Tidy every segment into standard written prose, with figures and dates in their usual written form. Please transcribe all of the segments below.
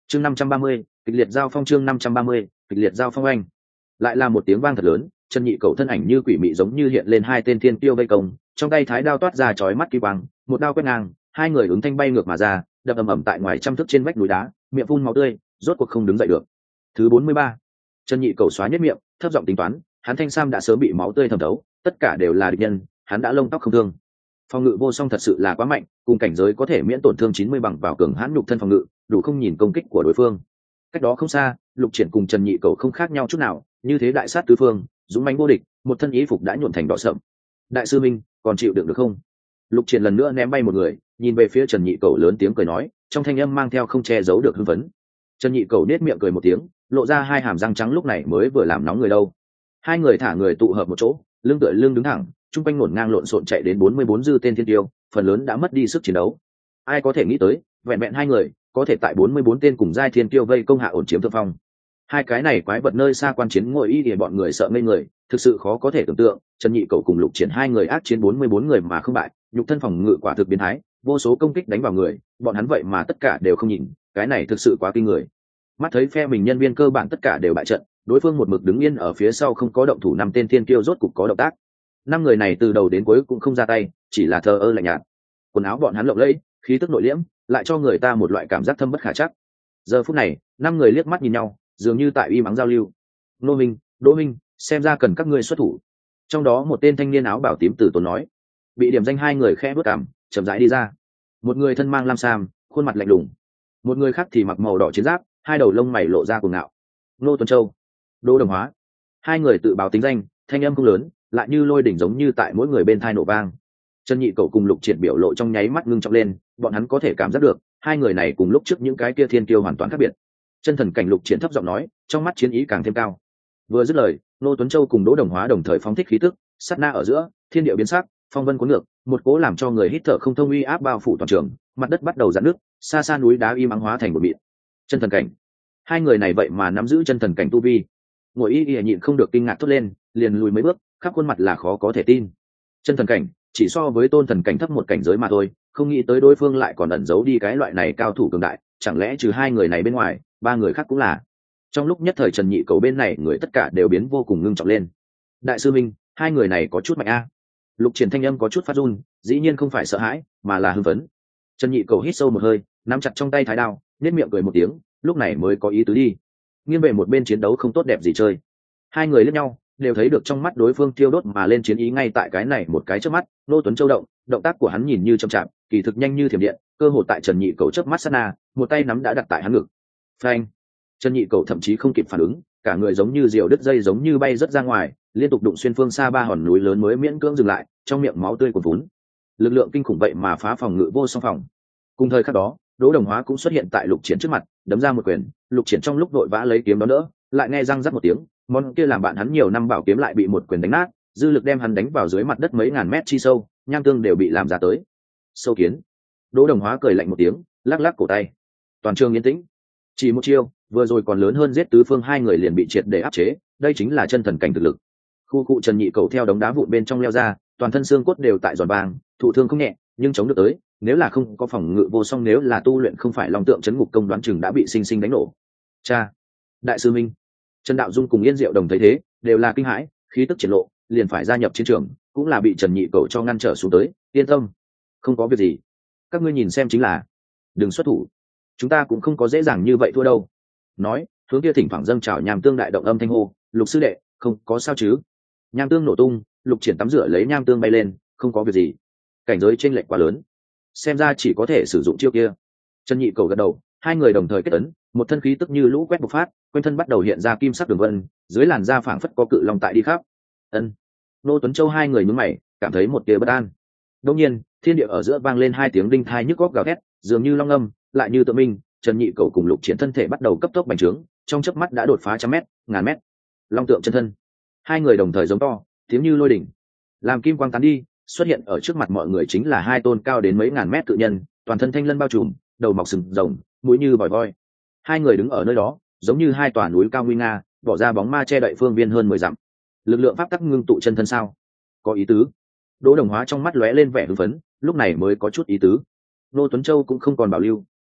chương 530, kịch liệt giao phong. chương 530, kịch liệt giao phong. Anh lại là một tiếng vang thật lớn, Trần Nhị Cẩu thân ảnh như quỷ mị giống như hiện lên hai tên thiên tiêu vây công, trong tay thái đao toát ra chói mắt kỳ quang, một đao quét ngang, hai người ứng thanh bay ngược mà ra, đập ầm ầm tại ngoài trăm thước trên vách núi đá, miệng phun máu tươi, rốt cuộc không đứng dậy được. Thứ 43. Trần Nhị Cẩu xóa nhất miệng, thấp giọng tính toán, hắn thanh sam đã sớm bị máu tươi thẩm thấu, tất cả đều là địch nhân, hắn đã lông tóc không thương. Phòng ngự vô song thật sự là quá mạnh, cùng cảnh giới có thể miễn tổn thương 90 bằng vào cường hãn nhục thân phòng ngự, đủ không nhìn công kích của đối phương. Cách đó không xa, Lục Triển cùng Trần Nhị Cẩu không khác nhau chút nào, như thế đại sát tứ phương, dũng mãnh vô địch, một thân ý phục đã nhuộm thành đỏ sậm. Đại sư minh, còn chịu đựng được không? Lục Triển lần nữa ném bay một người, nhìn về phía Trần Nhị Cẩu lớn tiếng cười nói, trong thanh âm mang theo không che giấu được hưng phấn. Trần Nhị Cẩu nết miệng cười một tiếng, lộ ra hai hàm răng trắng lúc này mới vừa làm nóng người đâu. Hai người thả người tụ hợp một chỗ, lưng tựa lưng đứng thẳng, trung quanh ngổn ngang lộn xộn chạy đến 44 dư tên thiên tiêu, phần lớn đã mất đi sức chiến đấu. Ai có thể nghĩ tới, vẹn vẹn hai người, có thể tại 44 tên cùng giai thiên tiêu vây công hạ ổn chiếm thượng phong. Hai cái này quái vật nơi xa quan chiến ngồi y thì bọn người sợ ngây người, thực sự khó có thể tưởng tượng, Trần Nhị Cẩu cùng Lục Triển hai người ác chiến 44 người mà không bại, nhục thân phòng ngự quả thực biến thái, vô số công kích đánh vào người, bọn hắn vậy mà tất cả đều không nhìn, cái này thực sự quá kinh người. Mắt thấy phe mình nhân viên cơ bản tất cả đều bại trận, đối phương một mực đứng yên ở phía sau không có động thủ, năm tên thiên kiêu rốt cục có động tác. Năm người này từ đầu đến cuối cũng không ra tay, chỉ là thờ ơ lạnh nhạt. Quần áo bọn hắn lộng lẫy, khí tức nội liễm, lại cho người ta một loại cảm giác thâm bất khả trắc. Giờ phút này, năm người liếc mắt nhìn nhau, dường như tại uy mắng giao lưu. Nô Minh, Đỗ Minh, xem ra cần các ngươi xuất thủ. Trong đó một tên thanh niên áo bảo tím từ tốn nói. Bị điểm danh hai người khẽ bước cảm, chậm rãi đi ra. Một người thân mang lam sam, khuôn mặt lạnh lùng. Một người khác thì mặc màu đỏ chiến giáp, hai đầu lông mày lộ ra cuồng ngạo. Nô Tuấn Châu, Đỗ Đồng Hóa. Hai người tự báo tính danh, thanh âm không lớn, lại như lôi đỉnh giống như tại mỗi người bên thai nổ vang. Trần Nhị Cẩu cùng Lục Triển biểu lộ trong nháy mắt ngưng trọng lên, bọn hắn có thể cảm giác được, hai người này cùng lúc trước những cái kia thiên kiêu hoàn toàn khác biệt. Chân thần cảnh Lục Triển thấp giọng nói, trong mắt chiến ý càng thêm cao. Vừa dứt lời, Nô Tuấn Châu cùng Đỗ Đồng Hóa đồng thời phóng thích khí tức, sát na ở giữa, thiên địa biến sắc, phong vân cuốn ngược, một cỗ làm cho người hít thở không thông uy áp bao phủ toàn trường, mặt đất bắt đầu giãn nước, xa xa núi đá im ắng hóa thành một mịn. Chân thần cảnh, hai người này vậy mà nắm giữ chân thần cảnh tu vi. Ngồi y nhịn không được kinh ngạc thốt lên, liền lùi mấy bước, khắp khuôn mặt là khó có thể tin. Chân thần cảnh chỉ so với tôn thần cảnh thấp một cảnh giới mà thôi, không nghĩ tới đối phương lại còn ẩn giấu đi cái loại này cao thủ cường đại, chẳng lẽ trừ hai người này bên ngoài, ba người khác cũng là. Trong lúc nhất thời Trần Nhị Cẩu bên này người tất cả đều biến vô cùng ngưng trọng lên. Đại sư minh, hai người này có chút mạnh a. Lục Triển thanh âm có chút phát run, dĩ nhiên không phải sợ hãi, mà là hưng phấn. Trần Nhị Cẩu hít sâu một hơi, nắm chặt trong tay thái đao, nhếch miệng cười một tiếng, lúc này mới có ý tứ đi. Nghiêng về một bên chiến đấu không tốt đẹp gì chơi. Hai người liếc nhau, đều thấy được trong mắt đối phương thiêu đốt mà lên chiến ý ngay tại cái này một cái chớp mắt. Nô Tuấn Châu động tác của hắn nhìn như chậm chạp, kỳ thực nhanh như thiểm điện, cơ hội tại Trần Nhị Cẩu chớp mắt sát na, một tay nắm đã đặt tại hắn ngực. Phanh! Trần Nhị Cẩu thậm chí không kịp phản ứng, cả người giống như diều đứt dây giống như bay rất ra ngoài, liên tục đụng xuyên phương xa ba hòn núi lớn mới miễn cưỡng dừng lại, trong miệng máu tươi cuồn vún. Lực lượng kinh khủng vậy mà phá phòng ngự vô song phòng. Cùng thời khắc đó, Đỗ Đồng Hóa cũng xuất hiện tại Lục Triển trước mặt, đấm ra một quyền. Lục Triển trong lúc vội vã lấy kiếm đó đỡ, lại nghe răng rắc một tiếng, món kia làm bạn hắn nhiều năm bảo kiếm lại bị một quyền đánh nát, dư lực đem hắn đánh vào dưới mặt đất mấy ngàn mét chi sâu, nham tương đều bị làm ra tới. Sâu kiến. Đỗ Đồng Hóa cười lạnh một tiếng, lắc lắc cổ tay. Toàn trường yên tĩnh. Chỉ một chiêu, vừa rồi còn lớn hơn giết tứ phương hai người liền bị triệt để áp chế, đây chính là chân thần cảnh thực lực. Khu cụ Trần Nhị Cẩu theo đống đá vụn bên trong leo ra, toàn thân xương cốt đều tại giòn vàng, thụ thương không nhẹ, nhưng chống được tới, nếu là không có phòng ngự vô song, nếu là tu luyện không phải long tượng chấn ngục công, đoán chừng đã bị sinh sinh đánh nổ. Cha, đại sư minh. Trần Đạo Dung cùng Yên Diệu Đồng thấy thế, đều là kinh hãi, khí tức triển lộ, liền phải gia nhập chiến trường, cũng là bị Trần Nhị Cẩu cho ngăn trở xuống tới. Yên tâm, không có việc gì, các ngươi nhìn xem chính là, đừng xuất thủ, chúng ta cũng không có dễ dàng như vậy thua đâu. Nói, hướng kia thỉnh thoảng dâng trào nham tương đại động âm thanh hô, Lục sư đệ, không có sao chứ? Nham tương nổ tung, Lục Triển tắm rửa lấy nham tương bay lên, không có việc gì. Cảnh giới chênh lệch quá lớn, xem ra chỉ có thể sử dụng chiêu kia. Trần Nhị Cẩu gật đầu, hai người đồng thời kết ấn, một thân khí tức như lũ quét bộc phát, quanh thân bắt đầu hiện ra kim sắc đường vân, dưới làn da phảng phất có cự long tại đi khắp. Ân. Nô Tuấn Châu hai người nhướng mày, cảm thấy một tia bất an. Đột nhiên, thiên địa ở giữa vang lên hai tiếng đinh thai nhức óc gào thét, dường như long âm, lại như tự minh. Trần Nhị Cẩu cùng Lục Triển thân thể bắt đầu cấp tốc bành trướng, trong chớp mắt đã đột phá trăm mét, ngàn mét. Long tượng chân thân. Hai người đồng thời giống to, tiếng như lôi đỉnh. Làm kim quang tán đi, xuất hiện ở trước mặt mọi người chính là hai tôn cao đến mấy ngàn mét cự nhân, toàn thân thanh lân bao trùm, đầu mọc sừng rồng, mũi như vòi voi. Hai người đứng ở nơi đó, giống như hai tòa núi cao nguy nga, bỏ ra bóng ma che đậy phương viên hơn 10 dặm. Lực lượng pháp tắc ngưng tụ chân thân sao? Có ý tứ. Đỗ Đồng Hóa trong mắt lóe lên vẻ hưng phấn, lúc này mới có chút ý tứ. Nô Tuấn Châu cũng không còn bảo lưu,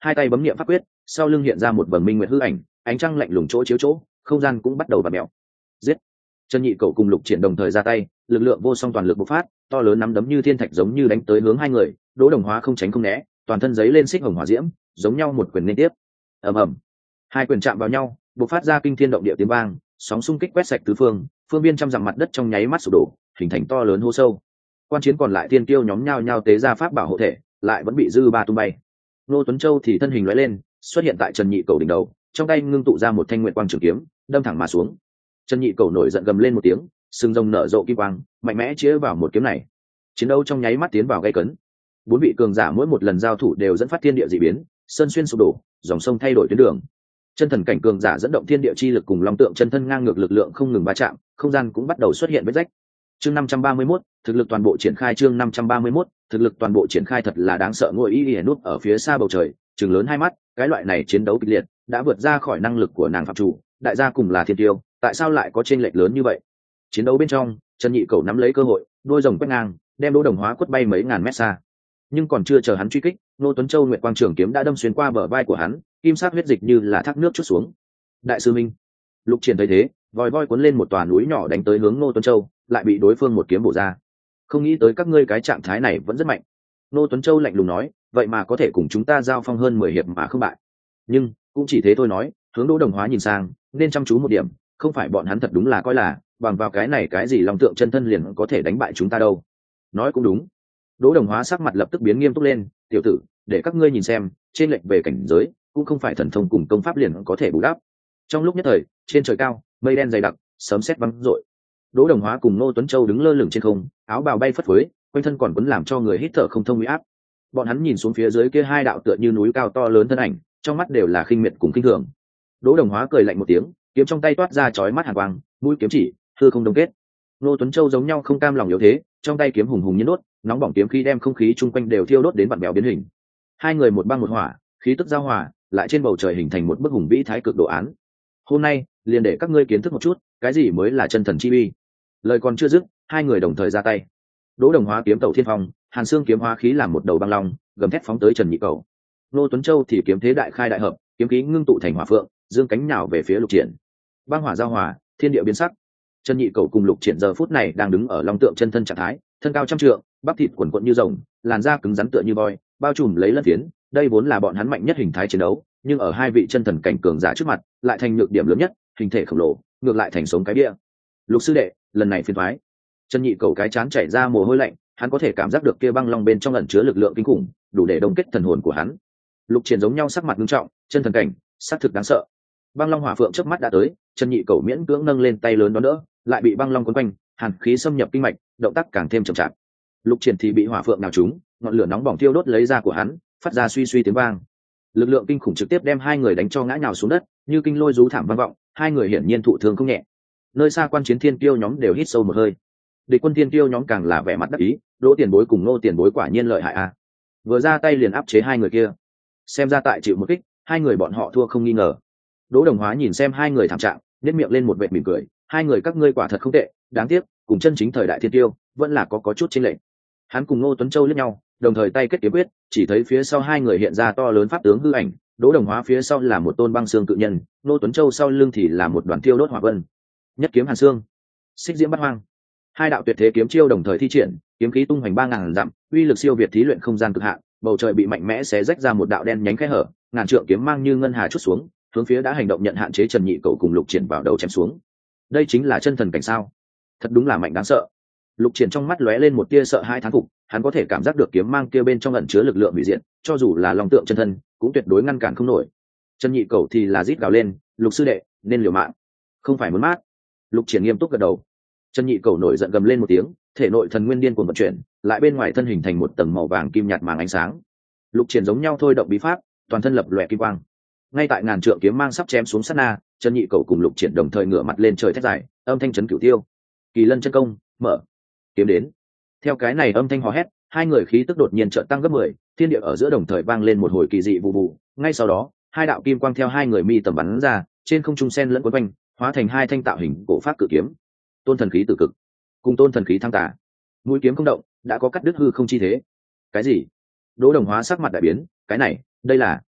hai tay bấm niệm pháp quyết, sau lưng hiện ra một vầng minh nguyệt hư ảnh, ánh trăng lạnh lùng chỗ chiếu chỗ, không gian cũng bắt đầu vặn mèo. Giết! Trần Nhị Cẩu cùng Lục Triển đồng thời ra tay, lực lượng vô song toàn lực bộc phát, to lớn nắm đấm như thiên thạch giống như đánh tới hướng hai người. Đỗ Đồng Hóa không tránh không né, toàn thân giấy lên xích hồng hỏa diễm, giống nhau một quyền liên tiếp. Ầm ầm, hai quyền chạm vào nhau, bộc phát ra kinh thiên động địa tiếng vang, sóng xung kích quét sạch tứ phương, phương biên trăm dặm mặt đất trong nháy mắt sụp đổ, hình thành to lớn hố sâu. Quan chiến còn lại tiên tiêu nhóm nhao nhao tế ra pháp bảo hộ thể, lại vẫn bị dư ba tung bay. Nô Tuấn Châu thì thân hình lóe lên, xuất hiện tại Trần Nhị Cẩu đỉnh đầu, trong tay ngưng tụ ra một thanh nguyệt quang trường kiếm, đâm thẳng mà xuống. Trần Nhị Cẩu nổi giận gầm lên một tiếng, sừng rồng nở rộ kim quang, mạnh mẽ chĩa vào một kiếm này. Chiến đấu trong nháy mắt tiến vào gay cấn. Bốn vị cường giả mỗi một lần giao thủ đều dẫn phát thiên địa dị biến, sơn xuyên sụp đổ, dòng sông thay đổi tuyến đường. Chân thần cảnh cường giả dẫn động thiên địa chi lực cùng long tượng chân thân ngang ngược lực lượng không ngừng va chạm, không gian cũng bắt đầu xuất hiện vết rách. Chương 531, thực lực toàn bộ triển khai. Chương 531, thực lực toàn bộ triển khai. Thật là đáng sợ. Ngồi y nút ở phía xa bầu trời, trừng lớn hai mắt, cái loại này chiến đấu kịch liệt đã vượt ra khỏi năng lực của nàng phạm chủ, đại gia cùng là thiên tiêu, tại sao lại có chênh lệch lớn như vậy? Chiến đấu bên trong, Trần Nhị Cẩu nắm lấy cơ hội, đôi rồng quét ngang, đem Đỗ Đồng Hóa quất bay mấy ngàn mét xa. Nhưng còn chưa chờ hắn truy kích, Nô Tuấn Châu nguyệt quang trường kiếm đã đâm xuyên qua bờ vai của hắn, kim sắc huyết dịch như là thác nước chút xuống. Đại sư minh, Lục Triển thấy thế, vòi voi cuốn lên một tòa núi nhỏ đánh tới hướng Nô Tuấn Châu, lại bị đối phương một kiếm bổ ra. Không nghĩ tới các ngươi cái trạng thái này vẫn rất mạnh. Nô Tuấn Châu lạnh lùng nói, vậy mà có thể cùng chúng ta giao phong hơn 10 hiệp mà không bại. Nhưng cũng chỉ thế thôi. Nói hướng Đỗ Đồng Hóa nhìn sang, nên chăm chú một điểm, không phải bọn hắn thật đúng là coi là bằng vào cái này cái gì long tượng chân thân liền có thể đánh bại chúng ta đâu. Nói cũng đúng. Đỗ Đồng Hóa sắc mặt lập tức biến nghiêm túc lên, tiểu tử, để các ngươi nhìn xem, trên lệnh về cảnh giới cũng không phải thần thông cùng công pháp liền có thể bù đắp. Trong lúc nhất thời, trên trời cao, mây đen dày đặc, sấm sét vang rội. Đỗ Đồng Hóa cùng Ngô Tuấn Châu đứng lơ lửng trên không, áo bào bay phất phới, quanh thân còn quấn làm cho người hít thở không thông uy áp. Bọn hắn nhìn xuống phía dưới kia hai đạo tựa như núi cao to lớn thân ảnh, trong mắt đều là khinh miệt cùng khinh thường. Đỗ Đồng Hóa cười lạnh một tiếng, kiếm trong tay toát ra chói mắt hàn quang, mũi kiếm chỉ, hư không đông kết. Ngô Tuấn Châu giống nhau không cam lòng yếu thế, trong tay kiếm hùng hùng như đốt, nóng bỏng kiếm khí đem không khí chung quanh đều thiêu đốt đến vặn vẹo biến hình. Hai người một băng một hỏa, khí tức giao hòa, lại trên bầu trời hình thành một bức hùng vĩ thái cực đồ án. Hôm nay, liền để các ngươi kiến thức một chút, cái gì mới là chân thần chi uy. Lời còn chưa dứt, hai người đồng thời ra tay. Đỗ Đồng Hóa kiếm tẩu thiên phong, Hàn Xương kiếm hóa khí làm một đầu băng long, gầm thét phóng tới Trần Nhị Cẩu. Ngô Tuấn Châu thì kiếm thế đại khai đại hợp, kiếm khí ngưng tụ thành hỏa phượng, dương cánh nhào về phía Lục Triển. Băng hỏa giao hòa, thiên địa biến sắc. Trần Nhị Cẩu cùng Lục Triển giờ phút này đang đứng ở long tượng chân thân trạng thái, thân cao trăm trượng, bắp thịt quần quận như rồng, làn da cứng rắn tựa như voi, bao trùm lấy lân phiến. Đây vốn là bọn hắn mạnh nhất hình thái chiến đấu, nhưng ở hai vị chân thần cảnh cường giả trước mặt, lại thành nhược điểm lớn nhất, hình thể khổng lồ, ngược lại thành sống cái bia. Lục sư đệ, lần này phiền toái. Trần Nhị Cẩu cái chán chảy ra mồ hôi lạnh, hắn có thể cảm giác được kia băng long bên trong ẩn chứa lực lượng kinh khủng, đủ để đông kết thần hồn của hắn. Lục Triển giống nhau sắc mặt nghiêm trọng, chân thần cảnh, xác thực đáng sợ. Băng long hỏa phượng chớp mắt đã tới, Trần Nhị Cẩu miễn cưỡng nâng lên tay lớn đón đỡ, lại bị băng long quấn quanh, hàn khí xâm nhập kinh mạch, động tác càng thêm chậm chạp. Lục Triển thì bị hỏa phượng nào trúng, ngọn lửa nóng bỏng thiêu đốt lấy da của hắn, phát ra suy suy tiếng vang. Lực lượng kinh khủng trực tiếp đem hai người đánh cho ngã nhào xuống đất, như kinh lôi rú thảm vang vọng, hai người hiển nhiên thụ thương không nhẹ. Nơi xa quan chiến thiên kiêu nhóm đều hít sâu một hơi. Địch quân thiên kiêu nhóm càng là vẻ mặt đắc ý, Đỗ Tiền Bối cùng Ngô Tiền Bối quả nhiên lợi hại a. Vừa ra tay liền áp chế hai người kia. Xem ra tại chịu một kích, hai người bọn họ thua không nghi ngờ. Đỗ Đồng Hóa nhìn xem hai người thảm trạng, nhếch miệng lên một vệt mỉm cười, hai người các ngươi quả thật không tệ, đáng tiếc, cùng chân chính thời đại thiên tiêu, vẫn là có chút chênh lệch. Hắn cùng Ngô Tuấn Châu liếc nhau, đồng thời tay kết kiếm quyết, chỉ thấy phía sau hai người hiện ra to lớn pháp tướng hư ảnh, Đỗ Đồng Hóa phía sau là một tôn băng xương cự nhân, Ngô Tuấn Châu sau lưng thì là một đoàn thiêu đốt hỏa vân. Nhất kiếm Hàn Xương, xích diễm bát hoang. Hai đạo tuyệt thế kiếm chiêu đồng thời thi triển, kiếm khí tung hoành 3000 dặm, uy lực siêu việt thí luyện không gian cực hạn, bầu trời bị mạnh mẽ xé rách ra một đạo đen nhánh khe hở, ngàn trượng kiếm mang như ngân hà chút xuống, hướng phía đã hành động nhận hạn chế Trần Nhị Cẩu cùng Lục Triển vào đầu chém xuống. Đây chính là chân thần cảnh sao? Thật đúng là mạnh đáng sợ. Lục Triển trong mắt lóe lên một tia sợ hãi thán phục, hắn có thể cảm giác được kiếm mang kia bên trong ẩn chứa lực lượng hủy diệt, cho dù là long tượng chân thân, cũng tuyệt đối ngăn cản không nổi. Trần Nhị Cẩu thì là rít gào lên, "Lục sư đệ, nên liều mạng, không phải muốn mát." Lục Triển nghiêm túc gật đầu. Trần Nhị Cẩu nổi giận gầm lên một tiếng, thể nội thần nguyên điên cuồng vận chuyển, lại bên ngoài thân hình thành một tầng màu vàng kim nhạt màng ánh sáng. Lục Triển giống nhau thôi động bí pháp, toàn thân lập lòe kim quang. Ngay tại ngàn trượng kiếm mang sắp chém xuống sát na, Trần Nhị Cẩu cùng Lục Triển đồng thời ngửa mặt lên trời thét dài, âm thanh chấn cửu tiêu. Kỳ Lân chân công, mở. Kiếm đến. Theo cái này âm thanh hò hét, hai người khí tức đột nhiên chợt tăng gấp 10, thiên địa ở giữa đồng thời vang lên một hồi kỳ dị vụ vụ. Ngay sau đó, hai đạo kim quang theo hai người mi tầm bắn ra, trên không trung sen lẫn quấn quanh, hóa thành hai thanh tạo hình cổ pháp cự kiếm. Tôn thần khí tử cực, cùng tôn thần khí thăng tà. Mũi kiếm không động, đã có cắt đứt hư không chi thế. Cái gì? Đỗ Đồng Hóa sắc mặt đại biến, cái này, đây là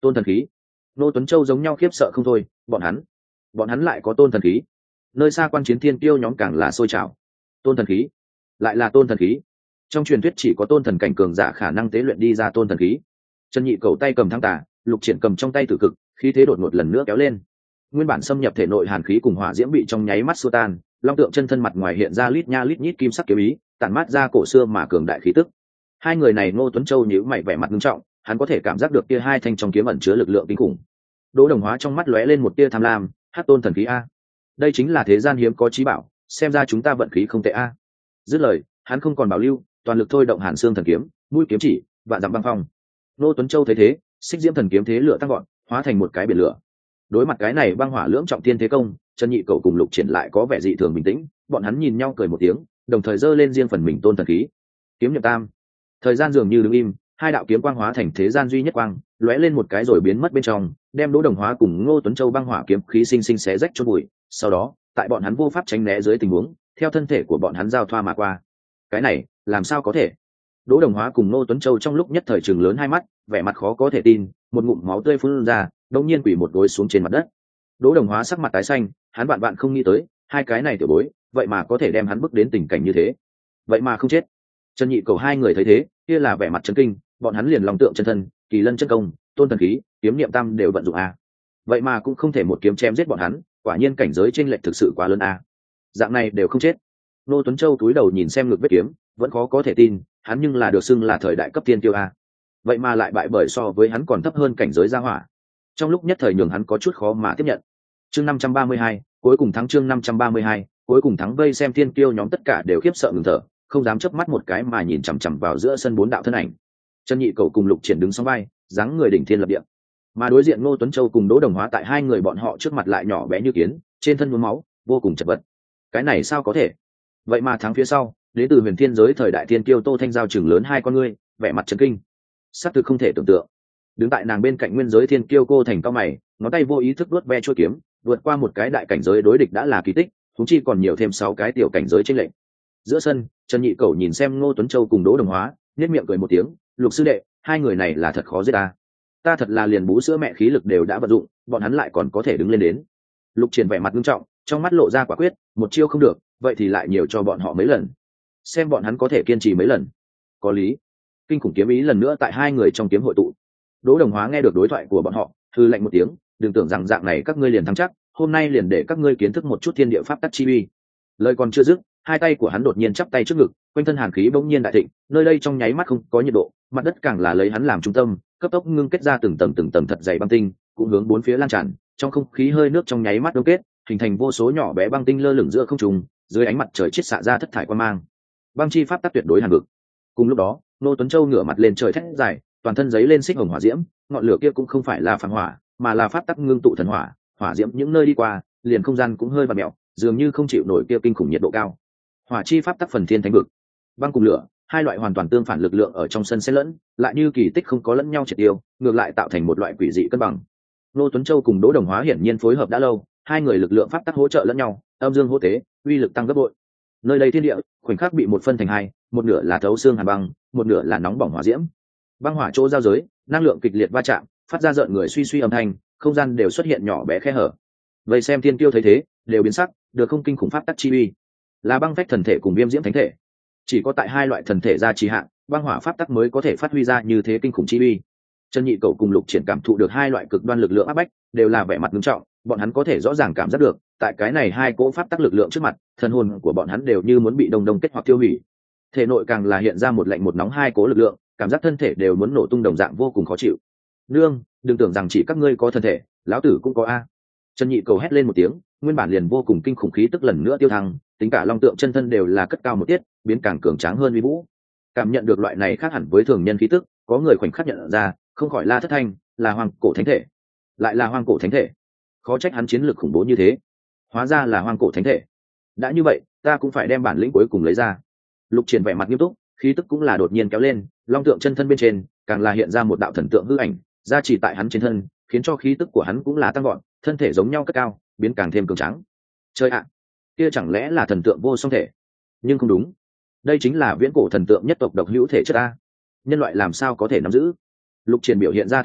Tôn thần khí. Ngô Tuấn Châu giống nhau khiếp sợ không thôi, bọn hắn lại có tôn thần khí. Nơi xa quan chiến thiên tiêu nhóm càng là sôi trào. Tôn thần khí, lại là tôn thần khí. Trong truyền thuyết chỉ có tôn thần cảnh cường giả khả năng tế luyện đi ra tôn thần khí. Trần Nhị Cầu tay cầm thăng tà, Lục Triển cầm trong tay tử cực, khí thế đột ngột lần nữa kéo lên. Nguyên bản xâm nhập thể nội hàn khí cùng hỏa diễm bị trong nháy mắt xua tan, long tượng chân thân mặt ngoài hiện ra lít nha lít nhít kim sắc kiếm ý, tản mát ra cổ xưa mà cường đại khí tức. Hai người này Ngô Tuấn Châu nhíu mày vẻ mặt nghiêm trọng, hắn có thể cảm giác được kia hai thanh trong kiếm ẩn chứa lực lượng kinh khủng. Đỗ Đồng Hóa trong mắt lóe lên một tia tham lam, hát tôn thần khí a, đây chính là thế gian hiếm có chí bảo, xem ra chúng ta vận khí không tệ a. Dứt lời, hắn không còn bảo lưu, toàn lực thôi động Hàn Xương thần kiếm, mũi kiếm chỉ, vạn dặm băng phong. Ngô Tuấn Châu thấy thế, xích diễm thần kiếm thế lửa tăng gọn, hóa thành một cái biển lửa. Đối mặt cái này băng hỏa lưỡng trọng thiên thế công, Trần Nhị Cầu cùng Lục Triển lại có vẻ dị thường bình tĩnh, bọn hắn nhìn nhau cười một tiếng, đồng thời giơ lên riêng phần mình tôn thần khí. Kiếm nhập tam. Thời gian dường như đứng im, hai đạo kiếm quang hóa thành thế gian duy nhất quang, lóe lên một cái rồi biến mất bên trong, đem Đỗ Đồng Hóa cùng Ngô Tuấn Châu băng hỏa kiếm khí sinh sinh xé rách chôn bụi. Sau đó, tại bọn hắn vô pháp tránh né dưới tình huống, theo thân thể của bọn hắn giao thoa mà qua. Cái này, làm sao có thể? Đỗ Đồng Hóa cùng Ngô Tuấn Châu trong lúc nhất thời trừng lớn hai mắt, vẻ mặt khó có thể tin, một ngụm máu tươi phun ra, đột nhiên quỳ một gối xuống trên mặt đất. Đỗ Đồng Hóa sắc mặt tái xanh, hắn vạn không nghĩ tới, hai cái này tiểu bối, vậy mà có thể đem hắn bước đến tình cảnh như thế, vậy mà không chết. Trần Nhị Cầu hai người thấy thế, kia là vẻ mặt chấn kinh, bọn hắn liền lòng tượng chân thân, kỳ lân chân công, tôn thần khí, kiếm niệm tam đều vận dụng a, vậy mà cũng không thể một kiếm chém giết bọn hắn, quả nhiên cảnh giới chênh lệch thực sự quá lớn a. Dạng này đều không chết. Ngô Tuấn Châu cúi đầu nhìn xem ngực vết kiếm, vẫn khó có thể tin, hắn nhưng là được xưng là thời đại cấp tiên tiêu a, vậy mà lại bại bởi so với hắn còn thấp hơn cảnh giới gia hỏa. Trong lúc nhất thời nhường hắn có chút khó mà tiếp nhận. Chương 532, cuối cùng thắng. Chương 532, cuối cùng thắng. Vây xem thiên kiêu nhóm tất cả đều khiếp sợ ngừng thở, không dám chớp mắt một cái mà nhìn chằm chằm vào giữa sân bốn đạo thân ảnh. Trần Nhị Cầu cùng Lục Triển đứng song vai, dáng người đỉnh thiên lập địa. Mà đối diện Ngô Tuấn Châu cùng Đỗ Đồng Hóa tại hai người bọn họ trước mặt lại nhỏ bé như kiến, trên thân nhuốm máu, vô cùng chật vật. Cái này sao có thể? Vậy mà thắng phía sau, đến từ huyền thiên giới thời đại thiên kiêu Tô Thanh Giao chừng lớn hai con ngươi, vẻ mặt chấn kinh. Sắc thực không thể tưởng tượng. Đứng tại nàng bên cạnh nguyên giới thiên kiêu Cô Thành cao mày, ngón tay vô ý thức vuốt ve chuôi kiếm, vượt qua một cái đại cảnh giới đối địch đã là kỳ tích, chúng chi còn nhiều thêm 6 cái tiểu cảnh giới chênh lệch. Giữa sân, Trần Nhị Cầu nhìn xem Ngô Tuấn Châu cùng Đỗ Đồng Hóa, nhếch miệng cười một tiếng, "Lục sư đệ, hai người này là thật khó giết ta. Ta thật là liền bú sữa mẹ khí lực đều đã vận dụng, bọn hắn lại còn có thể đứng lên đến." Lục Triển vẻ mặt nghiêm trọng, trong mắt lộ ra quả quyết, một chiêu không được, vậy thì lại nhiều cho bọn họ mấy lần, xem bọn hắn có thể kiên trì mấy lần. Có lý. Kinh khủng kiếm ý lần nữa tại hai người trong kiếm hội tụ. Đỗ Đồng Hóa nghe được đối thoại của bọn họ, hừ lạnh một tiếng, đừng tưởng rằng dạng này các ngươi liền thắng chắc, hôm nay liền để các ngươi kiến thức một chút thiên địa pháp tắc chi uy. Lời còn chưa dứt, hai tay của hắn đột nhiên chắp tay trước ngực, quanh thân hàn khí bỗng nhiên đại thịnh, nơi đây trong nháy mắt không có nhiệt độ, mặt đất càng là lấy hắn làm trung tâm, cấp tốc ngưng kết ra từng tầng thật dày băng tinh, cũng hướng bốn phía lan tràn, trong không khí hơi nước trong nháy mắt đông kết, hình thành vô số nhỏ bé băng tinh lơ lửng giữa không trung, dưới ánh mặt trời chiết xạ ra thất thải quang mang. Băng chi pháp tắc tuyệt đối hàn vực. Cùng lúc đó, Ngô Tuấn Châu ngửa mặt lên trời thét dài, toàn thân giấy lên xích hồng hỏa diễm, ngọn lửa kia cũng không phải là phản hỏa, mà là pháp tắc ngưng tụ thần hỏa, hỏa diễm những nơi đi qua, liền không gian cũng hơi vặn mèo, dường như không chịu nổi kia kinh khủng nhiệt độ cao. Hỏa chi pháp tắc phần thiên thánh vực. Băng cùng lửa, hai loại hoàn toàn tương phản lực lượng ở trong sân xen lẫn, lại như kỳ tích không có lẫn nhau triệt tiêu, ngược lại tạo thành một loại quỷ dị cân bằng. Ngô Tuấn Châu cùng Đỗ Đồng Hóa hiển nhiên phối hợp đã lâu, hai người lực lượng pháp tắc hỗ trợ lẫn nhau, âm dương hỗ tế, uy lực tăng gấp bội. Nơi đây thiên địa khoảnh khắc bị một phân thành hai, một nửa là thấu xương hàn băng, một nửa là nóng bỏng hỏa diễm. Băng hỏa chỗ giao giới, năng lượng kịch liệt va chạm, phát ra rợn người suy suy âm thanh, không gian đều xuất hiện nhỏ bé khe hở. Vậy xem thiên kiêu thấy thế, đều biến sắc, được không kinh khủng pháp tắc chi uy, là băng phách thần thể cùng viêm diễm thánh thể. Chỉ có tại hai loại thần thể gia trì hạn, băng hỏa pháp tắc mới có thể phát huy ra như thế kinh khủng chi uy. Trần Nhị Cầu cùng Lục Triển cảm thụ được hai loại cực đoan lực lượng áp bách, đều là vẻ mặt nghiêm trọng, bọn hắn có thể rõ ràng cảm giác được, tại cái này hai cỗ pháp tắc lực lượng trước mặt, thần hồn của bọn hắn đều như muốn bị đông kết hoặc tiêu hủy. Thể nội càng là hiện ra một lạnh một nóng hai cỗ lực lượng, cảm giác thân thể đều muốn nổ tung đồng dạng vô cùng khó chịu. "Nương, đừng tưởng rằng chỉ các ngươi có thân thể, lão tử cũng có a." Trần Nhị Cầu hét lên một tiếng, nguyên bản liền vô cùng kinh khủng khí tức lần nữa tiêu thăng, tính cả long tượng chân thân đều là cất cao một tiết, biến càng cường tráng hơn uy vũ. Cảm nhận được loại này khác hẳn với thường nhân khí tức, có người khoảnh khắc nhận ra, không khỏi la thất thanh, là hoang cổ thánh thể. Lại là hoang cổ thánh thể. Khó trách hắn chiến lược khủng bố như thế. Hóa ra là hoang cổ thánh thể. Đã như vậy, ta cũng phải đem bản lĩnh cuối cùng lấy ra. Lục Triển vẻ mặt nghiêm túc, khí tức cũng là đột nhiên kéo lên, long tượng chân thân bên trên, càng là hiện ra một đạo thần tượng hư ảnh, gia trì tại hắn trên thân, khiến cho khí tức của hắn cũng là tăng gọn, thân thể giống nhau cất cao, biến càng thêm cường tráng. Chơi ạ, kia chẳng lẽ là thần tượng vô song thể? Nhưng không đúng, đây chính là viễn cổ thần tượng nhất tộc độc hữu thể chất a. Nhân loại làm sao có thể nắm giữ? Lục Triển biểu hiện ra thể chất,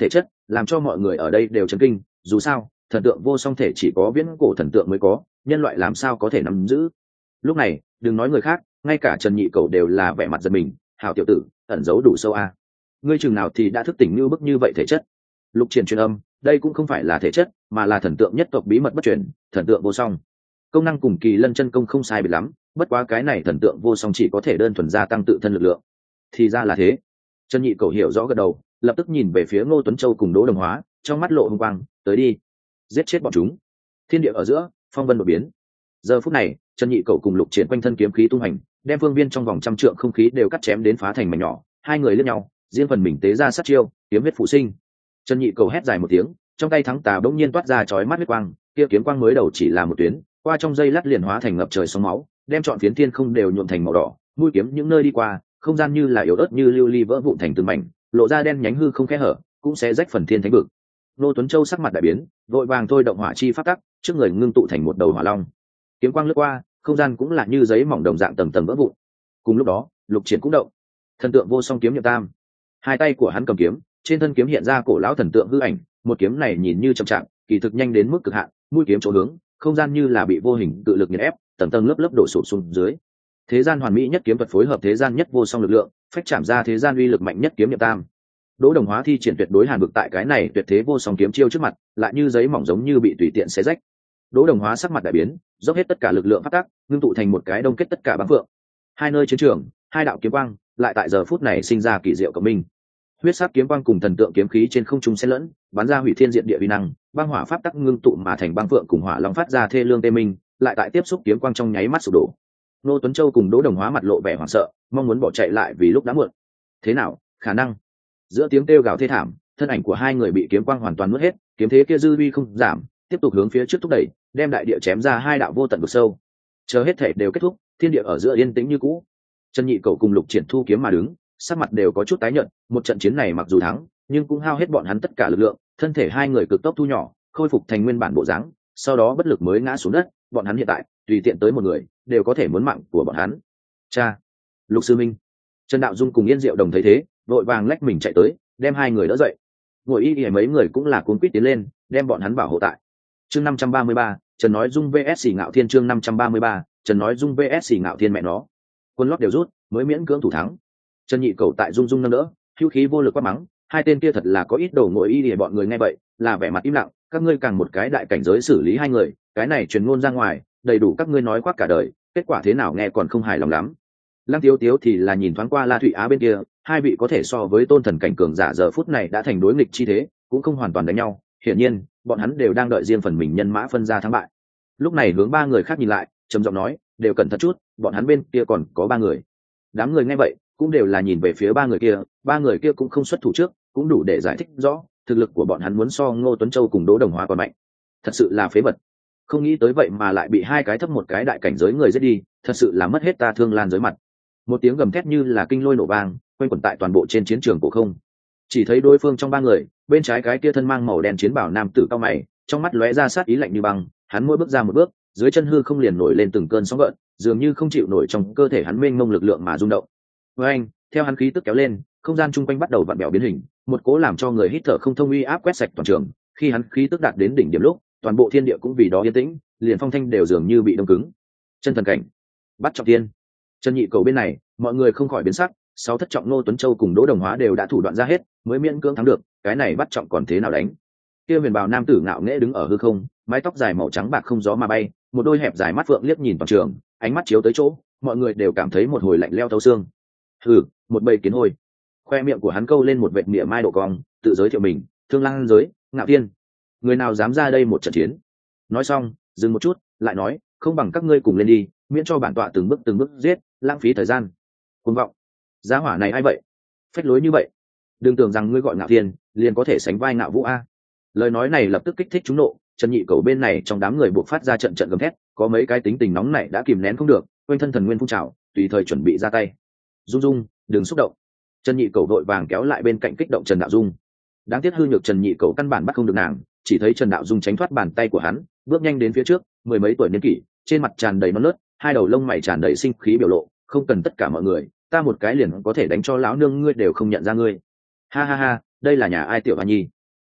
làm cho mọi người ở đây đều chấn kinh. Dù sao thần tượng vô song thể chỉ có viễn cổ thần tượng mới có, nhân loại làm sao có thể nắm giữ. Lúc này đừng nói người khác, ngay cả Trần Nhị Cầu đều là vẻ mặt giật mình. Hảo tiểu tử, ẩn giấu đủ sâu a. Ngươi chừng nào thì đã thức tỉnh như bức như vậy thể chất. Lục Triển truyền âm, đây cũng không phải là thể chất, mà là thần tượng nhất tộc bí mật bất truyền, thần tượng vô song. Công năng cùng Kỳ Lân chân công không sai biệt lắm, bất quá cái này thần tượng vô song chỉ có thể đơn thuần gia tăng tự thân lực lượng. Thì ra là thế. Trần Nhị Cầu hiểu rõ gật đầu, lập tức nhìn về phía Ngô Tuấn Châu cùng Đỗ Đồng Hóa, trong mắt lộ hung quang, tới đi, giết chết bọn chúng. Thiên địa ở giữa, phong vân đột biến. Giờ phút này, Trần Nhị Cầu cùng Lục Triển quanh thân kiếm khí tung hành, đem phương viên trong vòng trăm trượng không khí đều cắt chém đến phá thành mảnh nhỏ. Hai người liếc nhau, riêng phần mình tế ra sát chiêu, kiếm huyết phụ sinh. Trần Nhị Cầu hét dài một tiếng, trong tay thắng tà bỗng nhiên toát ra chói mắt huyết quang, kia kiếm quang mới đầu chỉ là một tuyến, qua trong giây lát liền hóa thành ngập trời sóng máu, đem trọn phiến thiên không đều nhuộm thành màu đỏ. Mũi kiếm những nơi đi qua, không gian như là yếu ớt như lưu ly vỡ vụn thành từng mảnh, lộ ra đen nhánh hư không kẽ hở, cũng sẽ rách phần thiên thánh vực. Nô Tuấn Châu sắc mặt đại biến, vội vàng thôi động hỏa chi pháp tắc, trước người ngưng tụ thành một đầu hỏa long. Kiếm quang lướt qua, không gian cũng là như giấy mỏng đồng dạng tầng tầng vỡ vụn. Cùng lúc đó, Lục Triển cũng động. Thần tượng vô song kiếm nhập tam. Hai tay của hắn cầm kiếm, trên thân kiếm hiện ra cổ lão thần tượng hư ảnh, một kiếm này nhìn như chậm chạp, kỳ thực nhanh đến mức cực hạn, mũi kiếm chỗ hướng, không gian như là bị vô hình tự lực nghiền ép, tầng tầng lớp lớp đổ sụp xuống dưới. Thế gian hoàn mỹ nhất kiếm thuật phối hợp thế gian nhất vô song lực lượng, phách chạm ra thế gian uy lực mạnh nhất kiếm nhập tam. Đỗ Đồng Hóa thi triển tuyệt đối hàn vực tại cái này tuyệt thế vô song kiếm chiêu trước mặt, lại như giấy mỏng giống như bị tùy tiện xé rách. Đỗ Đồng Hóa sắc mặt đại biến, dốc hết tất cả lực lượng phát tác, ngưng tụ thành một cái đông kết tất cả băng phượng. Hai nơi chiến trường, hai đạo kiếm quang, lại tại giờ phút này sinh ra kỳ diệu cộng minh. Huyết sắc kiếm quang cùng thần tượng kiếm khí trên không trung xen lẫn, bắn ra hủy thiên diệt địa uy năng, băng hỏa pháp tắc ngưng tụ mà thành băng phượng cùng hỏa long phát ra thê lương tê minh, lại tại tiếp xúc kiếm quang trong nháy mắt sụp đổ. Nô Tuấn Châu cùng Đỗ Đồng Hóa mặt lộ vẻ hoảng sợ, mong muốn bỏ chạy lại vì lúc đã muộn. Thế nào, khả năng? Giữa tiếng kêu gào thê thảm, thân ảnh của hai người bị kiếm quang hoàn toàn nuốt hết, kiếm thế kia dư uy không giảm, tiếp tục hướng phía trước thúc đẩy, đem đại địa chém ra hai đạo vô tận vực sâu. Chờ hết thể đều kết thúc, thiên địa ở giữa yên tĩnh như cũ. Trần Nhị Cầu cùng Lục Triển thu kiếm mà đứng, sắc mặt đều có chút tái nhợt, một trận chiến này mặc dù thắng, nhưng cũng hao hết bọn hắn tất cả lực lượng, thân thể hai người cực tốc thu nhỏ, khôi phục thành nguyên bản bộ dáng, sau đó bất lực mới ngã xuống đất. Bọn hắn hiện tại tùy tiện tới một người đều có thể muốn mạng của bọn hắn. Cha, Lục sư minh. Trần Đạo Dung cùng Yên Diệu Đồng thấy thế, vội vàng lách mình chạy tới, đem hai người đỡ dậy. Ngồi y y mấy người cũng là cuống quýt tiến lên, đem bọn hắn bảo hộ tại. Chương 533, Trần Nói Dung vs Ngạo Thiên. Chương 533, Trần Nói Dung vs Ngạo Thiên. Mẹ nó, quân lót đều rút, mới miễn cưỡng thủ thắng. Trần Nhị Cầu tại Dung Dung nâng đỡ, hữu khí vô lực quát mắng, hai tên kia thật là có ít đồ. Ngồi y y bọn người nghe vậy, là vẻ mặt im lặng. Các ngươi càng một cái đại cảnh giới xử lý hai người, cái này truyền ngôn ra ngoài, đầy đủ các ngươi nói khoác cả đời, kết quả thế nào nghe còn không hài lòng lắm. Lăng Tiếu Tiếu thì là nhìn thoáng qua La Thụy Á bên kia, hai vị có thể so với tôn thần cảnh cường giả giờ phút này đã thành đối nghịch chi thế, cũng không hoàn toàn đánh nhau, hiển nhiên bọn hắn đều đang đợi riêng phần mình nhân mã phân ra thắng bại. Lúc này hướng ba người khác nhìn lại, trầm giọng nói, đều cẩn thận chút, bọn hắn bên kia còn có ba người. Đám người nghe vậy cũng đều là nhìn về phía ba người kia cũng không xuất thủ trước, cũng đủ để giải thích rõ thực lực của bọn hắn muốn so Ngô Tuấn Châu cùng Đỗ Đồng Hóa còn mạnh. Thật sự là phế vật, không nghĩ tới vậy mà lại bị hai cái thấp một cái đại cảnh giới người giết đi, thật sự là mất hết ta Thương Lan giới mặt. Một tiếng gầm thét như là kinh lôi nổ vang, quanh quẩn tại toàn bộ trên chiến trường cổ không. Chỉ thấy đối phương trong ba người, bên trái cái kia thân mang màu đen chiến bảo nam tử cao mày, trong mắt lóe ra sát ý lạnh như băng, hắn mỗi bước ra một bước, dưới chân hư không liền nổi lên từng cơn sóng gợn, dường như không chịu nổi trong cơ thể hắn mênh mông lực lượng mà rung động. Với anh, theo hắn khí tức kéo lên, không gian chung quanh bắt đầu vặn vẹo biến hình, một cố làm cho người hít thở không thông uy áp quét sạch toàn trường. Khi hắn khí tức đạt đến đỉnh điểm lúc, toàn bộ thiên địa cũng vì đó yên tĩnh, liền phong thanh đều dường như bị đông cứng. Chân thần cảnh, bắt trọng thiên. Trần Nhị Cầu bên này, mọi người không khỏi biến sắc, sáu thất trọng Ngô Tuấn Châu cùng Đỗ Đồng Hóa đều đã thủ đoạn ra hết, mới miễn cưỡng thắng được, cái này bắt trọng còn thế nào đánh. Kia huyền bào nam tử ngạo nghễ đứng ở hư không, mái tóc dài màu trắng bạc không gió mà bay, một đôi hẹp dài mắt phượng liếc nhìn toàn trường, ánh mắt chiếu tới chỗ, mọi người đều cảm thấy một hồi lạnh leo thấu xương. Hừ, một bầy kiến hôi. Khoe miệng của hắn câu lên một vệt mỉa mai độ cong, tự giới thiệu mình, Thương Lan giới, Ngạo Thiên. Người nào dám ra đây một trận chiến? Nói xong, dừng một chút, lại nói, không bằng các ngươi cùng lên đi, miễn cho bản tọa từng bước giết, lãng phí thời gian. Cuồng vọng, giá hỏa này ai vậy? Phách lối như vậy, đừng tưởng rằng ngươi gọi Ngạo Thiên liền có thể sánh vai Ngạo Vũ a. Lời nói này lập tức kích thích chúng nộ, Trần Nhị Cầu bên này trong đám người buộc phát ra trận trận gầm thét, có mấy cái tính tình nóng này đã kìm nén không được, quanh thân thần nguyên phun trào, tùy thời chuẩn bị ra tay. Dung Dung, đừng xúc động. Trần Nhị Cầu vội vàng kéo lại bên cạnh kích động Trần Đạo Dung. Đáng tiếc hư nhược Trần Nhị Cầu căn bản bắt không được nàng, chỉ thấy Trần Đạo Dung tránh thoát bàn tay của hắn, bước nhanh đến phía trước, mười mấy tuổi niên kỷ, trên mặt tràn đầy non nớt, hai đầu lông mày tràn đầy sinh khí biểu lộ, không cần tất cả mọi người, ta một cái liền có thể đánh cho lão nương ngươi đều không nhận ra ngươi. Ha ha ha, đây là nhà ai tiểu hoa nhi?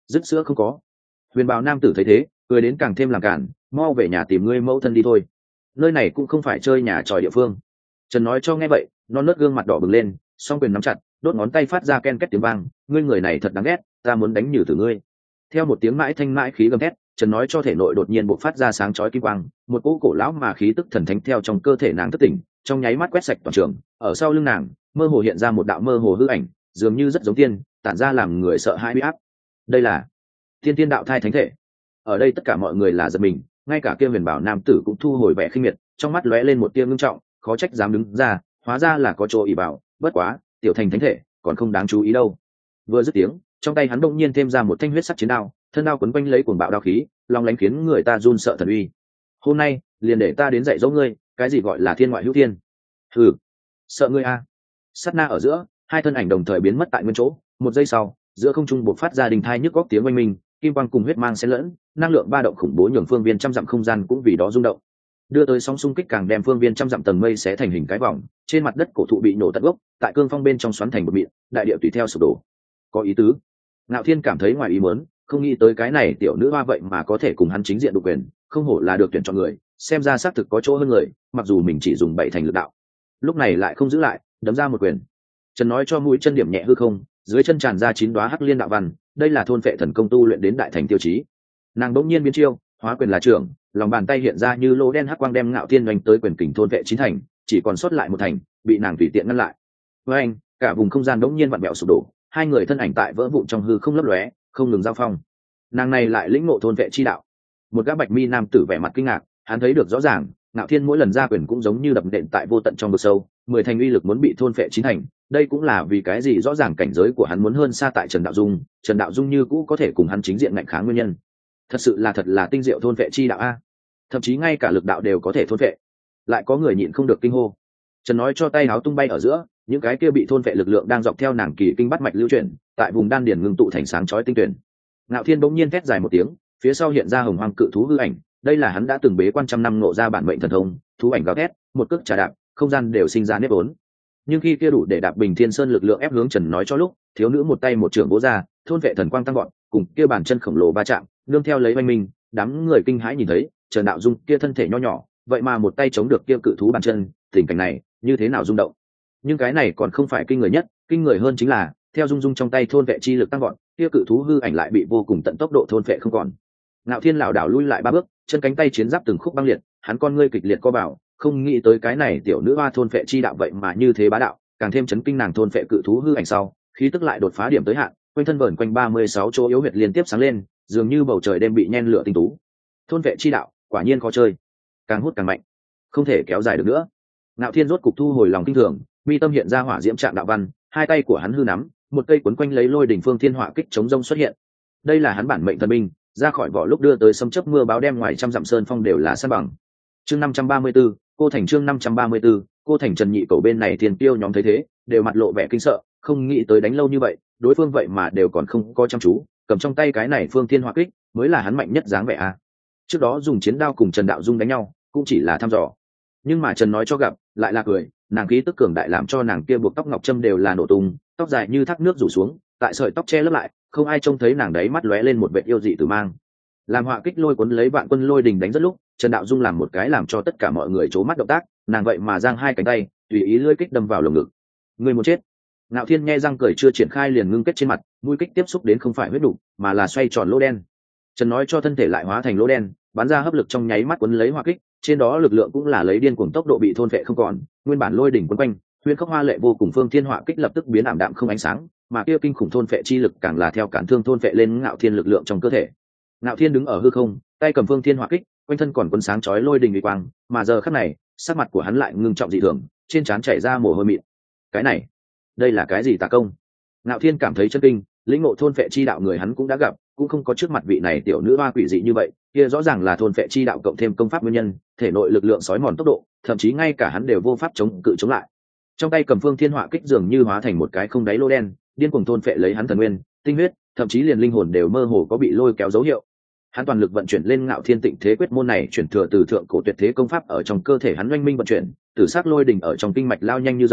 dứt sữa không có. Huyền bào nam tử thấy thế cười đến càng thêm làm cản, mau về nhà tìm ngươi mẫu thân đi thôi, nơi này cũng không phải chơi nhà tròi địa phương. Trần nói cho nghe vậy, non nớt gương mặt đỏ bừng lên, song quyền nắm chặt, đốt ngón tay phát ra ken két tiếng vang, ngươi người này thật đáng ghét, ta muốn đánh nhừ từ ngươi. Theo một tiếng mãi thanh mãi khí gầm thét, Trần nói cho thể nội đột nhiên bộc phát ra sáng chói kim quang, một cỗ cổ lão mà khí tức thần thánh theo trong cơ thể nàng thức tỉnh, trong nháy mắt quét sạch toàn trường. Ở sau lưng nàng mơ hồ hiện ra một đạo mơ hồ hư ảnh, dường như rất giống tiên, tản ra làm người sợ hãi uy áp. Đây là tiên tiên đạo thai thánh thể. Ở đây tất cả mọi người là giật mình, ngay cả kia huyền bảo nam tử cũng thu hồi vẻ khinh miệt, trong mắt lóe lên một tia ngưng trọng, khó trách dám đứng ra, hóa ra là có chỗ ỷ bảo, bất quá tiểu thành thánh thể còn không đáng chú ý đâu. Vừa dứt tiếng, trong tay hắn đông nhiên thêm ra một thanh huyết sắc chiến đao, thân đao quấn quanh lấy cuồng bạo đao khí, long lánh khiến người ta run sợ thần uy. Hôm nay liền để ta đến dạy dỗ ngươi cái gì gọi là thiên ngoại hữu thiên. Hừ, sợ ngươi a. Sát na ở giữa, hai thân ảnh đồng thời biến mất tại nguyên chỗ, một giây sau, giữa không trung bộc phát ra đình thai nhức góc tiếng oanh minh, kim quang cùng huyết mang xen lẫn, năng lượng ba động khủng bố nhường phương viên trăm dặm không gian cũng vì đó rung động. Đưa tới sóng xung kích càng đem phương viên trăm dặm tầng mây xé thành hình cái vòng, trên mặt đất cổ thụ bị nổ tận gốc, tại cương phong bên trong xoắn thành một mịn, đại địa tùy theo sụp đổ. Có ý tứ. Ngạo Thiên cảm thấy ngoài ý muốn, không nghĩ tới cái này tiểu nữ hoa vậy mà có thể cùng hắn chính diện độc quyền, không hổ là được tuyển chọn người, xem ra xác thực có chỗ hơn người, mặc dù mình chỉ dùng bảy thành lực đạo. Lúc này lại không giữ lại, đấm ra một quyền. Trần nói cho mũi chân điểm nhẹ hư không, dưới chân tràn ra 9 đóa hắc liên đạo văn, đây là thôn phệ thần công tu luyện đến đại thành tiêu chí. Nàng đống nhiên biến chiêu, hóa quyền là trưởng, lòng bàn tay hiện ra như lỗ đen hắc quang đem Ngạo Thiên đánh tới quyền kình thôn phệ 9 thành, chỉ còn sót lại 1 thành, bị nàng tùy tiện ngăn lại. Với anh, cả vùng không gian đống nhiên vặn vẹo sụp đổ, hai người thân ảnh tại vỡ vụn trong hư không lấp lóe, không ngừng giao phong. Nàng này lại lĩnh ngộ thôn vệ chi đạo. Một gã bạch mi nam tử vẻ mặt kinh ngạc, hắn thấy được rõ ràng, Ngạo Thiên mỗi lần ra quyền cũng giống như đập nện tại vô tận trong vực sâu, 10 thành uy lực muốn bị thôn phệ 9 thành, đây cũng là vì cái gì rõ ràng cảnh giới của hắn muốn hơn xa tại Trần Đạo Dung như cũ có thể cùng hắn chính diện ngạnh kháng nguyên nhân. Thật là tinh diệu thôn vệ chi đạo a. Thậm chí ngay cả lực đạo đều có thể thôn vệ. Lại có người nhịn không được kinh hô. Trần nói cho tay áo tung bay ở giữa, những cái kia bị thôn vệ lực lượng đang dọc theo nàng kỳ kinh bắt mạch lưu chuyển, tại vùng đan điền ngưng tụ thành sáng chói tinh tuyển. Ngạo Thiên bỗng nhiên thét dài một tiếng, phía sau hiện ra hồng hoang cự thú hư ảnh, đây là hắn đã từng bế quan trăm năm ngộ ra bản mệnh thần thông, thú ảnh gào thét, một cước trà đạp, không gian đều sinh ra nếp vốn. Nhưng khi kia đủ để đạp Bình Thiên Sơn lực lượng ép hướng Trần nói cho lúc, thiếu nữ một tay một trường vỗ ra, thôn vệ thần quang tăng gọn, cùng kia bàn chân khổng lồ va chạm, nương theo lấy oanh minh, đám người kinh hãi nhìn thấy, Trần Đạo Dung kia thân thể nho nhỏ, vậy mà một tay chống được kia cự thú bàn chân, tình cảnh này, như thế nào rung động. Nhưng cái này còn không phải kinh người nhất, kinh người hơn chính là, theo Dung trong tay thôn vệ chi lực tăng gọn, kia cự thú hư ảnh lại bị vô cùng tận tốc độ thôn vệ không còn. Ngạo Thiên lảo đảo lui lại 3 bước, chân cánh tay chiến giáp từng khúc băng liệt, hắn con ngươi kịch liệt co bảo, không nghĩ tới cái này tiểu nữ hoa thôn vệ chi đạo vậy mà như thế bá đạo, càng thêm chấn kinh nàng thôn vệ cự thú hư ảnh sau, khí tức lại đột phá điểm tới hạn, quanh thân vờn quanh 36 chỗ yếu huyệt liên tiếp sáng lên, dường như bầu trời đêm bị nhen lửa tinh tú. Thôn vệ chi đạo, quả nhiên khó chơi, càng hút càng mạnh, không thể kéo dài được nữa. Ngạo Thiên rốt cục thu hồi lòng kinh thường, mi tâm hiện ra hỏa diễm trạng đạo văn, hai tay của hắn hư nắm, một cây cuốn quanh lấy lôi đỉnh phương thiên hỏa kích chống rông xuất hiện. Đây là hắn bản mệnh thần binh, ra khỏi vỏ lúc đưa tới sấm chớp mưa báo đem ngoài trăm dặm sơn phong đều là san bằng. Chương 534, cô thành chương 534, cô thành Trần Nhị Cầu bên này tiền tiêu nhóm thấy thế, đều mặt lộ vẻ kinh sợ, không nghĩ tới đánh lâu như vậy, đối phương vậy mà đều còn không có chăm chú, cầm trong tay cái này phương thiên hỏa kích, mới là hắn mạnh nhất dáng vẻ a. Trước đó dùng chiến đao cùng Trần Đạo Dung đánh nhau, cũng chỉ là thăm dò. Nhưng mà Trần nói cho gặp, lại là cười, nàng khí tức cường đại làm cho nàng kia buộc tóc ngọc trâm đều là nổ tung, tóc dài như thác nước rủ xuống, tại sợi tóc che lấp lại, không ai trông thấy nàng đấy mắt lóe lên một vệt yêu dị tử mang. Làm họa kích lôi cuốn lấy vạn quân lôi đình đánh rất lúc, Trần Đạo Dung làm một cái làm cho tất cả mọi người trố mắt động tác, nàng vậy mà giang hai cánh tay, tùy ý lưỡi kích đâm vào lồng ngực. Người muốn chết. Ngạo Thiên nghe răng cười chưa triển khai liền ngưng kết trên mặt, mũi kích tiếp xúc đến không phải huyết đủ, mà là xoay tròn lỗ đen. Trần nói cho thân thể lại hóa thành lỗ đen, bắn ra hấp lực trong nháy mắt cuốn lấy hỏa kích, trên đó lực lượng cũng là lấy điên cuồng tốc độ bị thôn phệ không còn, nguyên bản lôi đỉnh quấn quanh, huyễn khốc hoa lệ vô cùng phương thiên hỏa kích lập tức biến ảm đạm không ánh sáng, mà kia kinh khủng thôn phệ chi lực càng là theo cản thương thôn phệ lên Ngạo Thiên lực lượng trong cơ thể. Ngạo Thiên đứng ở hư không, tay cầm phương thiên hỏa kích, quanh thân còn quấn sáng chói lôi đình uy quang, mà giờ khắc này, sắc mặt của hắn lại ngưng trọng dị thường, trên trán chảy ra mồ hôi mịn. Cái này, đây là cái gì tà công? Ngạo Thiên cảm thấy chân kinh, lĩnh ngộ thôn phệ chi đạo người hắn cũng đã gặp, cũng không có trước mặt vị này tiểu nữ hoa quỷ dị như vậy, kia rõ ràng là thôn phệ chi đạo cộng thêm công pháp nguyên nhân, thể nội lực lượng sói mòn tốc độ, thậm chí ngay cả hắn đều vô pháp chống cự chống lại. Trong tay cầm phương thiên hỏa kích dường như hóa thành một cái không đáy lô đen, điên cuồng thôn phệ lấy hắn thần nguyên, tinh huyết, thậm chí liền linh hồn đều mơ hồ có bị lôi kéo dấu hiệu. Hắn toàn lực vận chuyển lên Ngạo Thiên Tịnh Thế Quyết môn này chuyển thừa từ thượng cổ tuyệt thế công pháp ở trong cơ thể hắn oanh minh vận chuyển, tử sắc lôi đỉnh ở trong kinh mạch lao nhanh như rồng,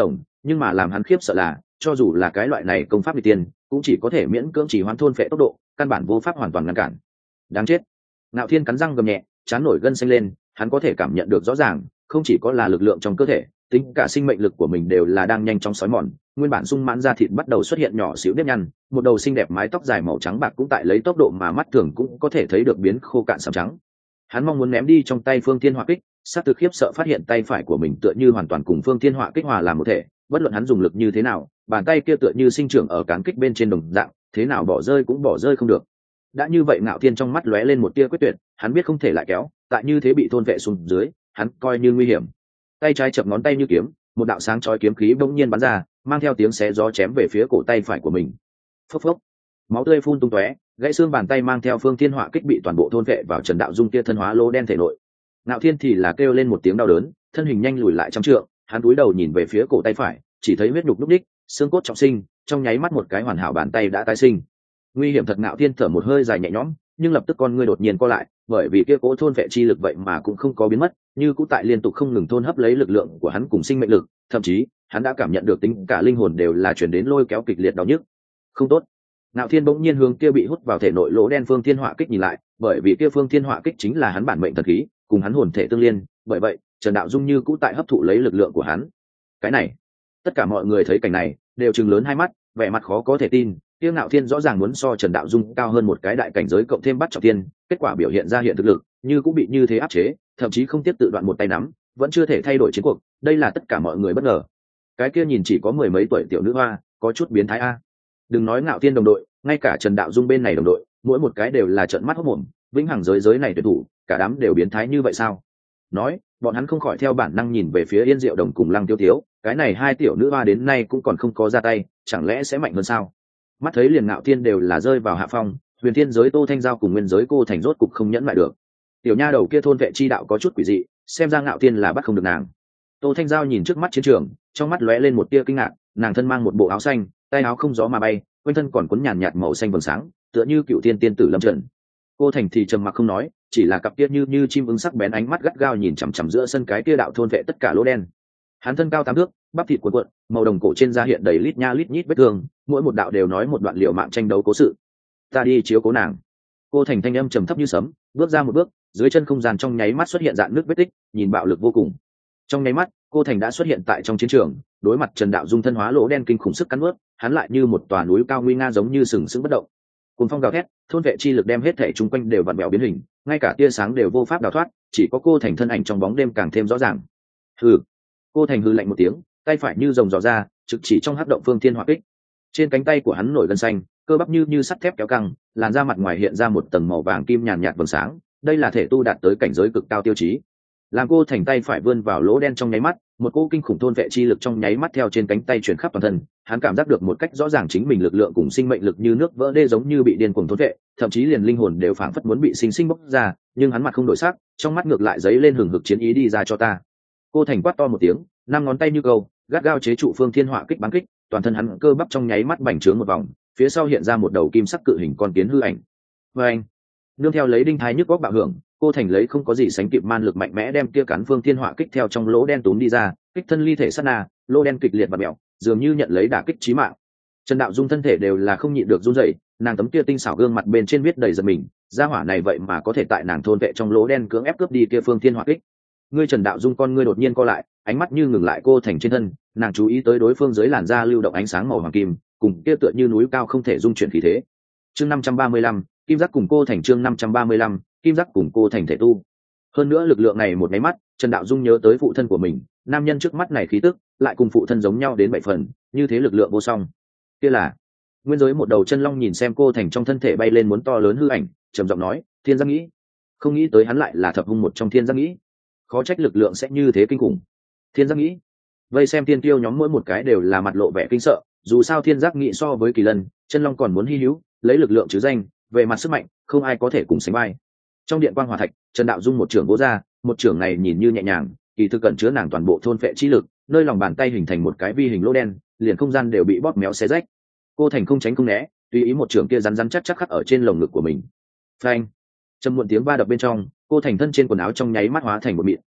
nhưng mà làm hắn khiếp sợ là cho dù là cái loại này công pháp n tiên cũng chỉ có thể miễn cưỡng chỉ hoãn thôn phệ tốc độ, căn bản vô pháp hoàn toàn ngăn cản. Đáng chết. Ngạo Thiên cắn răng gầm nhẹ, trán nổi gân xanh lên, hắn có thể cảm nhận được rõ ràng, không chỉ có là lực lượng trong cơ thể, tính cả sinh mệnh lực của mình đều là đang nhanh chóng xói mòn, nguyên bản sung mãn da thịt bắt đầu xuất hiện nhỏ xíu nếp nhăn, một đầu xinh đẹp mái tóc dài màu trắng bạc cũng tại lấy tốc độ mà mắt thường cũng có thể thấy được biến khô cạn sẫm trắng. Hắn mong muốn ném đi trong tay Phương Thiên Hỏa Kích, sát thực khiếp sợ phát hiện tay phải của mình tựa như hoàn toàn cùng Phương Thiên Hỏa Kích hòa làm một thể, bất luận hắn dùng lực như thế nào, bàn tay kia tựa như sinh trưởng ở cán kích bên trên đồng dạng, thế nào bỏ rơi cũng bỏ rơi không được. Đã như vậy Ngạo Thiên trong mắt lóe lên một tia quyết tuyệt, hắn biết không thể lại kéo, tại như thế bị thôn vệ xuống dưới, hắn coi như nguy hiểm. Tay trái chập ngón tay như kiếm, một đạo sáng chói kiếm khí bỗng nhiên bắn ra, mang theo tiếng xé gió chém về phía cổ tay phải của mình. Phốc phốc, máu tươi phun tung tóe, gãy xương bàn tay mang theo Phương Thiên Hỏa Kích bị toàn bộ thôn vệ vào Trần Đạo Dung kia thân hóa lỗ đen thể nội. Ngạo Thiên thì là kêu lên một tiếng đau đớn, thân hình nhanh lùi lại trăm trượng, hắn cúi đầu nhìn về phía cổ tay phải, chỉ thấy huyết nhục lúc đích, xương cốt trọng sinh, trong nháy mắt một cái hoàn hảo bàn tay đã tái sinh. Nguy hiểm thật. Ngạo Thiên thở một hơi dài nhẹ nhõm, nhưng lập tức con ngươi đột nhiên co lại, bởi vì kia cỗ thôn vệ chi lực vậy mà cũng không có biến mất, như cũng tại liên tục không ngừng thôn hấp lấy lực lượng của hắn cùng sinh mệnh lực, thậm chí hắn đã cảm nhận được tính cả linh hồn đều là chuyển đến lôi kéo kịch liệt đau nhức. Không tốt. Ngạo Thiên bỗng nhiên hướng kia bị hút vào thể nội lỗ đen Phương Thiên Hỏa Kích nhìn lại, bởi vì kia Phương Thiên Hỏa Kích chính là hắn bản mệnh thần khí, cùng hắn hồn thể tương liên, bởi vậy Trần Đạo Dung như cũ tại hấp thụ lấy lực lượng của hắn. Cái này, tất cả mọi người thấy cảnh này đều trừng lớn hai mắt, vẻ mặt khó có thể tin. Kia Ngạo Thiên rõ ràng muốn so Trần Đạo Dung cao hơn một cái đại cảnh giới cộng thêm bắt trọng thiên, kết quả biểu hiện ra hiện thực lực, như cũng bị như thế áp chế, thậm chí không tiếp tự đoạn một tay nắm, vẫn chưa thể thay đổi chiến cuộc, đây là tất cả mọi người bất ngờ. Cái kia nhìn chỉ có mười mấy tuổi tiểu nữ hoa, có chút biến thái a. Đừng nói Ngạo Thiên đồng đội, ngay cả Trần Đạo Dung bên này đồng đội, mỗi một cái đều là trợn mắt hốt mồm, vĩnh hằng giới này tuyệt thủ, cả đám đều biến thái như vậy sao? Nói, bọn hắn không khỏi theo bản năng nhìn về phía Yên Diệu Đồng cùng Lăng Tiêu Tiếu, cái này hai tiểu nữ hoa đến nay cũng còn không có ra tay, chẳng lẽ sẽ mạnh hơn sao? Mắt thấy liền Ngạo Thiên đều là rơi vào hạ phong, huyền thiên giới Tô Thanh Giao cùng nguyên giới Cô Thành rốt cục không nhẫn lại được. Tiểu nha đầu kia thôn vệ chi đạo có chút quỷ dị, xem ra Ngạo Thiên là bắt không được nàng. Tô Thanh Giao nhìn trước mắt chiến trường, trong mắt lóe lên một tia kinh ngạc, nàng thân mang một bộ áo xanh, tay áo không gió mà bay, quanh thân còn cuốn nhàn nhạt màu xanh vầng sáng, tựa như cựu thiên tiên tử lâm trận. Cô Thành thì trầm mặc không nói, chỉ là cặp kia như chim ưng sắc bén ánh mắt gắt gao nhìn chằm chằm giữa sân cái kia đạo thôn vệ tất cả lỗ đen. Hắn thân cao 8 thước, bắp thịt cuộn cuộn, màu đồng cổ trên da hiện đầy lít nha lít nhít vết thương, mỗi một đạo đều nói một đoạn liều mạng tranh đấu cố sự. Ta đi chiếu cố nàng. Cô Thành thanh âm trầm thấp như sấm, bước ra một bước, dưới chân không gian trong nháy mắt xuất hiện dạn nước vết tích, nhìn bạo lực vô cùng. Trong nháy mắt, Cô Thành đã xuất hiện tại trong chiến trường, đối mặt Trần Đạo Dung thân hóa lỗ đen kinh khủng sức cắn nuốt, hắn lại như một tòa núi cao nguy nga giống như sừng sững bất động. Cùng phong gào thét, thôn vệ chi lực đem hết thể chung quanh đều vặn vẹo biến hình, ngay cả tia sáng đều vô pháp đào thoát, chỉ có Cô Thành thân ảnh trong bóng đêm càng thêm rõ ràng. Hừ. Cô Thành hừ lạnh một tiếng, tay phải như rồng rò ra, trực chỉ trong hắc động Phương Thiên Hỏa Kích. Trên cánh tay của hắn nổi gân xanh, cơ bắp như sắt thép kéo căng, làn da mặt ngoài hiện ra một tầng màu vàng kim nhàn nhạt vầng sáng, đây là thể tu đạt tới cảnh giới cực cao tiêu chí. Làm Cô Thành tay phải vươn vào lỗ đen trong nháy mắt, một cỗ kinh khủng thôn vệ chi lực trong nháy mắt theo trên cánh tay truyền khắp toàn thân, hắn cảm giác được một cách rõ ràng chính mình lực lượng cùng sinh mệnh lực như nước vỡ đê giống như bị điên cuồng thôn vệ, thậm chí liền linh hồn đều phảng phất muốn bị sinh bốc ra, nhưng hắn mặt không đổi sắc, trong mắt ngược lại giấy lên hừng hực chiến ý đi ra cho ta. Cô Thành quát to một tiếng, năm ngón tay như câu, gắt gao chế trụ Phương Thiên Hỏa Kích bắn kích, toàn thân hắn cơ bắp trong nháy mắt bành trướng một vòng, phía sau hiện ra một đầu kim sắc cự hình con kiến hư ảnh. Và anh, nương theo lấy đinh thái nhức góc bạo hưởng, Cô Thành lấy không có gì sánh kịp man lực mạnh mẽ đem kia cắn Phương Thiên Hỏa Kích theo trong lỗ đen túm đi ra, kích thân ly thể sát na, lỗ đen kịch liệt và mèo, dường như nhận lấy đả kích chí mạng. Trần Đạo Dung thân thể đều là không nhịn được run rẩy, nàng tấm kia tinh xảo gương mặt bên trên viết đầy giận mình, gia hỏa này vậy mà có thể tại nàng thôn vệ trong lỗ đen cưỡng ép cướp đi kia Phương Thiên Hỏa Kích. Ngươi Trần Đạo Dung con ngươi đột nhiên co lại, ánh mắt như ngừng lại Cô Thành trên thân, nàng chú ý tới đối phương dưới làn da lưu động ánh sáng màu hoàng kim, cùng kia tựa như núi cao không thể dung chuyển khí thế. Chương 535, Kim Giác cùng Cô Thành chương 535, Kim Giác cùng Cô Thành thể tu. Hơn nữa lực lượng này một cái mắt, Trần Đạo Dung nhớ tới phụ thân của mình, nam nhân trước mắt này khí tức, lại cùng phụ thân giống nhau đến 7 phần, như thế lực lượng vô song. Kia là nguyên giới một đầu chân long nhìn xem Cô Thành trong thân thể bay lên muốn to lớn hư ảnh, trầm giọng nói, Thiên Giác Nghĩ. Không nghĩ tới hắn lại là thập hung một trong Thiên Giác Nghĩ, khó trách lực lượng sẽ như thế kinh khủng. Thiên Giác Nghĩ, vây xem tiên tiêu nhóm mỗi một cái đều là mặt lộ vẻ kinh sợ, dù sao Thiên Giác Nghĩ so với Kỳ Lân, chân long còn muốn hi hữu, lấy lực lượng chứ danh, về mặt sức mạnh, không ai có thể cùng sánh vai. Trong điện quang hỏa thạch, Trần Đạo Dung một trưởng vỗ ra, một trưởng này nhìn như nhẹ nhàng, kỳ thực cẩn chứa nàng toàn bộ thôn phệ chi lực, nơi lòng bàn tay hình thành một cái vi hình lỗ đen, liền không gian đều bị bóp méo xé rách. Cô Thành không tránh không né, tùy ý một trưởng kia rắn chắc chắc khắc ở trên lồng ngực của mình. Phanh! Trầm muộn tiếng va đập bên trong, Cô Thành thân trên quần áo trong nháy mắt hóa thành một mịn,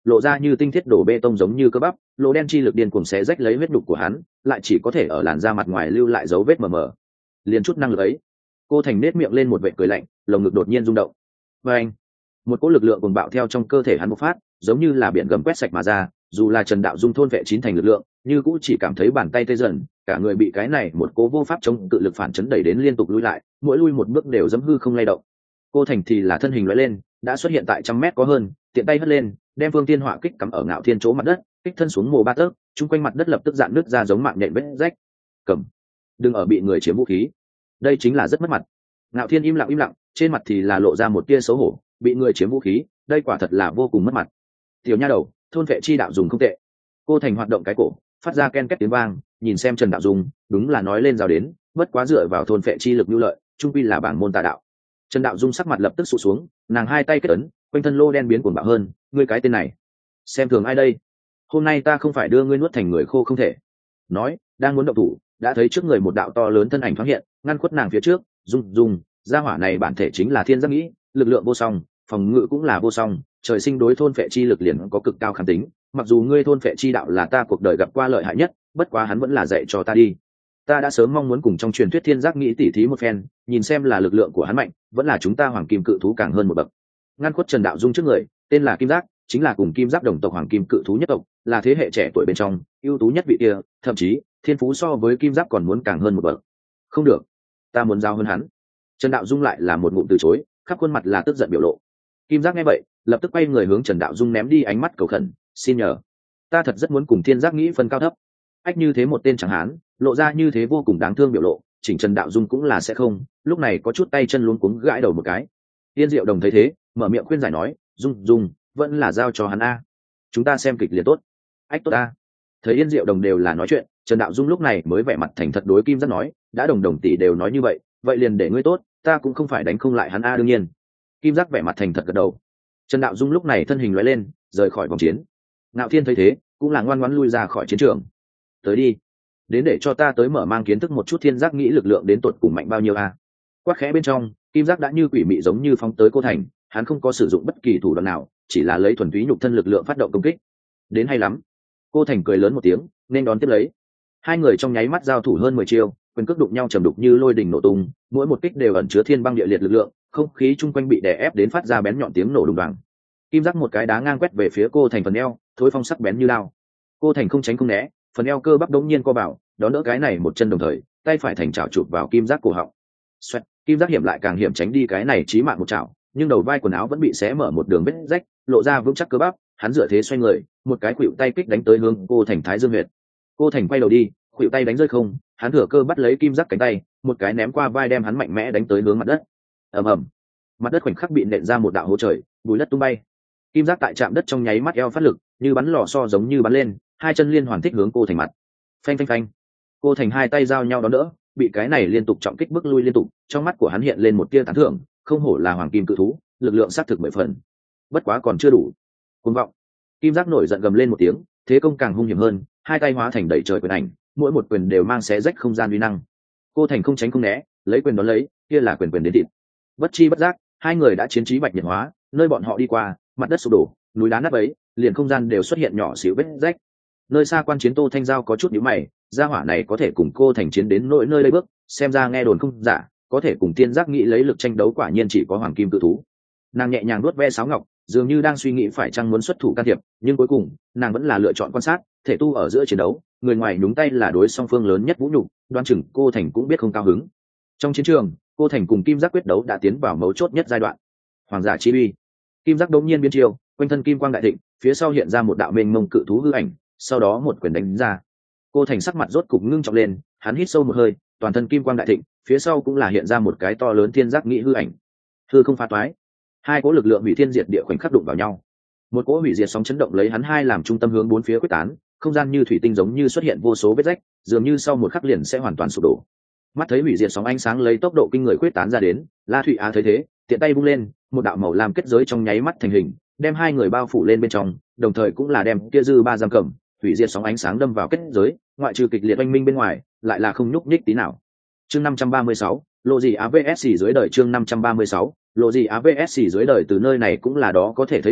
lộ ra như tinh thiết đổ bê tông giống như cơ bắp, lỗ đen chi lực điên cuồng xé rách lấy huyết đục của hắn, lại chỉ có thể ở làn da mặt ngoài lưu lại dấu vết mờ mờ. Liền chút năng lực ấy. Cô Thành nết miệng lên một vệt cười lạnh, lồng ngực đột nhiên rung động. Và anh, một cỗ lực lượng cuồng bạo theo trong cơ thể hắn bộc phát, giống như là biển gầm quét sạch mà ra, dù là Trần Đạo Dung thôn vệ chín thành lực lượng, như cũng chỉ cảm thấy bàn tay tê dần, cả người bị cái này một cỗ vô pháp chống cự lực phản chấn đẩy đến liên tục lùi lại, mỗi lui một bước đều dẫm hư không lay động. Cô Thành thì là thân hình lóe lên, đã xuất hiện tại 100 mét có hơn, tiện tay hất lên, đem Phương Tiên Họa kích cắm ở Ngạo Thiên chỗ mặt đất, kích thân xuống mồ ba tấc, chung quanh mặt đất lập tức dạn nứt ra giống mạng nhện vết rách. Cầm, đừng ở bị người chiếm vũ khí, đây chính là rất mất mặt. Ngạo Thiên im lặng, trên mặt thì là lộ ra một tia xấu hổ, bị người chiếm vũ khí, đây quả thật là vô cùng mất mặt. Tiểu nha đầu, thôn vệ chi đạo dùng không tệ. Cô Thành hoạt động cái cổ, phát ra ken két tiếng vang, nhìn xem Trần Đạo Dung, đúng là nói lên rào đến, bất quá dựa vào thôn vệ chi lực nhu lợi, trung quy là bảng môn tà đạo. Trần Đạo Dung sắc mặt lập tức sụt xuống, nàng hai tay kết ấn, quanh thân lô đen biến cuồng bạo hơn, ngươi cái tên này, xem thường ai đây? Hôm nay ta không phải đưa ngươi nuốt thành người khô không thể. Nói, đang muốn động thủ, đã thấy trước người một đạo to lớn thân ảnh thoáng hiện, ngăn khuất nàng phía trước. Dung, gia hỏa này bản thể chính là thiên giác nghĩ, lực lượng vô song, phòng ngự cũng là vô song, trời sinh đối thôn phệ chi lực liền có cực cao kháng tính. Mặc dù ngươi thôn phệ chi đạo là ta cuộc đời gặp qua lợi hại nhất, bất quá hắn vẫn là dạy cho ta đi. Ta đã sớm mong muốn cùng trong truyền thuyết thiên giác nghĩ tỉ thí một phen, nhìn xem là lực lượng của hắn mạnh, vẫn là chúng ta hoàng kim cự thú càng hơn một bậc. Ngăn khuất Trần Đạo Dung trước người, tên là Kim Giác, chính là cùng Kim Giác đồng tộc hoàng kim cự thú nhất tộc, là thế hệ trẻ tuổi bên trong ưu tú nhất vị kia, thậm chí thiên phú so với Kim Giác còn muốn càng hơn một bậc. Không được, ta muốn giao hơn hắn. Trần Đạo Dung lại là một ngụm từ chối, khắp khuôn mặt là tức giận biểu lộ. Kim Giác nghe vậy, lập tức quay người hướng Trần Đạo Dung ném đi ánh mắt cầu khẩn, xin nhờ, ta thật rất muốn cùng thiên giác nghĩ phân cao thấp. Ách, như thế một tên chẳng hán, lộ ra như thế vô cùng đáng thương biểu lộ, chỉnh Trần Đạo Dung cũng là sẽ không, lúc này có chút tay chân luống cuống gãi đầu một cái. Tiên Diệu Đồng thấy thế, mở miệng khuyên giải nói, Dung, vẫn là giao cho hắn a, chúng ta xem kịch liền tốt. Ách, tốt a. Thấy Yên Diệu Đồng đều là nói chuyện, Trần Đạo Dung lúc này mới vẻ mặt thành thật đối Kim Giác nói, đã đồng tỷ đều nói như vậy, vậy liền để ngươi tốt, ta cũng không phải đánh không lại hắn a. Đương nhiên. Kim Giác vẻ mặt thành thật gật đầu. Trần Đạo Dung lúc này thân hình lóe lên, rời khỏi vòng chiến. Ngạo Thiên thấy thế, cũng là ngoan ngoãn lui ra khỏi chiến trường. Tới đi, đến để cho ta tới mở mang kiến thức một chút thiên giác nghĩ lực lượng đến tột cùng mạnh bao nhiêu a. Quát khẽ bên trong, Kim Giác đã như quỷ mị giống như phóng tới Cô Thành, hắn không có sử dụng bất kỳ thủ đoạn nào, chỉ là lấy thuần túy nhục thân lực lượng phát động công kích. Đến hay lắm. Cô Thành cười lớn một tiếng, nên đón tiếp lấy. Hai người trong nháy mắt giao thủ hơn 10 chiêu, quyền cước đụng nhau trầm đục như lôi đình nổ tung, mỗi một kích đều ẩn chứa thiên băng địa liệt lực lượng, không khí chung quanh bị đè ép đến phát ra bén nhọn tiếng nổ đùng đoàng. Kim Giác một cái đá ngang quét về phía Cô Thành phần eo, thối phong sắc bén như lao. Cô Thành không tránh không né, phần eo cơ bắp đống nhiên co bảo, đón đỡ cái này một chân đồng thời, tay phải thành chảo chụp vào Kim Giác cổ họng. Xoẹt, Kim Giác hiểm lại càng hiểm tránh đi cái này chí mạng một chảo, nhưng đầu vai quần áo vẫn bị xé mở một đường vết rách, lộ ra vững chắc cơ bắp, hắn dựa thế xoay người, một cái khuỷu tay kích đánh tới hướng Cô Thành thái dương huyệt. Cô Thành quay đầu đi, khuỷu tay đánh rơi không, hắn thừa cơ bắt lấy Kim Giác cánh tay, một cái ném qua vai đem hắn mạnh mẽ đánh tới hướng mặt đất. Ầm ầm, mặt đất khoảnh khắc bị nện ra một đạo hố trời, bùi đất tung bay. Kim Giác tại chạm đất trong nháy mắt eo phát lực, như bắn lò xo giống như bắn lên, hai chân liên hoàn thích hướng Cô Thành mặt. Phanh phanh phanh. Cô Thành hai tay giao nhau đón đỡ, bị cái này liên tục trọng kích bước lui liên tục, trong mắt của hắn hiện lên một tia tán thưởng, không hổ là hoàng kim cự thú, lực lượng xác thực 10 phần. Bất quá còn chưa đủ. Cuồng vọng. Kim Giác nổi giận gầm lên một tiếng, thế công càng hung hiểm hơn, hai tay hóa thành đẩy trời quyền ảnh, mỗi một quyền đều mang xé rách không gian uy năng. Cô Thành không tránh không né, lấy quyền đón lấy, kia là quyền đến thịt. Bất chi bất giác, hai người đã chiến trí bạch nhiệt hóa, nơi bọn họ đi qua, mặt đất sụp đổ, núi đá nát bấy, liền không gian đều xuất hiện nhỏ xíu vết rách. Nơi xa quan chiến Tô Thanh Giao có chút nhíu mày, gia hỏa này có thể cùng Cô Thành chiến đến nỗi nơi đây bước, xem ra nghe đồn không giả, có thể cùng tiên giác nghĩ lấy lực tranh đấu quả nhiên chỉ có hoàng kim cự thú. Nàng nhẹ nhàng nuốt ve sáo ngọc, dường như đang suy nghĩ phải chăng muốn xuất thủ can thiệp, nhưng cuối cùng nàng vẫn là lựa chọn quan sát, thể tu ở giữa chiến đấu, người ngoài nhúng tay là đối song phương lớn nhất vũ nhục, đoan chừng Cô Thành cũng biết không cao hứng. Trong chiến trường, Cô Thành cùng Kim Giác quyết đấu đã tiến vào mấu chốt nhất giai đoạn. Hoàng giả chi uy. Kim Giác đống nhiên biến chiêu, quanh thân kim quang đại thịnh, phía sau hiện ra một đạo mênh mông cự thú hư ảnh, sau đó một quyền đánh ra. Cô Thành sắc mặt rốt cục ngưng trọng lên, hắn hít sâu một hơi, toàn thân kim quang đại thịnh, phía sau cũng là hiện ra một cái to lớn thiên giác nghĩ hư ảnh. Hư không phá toái, hai cỗ lực lượng hủy thiên diệt địa khoảnh khắc đụng vào nhau. Một cỗ hủy diệt sóng chấn động lấy hắn hai làm trung tâm hướng bốn phía quyết tán, không gian như thủy tinh giống như xuất hiện vô số vết rách, dường như sau một khắc liền sẽ hoàn toàn sụp đổ. Mắt thấy hủy diệt sóng ánh sáng lấy tốc độ kinh người quyết tán ra đến, La Thụy Á thấy thế, tiện tay vung lên, một đạo màu lam kết giới trong nháy mắt thành hình, đem hai người bao phủ lên bên trong, đồng thời cũng là đem kia dư ba giam cầm, hủy diệt sóng ánh sáng đâm vào kết giới, ngoại trừ kịch liệt oanh minh bên ngoài, lại là không nhúc nhích tí nào. Chương 536, lộ gì AVSC dưới đời chương 536, lộ gì AVSC dưới đời từ nơi này cũng là đó có thể thấy được,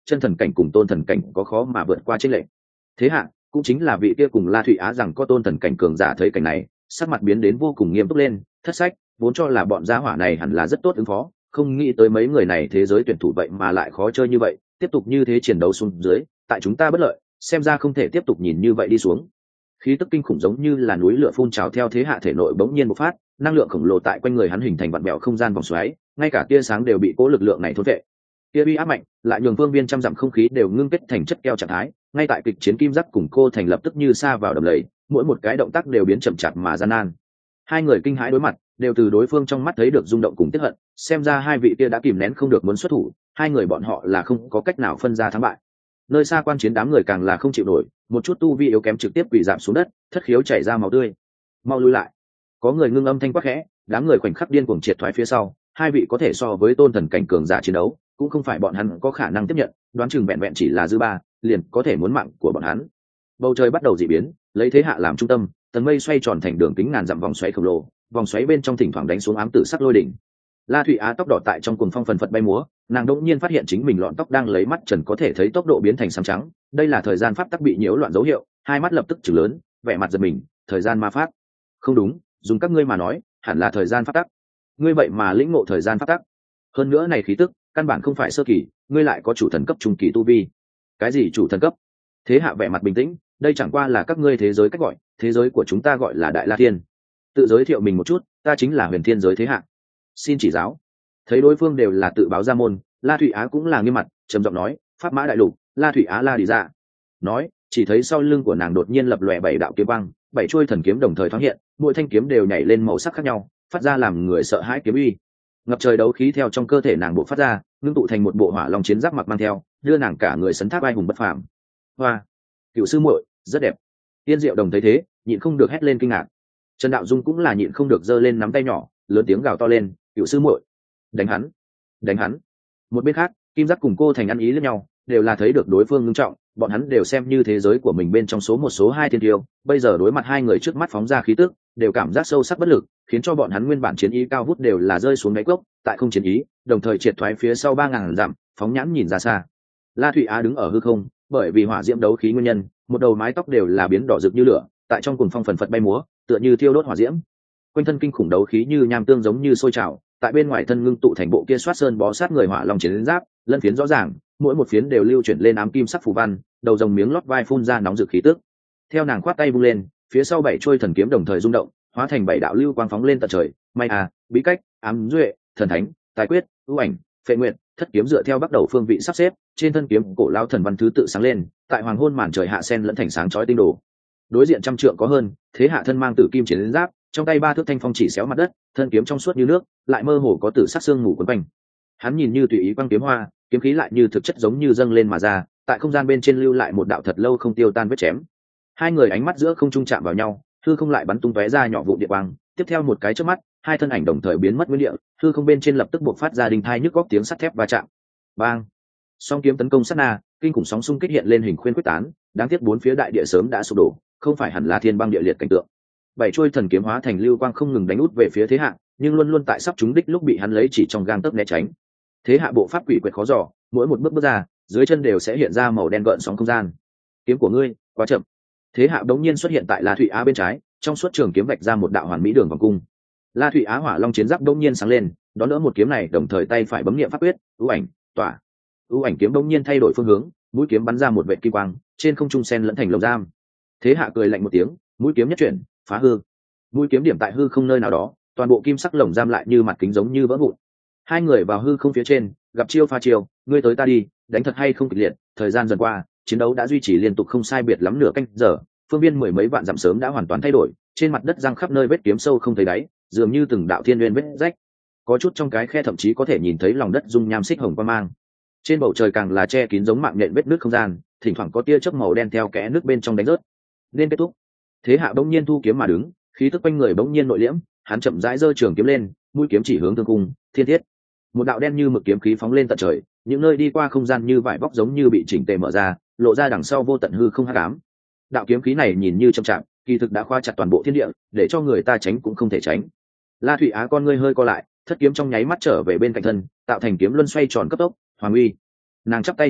chân thần cảnh cùng tôn thần cảnh có khó mà vượt qua chênh lệch. Thế hạ cũng chính là vị kia cùng La Thụy Á rằng có tôn thần cảnh cường giả thấy cảnh này, sắc mặt biến đến vô cùng nghiêm túc lên. Thất sách, vốn cho là bọn gia hỏa này hẳn là rất tốt ứng phó, không nghĩ tới mấy người này thế giới tuyển thủ vậy mà lại khó chơi như vậy, tiếp tục như thế chiến đấu xuống dưới, tại chúng ta bất lợi, xem ra không thể tiếp tục nhìn như vậy đi xuống. Khí tức kinh khủng giống như là núi lửa phun trào theo thế hạ thể nội bỗng nhiên bộc phát, năng lượng khổng lồ tại quanh người hắn hình thành vặn bẹo không gian vòng xoáy, ngay cả tia sáng đều bị cố lực lượng này thôn vệ. Tia uy áp mạnh, lại nhường phương viên trăm dặm không khí đều ngưng kết thành chất keo trạng thái, ngay tại kịch chiến kim giác cùng cô thành lập tức như sa vào đầm lầy, mỗi một cái động tác đều biến chậm chạp mà gian nan. Hai người kinh hãi đối mặt, đều từ đối phương trong mắt thấy được rung động cùng tiếc hận, xem ra hai vị kia đã kìm nén không được muốn xuất thủ, hai người bọn họ là không có cách nào phân ra thắng bại. Nơi xa quan chiến đám người càng là không chịu nổi, một chút tu vi yếu kém trực tiếp quỳ rạp xuống đất, thất khiếu chảy ra máu tươi. Mau lui lại. Có người ngưng âm thanh quát khẽ, đám người khoảnh khắc điên cuồng triệt thoái phía sau, hai vị có thể so với tôn thần cảnh cường giả chiến đấu, cũng không phải bọn hắn có khả năng tiếp nhận, đoán chừng vẹn vẹn chỉ là dư ba, liền có thể muốn mạng của bọn hắn. Bầu trời bắt đầu dị biến, lấy thế hạ làm trung tâm, tầng mây xoay tròn thành đường kính ngàn dặm vòng xoáy khổng lồ, vòng xoáy bên trong thỉnh thoảng đánh xuống ám tử sắc lôi đỉnh. La Thụy Á tóc đỏ tại trong cuồng phong phần phật bay múa, nàng đột nhiên phát hiện chính mình lọn tóc đang lấy mắt trần có thể thấy tốc độ biến thành xám trắng, đây là thời gian pháp tắc bị nhiễu loạn dấu hiệu, hai mắt lập tức trừng lớn, vẻ mặt giật mình, thời gian ma pháp. Không đúng, dùng các ngươi mà nói, hẳn là thời gian pháp tắc. Ngươi vậy mà lĩnh ngộ thời gian pháp tắc. Hơn nữa này khí tức, căn bản không phải sơ kỳ, ngươi lại có chủ thần cấp trung kỳ tu vi. Cái gì chủ thần cấp? Thế hạ vẻ mặt bình tĩnh, đây chẳng qua là các ngươi thế giới cách gọi, thế giới của chúng ta gọi là Đại La Thiên. Tự giới thiệu mình một chút, ta chính là Huyền Thiên giới Thế Hạ. Xin chỉ giáo. Thấy đối phương đều là tự báo ra môn, La Thụy Á cũng là nghiêm mặt, trầm giọng nói, pháp mã đại lục, La Thụy Á La đi ra. Nói, chỉ thấy sau lưng của nàng đột nhiên lập lòe bảy đạo kiếm quang, bảy chuôi thần kiếm đồng thời thoáng hiện, mỗi thanh kiếm đều nhảy lên màu sắc khác nhau, phát ra làm người sợ hãi kiếm uy. Ngập trời đấu khí theo trong cơ thể nàng bộ phát ra, ngưng tụ thành một bộ hỏa long chiến giáp mặc mang theo, đưa nàng cả người sấn thác vai hùng bất phàm. Hoa, cựu sư muội, rất đẹp. Tiên Diệu Đồng thấy thế, nhịn không được hét lên kinh ngạc. Trần Đạo Dung cũng là nhịn không được giơ lên nắm tay nhỏ, lớn tiếng gào to lên, cựu sư muội, đánh hắn, đánh hắn. Một bên khác, Kim Giác cùng cô Thành ăn ý lẫn nhau, đều là thấy được đối phương ngưng trọng, bọn hắn đều xem như thế giới của mình bên trong số một số hai thiên tiêu, bây giờ đối mặt hai người trước mắt phóng ra khí tức, đều cảm giác sâu sắc bất lực, khiến cho bọn hắn nguyên bản chiến ý cao vút đều là rơi xuống đáy cốc, tại không chiến ý, đồng thời triệt thoái phía sau 3000 dặm, phóng nhãn nhìn ra xa. La Thụy Á đứng ở hư không, bởi vì hỏa diễm đấu khí nguyên nhân, một đầu mái tóc đều là biến đỏ rực như lửa, tại trong cuồng phong phần phật bay múa, tựa như thiêu đốt hỏa diễm. Quanh thân kinh khủng đấu khí như nham tương giống như sôi trào, tại bên ngoài thân ngưng tụ thành bộ kia xoát sơn bó sát người hỏa long chiến giáp, lân phiến rõ ràng, mỗi một phiến đều lưu chuyển lên ám kim sắc phù văn, đầu rồng miếng lót vai phun ra nóng rực khí tức. Theo nàng khoát tay vung lên, phía sau bảy trôi thần kiếm đồng thời rung động, hóa thành bảy đạo lưu quang phóng lên tận trời, may à, bí cách, ám duệ, thần thánh, tài quyết, ưu ảnh, phệ nguyện, thất kiếm dựa theo bắt đầu phương vị sắp xếp, trên thân kiếm cổ lao thần văn thứ tự sáng lên, tại hoàng hôn màn trời hạ sen lẫn thành sáng chói tinh đồ. Đối diện trăm trượng có hơn, thế hạ thân mang tử kim chiến giáp, trong tay ba thước thanh phong chỉ xéo mặt đất, thân kiếm trong suốt như nước, lại mơ hồ có tử sắc xương mù quấn quanh. Hắn nhìn như tùy ý quang kiếm hoa, kiếm khí lại như thực chất giống như dâng lên mà ra, tại không gian bên trên lưu lại một đạo thật lâu không tiêu tan vết chém. Hai người ánh mắt giữa không trung chạm vào nhau, hư không lại bắn tung tóe ra nhỏ vụ địa quang, tiếp theo một cái chớp mắt, hai thân ảnh đồng thời biến mất nguyên địa, hư không bên trên lập tức buộc phát ra đinh thai nhức góc tiếng sắt thép va chạm. Bang! Song kiếm tấn công sát na, kinh khủng sóng xung kích hiện lên hình khuyên quyết tán, đáng tiếc bốn phía đại địa sớm đã sụp đổ, không phải hẳn là thiên băng địa liệt cảnh tượng. Bảy chuôi thần kiếm hóa thành lưu quang không ngừng đánh út về phía thế hạ, nhưng luôn luôn tại sắp trúng đích lúc bị hắn lấy chỉ trong gang tấc né tránh. Thế hạ bộ pháp quỷ quyệt khó dò, mỗi một bước ra, dưới chân đều sẽ hiện ra màu đen gợn sóng không gian. Kiếm của ngươi quá chậm. Thế hạ đống nhiên xuất hiện tại La Thụy Á bên trái, trong suốt trường kiếm vạch ra một đạo hoàn mỹ đường vòng cung. La Thụy Á hỏa long chiến giáp đống nhiên sáng lên, đón đỡ một kiếm này, đồng thời tay phải bấm niệm pháp quyết, ưu ảnh, tỏa. Ưu ảnh kiếm đống nhiên thay đổi phương hướng, mũi kiếm bắn ra một vệt kim quang, trên không trung sen lẫn thành lồng giam. Thế hạ cười lạnh một tiếng, mũi kiếm nhất chuyển, phá hư. Mũi kiếm điểm tại hư không nơi nào đó, toàn bộ kim sắc lồng giam lại như mặt kính giống như vỡ vụn. Hai người vào hư không phía trên, gặp chiêu pha chiêu, ngươi tới ta đi, đánh thật hay không kịch liệt. Thời gian dần qua, chiến đấu đã duy trì liên tục không sai biệt lắm nửa canh giờ, phương viên mười mấy vạn dặm sớm đã hoàn toàn thay đổi, trên mặt đất răng khắp nơi vết kiếm sâu không thấy đáy, dường như từng đạo thiên nguyên vết rách. Có chút trong cái khe thậm chí có thể nhìn thấy lòng đất dung nham xích hồng qua mang. Trên bầu trời càng là che kín giống mạng nhện vết nước không gian, thỉnh thoảng có tia chớp màu đen theo kẽ nước bên trong đánh rớt. Nên kết thúc. Thế hạ bỗng nhiên thu kiếm mà đứng, khí tức quanh người bỗng nhiên nội liễm, hắn chậm rãi giơ trường kiếm lên, mũi kiếm chỉ hướng thương cung, thiên thiết. Một đạo đen như mực kiếm khí phóng lên tận trời, những nơi đi qua không gian như vải bóc giống như bị chỉnh tề mở ra, lộ ra đằng sau vô tận hư không hắc ám. Đạo kiếm khí này nhìn như chậm chạp, kỳ thực đã khóa chặt toàn bộ thiên địa, để cho người ta tránh cũng không thể tránh. La Thụy Á con ngươi hơi co lại, thất kiếm trong nháy mắt trở về bên cạnh thân, tạo thành kiếm luân xoay tròn cấp tốc, hoàng uy. Nàng chắp tay trước ngực,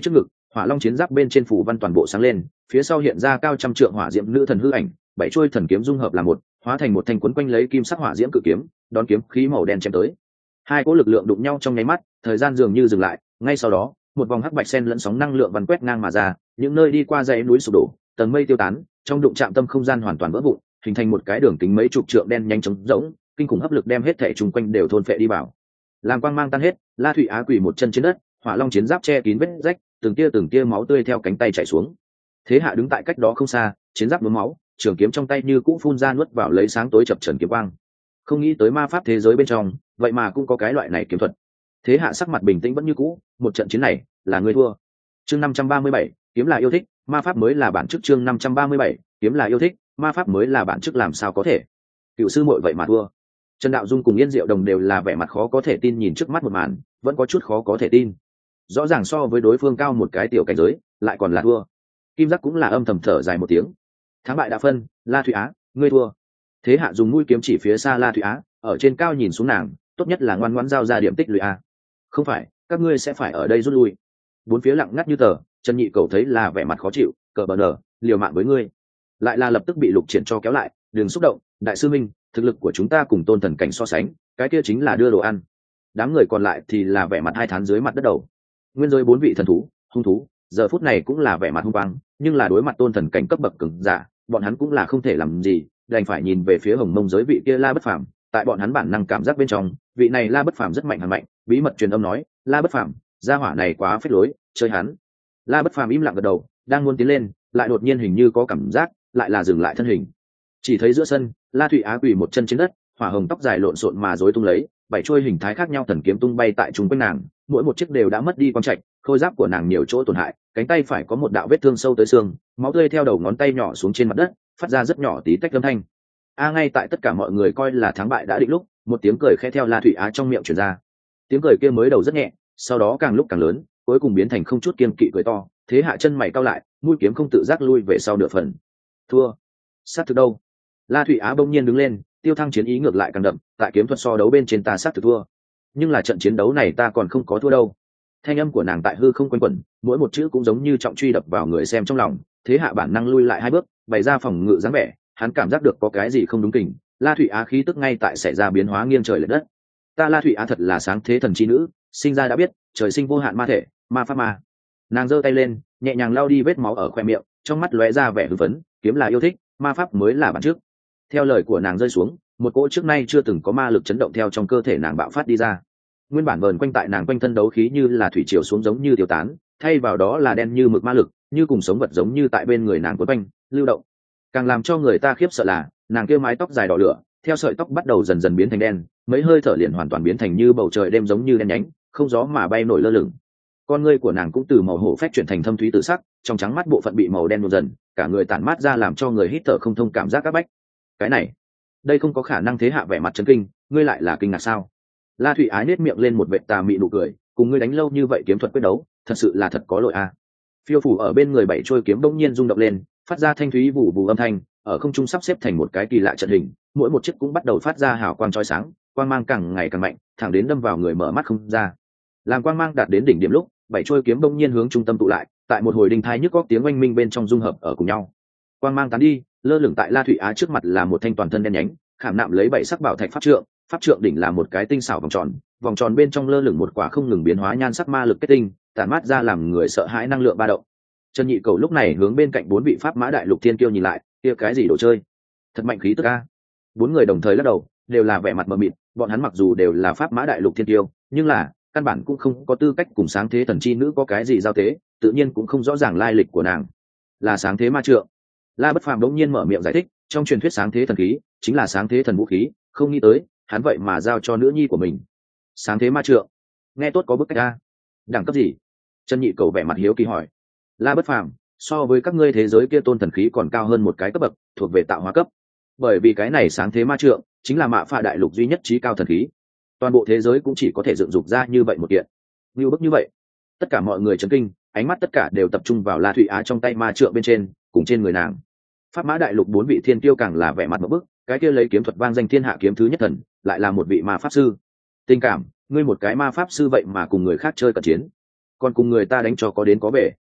Hỏa long chiến giáp bên trên phủ văn toàn bộ sáng lên, phía sau hiện ra cao trăm trượng hỏa diễm nữ thần hư ảnh, bảy chuôi thần kiếm dung hợp là một, hóa thành một thanh quấn quanh lấy kim sắc hỏa diễm cự kiếm, đón kiếm khí màu đen chém tới. Hai cỗ lực lượng đụng nhau trong nháy mắt, thời gian dường như dừng lại, ngay sau đó một vòng hắc bạch sen lẫn sóng năng lượng vằn quét ngang mà ra, những nơi đi qua dãy núi sụp đổ, tầng mây tiêu tán, trong đụng chạm tâm không gian hoàn toàn vỡ vụn, hình thành một cái đường kính mấy chục trượng đen nhanh chóng rỗng, kinh khủng hấp lực đem hết thảy chung quanh đều thôn phệ đi vào. Làm quang mang tan hết, La Thụy Á quỳ một chân trên đất, hỏa long chiến giáp che kín vết rách, từng tia máu tươi theo cánh tay chảy xuống. Thế Hạ đứng tại cách đó không xa, chiến giáp nhuốm máu, trường kiếm trong tay như cũ phun ra nuốt vào lấy sáng tối chập chờn kiếm quang. Không nghĩ tới ma pháp thế giới bên trong, vậy mà cũng có cái loại này kiếm thuật. Thế Hạ sắc mặt bình tĩnh vẫn như cũ, một trận chiến này là người thua. Chương 537, kiếm là yêu thích, ma pháp mới là bản chức. Chương 537, kiếm là yêu thích, ma pháp mới là bản chức. Làm sao có thể? Cựu sư muội vậy mà thua. Trần Đạo Dung cùng Yên Diệu Đồng đều là vẻ mặt khó có thể tin nhìn trước mắt một màn, vẫn có chút khó có thể tin. Rõ ràng so với đối phương cao một cái tiểu cảnh giới, lại còn là thua. Kim Giác cũng là âm thầm thở dài một tiếng. Thắng bại đã phân, La Thụy Á, ngươi thua. Thế Hạ dùng mũi kiếm chỉ phía xa La Thụy Á, ở trên cao nhìn xuống nàng, tốt nhất là ngoan ngoãn giao ra điểm tích lũy a. Không phải, các ngươi sẽ phải ở đây rút lui. Bốn phía lặng ngắt như tờ, Trần Nhị Cầu thấy là vẻ mặt khó chịu, cờ bờ nở, liều mạng với ngươi. Lại là lập tức bị Lục Triển cho kéo lại, đừng xúc động, đại sư minh, thực lực của chúng ta cùng Tôn Thần cảnh so sánh, cái kia chính là đưa đồ ăn. Đám người còn lại thì là vẻ mặt hai thán dưới mặt đất đầu. Nguyên giới bốn vị thần thú, hung thú, giờ phút này cũng là vẻ mặt hung quang, nhưng là đối mặt Tôn Thần cảnh cấp bậc cường giả, bọn hắn cũng là không thể làm gì, đành phải nhìn về phía Hồng Mông giới vị kia La Bất Phàm. Tại bọn hắn bản năng cảm giác bên trong, vị này La Bất Phàm rất mạnh, mạnh, bí mật truyền âm nói, La Bất Phàm, gia hỏa này quá phết lối, chơi hắn. La Bất Phàm im lặng gật đầu, đang muốn tiến lên, lại đột nhiên hình như có cảm giác, lại là dừng lại thân hình. Chỉ thấy giữa sân, La Thụy Á quỳ một chân trên đất, hỏa hồng tóc dài lộn xộn mà rối tung lấy, bảy chuôi hình thái khác nhau thần kiếm tung bay tại trung quanh nàng, mỗi một chiếc đều đã mất đi quang trạch, khôi giáp của nàng nhiều chỗ tổn hại, cánh tay phải có một đạo vết thương sâu tới xương, máu tươi theo đầu ngón tay nhỏ xuống trên mặt đất, phát ra rất nhỏ tí tách âm thanh. Ngay tại tất cả mọi người coi là thắng bại đã định lúc, một tiếng cười khẽ theo La Thụy Á trong miệng truyền ra. Tiếng cười kia mới đầu rất nhẹ, sau đó càng lúc càng lớn, cuối cùng biến thành không chút kiêng kỵ cười to. Thế Hạ chân mày cau lại, mũi kiếm không tự giác lui về sau nửa phần. Thua. Sát thực đâu? La Thụy Á bỗng nhiên đứng lên, tiêu thăng chiến ý ngược lại càng đậm, tại kiếm thuật so đấu bên trên ta sát thực thua, nhưng là trận chiến đấu này ta còn không có thua đâu. Thanh âm của nàng tại hư không quanh quẩn, mỗi một chữ cũng giống như trọng truy đập vào người xem trong lòng. Thế Hạ bản năng lui lại hai bước, bày ra phòng ngự dáng vẻ, hắn cảm giác được có cái gì không đúng kình. La Thụy Á khí tức ngay tại xảy ra biến hóa nghiêng trời lệch đất. Ta La Thụy Á thật là sáng thế thần chi nữ, sinh ra đã biết trời sinh vô hạn ma thể, ma pháp ma. Nàng giơ tay lên, nhẹ nhàng lau đi vết máu ở khoe miệng, trong mắt lóe ra vẻ hưng phấn, kiếm là yêu thích, ma pháp mới là bản trước. Theo lời của nàng rơi xuống, một cỗ trước nay chưa từng có ma lực chấn động theo trong cơ thể nàng bạo phát đi ra. Nguyên bản vờn quanh tại nàng quanh thân đấu khí như là thủy triều xuống giống như tiêu tán, thay vào đó là đen như mực ma lực, như cùng sống vật giống như tại bên người nàng quấn quanh lưu động. Càng làm cho người ta khiếp sợ là nàng kia mái tóc dài đỏ lửa, theo sợi tóc bắt đầu dần dần biến thành đen, mấy hơi thở liền hoàn toàn biến thành như bầu trời đêm giống như đen nhánh, không gió mà bay nổi lơ lửng. Con ngươi của nàng cũng từ màu hổ phách chuyển thành thâm thúy tự sắc, trong trắng mắt bộ phận bị màu đen nhuộm dần, cả người tản mát ra làm cho người hít thở không thông cảm giác các bách. Cái này, đây không có khả năng. Thế Hạ vẻ mặt chấn kinh, ngươi lại là kinh ngạc sao? La Thụy Ái nết miệng lên một vệt tà mị nụ cười, cùng ngươi đánh lâu như vậy kiếm thuật quyết đấu, thật sự là thật có lỗi a. Phiêu phủ ở bên người bảy trôi kiếm bỗng nhiên rung động lên, phát ra thanh thúy vụ vụ âm thanh, ở không trung sắp xếp thành một cái kỳ lạ trận hình, mỗi một chiếc cũng bắt đầu phát ra hào quang chói sáng, quang mang càng ngày càng mạnh, thẳng đến đâm vào người mở mắt không ra. Làm quang mang đạt đến đỉnh điểm lúc, bảy trôi kiếm bỗng nhiên hướng trung tâm tụ lại, tại một hồi đinh thai nhức góc tiếng oanh minh bên trong dung hợp ở cùng nhau. Quang mang tán đi, lơ lửng tại La Thụy Á trước mặt là một thanh toàn thân đen nhánh, khảm nạm lấy bảy sắc bảo thạch pháp trượng đỉnh là một cái tinh xảo vòng tròn bên trong lơ lửng một quả không ngừng biến hóa nhan sắc ma lực kết tinh, tản mát ra làm người sợ hãi năng lượng ba động. Trần Nhị Cầu lúc này hướng bên cạnh bốn vị pháp mã đại lục thiên kiêu nhìn lại, kia cái gì đồ chơi? Thật mạnh khí tức a. Bốn người đồng thời lắc đầu, đều là vẻ mặt mờ mịt, bọn hắn mặc dù đều là pháp mã đại lục thiên kiêu, nhưng là căn bản cũng không có tư cách cùng sáng thế thần chi nữ có cái gì giao tế, tự nhiên cũng không rõ ràng lai lịch của nàng. Là sáng thế ma trượng. La Bất Phàm đống nhiên mở miệng giải thích, trong truyền thuyết sáng thế thần khí chính là sáng thế thần vũ khí, không nghĩ tới hắn vậy mà giao cho nữ nhi của mình. Sáng thế ma trượng, nghe tốt có bức cách a. Đẳng cấp gì? Trần Nhị Cầu vẻ mặt hiếu kỳ hỏi. La Bất Phàm, so với các ngươi thế giới kia tôn thần khí còn cao hơn một cái cấp bậc, thuộc về tạo hóa cấp. Bởi vì cái này sáng thế ma trượng chính là mạ phạ đại lục duy nhất chí cao thần khí, toàn bộ thế giới cũng chỉ có thể dựng dục ra như vậy một kiện. Như bức như vậy, tất cả mọi người chấn kinh, ánh mắt tất cả đều tập trung vào La Thụy Á trong tay ma trượng bên trên, cùng trên người nàng. Pháp mã đại lục bốn vị thiên tiêu càng là vẻ mặt một bức, cái kia lấy kiếm thuật vang danh thiên hạ kiếm thứ nhất thần, lại là một vị ma pháp sư. Tình cảm, ngươi một cái ma pháp sư vậy mà cùng người khác chơi cận chiến, còn cùng người ta đánh cho có đến có về.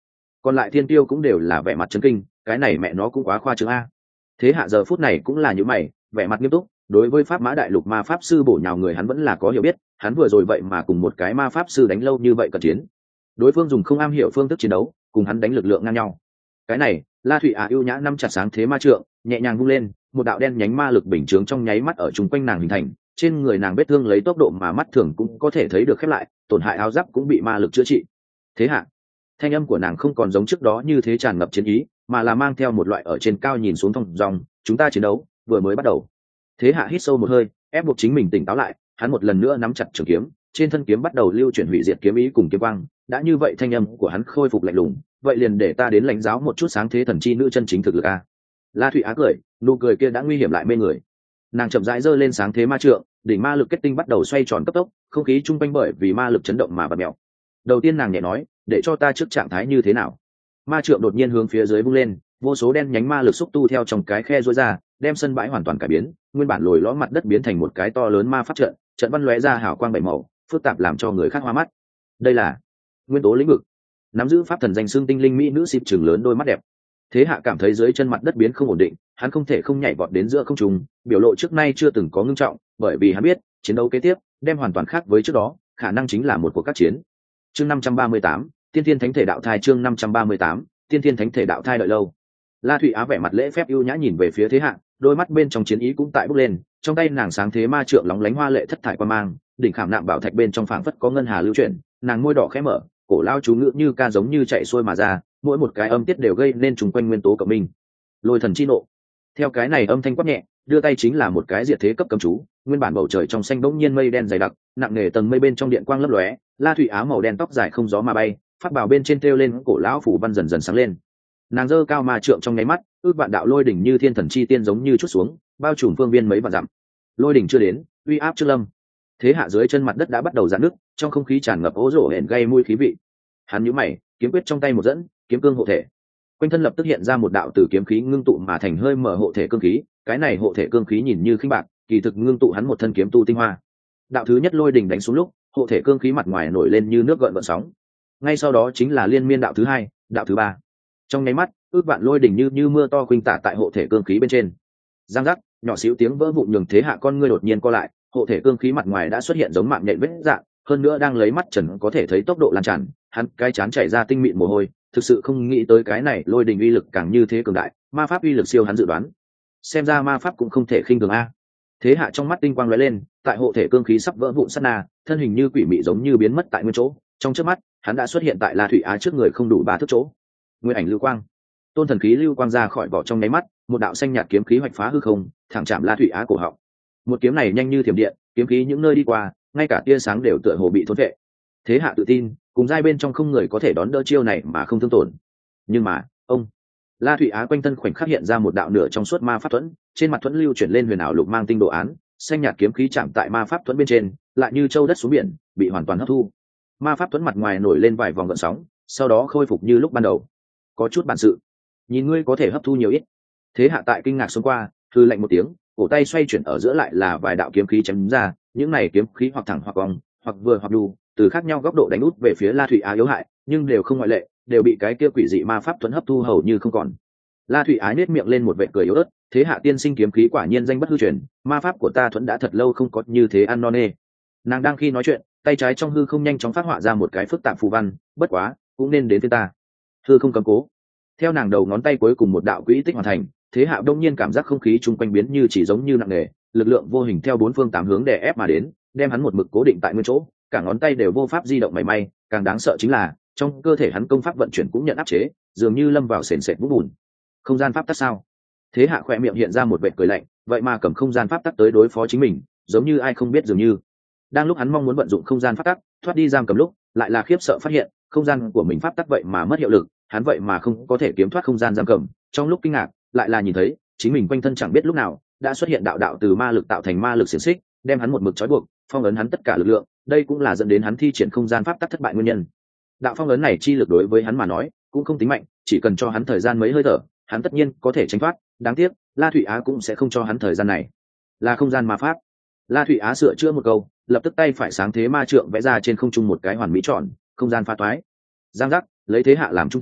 còn lại thiên tiêu cũng đều là vẻ mặt chấn kinh, cái này mẹ nó cũng quá khoa trương a. Thế hạ giờ phút này cũng là như mày, vẻ mặt nghiêm túc, đối với pháp mã đại lục ma pháp sư bổ nhào người hắn vẫn là có hiểu biết, hắn vừa rồi vậy mà cùng một cái ma pháp sư đánh lâu như vậy cận chiến, đối phương dùng không am hiểu phương thức chiến đấu cùng hắn đánh lực lượng ngang nhau. Cái này La Thụy ưu nhã nắm chặt sáng thế ma trượng, nhẹ nhàng vung lên, một đạo đen nhánh ma lực bình chướng trong nháy mắt ở chung quanh nàng hình thành, trên người nàng vết thương lấy tốc độ mà mắt thường cũng có thể thấy được khép lại, tổn hại áo giáp cũng bị ma lực chữa trị. Thế hạ, thanh âm của nàng không còn giống trước đó như thế tràn ngập chiến ý, mà là mang theo một loại ở trên cao nhìn xuống thong dong, chúng ta chiến đấu vừa mới bắt đầu. Thế hạ hít sâu một hơi, ép buộc chính mình tỉnh táo lại, hắn một lần nữa nắm chặt trường kiếm, trên thân kiếm bắt đầu lưu chuyển hủy diệt kiếm ý cùng kiếm quang, đã như vậy thanh âm của hắn khôi phục lạnh lùng, vậy liền để ta đến lãnh giáo một chút sáng thế thần chi nữ chân chính thực lực a. La Thụy cười, nụ cười kia đã nguy hiểm lại mê người. Nàng chậm rãi giơ lên sáng thế ma trượng, đỉnh ma lực kết tinh bắt đầu xoay tròn cấp tốc, không khí chung quanh bởi vì ma lực chấn động mà bật mèo. Đầu tiên nàng nhẹ nói, để cho ta trước trạng thái như thế nào. Ma trượng đột nhiên hướng phía dưới vung lên, vô số đen nhánh ma lực xúc tu theo trong cái khe rối ra, đem sân bãi hoàn toàn cải biến, nguyên bản lồi lõm mặt đất biến thành một cái to lớn ma pháp trận, trận văn lóe ra hào quang bảy màu, phức tạp làm cho người khác hoa mắt. Đây là nguyên tố lĩnh vực. Nắm giữ pháp thần danh xương tinh linh mỹ nữ xịp trừng lớn đôi mắt đẹp. Thế hạ cảm thấy dưới chân mặt đất biến không ổn định, hắn không thể không nhảy vọt đến giữa không trung, biểu lộ trước nay chưa từng có ngưng trọng, bởi vì hắn biết chiến đấu kế tiếp đem hoàn toàn khác với trước đó, khả năng chính là một cuộc các chiến. Chương 538, Tiên Thiên Thánh Thể Đạo Thai. Chương 538, Tiên Thiên Thánh Thể Đạo Thai. Đợi lâu, La Thụy vẻ mặt lễ phép ưu nhã nhìn về phía Thế hạ, đôi mắt bên trong chiến ý cũng tại bốc lên, trong tay nàng sáng thế ma trượng lóng lánh hoa lệ thất thải quan mang, đỉnh khảm nạm bảo thạch bên trong phảng phất có ngân hà lưu chuyển, nàng môi đỏ khẽ mở, cổ lao chú ngữ như ca giống như chạy xuôi mà ra, mỗi một cái âm tiết đều gây nên trùng quanh nguyên tố cộng minh. Lôi thần chi nộ. Theo cái này âm thanh quát nhẹ, đưa tay chính là một cái diệt thế cấp cấm chú, nguyên bản bầu trời trong xanh bỗng nhiên mây đen dày đặc, nặng nề tầng mây bên trong điện quang lấp lóe, La Thụy màu đen tóc dài không gió mà bay, pháp bảo bên trên treo lên cổ lão phủ văn dần dần sáng lên. Nàng giơ cao ma trượng trong nháy mắt, ước vạn đạo lôi đỉnh như thiên thần chi tiên giống như chút xuống, bao trùm phương viên mấy vạn dặm. Lôi đỉnh chưa đến, uy áp chưa lâm. Thế hạ dưới chân mặt đất đã bắt đầu giãn nứt, trong không khí tràn ngập ố rổ hển gây mùi khí vị. Hắn nhíu mày, kiếm quyết trong tay một dẫn, kiếm cương hộ thể. Quanh thân lập tức hiện ra một đạo từ kiếm khí ngưng tụ mà thành hơi mở hộ thể cương khí, cái này hộ thể cương khí nhìn như khinh bạc, kỳ thực ngưng tụ hắn một thân kiếm tu tinh hoa. Đạo thứ nhất lôi đỉnh đánh xuống lúc, hộ thể cương khí mặt ngoài nổi lên như nước gợn gợn sóng. Ngay sau đó chính là liên miên đạo thứ hai, đạo thứ ba. Trong nháy mắt, ước vạn lôi đỉnh như mưa to khuynh tả tại hộ thể cương khí bên trên. Giang giác, nhỏ xíu tiếng vỡ vụn nhường Thế hạ con ngươi đột nhiên co lại, hộ thể cương khí mặt ngoài đã xuất hiện giống mạng nhện vết dạng, hơn nữa đang lấy mắt trần có thể thấy tốc độ lan tràn, hắn cái chán chảy ra tinh mịn mồ hôi, thực sự không nghĩ tới cái này lôi đình uy lực càng như thế cường đại, ma pháp uy lực siêu hắn dự đoán. Xem ra ma pháp cũng không thể khinh thường a. Thế hạ trong mắt tinh quang lóe lên, tại hộ thể cương khí sắp vỡ vụn sát na, thân hình như quỷ mị giống như biến mất tại nguyên chỗ, trong chớp mắt, hắn đã xuất hiện tại La Thụy trước người không đủ 3 thước chỗ. Nguyên ảnh lưu quang, tôn thần khí lưu quang ra khỏi vỏ trong nháy mắt, một đạo xanh nhạt kiếm khí hoạch phá hư không, thẳng chạm La Thụy cổ họng. Một kiếm này nhanh như thiểm điện, kiếm khí những nơi đi qua, ngay cả tia sáng đều tựa hồ bị thôn vệ. Thế hạ tự tin, cùng giai bên trong không người có thể đón đỡ chiêu này mà không thương tổn. Nhưng mà, ông La Thụy quanh thân khoảnh khắc hiện ra một đạo nửa trong suốt ma pháp thuẫn, trên mặt thuẫn lưu chuyển lên huyền ảo lục mang tinh đồ án, xanh nhạt kiếm khí chạm tại ma pháp thuẫn bên trên, lại như châu đất xuống biển, bị hoàn toàn hấp thu. Ma pháp thuẫn mặt ngoài nổi lên vài vòng gợn sóng, sau đó khôi phục như lúc ban đầu. Có chút bản sự, nhìn ngươi có thể hấp thu nhiều ít. Thế hạ tại kinh ngạc xông qua, hư lạnh một tiếng, cổ tay xoay chuyển ở giữa lại là vài đạo kiếm khí chém ra, những này kiếm khí hoặc thẳng hoặc cong, hoặc vừa hoặc đu, từ khác nhau góc độ đánh út về phía La Thụy yếu hại, nhưng đều không ngoại lệ, đều bị cái kia quỷ dị ma pháp thuẫn hấp thu hầu như không còn. La Thụy nhếch miệng lên một vệt cười yếu ớt, Thế hạ tiên sinh kiếm khí quả nhiên danh bất hư truyền, ma pháp của ta thuẫn đã thật lâu không có như thế ăn no nê. Nàng đang khi nói chuyện, tay trái trong hư không nhanh chóng phát họa ra một cái phức tạp phù văn, bất quá, cũng nên đến với ta. Hư không cấm cố. Theo nàng đầu ngón tay cuối cùng một đạo quỹ tích hoàn thành, Thế hạ đông nhiên cảm giác không khí chung quanh biến như chỉ giống như nặng nề, lực lượng vô hình theo 4 phương 8 hướng đè ép mà đến, đem hắn một mực cố định tại nguyên chỗ, cả ngón tay đều vô pháp di động mảy may, càng đáng sợ chính là trong cơ thể hắn công pháp vận chuyển cũng nhận áp chế, dường như lâm vào sền sệt vũng bùn. Không gian pháp tắc sao? Thế hạ khỏe miệng hiện ra một vệt cười lạnh, vậy mà cầm không gian pháp tắc tới đối phó chính mình, giống như ai không biết dường như. Đang lúc hắn mong muốn vận dụng không gian pháp tắc thoát đi giam cầm lúc, lại là khiếp sợ phát hiện không gian của mình pháp tắc vậy mà mất hiệu lực, hắn vậy mà không có thể kiếm thoát không gian giam cầm. Trong lúc kinh ngạc, lại là nhìn thấy chính mình quanh thân chẳng biết lúc nào đã xuất hiện đạo đạo từ ma lực tạo thành ma lực xiềng xích, đem hắn một mực trói buộc, phong ấn hắn tất cả lực lượng. Đây cũng là dẫn đến hắn thi triển không gian pháp tắc thất bại nguyên nhân. Đạo phong ấn này chi lực đối với hắn mà nói cũng không tính mạnh, chỉ cần cho hắn thời gian mấy hơi thở, hắn tất nhiên có thể tránh thoát. Đáng tiếc La Thụy cũng sẽ không cho hắn thời gian này. Là không gian ma pháp. La Thụy sửa chữa một câu, lập tức tay phải sáng thế ma trượng vẽ ra trên không trung một cái hoàn mỹ tròn, không gian pha toái. Giang giác, lấy Thế hạ làm trung tâm,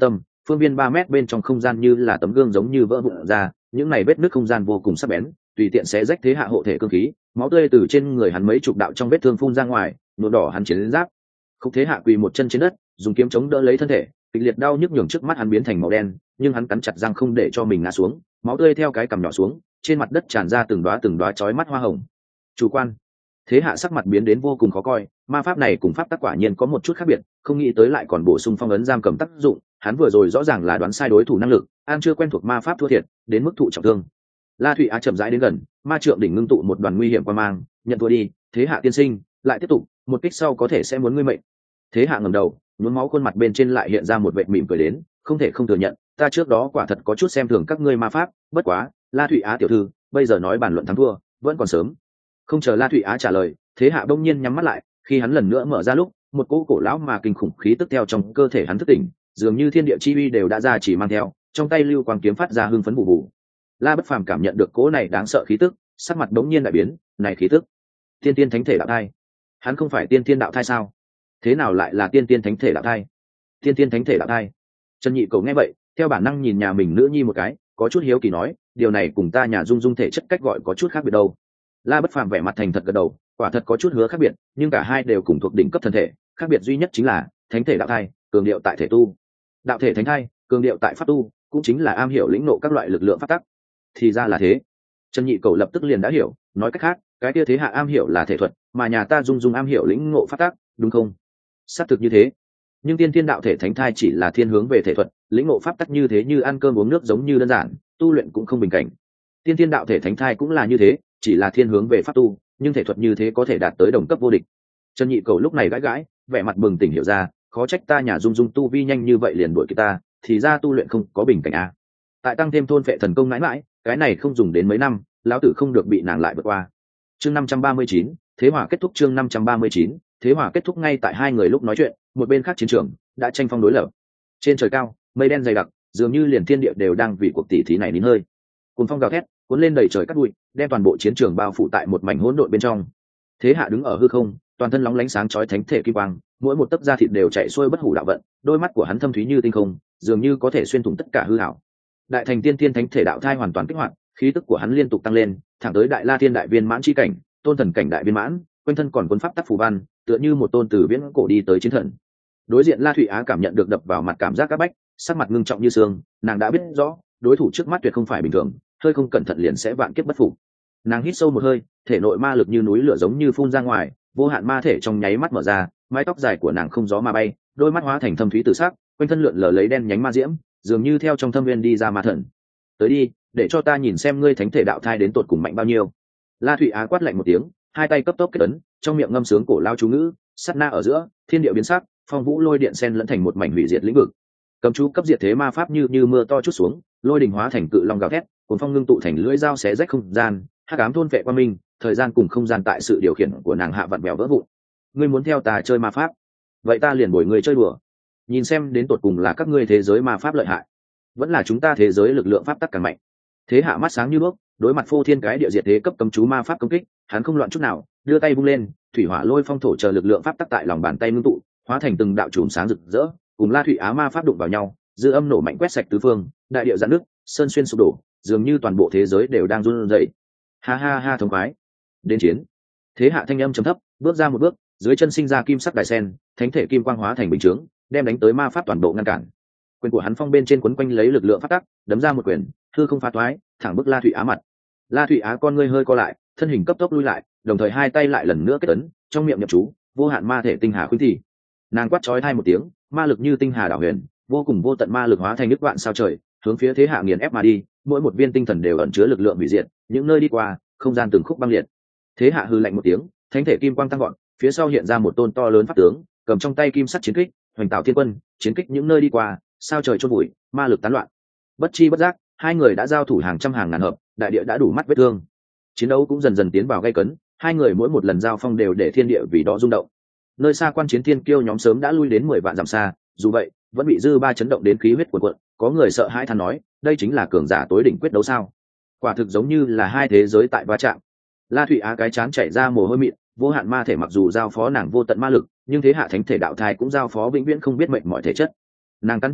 phương viên 3 mét bên trong không gian như là tấm gương giống như vỡ vụn ra, những này vết nứt không gian vô cùng sắc bén, tùy tiện sẽ rách thế hạ hộ thể cương khí, máu tươi từ trên người hắn mấy chục đạo trong vết thương phun ra ngoài, nhuộm đỏ hắn chiến giáp. Khúc Thế Hạ quỳ một chân trên đất, dùng kiếm chống đỡ lấy thân thể, kịch liệt đau nhức nhường trước mắt hắn biến thành màu đen, nhưng hắn cắn chặt răng không để cho mình ngã xuống, máu tươi theo cái cằm nhỏ xuống, trên mặt đất tràn ra từng đóa chói mắt hoa hồng. Chủ quan. Thế Hạ sắc mặt biến đến vô cùng khó coi, ma pháp này cùng pháp tắc quả nhiên có một chút khác biệt, không nghĩ tới lại còn bổ sung phong ấn giam cầm tác dụng, hắn vừa rồi rõ ràng là đoán sai đối thủ năng lực, an chưa quen thuộc ma pháp thua thiệt, đến mức thụ trọng thương. La Thụy Á chậm rãi đến gần, ma trượng đỉnh ngưng tụ một đoàn nguy hiểm qua mang, nhận thua đi, Thế Hạ tiên sinh, lại tiếp tục, một kích sau có thể sẽ muốn ngươi mệnh. Thế Hạ ngẩng đầu, nhuốm máu khuôn mặt bên trên lại hiện ra một vệt mỉm cười đến, không thể không thừa nhận, ta trước đó quả thật có chút xem thường các ngươi ma pháp, bất quá, La Thụy Á tiểu thư, bây giờ nói bàn luận thắng thua, vẫn còn sớm. Không chờ La Thụy Á trả lời, Thế Hạ bỗng nhiên nhắm mắt lại, khi hắn lần nữa mở ra lúc, một cỗ cổ lão mà kinh khủng khí tức theo trong cơ thể hắn thức tỉnh, dường như thiên địa chi uy đều đã ra chỉ mang theo, trong tay lưu quang kiếm phát ra hưng phấn bù bù. La Bất Phàm cảm nhận được cỗ này đáng sợ khí tức, sắc mặt bỗng nhiên đại biến, này khí tức, tiên tiên thánh thể đạo thai, hắn không phải tiên tiên đạo thai sao? Thế nào lại là tiên tiên thánh thể đạo thai? Tiên tiên thánh thể đạo thai? Trần Nhị Cầu nghe vậy, theo bản năng nhìn nhà mình nữ nhi một cái, có chút hiếu kỳ nói, điều này cùng ta nhà Dung Dung thể chất cách gọi có chút khác biệt đâu. La Bất Phàm vẻ mặt thành thật gật đầu, quả thật có chút hứa khác biệt, nhưng cả hai đều cùng thuộc đỉnh cấp thân thể, khác biệt duy nhất chính là thánh thể đạo thai, cường điệu tại thể tu, đạo thể thánh thai, cường điệu tại pháp tu, cũng chính là am hiểu lĩnh nộ các loại lực lượng pháp tắc. Thì ra là thế. Trần Nhị Cầu lập tức liền đã hiểu, nói cách khác, cái kia Thế Hạ am hiểu là thể thuật, mà nhà ta Dung Dung am hiểu lĩnh ngộ pháp tắc, đúng không? Xác thực như thế. Nhưng tiên thiên đạo thể thánh thai chỉ là thiên hướng về thể thuật, lĩnh ngộ pháp tắc như thế như ăn cơm uống nước giống như đơn giản, tu luyện cũng không bình cảnh. Tiên thiên đạo thể thánh thai cũng là như thế, chỉ là thiên hướng về pháp tu, nhưng thể thuật như thế có thể đạt tới đồng cấp vô địch. Trần Nhị Cầu lúc này gãi gãi, vẻ mặt bừng tỉnh hiểu ra, khó trách ta nhà Dung Dung tu vi nhanh như vậy liền đuổi kịp ta, thì ra tu luyện không có bình cảnh a. Tại tăng thêm thôn phệ thần công mãi mãi, cái này không dùng đến mấy năm, lão tử không được bị nàng lại vượt qua. Chương 539, thế hỏa kết thúc. Chương 539, thế hỏa kết thúc. Ngay tại hai người lúc nói chuyện, một bên khác chiến trường đã tranh phong đối lập. Trên trời cao, mây đen dày đặc, dường như liền thiên địa đều đang vì cuộc tỷ thí này nín hơi. Cùng phong gào thét, cuốn lên đầy trời cát bụi, đem toàn bộ chiến trường bao phủ tại một mảnh hỗn độn bên trong. Thế Hạ đứng ở hư không, toàn thân lóng lánh sáng chói thánh thể kim quang, mỗi một tấc da thịt đều chạy xuôi bất hủ đạo vận, đôi mắt của hắn thâm thúy như tinh không, dường như có thể xuyên thủng tất cả hư ảo. Đại thành tiên thiên thánh thể đạo thai hoàn toàn kích hoạt, khí tức của hắn liên tục tăng lên, thẳng tới đại la thiên đại viên mãn chi cảnh, tôn thần cảnh đại viên mãn, quanh thân còn cuốn pháp tắc phù văn, tựa như một tôn từ viễn cổ đi tới chiến thần. Đối diện La Thụy Á cảm nhận được đập vào mặt cảm giác các bách, sắc mặt ngưng trọng như xương, nàng đã biết rõ, đối thủ trước mắt tuyệt không phải bình thường, hơi không cẩn thận liền sẽ vạn kiếp bất phục. Nàng hít sâu một hơi, thể nội ma lực như núi lửa giống như phun ra ngoài, vô hạn ma thể trong nháy mắt mở ra, mái tóc dài của nàng không gió mà bay, đôi mắt hóa thành thâm thúy tử sắc, quanh thân lượn lờ lấy đen nhánh ma diễm, dường như theo trong thâm viên đi ra ma thần. Tới đi, để cho ta nhìn xem ngươi thánh thể đạo thai đến tột cùng mạnh bao nhiêu. La Thụy Á quát lạnh một tiếng, hai tay cấp tốc kết ấn, trong miệng ngâm sướng cổ lao chú ngữ, sát na ở giữa, thiên địa biến sắc, phong vũ lôi điện xen lẫn thành một mảnh hủy diệt lĩnh vực. Cầm chú cấp diệt thế ma pháp như mưa to chút xuống, lôi đình hóa thành cự long gào thét, cuốn phong ngưng tụ thành lưỡi dao xé rách không gian, hắc ám thôn vệ qua mình, thời gian cùng không gian tại sự điều khiển của nàng hạ vặn vẹo vỡ vụn. Ngươi muốn theo ta chơi ma pháp, vậy ta liền bồi ngươi chơi đùa, nhìn xem đến tột cùng là các ngươi thế giới ma pháp lợi hại, vẫn là chúng ta thế giới lực lượng pháp tắc càng mạnh. Thế Hạ mắt sáng như đuốc, đối mặt phô thiên cái địa diệt thế cấp cấm chú ma pháp công kích, hắn không loạn chút nào, đưa tay vung lên, thủy hỏa lôi phong thổ chờ lực lượng pháp tắc tại lòng bàn tay ngưng tụ, hóa thành từng đạo chùm sáng rực rỡ, cùng La Thụy Á ma pháp đụng vào nhau, dư âm nổ mạnh quét sạch tứ phương, đại địa giãn nước, sơn xuyên sụp đổ, dường như toàn bộ thế giới đều đang run rẩy. Ha ha ha, thống khoái, đến chiến. Thế Hạ thanh âm trầm thấp, bước ra một bước, dưới chân sinh ra kim sắc đài sen, thánh thể kim quang hóa thành bình chướng, đem đánh tới ma pháp toàn bộ ngăn cản. Quyền của hắn phong bên trên quấn quanh lấy lực lượng pháp tắc, đấm ra một quyền, hư không phá toái, thẳng bức La Thụy Á mặt. La Thụy Á con ngươi hơi co lại, thân hình cấp tốc lui lại, đồng thời hai tay lại lần nữa kết ấn, trong miệng nhập chú, vô hạn ma thể tinh hà khuyến thị. Nàng quát chói tai một tiếng, ma lực như tinh hà đảo huyền, vô cùng vô tận ma lực hóa thành nước vạn sao trời, hướng phía Thế Hạ nghiền ép mà đi, mỗi một viên tinh thần đều ẩn chứa lực lượng hủy diệt, những nơi đi qua, không gian từng khúc băng liệt. Thế Hạ hừ lạnh một tiếng, thánh thể kim quang tăng gọn, phía sau hiện ra một tôn to lớn pháp tướng, cầm trong tay kim sắt chiến kích, hoành tạo thiên quân, chiến kích những nơi đi qua, sao trời chôn bụi, ma lực tán loạn. Bất chi bất giác, hai người đã giao thủ hàng trăm hàng ngàn hợp, đại địa đã đủ mắt vết thương. Chiến đấu cũng dần dần tiến vào gay cấn, hai người mỗi một lần giao phong đều để thiên địa vì đó rung động. Nơi xa quan chiến thiên kiêu nhóm sớm đã lui đến 10 vạn dặm xa, dù vậy, vẫn bị dư ba chấn động đến khí huyết cuồn cuộn, có người sợ hãi than nói, đây chính là cường giả tối đỉnh quyết đấu sao? Quả thực giống như là hai thế giới tại va chạm. La Thụy Á cái chán chảy ra mồ hôi mịn, vô hạn ma thể mặc dù giao phó nàng vô tận ma lực, nhưng Thế Hạ thánh thể đạo thai cũng giao phó vĩnh viễn không biết mệnh mọi thể chất. Nàng cắn chặt răng,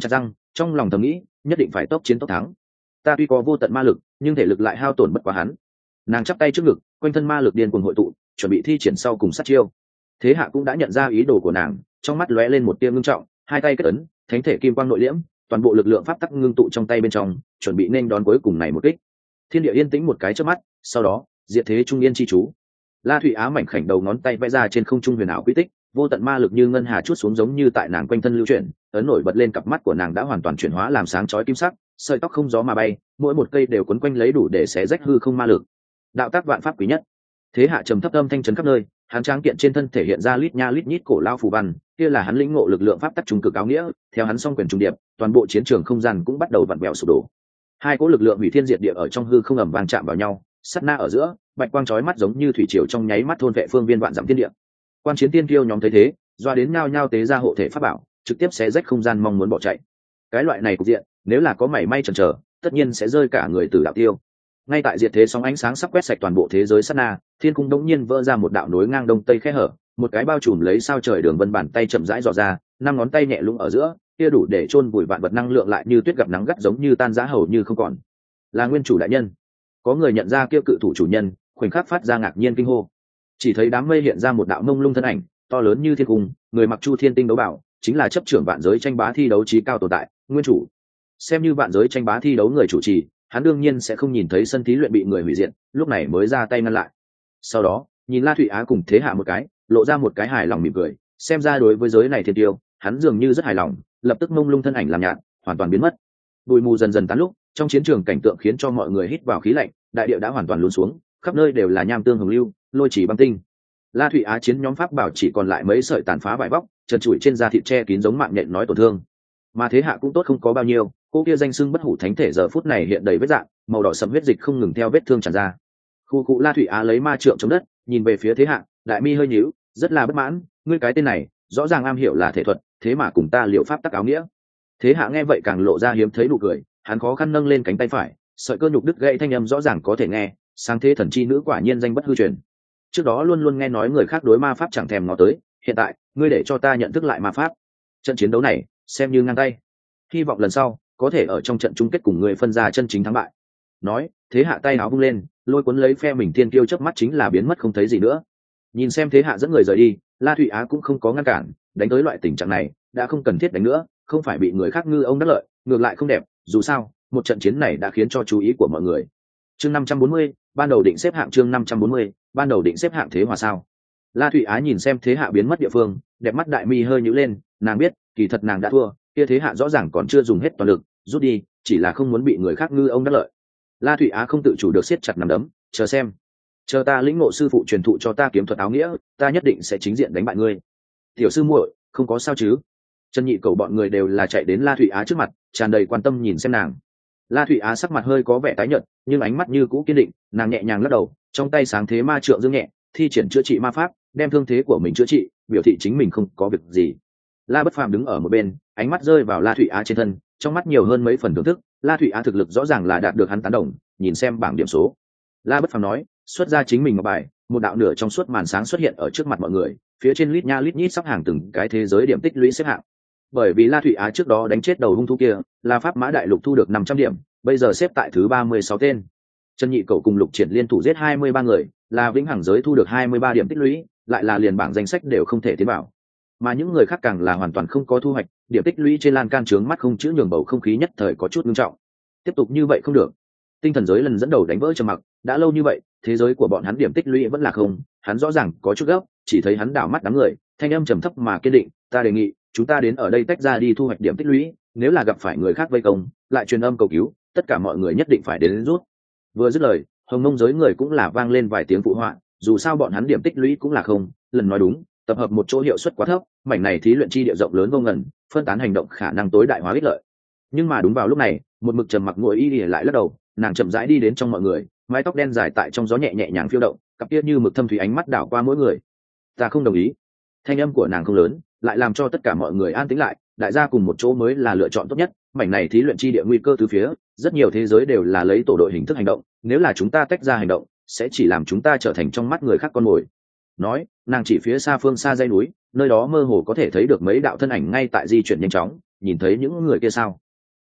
trong lòng thầm nghĩ nhất định phải tốc chiến tốc thắng. Ta tuy có vô tận ma lực nhưng thể lực lại hao tổn bất quá hắn. Nàng chắp tay trước ngực, quanh thân ma lực điên cuồng hội tụ, chuẩn bị thi triển sau cùng sát chiêu. Thế Hạ cũng đã nhận ra ý đồ của nàng, trong mắt lóe lên một tia ngưng trọng, hai tay kết ấn, thánh thể kim quang nội liễm, toàn bộ lực lượng pháp tắc ngưng tụ trong tay bên trong, chuẩn bị nên đón cuối cùng này một kích. Thiên địa yên tĩnh một cái chớp mắt, sau đó diệt thế trung yên chi chú. La Thụy Á mảnh khảnh đầu ngón tay vẽ ra trên không trung huyền ảo quy tích, vô tận ma lực như ngân hà chút xuống giống như tại nàng quanh thân lưu chuyển, ấn nổi bật lên cặp mắt của nàng đã hoàn toàn chuyển hóa làm sáng chói kim sắc, sợi tóc không gió mà bay, mỗi một cây đều quấn quanh lấy đủ để xé rách hư không ma lực. Đạo tác vạn pháp quý nhất. Thế Hạ trầm thấp âm thanh trấn khắp nơi, hắn tráng kiện trên thân thể hiện ra lít nha lít nhít cổ lao phù văn, kia là hắn lĩnh ngộ lực lượng pháp tắc trung cực áo nghĩa, theo hắn song quyền trung điệp, toàn bộ chiến trường không gian cũng bắt đầu vặn vẹo sụp đổ. Hai cỗ lực lượng hủy thiên diệt địa ở trong hư không ầm vang chạm vào nhau, sát na ở giữa, bạch quang chói mắt giống như thủy triều trong nháy mắt thôn vệ phương viên vạn dặm thiên địa. Quan chiến tiên kiêu nhóm thấy thế, doa đến nhao nhao tế ra hộ thể pháp bảo, trực tiếp xé rách không gian mong muốn bỏ chạy. Cái loại này cục diện, nếu là có mảy may chần chờ, tất nhiên sẽ rơi cả người từ đạo tiêu. Ngay tại diệt thế sóng ánh sáng sắp quét sạch toàn bộ thế giới sát na, thiên cung đống nhiên vỡ ra một đạo nối ngang đông tây khe hở, một cái bao trùm lấy sao trời đường vân bàn tay chậm rãi dò ra, năm ngón tay nhẹ lũng ở giữa, kia đủ để chôn vùi vạn vật năng lượng lại như tuyết gặp nắng gắt giống như tan rã hầu như không còn. Là nguyên chủ đại nhân. Có người nhận ra kia cự thủ chủ nhân, khoảnh khắc phát ra ngạc nhiên kinh hô. Chỉ thấy đám mây hiện ra một đạo mông lung thân ảnh, to lớn như thiên cung, người mặc chu thiên tinh đấu bảo, chính là chấp trưởng vạn giới tranh bá thi đấu chí cao tồn tại, nguyên chủ. Xem như vạn giới tranh bá thi đấu người chủ trì, hắn đương nhiên sẽ không nhìn thấy sân thí luyện bị người hủy diệt, lúc này mới ra tay ngăn lại. Sau đó, nhìn La Thụy Á cùng Thế Hạ một cái, lộ ra một cái hài lòng mỉm cười, xem ra đối với giới này thiên tiêu, hắn dường như rất hài lòng, lập tức mông lung thân ảnh làm nhạt, hoàn toàn biến mất. Bụi mù dần dần tán lúc, trong chiến trường cảnh tượng khiến cho mọi người hít vào khí lạnh, đại địa đã hoàn toàn lún xuống, khắp nơi đều là nham tương hồng lưu, lôi chỉ băng tinh. La Thụy Á chiến nhóm pháp bảo chỉ còn lại mấy sợi tàn phá vải vóc, trần trụi trên da thịt che kín giống mạng nhện nói tổn thương. Mà Thế Hạ cũng tốt không có bao nhiêu, cô kia danh xưng bất hủ thánh thể giờ phút này hiện đầy vết dạng, màu đỏ sẫm huyết dịch không ngừng theo vết thương tràn ra. Khu cụ La Thụy Á lấy ma trượng chống đất, nhìn về phía Thế Hạ, đại mi hơi nhíu, rất là bất mãn, ngươi cái tên này, rõ ràng am hiểu là thể thuật, thế mà cùng ta liệu pháp tắc áo nghĩa. Thế Hạ nghe vậy càng lộ ra hiếm thấy nụ cười, hắn khó khăn nâng lên cánh tay phải, sợi cơ nhục đứt gãy thanh âm rõ ràng có thể nghe, sáng thế thần chi nữ quả nhiên danh bất hư truyền. Trước đó luôn luôn nghe nói người khác đối ma pháp chẳng thèm ngó tới, hiện tại, ngươi để cho ta nhận thức lại ma pháp. Trận chiến đấu này, xem như ngang tay. Hy vọng lần sau, có thể ở trong trận chung kết cùng người phân ra chân chính thắng bại. Nói, Thế Hạ tay áo vung lên, lôi cuốn lấy phe mình thiên kiêu chớp mắt chính là biến mất không thấy gì nữa. Nhìn xem Thế Hạ dẫn người rời đi, La Thụy Á cũng không có ngăn cản, đánh tới loại tình trạng này, đã không cần thiết đánh nữa, không phải bị người khác ngư ông đắc lợi, ngược lại không đẹp, dù sao, một trận chiến này đã khiến cho chú ý của mọi người. Chương 540, ban đầu định xếp hạng chương 540, ban đầu định xếp hạng thế hòa sao? La Thụy Á nhìn xem Thế Hạ biến mất địa phương, đẹp mắt đại mi hơi nhíu lên, nàng biết, kỳ thật nàng đã thua, kia Thế Hạ rõ ràng còn chưa dùng hết toàn lực, rút đi, chỉ là không muốn bị người khác ngư ông đắc lợi. La Thụy Á không tự chủ được siết chặt nắm đấm, chờ xem, chờ ta lĩnh ngộ sư phụ truyền thụ cho ta kiếm thuật áo nghĩa, ta nhất định sẽ chính diện đánh bại ngươi. Tiểu sư muội, không có sao chứ? Trần Nhị Cầu bọn người đều là chạy đến La Thụy Á trước mặt, tràn đầy quan tâm nhìn xem nàng. La Thụy Á sắc mặt hơi có vẻ tái nhợt, nhưng ánh mắt như cũ kiên định, nàng nhẹ nhàng lắc đầu, trong tay sáng thế ma trượng dương nhẹ, thi triển chữa trị ma pháp, đem thương thế của mình chữa trị, biểu thị chính mình không có việc gì. La Bất Phàm đứng ở một bên, ánh mắt rơi vào La Thụy Á trên thân, trong mắt nhiều hơn mấy phần thưởng thức. La Thụy Á thực lực rõ ràng là đạt được hắn tán đồng, nhìn xem bảng điểm số. La Bất Phàm nói, xuất ra chính mình một bài, một đạo nửa trong suốt màn sáng xuất hiện ở trước mặt mọi người, phía trên lít nha lít nhít sắp hàng từng cái thế giới điểm tích lũy xếp hạng. Bởi vì La Thụy Á trước đó đánh chết đầu hung thú kia, là Pháp Mã Đại Lục thu được 500 điểm, bây giờ xếp tại thứ 36 tên. Trần Nhị Cầu cùng Lục Triển liên thủ giết 23 người, là vĩnh hằng giới thu được 23 điểm tích lũy, lại là liền bảng danh sách đều không thể tiến vào. Mà những người khác càng là hoàn toàn không có thu hoạch, điểm tích lũy trên lan can trướng mắt không chữ nhường bầu không khí nhất thời có chút nghiêm trọng. Tiếp tục như vậy không được. Tinh thần giới lần dẫn đầu đánh vỡ trầm mặc, đã lâu như vậy, thế giới của bọn hắn điểm tích lũy vẫn là không, hắn rõ ràng có chút gấp, chỉ thấy hắn đảo mắt đám người, thanh âm trầm thấp mà kiên định, ta đề nghị, chúng ta đến ở đây tách ra đi thu hoạch điểm tích lũy, nếu là gặp phải người khác vây công, lại truyền âm cầu cứu, tất cả mọi người nhất định phải đến rút. Vừa dứt lời, Hồng Mông giới người cũng là vang lên vài tiếng phụ họa, dù sao bọn hắn điểm tích lũy cũng là không, lần nói đúng, tập hợp một chỗ hiệu suất quá thấp, mảnh này thí luyện chi địa rộng lớn vô ngần, phân tán hành động khả năng tối đại hóa ích lợi. Nhưng mà đúng vào lúc này, một mực trầm mặc ngồi y lại lắc đầu, nàng chậm rãi đi đến trong mọi người, mái tóc đen dài tại trong gió nhẹ nhẹ nhàng phiêu động, cặp kia như mực thâm thủy ánh mắt đảo qua mỗi người. Ta không đồng ý. Thanh âm của nàng không lớn, lại làm cho tất cả mọi người an tĩnh lại, đại gia cùng một chỗ mới là lựa chọn tốt nhất, mảnh này thí luyện chi địa nguy cơ từ phía, rất nhiều thế giới đều là lấy tổ đội hình thức hành động, nếu là chúng ta tách ra hành động, sẽ chỉ làm chúng ta trở thành trong mắt người khác con mồi. Nói, nàng chỉ phía xa phương xa dãy núi, nơi đó mơ hồ có thể thấy được mấy đạo thân ảnh ngay tại di chuyển nhanh chóng, nhìn thấy những người kia sao?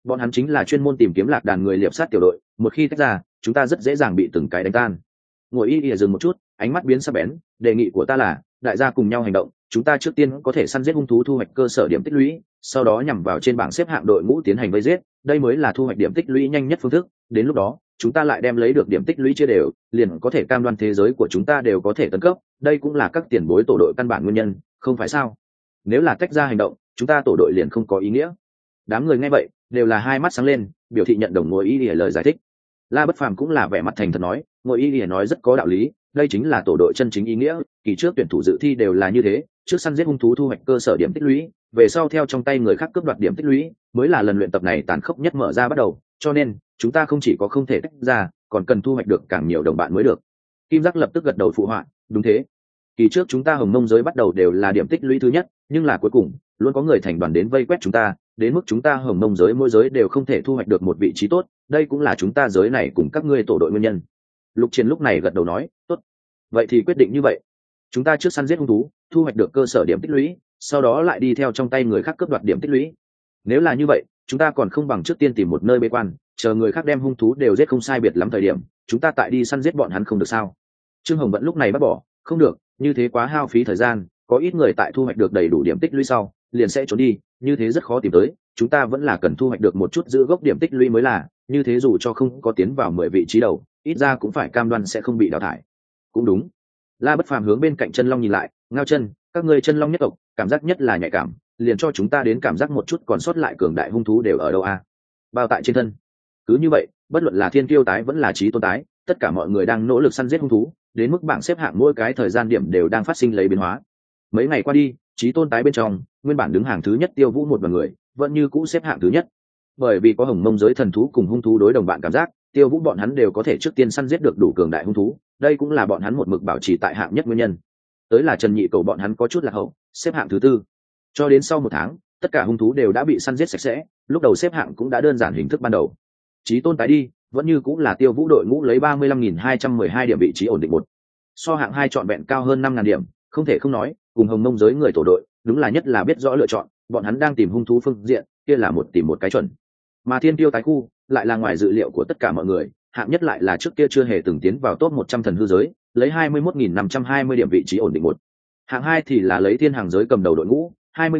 Bọn hắn chính là chuyên môn tìm kiếm lạc đàn người liệp sát tiểu đội, một khi tách ra chúng ta rất dễ dàng bị từng cái đánh tan. Ngồi y ỉa dừng một chút, ánh mắt biến sắc bén. Đề nghị của ta là đại gia cùng nhau hành động, chúng ta trước tiên có thể săn giết hung thú, thu hoạch cơ sở điểm tích lũy, sau đó nhằm vào trên bảng xếp hạng đội ngũ tiến hành vây giết, đây mới là thu hoạch điểm tích lũy nhanh nhất phương thức. Đến lúc đó chúng ta lại đem lấy được điểm tích lũy chia đều, liền có thể cam đoan thế giới của chúng ta đều có thể tấn cấp. Đây cũng là các tiền bối tổ đội căn bản nguyên nhân, không phải sao? Nếu là tách ra hành động, chúng ta tổ đội liền không có ý nghĩa. Đám người nghe vậy đều là hai mắt sáng lên, biểu thị nhận đồng Ngồi y ỉa lời giải thích. La Bất Phàm cũng là vẻ mặt thành thật nói, Ngồi y ỉa nói rất có đạo lý, đây chính là tổ đội chân chính ý nghĩa. Kỳ trước tuyển thủ dự thi đều là như thế, trước săn giết hung thú thu hoạch cơ sở điểm tích lũy, về sau theo trong tay người khác cướp đoạt điểm tích lũy, mới là lần luyện tập này tàn khốc nhất mở ra bắt đầu. Cho nên chúng ta không chỉ có không thể tách ra, còn cần thu hoạch được càng nhiều đồng bạn mới được. Kim Giác lập tức gật đầu phụ họa, đúng thế. Kỳ trước chúng ta Hồng Mông giới bắt đầu đều là điểm tích lũy thứ nhất, nhưng là cuối cùng luôn có người thành đoàn đến vây quét chúng ta, đến mức chúng ta Hồng Mông giới mỗi giới đều không thể thu hoạch được một vị trí tốt, đây cũng là chúng ta giới này cùng các ngươi tổ đội nguyên nhân. Lục Chiến lúc này gật đầu nói, tốt, vậy thì quyết định như vậy, chúng ta trước săn giết hung thú, thu hoạch được cơ sở điểm tích lũy, sau đó lại đi theo trong tay người khác cướp đoạt điểm tích lũy. Nếu là như vậy, chúng ta còn không bằng trước tiên tìm một nơi bế quan, chờ người khác đem hung thú đều giết không sai biệt lắm thời điểm, chúng ta tại đi săn giết bọn hắn không được sao? Trương Hồng Vận lúc này bác bỏ, không được, như thế quá hao phí thời gian, có ít người tại thu hoạch được đầy đủ điểm tích lũy sau liền sẽ trốn đi, như thế rất khó tìm tới, chúng ta vẫn là cần thu hoạch được một chút giữ gốc điểm tích lũy mới là, như thế dù cho không có tiến vào 10 vị trí đầu, ít ra cũng phải cam đoan sẽ không bị đào thải. Cũng đúng. La Bất Phàm hướng bên cạnh Chân Long nhìn lại, Ngao Chân, các ngươi Chân Long nhất tộc, cảm giác nhất là nhạy cảm, liền cho chúng ta đến cảm giác một chút còn sót lại cường đại hung thú đều ở đâu a? Bao tại trên thân. Cứ như vậy, bất luận là Thiên Kiêu tái vẫn là Chí Tôn tái, tất cả mọi người đang nỗ lực săn giết hung thú, đến mức bảng xếp hạng mỗi cái thời gian điểm đều đang phát sinh lấy biến hóa. Mấy ngày qua đi, Chí Tôn tái bên trong, nguyên bản đứng hàng thứ nhất Tiêu Vũ một đoàn người, vẫn như cũ xếp hạng thứ nhất. Bởi vì có Hồng Mông giới thần thú cùng hung thú đối đồng bạn cảm giác, Tiêu Vũ bọn hắn đều có thể trước tiên săn giết được đủ cường đại hung thú, đây cũng là bọn hắn một mực bảo trì tại hạng nhất nguyên nhân. Tới là Trần Nhị Cầu bọn hắn có chút lạc hậu, xếp hạng thứ tư. Cho đến sau 1 tháng, tất cả hung thú đều đã bị săn giết sạch sẽ, lúc đầu xếp hạng cũng đã đơn giản hình thức ban đầu. Chí Tôn tái đi, vẫn như cũng là Tiêu Vũ đội ngũ lấy 35.212 điểm vị trí ổn định một. So hạng 2 chọn vẹn cao hơn 5.000 điểm, không thể không nói, cùng Hồng Mông giới người tổ đội, đúng là nhất là biết rõ lựa chọn, bọn hắn đang tìm hung thú phương diện, kia là tìm một cái chuẩn. Mà Thiên Tiêu tái khu lại là ngoài dự liệu của tất cả mọi người, hạng nhất lại là trước kia chưa hề từng tiến vào top 100 thần hư giới, lấy 21.520 điểm vị trí ổn định một. Hạng 2 thì là lấy Thiên Hàng giới cầm đầu đội ngũ,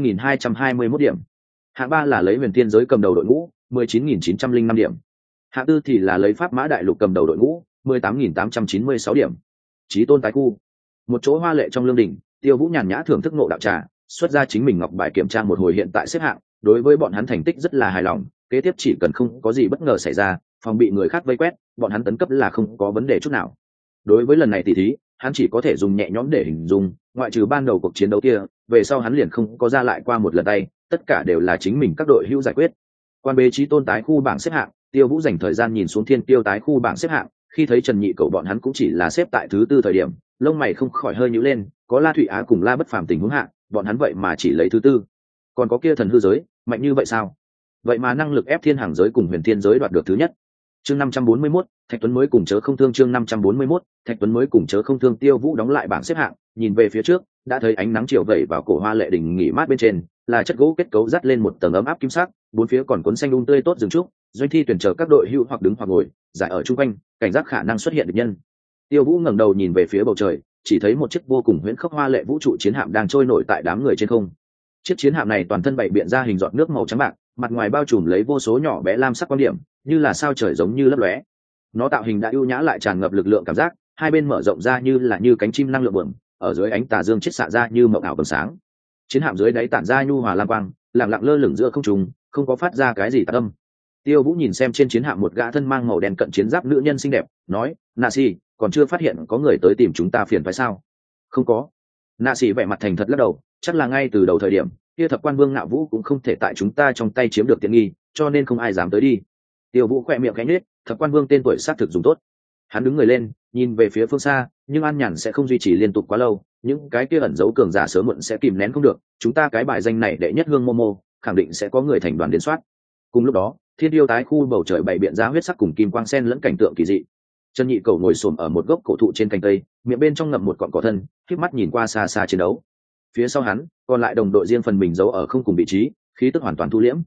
20.221 điểm. Hạng 3 là lấy Huyền Thiên giới cầm đầu đội ngũ, 19.905 điểm. Hạng 4 thì là lấy Pháp Mã Đại Lục cầm đầu đội ngũ, 18.896 điểm. Chí Tôn tái khu, một chỗ hoa lệ trong lương đình, Tiêu Vũ nhàn nhã thưởng thức ngộ đạo trà, xuất ra chính mình ngọc bài kiểm tra một hồi hiện tại xếp hạng, đối với bọn hắn thành tích rất là hài lòng, kế tiếp chỉ cần không có gì bất ngờ xảy ra, phòng bị người khác vây quét, bọn hắn tấn cấp là không có vấn đề chút nào. Đối với lần này tỷ thí, hắn chỉ có thể dùng nhẹ nhõm để hình dung, ngoại trừ ban đầu cuộc chiến đấu kia, về sau hắn liền không có ra lại qua một lần tay, tất cả đều là chính mình các đội hữu giải quyết. Quan bế Chí Tôn tái khu bảng xếp hạng, Tiêu Vũ dành thời gian nhìn xuống Thiên Tiêu tái khu bảng xếp hạng, khi thấy Trần Nhị Cầu bọn hắn cũng chỉ là xếp tại thứ tư thời điểm, lông mày không khỏi hơi nhíu lên, có La Thụy Á cùng La Bất Phàm tình huống hạng, bọn hắn vậy mà chỉ lấy thứ tư. Còn có kia thần hư giới, mạnh như vậy sao? Vậy mà năng lực ép Thiên Hàng giới cùng Huyền Thiên giới đoạt được thứ nhất. Chương 541, Thạch Tuấn mới cùng chớ không thương. Chương 541, Thạch Tuấn mới cùng chớ không thương. Tiêu Vũ đóng lại bảng xếp hạng, nhìn về phía trước, đã thấy ánh nắng chiều vẩy vào cổ hoa lệ đỉnh nghỉ mát bên trên, là chất gỗ kết cấu dắt lên một tầng ấm áp kim sắc, bốn phía còn cuốn xanh tươi tốt rừng trúc, doanh thi tuyển chờ các đội hữu hoặc đứng hoặc ngồi, giải ở chung quanh, cảnh giác khả năng xuất hiện địch nhân. Tiêu Vũ ngẩng đầu nhìn về phía bầu trời, chỉ thấy một chiếc vô cùng huyễn khốc hoa lệ vũ trụ chiến hạm đang trôi nổi tại đám người trên không. Chiếc chiến hạm này toàn thân bày biện ra hình giọt nước màu trắng bạc, mặt ngoài bao trùm lấy vô số nhỏ bé lam sắc quang điểm, như là sao trời giống như lấp lóe. Nó tạo hình đã ưu nhã lại tràn ngập lực lượng cảm giác, hai bên mở rộng ra như cánh chim năng lượng bừng, ở dưới ánh tà dương chiết xạ ra như mộng ảo vầng sáng. Chiến hạm dưới đáy tản ra nhu hòa lam quang, lặng lặng lơ lửng giữa không trung, không có phát ra cái gì tạc âm. Tiêu Vũ nhìn xem trên chiến hạm một gã thân mang màu đen cận chiến giáp nữ nhân xinh đẹp, nói: "Nạ Sĩ, còn chưa phát hiện có người tới tìm chúng ta phiền phải sao?" "Không có." Nạ Sĩ vẻ mặt thành thật lắc đầu, chắc là ngay từ đầu thời điểm, kia thập quan vương Ngạo Vũ cũng không thể tại chúng ta trong tay chiếm được tiện nghi, cho nên không ai dám tới đi. Tiêu Vũ khẽ miệng khẽ nhếch, thập quan vương tên tuổi xác thực dùng tốt. Hắn đứng người lên, nhìn về phía phương xa, nhưng An Nhàn sẽ không duy trì liên tục quá lâu, những cái kia ẩn giấu cường giả sớm muộn sẽ kìm nén không được, chúng ta cái bài danh này đệ nhất hương Momo, khẳng định sẽ có người thành đoàn đến soát. Cùng lúc đó, Thiên Điêu tái khu bầu trời bày biện ra huyết sắc cùng kim quang sen lẫn cảnh tượng kỳ dị. Trần Nhị Cầu ngồi xổm ở một gốc cổ thụ trên cành cây, miệng bên trong ngậm một cọng cỏ thân, khép mắt nhìn qua xa xa chiến đấu. Phía sau hắn, còn lại đồng đội riêng phần mình giấu ở không cùng vị trí, khí tức hoàn toàn thu liễm.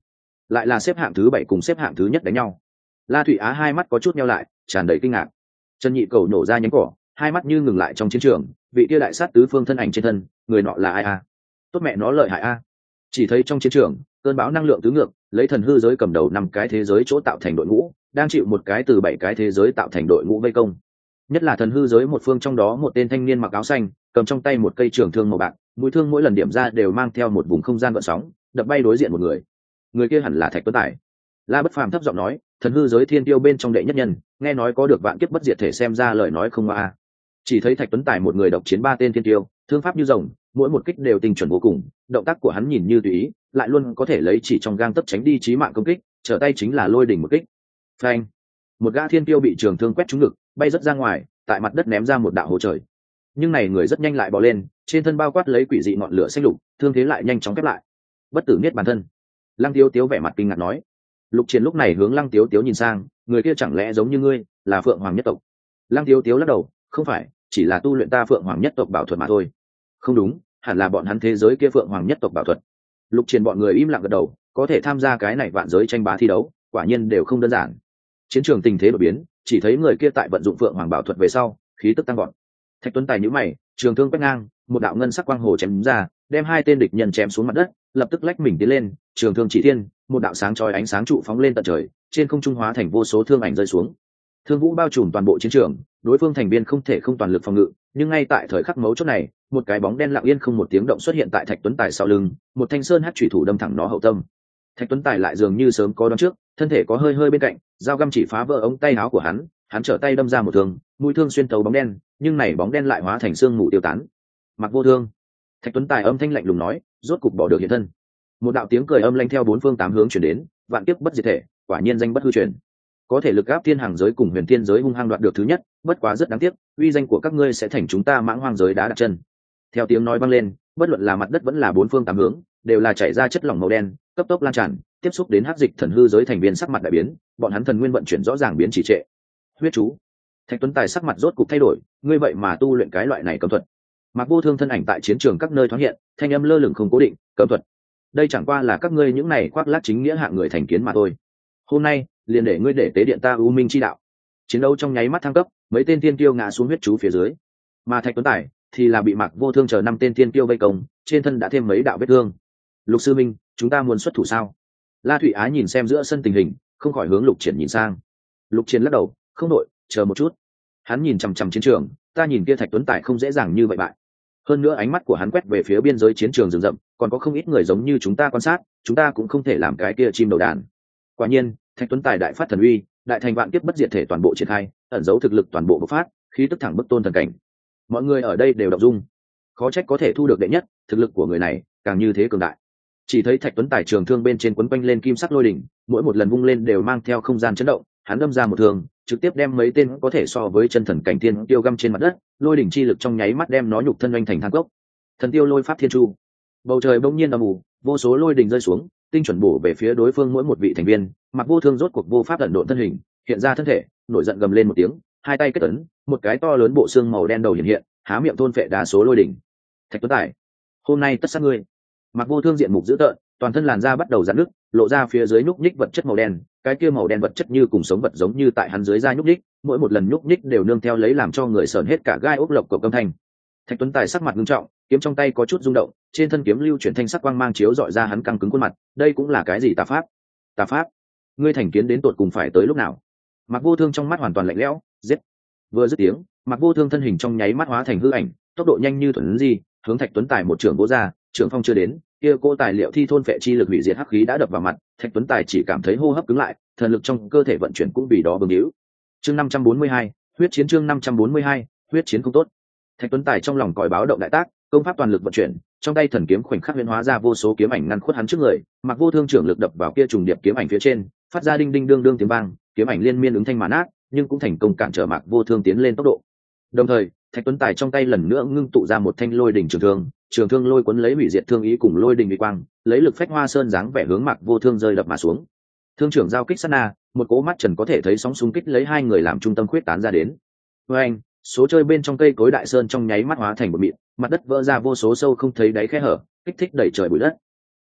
lại là xếp hạng thứ 7 cùng xếp hạng thứ nhất đánh nhau. La Thụy Á hai mắt có chút nheo lại, tràn đầy kinh ngạc. Trần Nhị Cầu nổ ra nhánh cỏ, hai mắt như ngừng lại trong chiến trường, vị kia đại sát tứ phương thân ảnh trên thân, người nọ là ai a? Tốt mẹ nó lợi hại a. Chỉ thấy trong chiến trường, cơn bão năng lượng tứ ngược, lấy thần hư giới cầm đầu 5 cái thế giới chỗ tạo thành đội ngũ, đang chịu một cái từ 7 cái thế giới tạo thành đội ngũ vây công. Nhất là thần hư giới một phương trong đó một tên thanh niên mặc áo xanh, cầm trong tay một cây trường thương màu bạc, mũi thương mỗi lần điểm ra đều mang theo một vùng không gian gợn sóng, đập bay đối diện một người. Người kia hẳn là Thạch Tuấn Tài. La Bất Phàm thấp giọng nói, thần hư giới thiên tiêu bên trong đệ nhất nhân, nghe nói có được vạn kiếp bất diệt thể, xem ra lời nói không ma. Chỉ thấy Thạch Tuấn Tài một người độc chiến 3 tên thiên tiêu, thương pháp như rồng, mỗi một kích đều tinh chuẩn vô cùng, động tác của hắn nhìn như tùy ý, lại luôn có thể lấy chỉ trong gang tấc tránh đi chí mạng công kích, trở tay chính là lôi đỉnh một kích. Phanh! Một gã thiên tiêu bị trường thương quét trúng ngực, bay rất ra ngoài, tại mặt đất ném ra một đạo hố trời. Nhưng này người rất nhanh lại bò lên, trên thân bao quát lấy quỷ dị ngọn lửa xanh lục, thương thế lại nhanh chóng khép lại. Bất tử niết bản thân. Lăng Tiếu Tiếu vẻ mặt kinh ngạc nói. Lục Chiến lúc này hướng Lăng Tiếu Tiếu nhìn sang, người kia chẳng lẽ giống như ngươi, là Phượng Hoàng nhất tộc? Lăng Tiếu Tiếu lắc đầu, không phải, chỉ là tu luyện ta Phượng Hoàng nhất tộc bảo thuật mà thôi. Không đúng, hẳn là bọn hắn thế giới kia Phượng Hoàng nhất tộc bảo thuật. Lục Chiến bọn người im lặng gật đầu, có thể tham gia cái này vạn giới tranh bá thi đấu, quả nhiên đều không đơn giản. Chiến trường tình thế đổi biến, chỉ thấy người kia tại vận dụng Phượng Hoàng bảo thuật về sau, khí tức tăng vọt. Thạch Tuấn Tài nhíu mày, trường thương quét ngang, một đạo ngân sắc quang hồ chém ra, đem 2 tên địch nhân chém xuống mặt đất, lập tức lách mình tiến lên, trường thương chỉ thiên, một đạo sáng chói ánh sáng trụ phóng lên tận trời, trên không trung hóa thành vô số thương ảnh rơi xuống. Thương vũ bao trùm toàn bộ chiến trường, đối phương thành viên không thể không toàn lực phòng ngự, nhưng ngay tại thời khắc mấu chốt này, một cái bóng đen lặng yên không một tiếng động xuất hiện tại Thạch Tuấn Tài sau lưng, một thanh sơn hắc chủy thủ đâm thẳng nó hậu tâm. Thạch Tuấn Tài lại dường như sớm có đoán trước, thân thể có hơi hơi bên cạnh, dao găm chỉ phá vỡ ống tay áo của hắn, hắn trở tay đâm ra một thương, mũi thương xuyên thấu bóng đen, nhưng này bóng đen lại hóa thành xương mù tiêu tán. Mặc Vô Thương. Thạch Tuấn Tài âm thanh lạnh lùng nói, rốt cục bỏ được hiện thân. Một đạo tiếng cười âm lanh theo 4 phương 8 hướng truyền đến, vạn kiếp bất diệt thể, quả nhiên danh bất hư truyền. Có thể lực áp thiên hàng giới cùng huyền thiên giới hung hăng đoạt được thứ nhất, bất quá rất đáng tiếc, uy danh của các ngươi sẽ thành chúng ta mãng hoang giới đá đặt chân. Theo tiếng nói vang lên, bất luận là mặt đất vẫn là 4 phương 8 hướng, đều là chảy ra chất lỏng màu đen, cấp tốc lan tràn, tiếp xúc đến hắc dịch thần hư giới thành viên sắc mặt đại biến, bọn hắn thần nguyên vận chuyển rõ ràng biến trì trệ. Huyết chú. Thạch Tuấn Tài sắc mặt rốt cục thay đổi, ngươi vậy mà tu luyện cái loại này cấm thuật. Mặc Vô Thương thân ảnh tại chiến trường các nơi thoáng hiện, thanh âm lơ lửng không cố định, cấm thuật. Đây chẳng qua là các ngươi những này khoác lác chính nghĩa hạng người thành kiến mà thôi. Hôm nay, liền để ngươi để tế điện ta U Minh chi đạo. Chiến đấu trong nháy mắt thăng cấp, mấy tên tiên tiêu ngã xuống huyết chú phía dưới. Mà Thạch Tuấn Tài thì là bị Mặc Vô Thương chờ 5 tên tiên tiêu vây công, trên thân đã thêm mấy đạo vết thương. Lục sư minh, chúng ta muốn xuất thủ sao? La Thụy Á nhìn xem giữa sân tình hình, không khỏi hướng Lục Triển nhìn sang. Lục Triển lắc đầu, không đội, chờ một chút. Hắn nhìn chằm chằm chiến trường, ta nhìn kia Thạch Tuấn Tài không dễ dàng như vậy bại. Hơn nữa ánh mắt của hắn quét về phía biên giới chiến trường rừng rậm, còn có không ít người giống như chúng ta quan sát, chúng ta cũng không thể làm cái kia chim đầu đàn. Quả nhiên, Thạch Tuấn Tài đại phát thần uy, đại thành vạn kiếp bất diệt thể toàn bộ triển khai, ẩn giấu thực lực toàn bộ bộc phát, khí tức thẳng bức tôn thần cảnh. Mọi người ở đây đều động dung, khó trách có thể thu được đệ nhất, thực lực của người này càng như thế cường đại. Chỉ thấy Thạch Tuấn Tài trường thương bên trên quấn quanh lên kim sắc lôi đỉnh, mỗi một lần vung lên đều mang theo không gian chấn động, hắn đâm ra một thương, trực tiếp đem mấy tên có thể so với chân thần cảnh tiên tiêu găm trên mặt đất, lôi đỉnh chi lực trong nháy mắt đem nó nhục thân oanh thành than cốc. Thần tiêu lôi pháp thiên chu. Bầu trời bỗng nhiên âm u, vô số lôi đỉnh rơi xuống, tinh chuẩn bổ về phía đối phương mỗi một vị thành viên. Mặc Vô Thương rốt cuộc vô pháp ẩn độn thân hình, hiện ra thân thể, nổi giận gầm lên một tiếng, hai tay kết ấn, một cái to lớn bộ xương màu đen đầu hiện hiện, há miệng thôn phệ đa số lôi đỉnh. Thạch Tuấn Tài, hôm nay tất sát ngươi. Mặc Vô Thương diện mục dữ tợn, toàn thân làn da bắt đầu rạn nứt, lộ ra phía dưới nhúc nhích vật chất màu đen, cái kia màu đen vật chất như cùng sống vật giống như tại hắn dưới da nhúc nhích, mỗi một lần nhúc nhích đều nương theo lấy làm cho người sởn hết cả gai ốc lộc cộc âm thanh. Thạch Tuấn Tài sắc mặt nghiêm trọng, kiếm trong tay có chút rung động, trên thân kiếm lưu chuyển thanh sắc quang mang chiếu dọi ra hắn căng cứng khuôn mặt, đây cũng là cái gì tà pháp? Tà pháp? Ngươi thành kiến đến tột cùng phải tới lúc nào? Mặc Vô Thương trong mắt hoàn toàn lạnh lẽo, giết. Vừa dứt tiếng, Mặc Vô Thương thân hình trong nháy mắt hóa thành hư ảnh, tốc độ nhanh như thuần di, hướng Thạch Tuấn Tài một trường vỗ ra, trường phong chưa đến, kia cô tài liệu thi thôn phệ chi lực hủy diệt hắc khí đã đập vào mặt, Thạch Tuấn Tài chỉ cảm thấy hô hấp cứng lại, thần lực trong cơ thể vận chuyển cũng vì đó bừng níu. Chương 542, huyết chiến chương 542, huyết chiến không tốt. Thạch Tuấn Tài trong lòng còi báo động đại tác, công pháp toàn lực vận chuyển, trong tay thần kiếm khoảnh khắc huyễn hóa ra vô số kiếm ảnh ngăn khuất hắn trước người, Mặc Vô Thương trưởng lực đập vào kia trùng điệp kiếm ảnh phía trên, phát ra đinh đinh đương đương tiếng vang, kiếm ảnh liên miên ứng thanh mà nát, nhưng cũng thành công cản trở Mặc Vô Thương tiến lên tốc độ. Đồng thời, Thạch Tuấn Tài trong tay lần nữa ngưng tụ ra một thanh lôi đỉnh trường thương lôi cuốn lấy hủy diệt thương ý cùng lôi đỉnh uy quang, lấy lực phách hoa sơn dáng vẻ hướng Mặc Vô Thương rơi đập mà xuống. Thương trưởng giao kích sát na, một cỗ mắt trần có thể thấy sóng xung kích lấy hai người làm trung tâm khuyết tán ra đến. Với anh, số chơi bên trong cây cối đại sơn trong nháy mắt hóa thành một mịn, mặt đất vỡ ra vô số sâu không thấy đáy khe hở, kích thích đẩy trời bụi đất.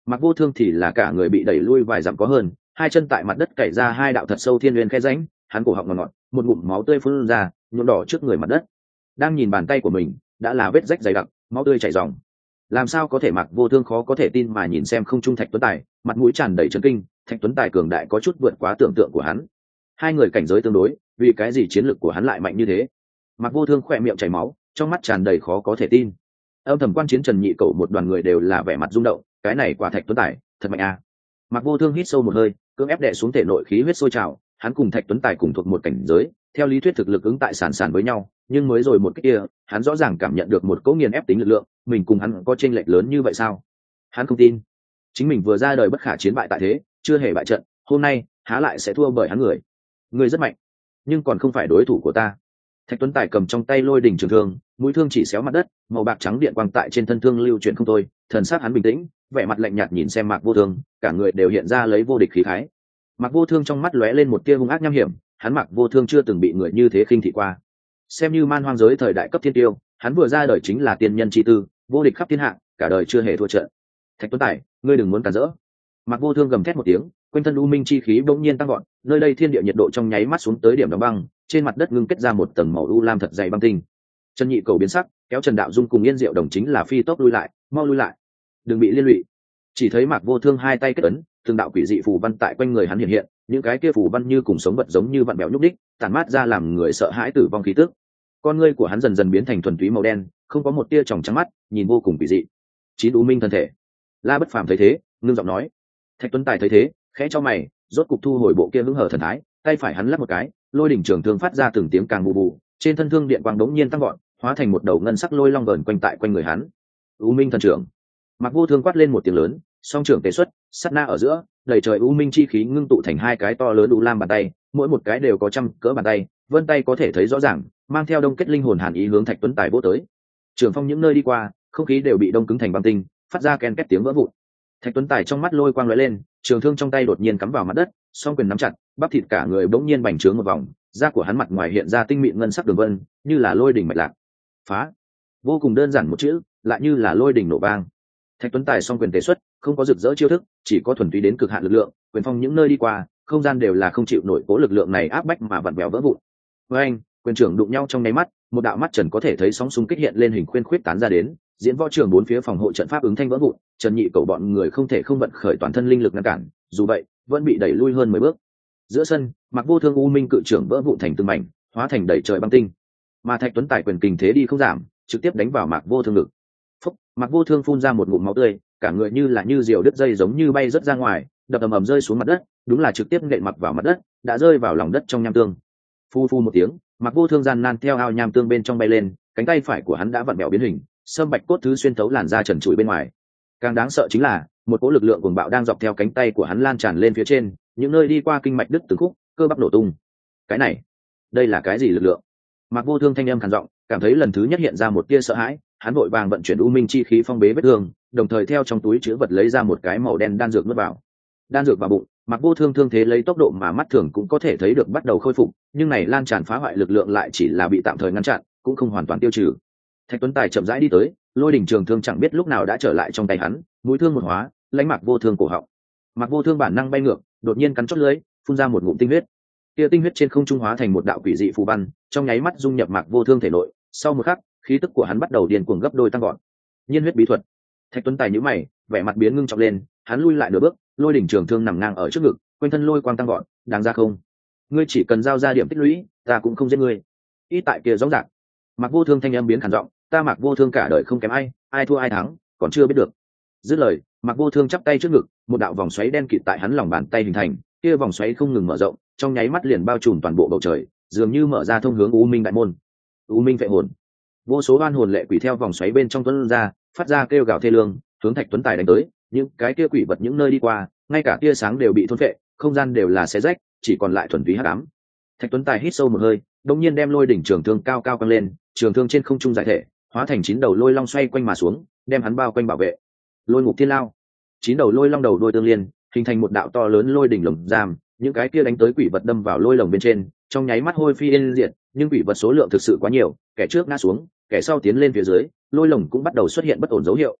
Mặc Vô Thương thì là cả người bị đẩy lui vài dặm có hơn, hai chân tại mặt đất cày ra hai đạo thật sâu thiên nguyên khe rãnh, hắn cổ họng ngọt ngọt, một ngụm máu tươi phun ra, nhuộm đỏ trước người mặt đất. Đang nhìn bàn tay của mình, đã là vết rách dày đặc, máu tươi chảy ròng. Làm sao có thể? Mặc Vô Thương khó có thể tin mà nhìn xem không trung Thạch Tuấn Tài, mặt mũi tràn đầy chấn kinh. Thạch Tuấn Tài cường đại có chút vượt quá tưởng tượng của hắn. Hai người cảnh giới tương đối, vì cái gì chiến lực của hắn lại mạnh như thế? Mặc Vô Thương khỏe miệng chảy máu, trong mắt tràn đầy khó có thể tin. Âm thầm quan chiến Trần Nhị Cẩu một đoàn người đều là vẻ mặt rung động, cái này quả Thạch Tuấn Tài thật mạnh à. Mặc Vô Thương hít sâu một hơi, cưỡng ép đè xuống thể nội khí huyết sôi trào, hắn cùng Thạch Tuấn Tài cùng thuộc một cảnh giới, theo lý thuyết thực lực ứng tại sàn sàn với nhau, nhưng mới rồi một cái kia, hắn rõ ràng cảm nhận được một cỗ nghiền ép tính lực lượng, mình cùng hắn có chênh lệch lớn như vậy sao? Hắn không tin, chính mình vừa ra đời bất khả chiến bại tại thế, chưa hề bại trận, hôm nay há lại sẽ thua bởi hắn người. Người rất mạnh, nhưng còn không phải đối thủ của ta. Thạch Tuấn Tài cầm trong tay lôi đỉnh trường thương, mũi thương chỉ xéo mặt đất, màu bạc trắng điện quang tại trên thân thương lưu chuyển không thôi, thần sắc hắn bình tĩnh, vẻ mặt lạnh nhạt nhìn xem Mạc Vô Thương, cả người đều hiện ra lấy vô địch khí khái. Mạc Vô Thương trong mắt lóe lên một tia hung ác nham hiểm, hắn Mạc Vô Thương chưa từng bị người như thế khinh thị qua. Xem như man hoang giới thời đại cấp thiên tiêu, hắn vừa ra đời chính là tiên nhân chi tư, vô địch khắp thiên hạ, cả đời chưa hề thua trận. Thạch Tuấn Tài, ngươi đừng muốn cản rỡ. Mạc Vô Thương gầm thét một tiếng, quanh thân u minh chi khí bỗng nhiên tăng gọn, nơi đây thiên địa nhiệt độ trong nháy mắt xuống tới điểm đóng băng, trên mặt đất ngưng kết ra một tầng màu u lam thật dày băng tinh. Trần Nhị Cầu biến sắc, kéo Trần Đạo Dung cùng Yên Diệu Đồng chính là phi tốc lui lại, mau lui lại, đừng bị liên lụy. Chỉ thấy Mạc Vô Thương hai tay kết ấn, từng đạo quỷ dị phù văn tại quanh người hắn hiện hiện, những cái kia phù văn như cùng sống vật giống như vặn bèo nhúc đích, tản mát ra làm người sợ hãi tử vong khí tức. Con ngươi của hắn dần dần biến thành thuần túy màu đen, không có một tia tròng trắng mắt, nhìn vô cùng quỷ dị. Chín u minh thân thể. La Bất Phàm thấy thế, ngưng giọng nói. Thạch Tuấn Tài thấy thế, khẽ cho mày, rốt cục thu hồi bộ kia hứng hở thần thái, tay phải hắn lắp một cái, lôi đỉnh trường thương phát ra từng tiếng càng bù bù, trên thân thương điện quang đống nhiên tăng gọn, hóa thành một đầu ngân sắc lôi long vờn quanh tại quanh người hắn. U minh thần trưởng. Mạc Vô Thương quát lên một tiếng lớn, song trưởng tề xuất, sát na ở giữa, đầy trời u minh chi khí ngưng tụ thành hai cái to lớn u lam bàn tay, mỗi một cái đều có trăm cỡ bàn tay, vân tay có thể thấy rõ ràng, mang theo đông kết linh hồn hàn ý hướng Thạch Tuấn Tài vỗ tới. Trường phong những nơi đi qua, không khí đều bị đông cứng thành băng tinh, phát ra ken két tiếng vỡ vụn. Thạch Tuấn Tài trong mắt lôi quang lóe lên, trường thương trong tay đột nhiên cắm vào mặt đất, song quyền nắm chặt, bắp thịt cả người bỗng nhiên bành trướng một vòng, da của hắn mặt ngoài hiện ra tinh mịn ngân sắc đường vân, như là lôi đỉnh mạch lạc. Phá! Vô cùng đơn giản một chữ, lại như là lôi đỉnh nổ vang. Thạch Tuấn Tài song quyền tế xuất, không có rực rỡ chiêu thức, chỉ có thuần túy đến cực hạn lực lượng, quyền phong những nơi đi qua, không gian đều là không chịu nổi cố lực lượng này áp bách mà vặn vẹo vỡ vụn. Với anh, quyền trưởng đụng nhau trong nháy mắt, một đạo mắt trần có thể thấy sóng xung kích hiện lên hình khuyên khuyết tán ra đến, diễn võ trường bốn phía phòng hộ trận pháp ứng thanh vỡ vụn, Trần Nhị Cầu bọn người không thể không vận khởi toàn thân linh lực ngăn cản, dù vậy, vẫn bị đẩy lui hơn 10 bước. Giữa sân, Mạc Vô Thương u minh cự trưởng vỡ vụn thành từng mảnh, hóa thành đầy trời băng tinh. Mà Thạch Tuấn Tài quyền kình thế đi không giảm, trực tiếp đánh vào Mạc Vô Thương ngực. Phúc, Mạc Vô Thương phun ra một ngụm máu tươi, cả người như là như diều đứt dây giống như bay rớt ra ngoài, đập ầm ầm rơi xuống mặt đất, đúng là trực tiếp nện mặt vào mặt đất, đã rơi vào lòng đất trong nham tương. Phu phu một tiếng, Mạc Vô Thương gian nan theo ao nham tương bên trong bay lên, cánh tay phải của hắn đã vặn vẹo biến hình, sâm bạch cốt thứ xuyên thấu làn da trần trụi bên ngoài. Càng đáng sợ chính là, một cỗ lực lượng cuồng bạo đang dọc theo cánh tay của hắn lan tràn lên phía trên, những nơi đi qua kinh mạch đứt từng khúc, cơ bắp nổ tung. Cái này, đây là cái gì lực lượng? Mạc Vô Thương thanh âm khàn giọng, cảm thấy lần thứ nhất hiện ra một tia sợ hãi, hắn vội vàng vận chuyển u minh chi khí phong bế vết thương, đồng thời theo trong túi chứa vật lấy ra một cái màu đen đan dược nuốt vào. Đan dược vào bụng, Mạc Vô Thương thương thế lấy tốc độ mà mắt thường cũng có thể thấy được bắt đầu khôi phục, nhưng này lan tràn phá hoại lực lượng lại chỉ là bị tạm thời ngăn chặn, cũng không hoàn toàn tiêu trừ. Thạch Tuấn Tài chậm rãi đi tới, lôi đỉnh trường thương chẳng biết lúc nào đã trở lại trong tay hắn, mũi thương một hóa, lãnh Mạc Vô Thương cổ họng. Mạc Vô Thương bản năng bay ngược, đột nhiên cắn chót lưỡi, phun ra một ngụm tinh huyết. Kia tinh huyết trên không trung hóa thành một đạo quỷ dị phù văn, trong nháy mắt dung nhập Mạc Vô Thương thể nội, sau một khắc, khí tức của hắn bắt đầu điên cuồng gấp đôi tăng gọn. Nhiên huyết bí thuật. Thạch Tuấn Tài nhíu mày, vẻ mặt biến ngưng trọng lên, hắn lui lại nửa bước, lôi đỉnh trường thương nằm ngang ở trước ngực, quanh thân lôi quang tăng gọn, đáng ra không? Ngươi chỉ cần giao ra điểm tích lũy, ta cũng không giết ngươi. Ít tại kia rõ ràng. Mạc Vô Thương thanh âm biến khàn giọng, ta Mạc Vô Thương cả đời không kém ai, ai thua ai thắng, còn chưa biết được. Dứt lời, Mạc Vô Thương chắp tay trước ngực, một đạo vòng xoáy đen kịt tại hắn lòng bàn tay hình thành, kia vòng xoáy không ngừng mở rộng, trong nháy mắt liền bao trùm toàn bộ bầu trời, dường như mở ra thông hướng U Minh đại môn. U Minh vệ hồn. Vô số oan hồn lệ quỷ theo vòng xoáy bên trong tuôn ra, phát ra kêu gào thê lương, hướng Thạch Tuấn Tài đánh tới, những cái kia quỷ vật những nơi đi qua, ngay cả tia sáng đều bị thôn phệ, không gian đều là xé rách, chỉ còn lại thuần túy hắc ám. Thạch Tuấn Tài hít sâu một hơi, đột nhiên đem lôi đỉnh trường thương cao cao căng lên, trường thương trên không trung giải thể, hóa thành 9 đầu lôi long xoay quanh mà xuống, đem hắn bao quanh bảo vệ. Lôi ngục thiên lao. 9 đầu lôi long đầu đuôi tương liên, hình thành một đạo to lớn lôi đỉnh lồng giam, những cái kia đánh tới quỷ vật đâm vào lôi lồng bên trên, trong nháy mắt hôi phi yên diệt, nhưng quỷ vật số lượng thực sự quá nhiều, kẻ trước ngã xuống, kẻ sau tiến lên phía dưới, lôi lồng cũng bắt đầu xuất hiện bất ổn dấu hiệu.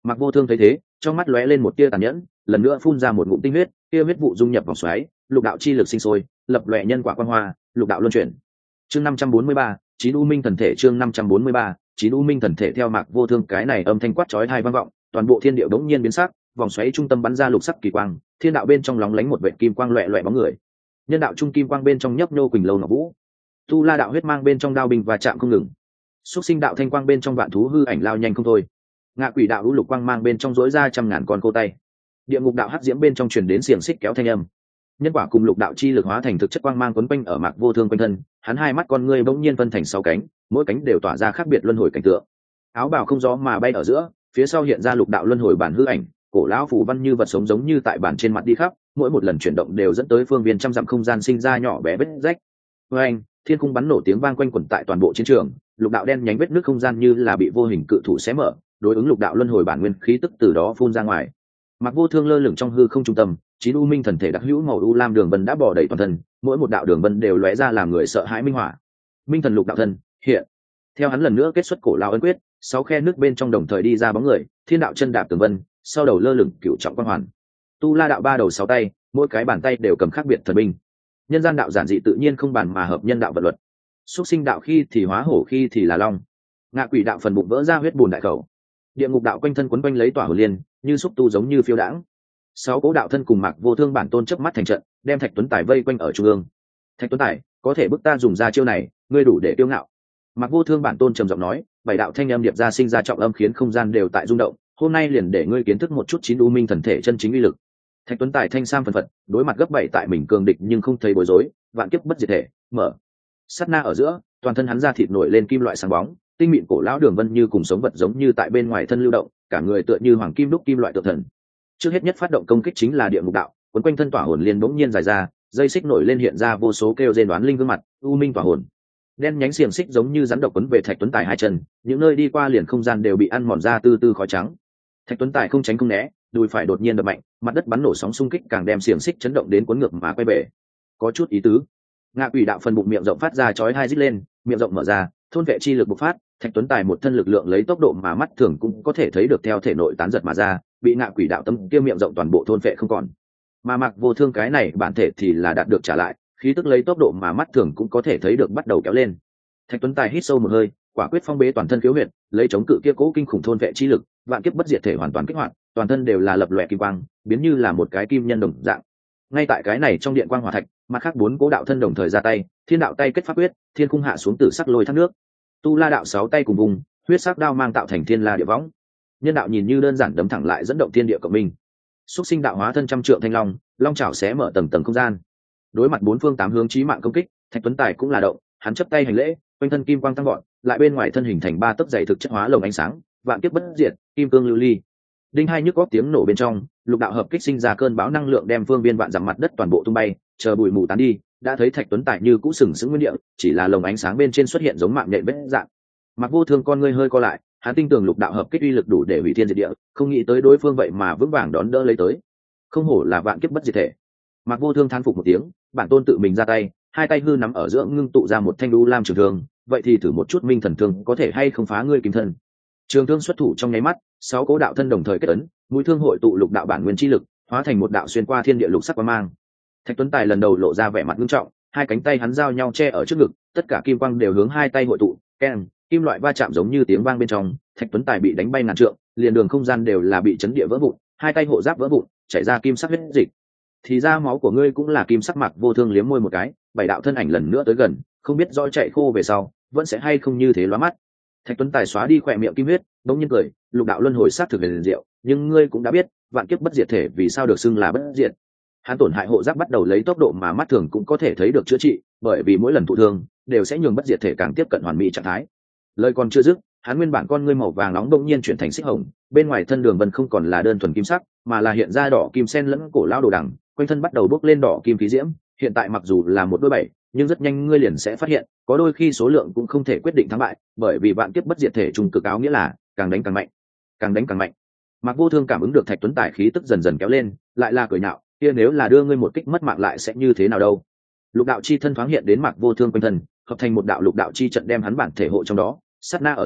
Mặc Vô Thương thấy thế, trong mắt lóe lên một tia tàn nhẫn, lần nữa phun ra một ngụm tinh huyết, tia huyết vụ dung nhập vòng xoáy, lục đạo chi lực sinh sôi, lập lòe nhân quả quang hoa, lục đạo luân chuyển. Chương 543, Chín U Minh thần thể. Chương 543, Chín U Minh thần thể. Theo Mạc Vô Thương cái này âm thanh quát chói tai vang vọng, toàn bộ thiên địa bỗng nhiên biến sắc, vòng xoáy trung tâm bắn ra lục sắc kỳ quang, thiên đạo bên trong lóng lánh một vệt kim quang loẹt loẹt bóng người. Nhân đạo trung kim quang bên trong nhấp nhô quỳnh lâu ngọc vũ, tu la đạo huyết mang bên trong đao binh và chạm không ngừng, xúc sinh đạo thanh quang bên trong vạn thú hư ảnh lao nhanh không thôi, ngạ quỷ đạo lũ lục quang mang bên trong rỗi ra trăm ngàn con cô tay, địa ngục đạo hắc diễm bên trong truyền đến xiềng xích kéo thanh âm. Nhân quả cùng lục đạo chi lực hóa thành thực chất quang mang quấn quanh ở Mạc Vô Thương quanh thân, hắn hai mắt con ngươi bỗng nhiên phân thành 6 cánh, mỗi cánh đều tỏa ra khác biệt luân hồi cảnh tượng. Áo bào không gió mà bay ở giữa, phía sau hiện ra lục đạo luân hồi bản hư ảnh, cổ lão phù văn như vật sống giống như tại bản trên mặt đi khắp, mỗi một lần chuyển động đều dẫn tới phương viên trăm dặm không gian sinh ra nhỏ bé vết rách. Oeng, thiên cung bắn nổ tiếng vang quanh quẩn tại toàn bộ chiến trường, lục đạo đen nhánh vết nước không gian như là bị vô hình cự thủ xé mở, đối ứng lục đạo luân hồi bản nguyên khí tức từ đó phun ra ngoài. Mạc Vô Thương lơ lửng trong hư không trung tâm, Chín U Minh thần thể đặc hữu màu u lam đường vân đã bò đầy toàn thân, mỗi một đạo đường vân đều lóe ra làm người sợ hãi minh hỏa. Minh thần lục đạo thân hiện. Theo hắn lần nữa kết xuất cổ lão ấn quyết, 6 khe nước bên trong đồng thời đi ra bóng người, thiên đạo chân đạp tường vân, sau đầu lơ lửng cựu trọng quang hoàn. Tu la đạo 3 đầu 6 tay, mỗi cái bàn tay đều cầm khác biệt thần binh. Nhân gian đạo giản dị tự nhiên không bàn mà hợp nhân đạo vật luật. Súc sinh đạo khi thì hóa hổ khi thì là long. Ngạ quỷ đạo phần bụng vỡ ra huyết bùn đại khẩu. Địa ngục đạo quanh thân quấn quanh lấy tỏa hồn liên, như xúc tu giống như phiêu đãng. 6 cố đạo thân cùng Mạc Vô Thương bản tôn chớp mắt thành trận, đem Thạch Tuấn Tài vây quanh ở trung ương. Thạch Tuấn Tài, có thể bức ta dùng ra chiêu này, ngươi đủ để tiêu ngạo. Mạc Vô Thương bản tôn trầm giọng nói, 7 đạo thanh âm điệp ra sinh ra trọng âm khiến không gian đều tại rung động, hôm nay liền để ngươi kiến thức một chút Chín U Minh thần thể chân chính uy lực. Thạch Tuấn Tài thanh sam phần phật, đối mặt gấp 7 tại mình cường địch nhưng không thấy bối rối, vạn kiếp bất diệt thể, mở. Sát na ở giữa, toàn thân hắn ra thịt nổi lên kim loại sáng bóng, tinh mịn cổ lão đường vân như cùng sống vật giống như tại bên ngoài thân lưu động, cả người tựa như hoàng kim đúc kim loại tự thần. Trước hết nhất phát động công kích chính là địa ngục đạo, cuốn quanh thân tỏa hồn liên bỗng nhiên dài ra, dây xích nổi lên hiện ra vô số kêu rên đoán linh gương mặt, u minh tỏa hồn. Đen nhánh xiềng xích giống như rắn độc quấn về Thạch Tuấn Tài hai chân, những nơi đi qua liền không gian đều bị ăn mòn ra từ từ khói trắng. Thạch Tuấn Tài không tránh không né, đùi phải đột nhiên đập mạnh, mặt đất bắn nổ sóng xung kích càng đem xiềng xích chấn động đến cuốn ngược mà quay về. Có chút ý tứ. Ngạ quỷ đạo phần bụng miệng rộng phát ra chói hai rít lên, miệng rộng mở ra, thôn vệ chi lực bộc phát, Thạch Tuấn Tài một thân lực lượng lấy tốc độ mà mắt thường cũng có thể thấy được theo thể nội tán giật mà ra, bị ngạ quỷ đạo tâm kia miệng rộng toàn bộ thôn vệ không còn. Mà Mạc Vô Thương cái này bản thể thì là đạt được trả lại, khí tức lấy tốc độ mà mắt thường cũng có thể thấy được bắt đầu kéo lên. Thạch Tuấn Tài hít sâu một hơi, quả quyết phong bế toàn thân khiếu huyệt, lấy chống cự kia cố kinh khủng thôn vệ chi lực, vạn kiếp bất diệt thể hoàn toàn kích hoạt, toàn thân đều là lập lòe kim quang, biến như là một cái kim nhân đồng dạng. Ngay tại cái này trong điện quang hỏa thạch, mặt khác 4 cố đạo thân đồng thời ra tay, thiên đạo tay kết pháp quyết, thiên cung hạ xuống tử sắc lôi thác nước. Tu la đạo 6 tay cùng vùng, huyết sắc đao mang tạo thành thiên la địa võng. Nhân đạo nhìn như đơn giản đấm thẳng lại dẫn động thiên địa cộng minh. Súc sinh đạo hóa thân trăm trượng thanh long, long chảo xé mở tầng tầng không gian. Đối mặt 4 phương 8 hướng chí mạng công kích, Thạch Tuấn Tài cũng là động, hắn chấp tay hành lễ, quanh thân kim quang tăng gọn, lại bên ngoài thân hình thành 3 tấc dày thực chất hóa lồng ánh sáng, vạn kiếp bất diệt, kim cương lưu ly. Đinh hai nhức góc tiếng nổ bên trong, lục đạo hợp kích sinh ra cơn bão năng lượng đem phương viên vạn dặm mặt đất toàn bộ tung bay, chờ bụi mù tán đi, đã thấy Thạch Tuấn Tài như cũ sừng sững nguyên địa, chỉ là lồng ánh sáng bên trên xuất hiện giống mạng nhện vết dạng. Mạc Vô Thương con ngươi hơi co lại, hắn tin tưởng lục đạo hợp kích uy lực đủ để hủy thiên diệt địa, không nghĩ tới đối phương vậy mà vững vàng đón đỡ lấy tới. Không hổ là vạn kiếp bất diệt thể. Mạc Vô Thương thán phục một tiếng, bản tôn tự mình ra tay, hai tay hư nắm ở giữa ngưng tụ ra một thanh đu lam trường thương, vậy thì thử một chút minh thần thương có thể hay không phá ngươi kim thân. Trường thương xuất thủ trong nháy mắt, 6 cố đạo thân đồng thời kết ấn, mũi thương hội tụ lục đạo bản nguyên chi lực, hóa thành một đạo xuyên qua thiên địa lục sắc quang mang. Thạch Tuấn Tài lần đầu lộ ra vẻ mặt nghiêm trọng, hai cánh tay hắn giao nhau che ở trước ngực, tất cả kim quang đều hướng hai tay hội tụ, keng, kim loại va chạm giống như tiếng vang bên trong, Thạch Tuấn Tài bị đánh bay ngàn trượng, liền đường không gian đều là bị chấn địa vỡ vụn, hai tay hộ giáp vỡ vụn, chảy ra kim sắc huyết dịch. Thì ra máu của ngươi cũng là kim sắc. Mạc Vô Thương liếm môi một cái, 7 đạo thân ảnh lần nữa tới gần, không biết rõ chạy khô về sau, vẫn sẽ hay không như thế lóa mắt. Thạch Tuấn Tài xóa đi khỏe miệng kim huyết, bỗng nhiên cười, lục đạo luân hồi sát thực liền diệu, nhưng ngươi cũng đã biết, vạn kiếp bất diệt thể vì sao được xưng là bất diệt. Hắn tổn hại hộ giáp bắt đầu lấy tốc độ mà mắt thường cũng có thể thấy được chữa trị, bởi vì mỗi lần thụ thương đều sẽ nhường bất diệt thể càng tiếp cận hoàn mỹ trạng thái. Lời còn chưa dứt, hắn nguyên bản con ngươi màu vàng nóng bỗng nhiên chuyển thành xích hồng, bên ngoài thân đường vân không còn là đơn thuần kim sắc, mà là hiện ra đỏ kim sen lẫn cổ lao đồ đằng, quanh thân bắt đầu bốc lên đỏ kim khí diễm. Hiện tại mặc dù là một đôi 7, nhưng rất nhanh ngươi liền sẽ phát hiện, có đôi khi số lượng cũng không thể quyết định thắng bại, bởi vì vạn kiếp bất diệt thể trùng cực áo nghĩa là càng đánh càng mạnh, càng đánh càng mạnh. Mạc Vô Thương cảm ứng được Thạch Tuấn Tài khí tức dần dần kéo lên, lại là cười nhạo, kia nếu là đưa ngươi một kích mất mạng lại sẽ như thế nào đâu? Lục đạo chi thân thoáng hiện đến Mạc Vô Thương quanh thân, hợp thành một đạo lục đạo chi trận đem hắn bản thể hộ trong đó. Sát na ở giữa,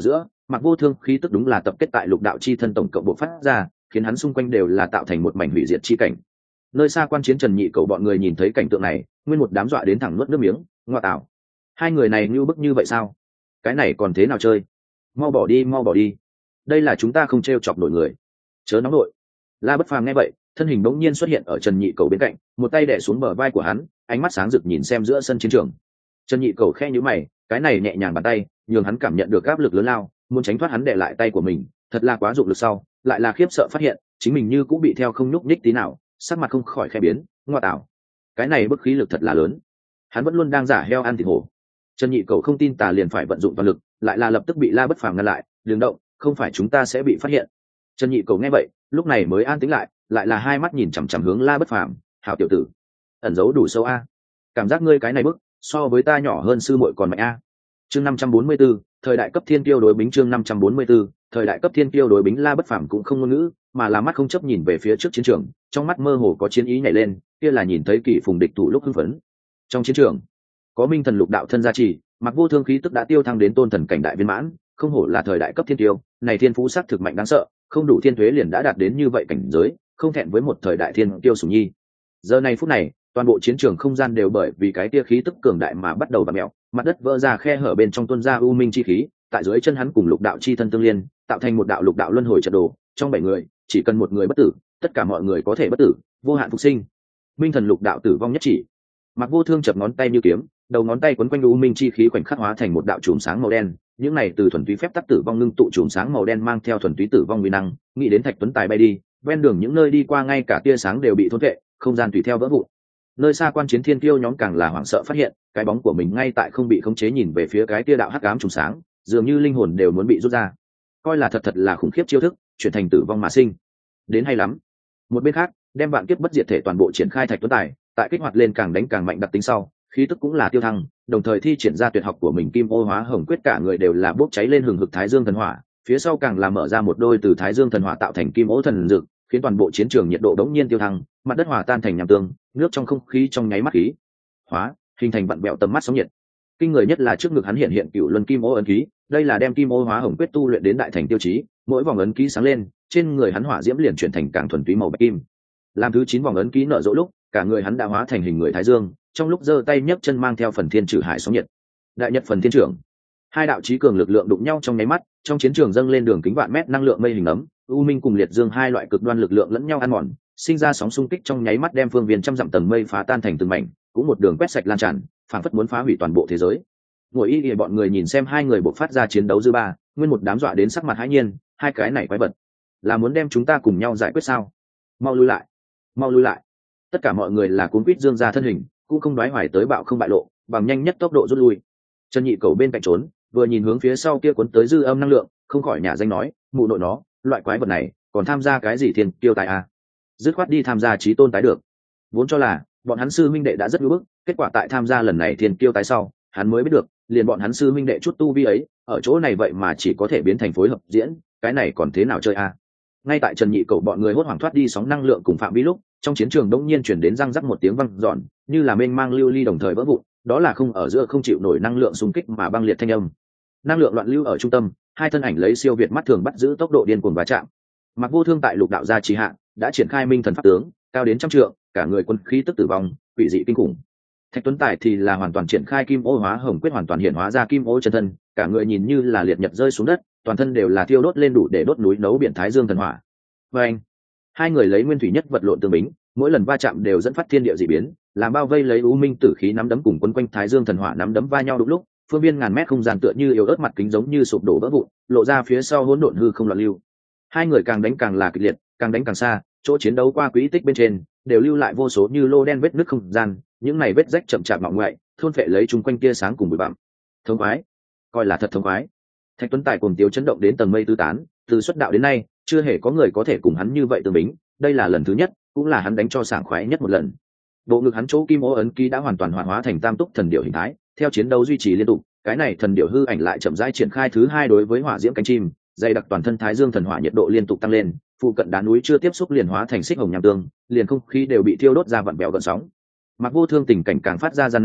Mặc Vô Thương khí tức đúng là tập kết tại lục đạo chi thân tổng cộng bộ phát ra, khiến hắn xung quanh đều là tạo thành một mảnh hủy diệt chi cảnh. Nơi xa quan chiến Trần Nhị Cầu bọn người nhìn thấy cảnh tượng này, nguyên một đám dọa đến thẳng nuốt nước miếng, ngoa tạo. Hai người này như bức như vậy sao? Cái này còn thế nào chơi? Mau bỏ đi, mau bỏ đi. Đây là chúng ta không trêu chọc nổi người. Chớ nóng nội. La Bất Phàm nghe vậy, thân hình bỗng nhiên xuất hiện ở Trần Nhị Cầu bên cạnh, một tay đè xuống bờ vai của hắn, ánh mắt sáng rực nhìn xem giữa sân chiến trường. Trần Nhị Cầu khẽ nhíu mày, cái này nhẹ nhàng bàn tay, nhường hắn cảm nhận được áp lực lớn lao, muốn tránh thoát hắn đè lại tay của mình, thật là quá dụng lực sau, lại là khiếp sợ phát hiện, chính mình như cũng bị theo không nhúc nhích tí nào, sắc mặt không khỏi khẽ biến, ngoa tạo. Cái này bức khí lực thật là lớn. Hắn vẫn luôn đang giả heo ăn thịt hổ. Trần Nhị Cầu không tin tà liền phải vận dụng toàn lực, lại là lập tức bị La Bất Phàm ngăn lại, đừng động, không phải chúng ta sẽ bị phát hiện. Trần Nhị Cầu nghe vậy, lúc này mới an tĩnh lại là hai mắt nhìn chằm chằm hướng La Bất Phàm, hảo tiểu tử, ẩn giấu đủ sâu a. Cảm giác ngươi cái này bức, so với ta nhỏ hơn sư muội còn mạnh a. Chương 544, thời đại cấp thiên kiêu đối bính chương 544, thời đại cấp thiên kiêu đối bính. La Bất Phàm cũng không ngôn ngữ, mà là mắt không chấp nhìn về phía trước chiến trường, trong mắt mơ hồ có chiến ý nhảy lên, kia là nhìn thấy kỳ phùng địch thủ lúc hưng phấn. Trong chiến trường, có minh thần lục đạo thân gia trì, Mặc Vô Thương khí tức đã tiêu thăng đến tôn thần cảnh đại viên mãn, không hổ là thời đại cấp thiên kiêu, này thiên phú sắc thực mạnh đáng sợ, không đủ thiên thuế liền đã đạt đến như vậy cảnh giới, không thẹn với một thời đại thiên kiêu sủng nhi. Giờ này phút này, toàn bộ chiến trường không gian đều bởi vì cái tia khí tức cường đại mà bắt đầu bặm mèo, mặt đất vỡ ra khe hở bên trong tuôn ra u minh chi khí, tại dưới chân hắn cùng lục đạo chi thân tương liên, tạo thành một đạo lục đạo luân hồi trận đồ, trong 7 người, chỉ cần một người bất tử, tất cả mọi người có thể bất tử, vô hạn phục sinh. Minh thần lục đạo tử vong nhất chỉ. Mặc Vô Thương chập ngón tay như kiếm, đầu ngón tay quấn quanh u minh chi khí khoảnh khắc hóa thành một đạo chùm sáng màu đen, những này từ thuần túy phép tắc tử vong ngưng tụ chùm sáng màu đen mang theo thuần túy tử vong uy năng, nghĩ đến Thạch Tuấn Tài bay đi, ven đường những nơi đi qua ngay cả tia sáng đều bị thôn vệ, không gian tùy theo vỡ vụn. Nơi xa quan chiến thiên kiêu nhóm càng là hoảng sợ phát hiện, cái bóng của mình ngay tại không bị khống chế nhìn về phía cái tia đạo hắc ám chùm sáng, dường như linh hồn đều muốn bị rút ra. Coi là thật là khủng khiếp chiêu thức, chuyển thành tử vong mà sinh. Đến hay lắm. Một bên khác, đem vạn kiếp bất diệt thể toàn bộ triển khai Thạch Tuấn Tài, tại kích hoạt lên càng đánh càng mạnh đặc tính sau, khí tức cũng là tiêu thăng, đồng thời thi triển ra tuyệt học của mình Kim Ô Hóa Hồng Quyết, cả người đều là bốc cháy lên hừng hực Thái Dương thần hỏa, phía sau càng là mở ra một đôi từ Thái Dương thần hỏa tạo thành Kim Ô thần dược, khiến toàn bộ chiến trường nhiệt độ đống nhiên tiêu thăng, mặt đất hòa tan thành nham tương, nước trong không khí trong nháy mắt khí hóa, hình thành vặn bẹo tầm mắt sóng nhiệt. Kinh người nhất là trước ngực hắn hiện hiện Cựu Luân Kim Ô ấn ký, đây là đem Kim Ô Hóa Hồng Quyết tu luyện đến đại thành tiêu chí, mỗi vòng ấn ký sáng lên, trên người hắn hỏa diễm liền chuyển thành càng thuần túy màu bạch kim. Làm thứ 9 vòng ấn ký nở rộ lúc, cả người hắn đã hóa thành hình người Thái Dương, trong lúc giơ tay nhấc chân mang theo phần thiên trừ hải sóng nhiệt. Đại nhật phần thiên trưởng, hai đạo chí cường lực lượng đụng nhau trong nháy mắt, trong chiến trường dâng lên đường kính vạn mét năng lượng mây hình ấm, u minh cùng liệt dương hai loại cực đoan lực lượng lẫn nhau ăn mòn, sinh ra sóng xung kích trong nháy mắt đem phương viên trăm dặm tầng mây phá tan thành từng mảnh, cũng một đường quét sạch lan tràn, phảng phất muốn phá hủy toàn bộ thế giới. Ngồi y y bọn người nhìn xem hai người bộc phát ra chiến đấu dư ba, nguyên một đám dọa đến sắc mặt hãi nhiên, hai cái này quái vật, là muốn đem chúng ta cùng nhau giải quyết sao? Mau lui lại, mau lui lại! Tất cả mọi người là cuốn quýt dương ra thân hình, cũng không đoái hoài tới bạo không bại lộ, bằng nhanh nhất tốc độ rút lui. Trần Nhị Cầu bên cạnh trốn, vừa nhìn hướng phía sau kia cuốn tới dư âm năng lượng, không khỏi nhả danh nói, mụ nội nó, loại quái vật này còn tham gia cái gì thiên kiêu tài à? Dứt khoát đi tham gia chí tôn tái được. Vốn cho là bọn hắn sư minh đệ đã rất ngưỡng bức, kết quả tại tham gia lần này thiên kiêu tái sau, hắn mới biết được, liền bọn hắn sư minh đệ chút tu vi ấy, ở chỗ này vậy mà chỉ có thể biến thành phối hợp diễn, cái này còn thế nào chơi à? Ngay tại Trần Nhị Cầu bọn người hốt hoảng thoát đi sóng năng lượng cùng phạm vi lúc, trong chiến trường đống nhiên chuyển đến răng rắc một tiếng vang dọn, như là mênh mang lưu ly đồng thời vỡ vụn, đó là không ở giữa không chịu nổi năng lượng xung kích mà băng liệt thanh âm. Năng lượng loạn lưu ở trung tâm, hai thân ảnh lấy siêu việt mắt thường bắt giữ tốc độ điên cuồng va chạm. Mặc Vô Thương tại lục đạo gia trì hạ, đã triển khai minh thần pháp tướng, cao đến 100 trượng, cả người quân khí tức tử vong, quỷ dị kinh khủng. Thạch Tuấn Tài thì là hoàn toàn triển khai Kim Ô Hóa Hồng Quyết, hoàn toàn hiện hóa ra Kim Ô chân thân, cả người nhìn như là liệt nhật rơi xuống đất, toàn thân đều là thiêu đốt lên đủ để đốt núi nấu biển Thái Dương thần hỏa. Và anh, hai người lấy nguyên thủy nhất vật lộn tương bính, mỗi lần va chạm đều dẫn phát thiên địa dị biến, làm bao vây lấy u minh tử khí nắm đấm cùng quấn quanh Thái Dương thần hỏa nắm đấm va nhau đúng lúc, phương viên ngàn mét không gian tựa như yếu ớt mặt kính giống như sụp đổ vỡ vụn, lộ ra phía sau hỗn độn hư không loạn lưu. Hai người càng đánh càng là kịch liệt, càng đánh càng xa, chỗ chiến đấu qua quỹ tích bên trên đều lưu lại vô số như lô đen vết nứt không gian, những này vết rách chậm chạp mọng ngoại, thôn phệ lấy chung quanh tia sáng cùng bụi bặm. Thống khoái, coi là thật thống khoái. Thạch Tuấn Tài cùng tiếu chấn động đến tầng mây tứ tán, từ xuất đạo đến nay, chưa hề có người có thể cùng hắn như vậy tương bính, đây là lần thứ nhất, cũng là hắn đánh cho sảng khoái nhất một lần. Bộ ngực hắn chỗ Kim Ô ấn ký đã hoàn toàn hoạt hóa thành tam túc thần điểu hình thái, theo chiến đấu duy trì liên tục, cái này thần điểu hư ảnh lại chậm rãi triển khai thứ hai đối với hỏa diễm cánh chim, dày đặc toàn thân Thái Dương thần hỏa nhiệt độ liên tục tăng lên, phụ cận đá núi chưa tiếp xúc liền hóa thành xích hồng nham tương, liền không khí đều bị thiêu đốt ra vặn bèo gợn sóng. Mặc Vô Thương tình cảnh càng phát ra gian nan,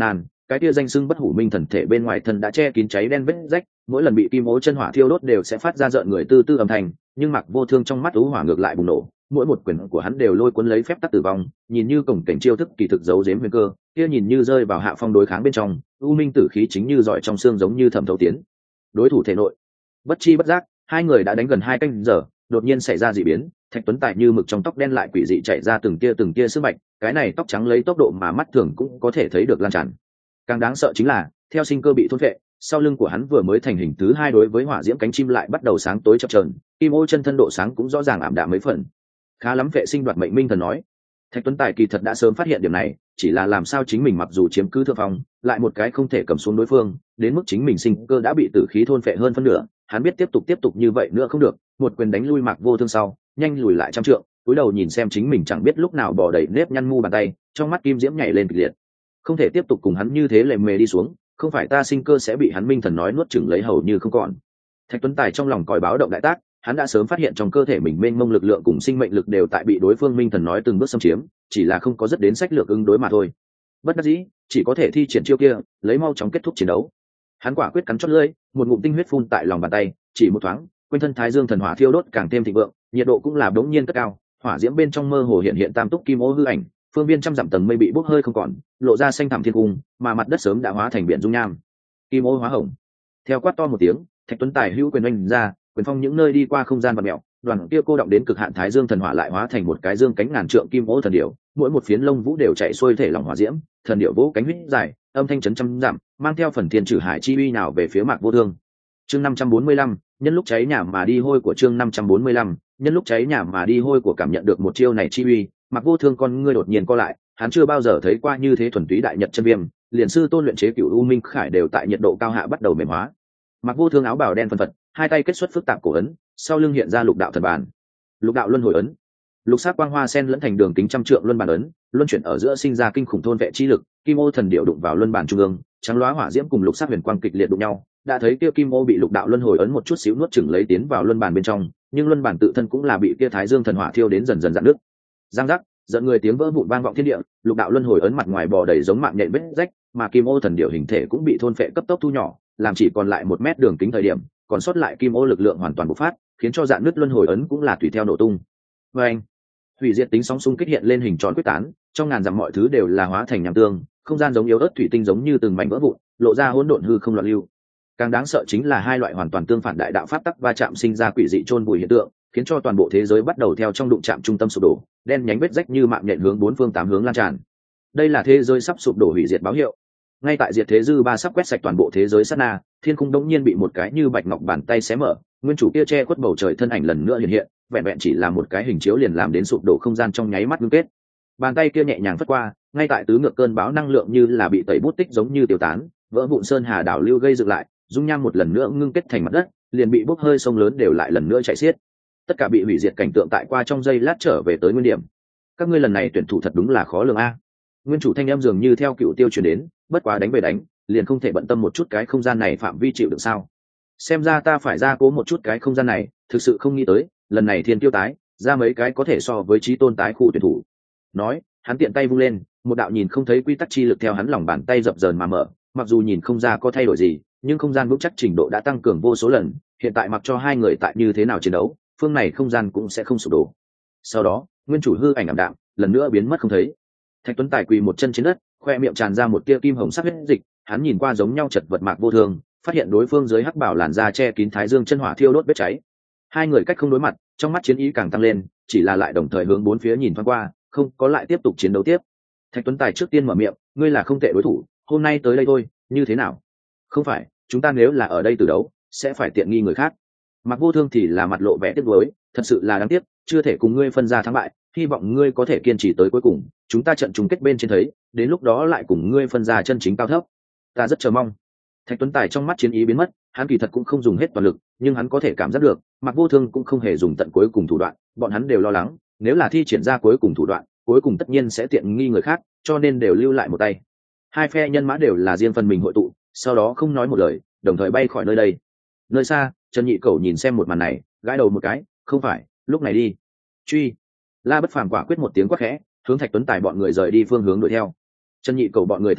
cái kia danh xưng bất hủ minh thần thể bên ngoài thân đã che kín cháy đen vết rách, mỗi lần bị kim ô chân hỏa thiêu đốt đều sẽ phát ra rợn người tư tư âm thanh, nhưng Mạc Vô Thương trong mắt ú hỏa ngược lại bùng nổ, mỗi một quyền của hắn đều lôi cuốn lấy phép tắc tử vong, nhìn như cổng cảnh chiêu thức kỳ thực giấu giếm huyền cơ, kia nhìn như rơi vào hạ phong đối kháng bên trong, u minh tử khí chính như giỏi trong xương giống như thẩm thấu tiến đối thủ thể nội. Bất chi bất giác, hai người đã đánh gần 2 canh giờ, đột nhiên xảy ra dị biến, Thạch Tuấn Tài như mực trong tóc đen lại quỷ dị chạy ra từng tia sức mạnh, cái này tóc trắng lấy tốc độ mà mắt thường cũng có thể thấy được lan tràn. Càng đáng sợ chính là, theo sinh cơ bị thôn phệ, sau lưng của hắn vừa mới thành hình thứ hai đối với hỏa diễm cánh chim lại bắt đầu sáng tối chập chờn, kim ô chân thân độ sáng cũng rõ ràng ảm đạm mấy phần. Khá lắm, vệ sinh đoạt mệnh minh thần nói. Thạch Tuấn Tài kỳ thật đã sớm phát hiện điểm này, chỉ là làm sao chính mình mặc dù chiếm cứ thượng phong, lại một cái không thể cầm xuống đối phương, đến mức chính mình sinh cơ đã bị tử khí thôn phệ hơn phân nửa, hắn biết tiếp tục như vậy nữa không được, một quyền đánh lui Mạc Vô Thương sau, nhanh lùi lại trăm trượng, cúi đầu nhìn xem chính mình chẳng biết lúc nào bò đầy nếp nhăn mu bàn tay, trong mắt kim diễm nhảy lên kịch liệt. Không thể tiếp tục cùng hắn như thế lề mề đi xuống, không phải ta sinh cơ sẽ bị hắn minh thần nói nuốt chửng lấy hầu như không còn. Thạch Tuấn Tài trong lòng còi báo động đại tác, hắn đã sớm phát hiện trong cơ thể mình mênh mông lực lượng cùng sinh mệnh lực đều tại bị đối phương minh thần nói từng bước xâm chiếm, chỉ là không có rất đến sách lược ứng đối mà thôi. Bất đắc dĩ, chỉ có thể thi triển chiêu kia, lấy mau chóng kết thúc chiến đấu. Hắn quả quyết cắn chót lưỡi, một ngụm tinh huyết phun tại lòng bàn tay, chỉ một thoáng, quanh thân Thái Dương thần hỏa thiêu đốt càng thêm thịnh vượng, nhiệt độ cũng là đống nhiên cất cao, hỏa diễm bên trong mơ hồ hiện tam túc kim ô hư ảnh, phương viên trăm dặm tầng mây bị bốc hơi không còn, lộ ra xanh thẳm thiên cung, mà mặt đất sớm đã hóa thành biển dung nham. Kim ô hóa hồng. Theo quát to một tiếng, Thạch Tuấn Tài hữu quyền oanh ra, quyền phong những nơi đi qua không gian và mèo, đoàn kia cô động đến cực hạn Thái Dương thần hỏa lại hóa thành một cái dương cánh ngàn trượng kim ô thần điểu, mỗi một phiến lông vũ đều chạy xuôi thể lòng hỏa diễm, thần điểu vỗ cánh huyết dài, âm thanh chấn trăm dặm, mang theo phần thiên trừ hải chi uy nào về phía Mạc Vô Thương. Chương 545, nhân lúc cháy nhà mà đi hôi của chương 545, nhân lúc cháy nhà mà đi hôi của cảm nhận được một chiêu này chi uy, Mạc Vô Thương con ngươi đột nhiên co lại, hắn chưa bao giờ thấy qua như thế thuần túy đại nhật chân viêm, liền sư tôn luyện chế cửu u minh khải đều tại nhiệt độ cao hạ bắt đầu mềm hóa. Mạc Vô Thương áo bào đen phân phật, hai tay kết xuất phức tạp cổ ấn, sau lưng hiện ra lục đạo thần bàn, lục đạo luân hồi ấn, lục sắc quang hoa sen lẫn thành đường kính trăm trượng luân bàn ấn, luân chuyển ở giữa sinh ra kinh khủng thôn vệ chi lực, kim ô thần điệu đụng vào luân bàn trung ương, trắng loá hỏa diễm cùng lục sắc huyền quang kịch liệt đụng nhau, đã thấy kia kim ô bị lục đạo luân hồi ấn một chút xíu nuốt chửng lấy tiến vào luân bàn bên trong, nhưng luân bàn tự thân cũng là bị kia Thái Dương thần hỏa thiêu đến dần dần rạn nứt. Giang giác, giận người tiếng vỡ vụn vang vọng thiên địa, lục đạo luân hồi ấn mặt ngoài bò đầy giống mạng nhện vết rách, mà kim ô thần điệu hình thể cũng bị thôn phệ cấp tốc thu nhỏ, làm chỉ còn lại 1 mét đường kính thời điểm, còn sót lại kim ô lực lượng hoàn toàn bộc phát, khiến cho dạn nứt luân hồi ấn cũng là tùy theo nổ tung. Và anh, hủy diệt tính sóng xung kích hiện lên hình tròn quyết tán, trong ngàn dặm mọi thứ đều là hóa thành nham tương, không gian giống yếu ớt thủy tinh giống như từng mảnh vỡ vụn, lộ ra hỗn độn hư không loạn lưu. Càng đáng sợ chính là hai loại hoàn toàn tương phản đại đạo pháp tắc va chạm sinh ra quỷ dị chôn vùi hiện tượng, khiến cho toàn bộ thế giới bắt đầu theo trong đụng chạm trung tâm sụp đổ, đen nhánh vết rách như mạng nhện hướng 4 phương 8 hướng lan tràn. Đây là thế giới sắp sụp đổ hủy diệt báo hiệu. Ngay tại diệt thế dư ba sắp quét sạch toàn bộ thế giới sát na, thiên cung đống nhiên bị một cái như bạch ngọc bàn tay xé mở, nguyên chủ kia che khuất bầu trời thân ảnh lần nữa hiện hiện, vẹn vẹn chỉ là một cái hình chiếu liền làm đến sụp đổ không gian trong nháy mắt ngưng kết. Bàn tay kia nhẹ nhàng phất qua, ngay tại tứ ngược cơn bão năng lượng như là bị tẩy bút tích giống như tiêu tán, vỡ vụn sơn hà đảo lưu gây dựng lại, dung nham một lần nữa ngưng kết thành mặt đất, liền bị bốc hơi sông lớn đều lại lần nữa chảy xiết. Tất cả bị hủy diệt cảnh tượng tại qua trong giây lát trở về tới nguyên điểm. Các ngươi lần này tuyển thủ thật đúng là khó lường a. Nguyên chủ thanh em dường như theo cựu tiêu truyền đến, bất quá đánh về đánh, liền không thể bận tâm một chút cái không gian này phạm vi chịu được sao? Xem ra ta phải ra cố một chút cái không gian này, thực sự không nghĩ tới, lần này thiên tiêu tái, ra mấy cái có thể so với chí tôn tái khu tuyển thủ. Nói, hắn tiện tay vung lên, một đạo nhìn không thấy quy tắc chi lực theo hắn lòng bàn tay dập dờn mà mở, mặc dù nhìn không ra có thay đổi gì, nhưng không gian vững chắc trình độ đã tăng cường vô số lần, hiện tại mặc cho hai người tại như thế nào chiến đấu, phương này không gian cũng sẽ không sụp đổ. Sau đó, nguyên chủ hư ảnh ảm đạm, lần nữa biến mất không thấy. Thạch Tuấn Tài quỳ một chân trên đất, khoe miệng tràn ra một tia kim hồng sắc huyết dịch, hắn nhìn qua giống nhau chật vật Mạc Vô Thương, phát hiện đối phương dưới hắc bảo làn da che kín Thái Dương chân hỏa thiêu đốt vết cháy. Hai người cách không đối mặt, trong mắt chiến ý càng tăng lên, chỉ là lại đồng thời hướng 4 phía nhìn thoáng qua, không có lại tiếp tục chiến đấu tiếp. Thạch Tuấn Tài trước tiên mở miệng, ngươi là không tệ đối thủ, hôm nay tới đây thôi, như thế nào? Không phải, chúng ta nếu là ở đây từ đấu, sẽ phải tiện nghi người khác. Mạc Vô Thương thì là mặt lộ vẻ tiếc nuối, thật sự là đáng tiếc, chưa thể cùng ngươi phân ra thắng bại, hy vọng ngươi có thể kiên trì tới cuối cùng, chúng ta trận chung kết bên trên thấy, đến lúc đó lại cùng ngươi phân ra chân chính cao thấp. Ta rất chờ mong. Thạch Tuấn Tài trong mắt chiến ý biến mất, hắn kỳ thật cũng không dùng hết toàn lực, nhưng hắn có thể cảm giác được, Mạc Vô Thương cũng không hề dùng tận cuối cùng thủ đoạn, bọn hắn đều lo lắng, nếu là thi triển ra cuối cùng thủ đoạn, cuối cùng tất nhiên sẽ tiện nghi người khác, cho nên đều lưu lại một tay. Hai phe nhân mã đều là riêng phần mình hội tụ, sau đó không nói một lời, đồng thời bay khỏi nơi đây. Nơi xa, Trần Nhị Cẩu nhìn xem một màn này, gãi đầu một cái, không phải, lúc này đi. Truy. La Bất Phàm quả quyết một tiếng quát khẽ, hướng Thạch Tuấn Tài bọn người rời đi phương hướng đuổi theo. Trần Nhị Cẩu bọn người thấy thế,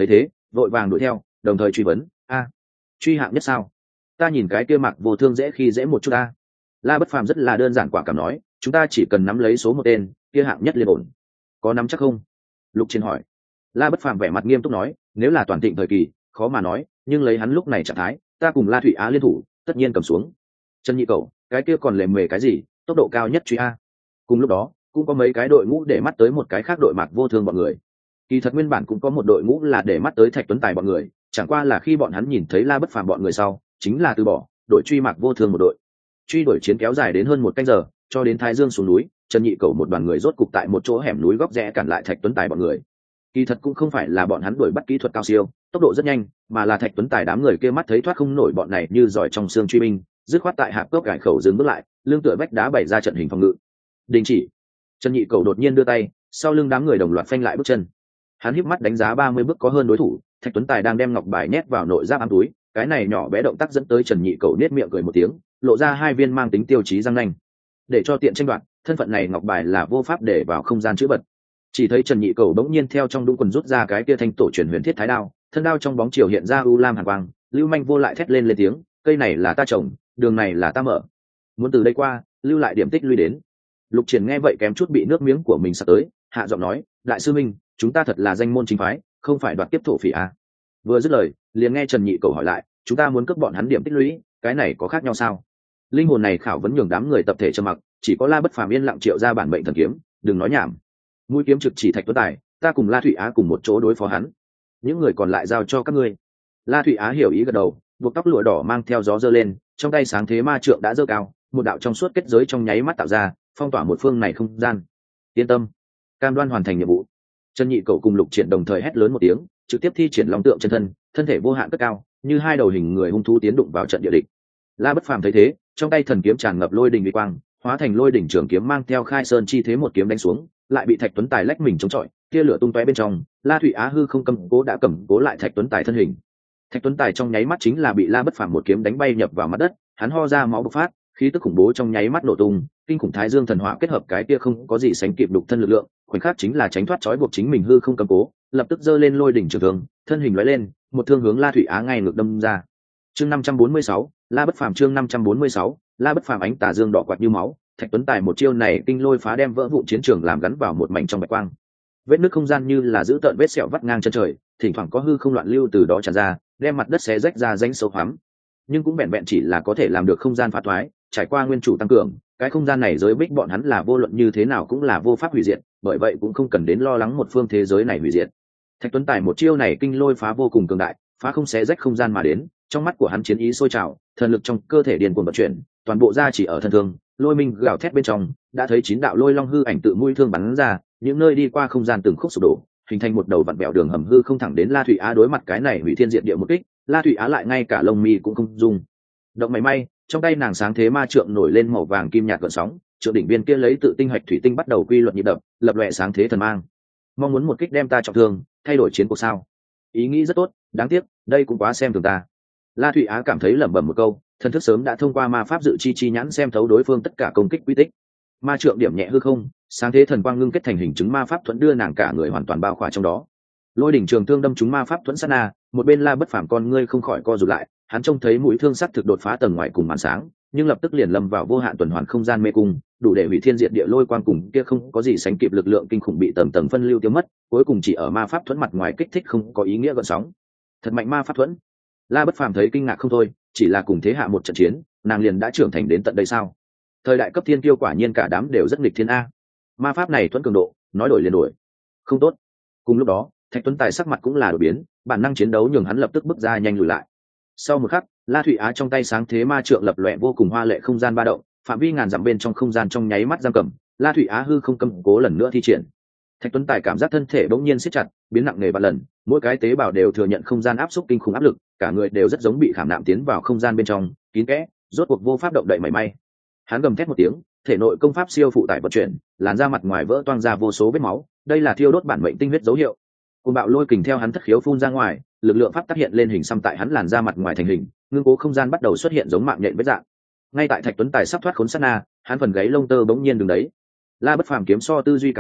vội vàng đuổi theo đồng thời truy vấn: truy hạng nhất sao? Ta nhìn cái kia Mạc Vô Thương dễ khi dễ một chút ta. La Bất Phàm rất là đơn giản quả cảm nói: chúng ta chỉ cần nắm lấy số một tên kia hạng nhất liền ổn. Có nắm chắc không? Lục Chiến hỏi. La Bất Phàm vẻ mặt nghiêm túc nói: nếu là toàn thịnh thời kỳ khó mà nói, nhưng lấy hắn lúc này trạng thái, ta cùng La Thụy Á liên thủ tất nhiên cầm xuống. Trần Nhị Cẩu, cái kia còn lề mề cái gì? Tốc độ cao nhất truy a. Cùng lúc đó cũng có mấy cái đội ngũ để mắt tới một cái khác đội Mạc Vô Thương bọn người. Kỳ thật nguyên bản cũng có một đội ngũ là để mắt tới Thạch Tuấn Tài bọn người, chẳng qua là khi bọn hắn nhìn thấy La Bất Phàm bọn người sau, chính là từ bỏ, đội truy Mạc Vô Thương một đội. Truy đuổi chiến kéo dài đến hơn một canh giờ, cho đến Thái Dương xuống núi, Trần Nhị Cẩu một đoàn người rốt cục tại một chỗ hẻm núi góc rẽ cản lại Thạch Tuấn Tài bọn người. Kỳ thật cũng không phải là bọn hắn đuổi bắt kỹ thuật cao siêu, tốc độ rất nhanh, mà là Thạch Tuấn Tài đám người kia mắt thấy thoát không nổi bọn này như giỏi trong xương truy binh, dứt khoát tại hạp cốc gài khẩu dừng bước lại, lưng tựa vách đá bày ra trận hình phòng ngự. Đình chỉ. Trần Nhị Cẩu đột nhiên đưa tay, sau lưng đám người đồng loạt phanh lại bước chân. Hắn híp mắt đánh giá 30 bước có hơn đối thủ, Thạch Tuấn Tài đang đem ngọc bài nhét vào nội giáp ám túi, cái này nhỏ bé động tác dẫn tới Trần Nhị Cẩu nết miệng cười một tiếng, lộ ra hai viên mang tính tiêu chí răng nanh. Để cho tiện tranh đoạt, thân phận này ngọc bài là vô pháp để vào không gian chữ vật. Chỉ thấy Trần Nhị Cẩu bỗng nhiên theo trong đũng quần rút ra cái kia thanh tổ truyền huyền thiết thái đao, thân đao trong bóng chiều hiện ra u lam hàn quang, lưu manh vô lại thét lên tiếng: cây này là ta trồng, đường này là ta mở, muốn từ đây qua, lưu lại điểm tích lũy đến. Lục Triển nghe vậy kém chút bị nước miếng của mình sặc tới, hạ giọng nói: đại sư minh, chúng ta thật là danh môn chính phái, không phải đoạt tiếp thổ phỉ à? Vừa dứt lời, liền nghe Trần Nhị Cẩu hỏi lại: chúng ta muốn cướp bọn hắn điểm tích lũy, cái này có khác nhau sao? Linh hồn này khảo vấn nhường đám người tập thể trầm mặc, chỉ có La Bất Phàm yên lặng triệu ra bản mệnh thần kiếm, đừng nói nhảm. Mũi kiếm trực chỉ Thạch Tuấn Tài, ta cùng La Thụy Á cùng một chỗ đối phó hắn, những người còn lại giao cho các ngươi. La Thụy Á hiểu ý gật đầu, buộc tóc lụa đỏ mang theo gió giơ lên, trong tay sáng thế ma trượng đã giơ cao, một đạo trong suốt kết giới trong nháy mắt tạo ra, phong tỏa một phương này không gian. Yên tâm, cam đoan hoàn thành nhiệm vụ. Trần Nhị Cẩu cùng Lục Triển đồng thời hét lớn một tiếng, trực tiếp thi triển long tượng chân thân, thân thể vô hạn cất cao, như hai đầu hình người hung thú tiến đụng vào trận địa địch. La Bất Phàm thấy thế, trong tay thần kiếm tràn ngập lôi đình uy quang, hóa thành lôi đỉnh trường kiếm mang theo khai sơn chi thế một kiếm đánh xuống, lại bị Thạch Tuấn Tài lách mình chống chọi, tia lửa tung tóe bên trong. La Thụy Á hư không cầm cố đã cầm cố lại Thạch Tuấn Tài thân hình. Thạch Tuấn Tài trong nháy mắt chính là bị La Bất Phàm một kiếm đánh bay nhập vào mặt đất, hắn ho ra máu bộc phát, khí tức khủng bố trong nháy mắt nổ tung, kinh khủng Thái Dương thần hỏa kết hợp cái kia không có gì sánh kịp đục thân lực lượng, khoảnh khắc chính là tránh thoát trói buộc chính mình hư không cầm cố, lập tức giơ lên lôi đỉnh trường thương, thân hình lóe lên, một thương hướng La Thụy Á ngay ngược đâm ra. Chương 546, La Bất Phàm chương 546, La Bất Phàm ánh tà dương đỏ quạt như máu, Thạch Tuấn Tài một chiêu này kinh lôi phá đem vỡ vụn chiến trường làm gắn vào một mảnh trong bạch quang. Vết nứt không gian như là giữ tợn vết sẹo vắt ngang chân trời, thỉnh thoảng có hư không loạn lưu từ đó tràn ra, đem mặt đất xé rách ra rãnh sâu hoắm. Nhưng cũng vẹn vẹn chỉ là có thể làm được không gian phá thoái, trải qua nguyên chủ tăng cường, cái không gian này giới bích bọn hắn là vô luận như thế nào cũng là vô pháp hủy diệt, bởi vậy cũng không cần đến lo lắng một phương thế giới này hủy diệt. Thạch Tuấn Tài một chiêu này kinh lôi phá vô cùng cường đại, phá không xé rách không gian mà đến, trong mắt của hắn chiến ý sôi trào, thần lực trong cơ thể điên cuồng vận chuyển, toàn bộ ra chỉ ở thân thương, lôi minh gào thét bên trong, đã thấy 9 đạo lôi long hư ảnh tự mũi thương bắn ra, những nơi đi qua không gian từng khúc sụp đổ, hình thành một đầu vặn bẹo đường hầm hư không thẳng đến La Thụy Á. Đối mặt cái này hủy thiên diệt địa một kích, La Thụy Á lại ngay cả lông mi cũng không dùng. Động mảy may, trong tay nàng sáng thế ma trượng nổi lên màu vàng kim nhạt gợn sóng, trượng đỉnh viên kia lấy tự tinh hạch thủy tinh bắt đầu quy luật nhịp đập, lập lòe sáng thế thần mang. Mong muốn một kích đem ta trọng thương, thay đổi chiến cuộc sao? Ý nghĩ rất tốt, đáng tiếc, đây cũng quá xem thường ta. La Thụy Á cảm thấy lẩm bẩm một câu, thần thức sớm đã thông qua ma pháp dự chi nhãn xem thấu đối phương tất cả công kích quy tích. Ma trượng điểm nhẹ hư không, sáng thế thần quang ngưng kết thành hình chứng ma pháp thuẫn đưa nàng cả người hoàn toàn bao khỏa trong đó. Lôi đỉnh trường thương đâm trúng ma pháp thuẫn sát na, một bên La Bất Phàm con ngươi không khỏi co rụt lại, hắn trông thấy mũi thương sắt thực đột phá tầng ngoài cùng màn sáng, nhưng lập tức liền lâm vào vô hạn tuần hoàn không gian mê cung, đủ để hủy thiên diệt địa lôi quang cùng kia không có gì sánh kịp lực lượng kinh khủng bị tầng tầng phân lưu tiêu mất, cuối cùng chỉ ở ma pháp thuẫn mặt ngoài kích thích không có ý nghĩa gợn sóng. Thật mạnh ma pháp thuẫn. La Bất Phàm thấy kinh ngạc không thôi, chỉ là cùng thế hạ một trận chiến, nàng liền đã trưởng thành đến tận đây sao? Thời đại cấp thiên kiêu quả nhiên cả đám đều rất nghịch thiên a. Ma pháp này thuẫn cường độ, nói đổi liền đổi. Không tốt. Cùng lúc đó, Thạch Tuấn Tài sắc mặt cũng là đổi biến, bản năng chiến đấu nhường hắn lập tức bước ra nhanh lùi lại. Sau một khắc, La Thụy Á trong tay sáng thế ma trượng lập lòe vô cùng hoa lệ không gian ba động, phạm vi ngàn dặm bên trong không gian trong nháy mắt giam cầm, La Thụy Á hư không cầm cố lần nữa thi triển. Thạch Tuấn Tài cảm giác thân thể bỗng nhiên siết chặt, biến nặng nề vạn lần, mỗi cái tế bào đều thừa nhận không gian áp suất kinh khủng áp lực, cả người đều rất giống bị khảm nạm tiến vào không gian bên trong, kín kẽ, rốt cuộc vô pháp động đậy mảy may. Hắn gầm thét một tiếng, thể nội công pháp siêu phụ tải vận chuyển, làn da mặt ngoài vỡ toang ra vô số vết máu, đây là thiêu đốt bản mệnh tinh huyết dấu hiệu. Cơn bạo lôi kình theo hắn thất khiếu phun ra ngoài, lực lượng pháp tác hiện lên hình xăm tại hắn làn da mặt ngoài thành hình, ngưng cố không gian bắt đầu xuất hiện giống mạng nhện vết dạng. Ngay tại Thạch Tuấn Tài sắp thoát khốn sát na, hắn phần gáy lông tơ bỗng nhiên đứng đấy. La Bất Phàm kiếm so tư duy càng nhanh,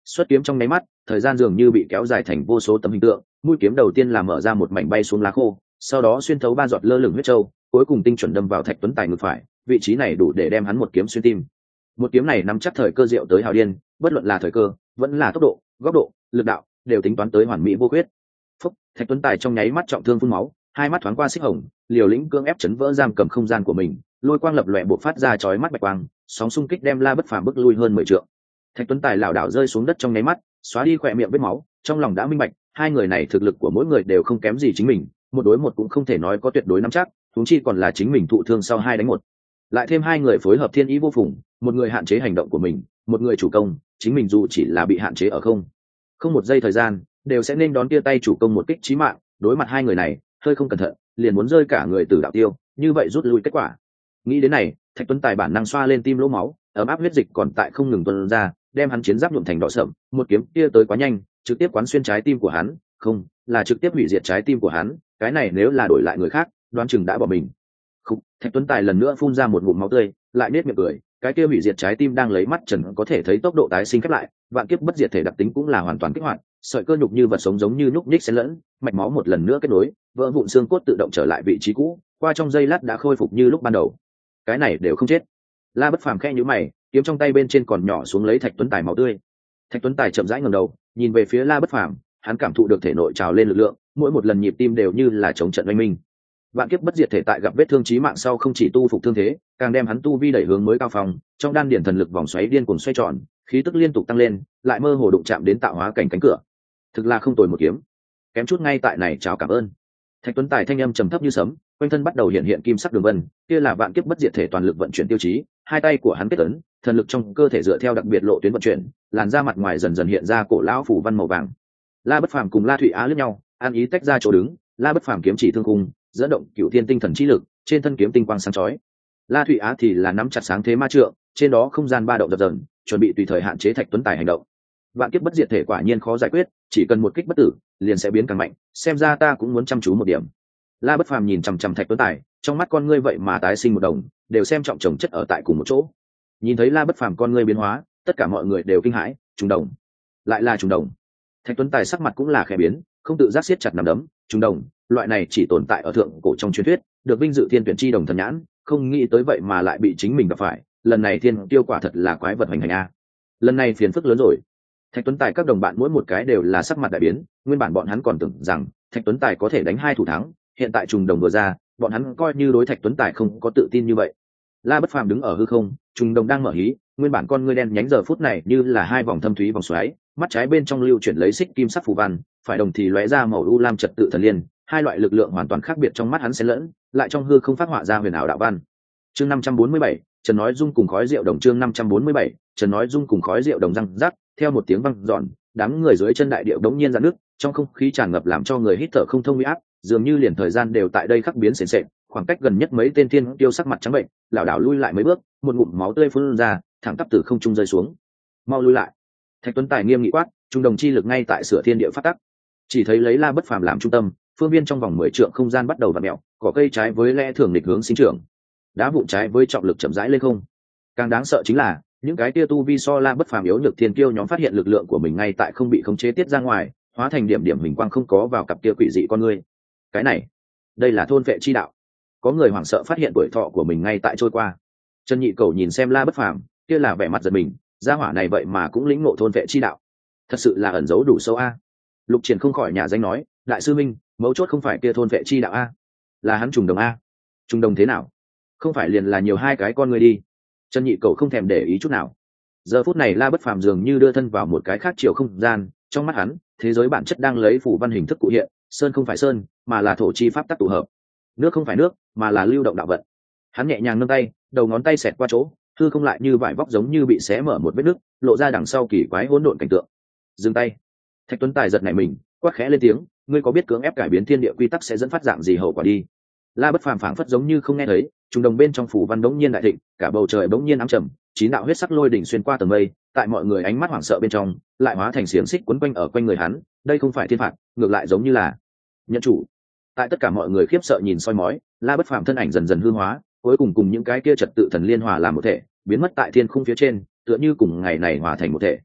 xuất kiếm trong nháy mắt, thời gian dường như bị kéo dài thành vô số tấm hình tượng, mũi kiếm đầu tiên là mở ra một mảnh bay xuống lá khô, sau đó xuyên thấu 3 giọt lơ lửng huyết châu, cuối cùng tinh chuẩn đâm vào Thạch Tuấn Tài ngực phải, vị trí này đủ để đem hắn một kiếm xuyên tim. Một kiếm này nắm chắc thời cơ diệu tới hào điên, bất luận là thời cơ, vẫn là tốc độ, góc độ, lực đạo, đều tính toán tới hoàn mỹ vô khuyết. Phúc, Thạch Tuấn Tài trong nháy mắt trọng thương phun máu, hai mắt thoáng qua xích hồng, liều lĩnh cưỡng ép chấn vỡ giam cầm không gian của mình, lôi quang lập lòe bộc phát ra chói mắt bạch quang, sóng xung kích đem La Bất Phàm bước lui hơn 10 trượng. Thạch Tuấn Tài lảo đảo rơi xuống đất trong nháy mắt, xóa đi khỏe miệng vết máu, trong lòng đã minh bạch, hai người này thực lực của mỗi người đều không kém gì chính mình, một đối một cũng không thể nói có tuyệt đối nắm chắc, huống chi còn là chính mình thụ thương sau 2 đánh 1. Lại thêm hai người phối hợp thiên ý vô phùng, một người hạn chế hành động của mình, một người chủ công, chính mình dù chỉ là bị hạn chế ở không một giây thời gian, đều sẽ nên đón tia tay chủ công một kích chí mạng, đối mặt hai người này, hơi không cẩn thận, liền muốn rơi cả người từ đạo tiêu, như vậy rút lui kết quả. Nghĩ đến này, Thạch Tuấn Tài bản năng xoa lên tim lỗ máu, ấm áp huyết dịch còn tại không ngừng tuôn ra, đem hắn chiến giáp nhuộm thành đỏ sậm, một kiếm kia tới quá nhanh, trực tiếp quán xuyên trái tim của hắn, không, là trực tiếp hủy diệt trái tim của hắn, cái này nếu là đổi lại người khác, đoán chừng đã bỏ mình. Khúc, Thạch Tuấn Tài lần nữa phun ra một ngụm máu tươi, lại nết miệng cười, cái kia hủy diệt trái tim đang lấy mắt trần có thể thấy tốc độ tái sinh khép lại, vạn kiếp bất diệt thể đặc tính cũng là hoàn toàn kích hoạt, sợi cơ nhục như vật sống giống như nhúc nhích xen lẫn, mạch máu một lần nữa kết nối, vỡ vụn xương cốt tự động trở lại vị trí cũ, qua trong giây lát đã khôi phục như lúc ban đầu. Cái này đều không chết. La Bất Phàm khẽ nhíu mày, kiếm trong tay bên trên còn nhỏ xuống lấy Thạch Tuấn Tài máu tươi. Thạch Tuấn Tài chậm rãi ngẩng đầu, nhìn về phía La Bất Phàm, hắn cảm thụ được thể nội trào lên lực lượng, mỗi một lần nhịp tim đều như là chống trận oanh minh. Vạn kiếp bất diệt thể tại gặp vết thương chí mạng sau không chỉ tu phục thương thế, càng đem hắn tu vi đẩy hướng mới cao phong, trong đan điển thần lực vòng xoáy điên cuồng xoay tròn, khí tức liên tục tăng lên, lại mơ hồ đụng chạm đến tạo hóa cảnh cánh cửa. Thực là không tồi một kiếm. Kém chút ngay tại này chào cảm ơn. Thạch Tuấn Tài thanh âm trầm thấp như sấm, quanh thân bắt đầu hiện hiện kim sắc đường vân, kia là vạn kiếp bất diệt thể toàn lực vận chuyển tiêu chí, hai tay của hắn kết ấn, thần lực trong cơ thể dựa theo đặc biệt lộ tuyến vận chuyển, làn da mặt ngoài dần dần hiện ra cổ lão phủ văn màu vàng. La Bất Phàm cùng La Thụy Á liếc nhau, an ý tách ra chỗ đứng, La Bất Phàm kiếm chỉ thương khung, dẫn động cựu thiên tinh thần chi lực, trên thân kiếm tinh quang sáng chói. La Thụy Á thì là nắm chặt sáng thế ma trượng, trên đó không gian ba động dập dần, chuẩn bị tùy thời hạn chế Thạch Tuấn Tài hành động. Vạn kiếp bất diệt thể quả nhiên khó giải quyết, chỉ cần một kích bất tử, liền sẽ biến càng mạnh, xem ra ta cũng muốn chăm chú một điểm. La Bất Phàm nhìn chằm chằm Thạch Tuấn Tài, trong mắt con ngươi vậy mà tái sinh một đồng, đều xem trọng chồng chất ở tại cùng một chỗ. Nhìn thấy La Bất Phàm con ngươi biến hóa, tất cả mọi người đều kinh hãi, trùng đồng, lại là trùng đồng. Thạch Tuấn Tài sắc mặt cũng là khẽ biến, không tự giác siết chặt nắm đấm, trùng đồng, loại này chỉ tồn tại ở thượng cổ trong truyền thuyết, được vinh dự thiên tuyển chi đồng thần nhãn, không nghĩ tới vậy mà lại bị chính mình gặp phải, lần này thiên tiêu quả thật là quái vật hành hành a. Lần này phiền phức lớn rồi. Thạch Tuấn Tài các đồng bạn mỗi một cái đều là sắc mặt đại biến, nguyên bản bọn hắn còn tưởng rằng Thạch Tuấn Tài có thể đánh 2 thủ thắng, hiện tại trùng đồng vừa ra, bọn hắn coi như đối Thạch Tuấn Tài không có tự tin như vậy. La Bất Phàm đứng ở hư không, trùng đồng đang mở hí, nguyên bản con ngươi đen nhánh giờ phút này như là 2 vòng thâm thúy vòng xoáy, mắt trái bên trong lưu chuyển lấy xích kim sắc phù văn, phải đồng thì lóe ra màu u lam trật tự thần liên, hai loại lực lượng hoàn toàn khác biệt trong mắt hắn xen lẫn, lại trong hư không phát họa ra huyền ảo đạo văn. Chương 547, Trần Nói Dung cùng khói rượu đồng. Chương 547, Trần Nói Dung cùng khói rượu đồng răng rắc, theo một tiếng vang dọn, đám người dưới chân đại điệu đống nhiên ra nước, trong không khí tràn ngập làm cho người hít thở không thông uy áp, dường như liền thời gian đều tại đây khắc biến sền sệt, khoảng cách gần nhất mấy tên thiên tiêu sắc mặt trắng bệnh, lảo đảo lui lại mấy bước, một ngụm máu tươi phun ra, thẳng tắp từ không trung rơi xuống. Mau lui lại. Thạch Tuấn Tài nghiêm nghị quát, trung đồng chi lực ngay tại sửa thiên địa phát tắc. Chỉ thấy lấy La Bất Phàm làm trung tâm, phương viên trong vòng 10 trượng không gian bắt đầu vặn mèo, cỏ cây trái với lẽ thường nghịch hướng sinh trưởng, đá vụn trái với trọng lực chậm rãi lên không. Càng đáng sợ chính là những cái tia tu vi so La Bất Phàm yếu nhược thiên kiêu nhóm phát hiện lực lượng của mình ngay tại không bị khống chế tiết ra ngoài, hóa thành điểm điểm hình quang không có vào cặp tia quỷ dị con người. Cái này, đây là thôn vệ chi đạo. Có người hoảng sợ phát hiện tuổi thọ của mình ngay tại trôi qua. Trần Nhị Cầu nhìn xem La Bất Phàm, kia là vẻ mặt giật mình, gia hỏa này vậy mà cũng lĩnh ngộ thôn vệ chi đạo, thật sự là ẩn giấu đủ sâu a. Lục Triển không khỏi nhà danh nói, đại sư minh, mấu chốt không phải kia thôn vệ chi đạo a, là hắn trùng đồng a. Trùng đồng thế nào? Không phải liền là nhiều 2 cái con người đi. Trần Nhị Cầu không thèm để ý chút nào. Giờ phút này La Bất Phàm dường như đưa thân vào một cái khác chiều không gian, trong mắt hắn, thế giới bản chất đang lấy phủ văn hình thức cụ hiện, sơn không phải sơn, mà là thổ chi pháp tắc tụ hợp. Nước không phải nước, mà là lưu động đạo vận. Hắn nhẹ nhàng nâng tay, đầu ngón tay xẹt qua chỗ, hư không lại như vải vóc giống như bị xé mở một vết nứt, lộ ra đằng sau kỳ quái hỗn độn cảnh tượng. Dừng tay. Thạch Tuấn Tài giật nảy mình, quát khẽ lên tiếng, ngươi có biết cưỡng ép cải biến thiên địa quy tắc sẽ dẫn phát dạng gì hậu quả đi? La Bất Phàm phảng phất giống như không nghe thấy, trùng đồng bên trong phủ văn đống nhiên đại thịnh, cả bầu trời đống nhiên ám trầm, 9 đạo huyết sắc lôi đỉnh xuyên qua tầng mây, tại mọi người ánh mắt hoảng sợ bên trong, lại hóa thành xiềng xích quấn quanh ở quanh người hắn, đây không phải thiên phạt, ngược lại giống như là nhận chủ. Tại tất cả mọi người khiếp sợ nhìn soi mói, La Bất Phàm thân ảnh dần dần hư hóa, cuối cùng cùng những cái kia trật tự thần liên hòa làm một thể, biến mất tại thiên khung phía trên, tựa như cùng ngày này hòa thành một thể.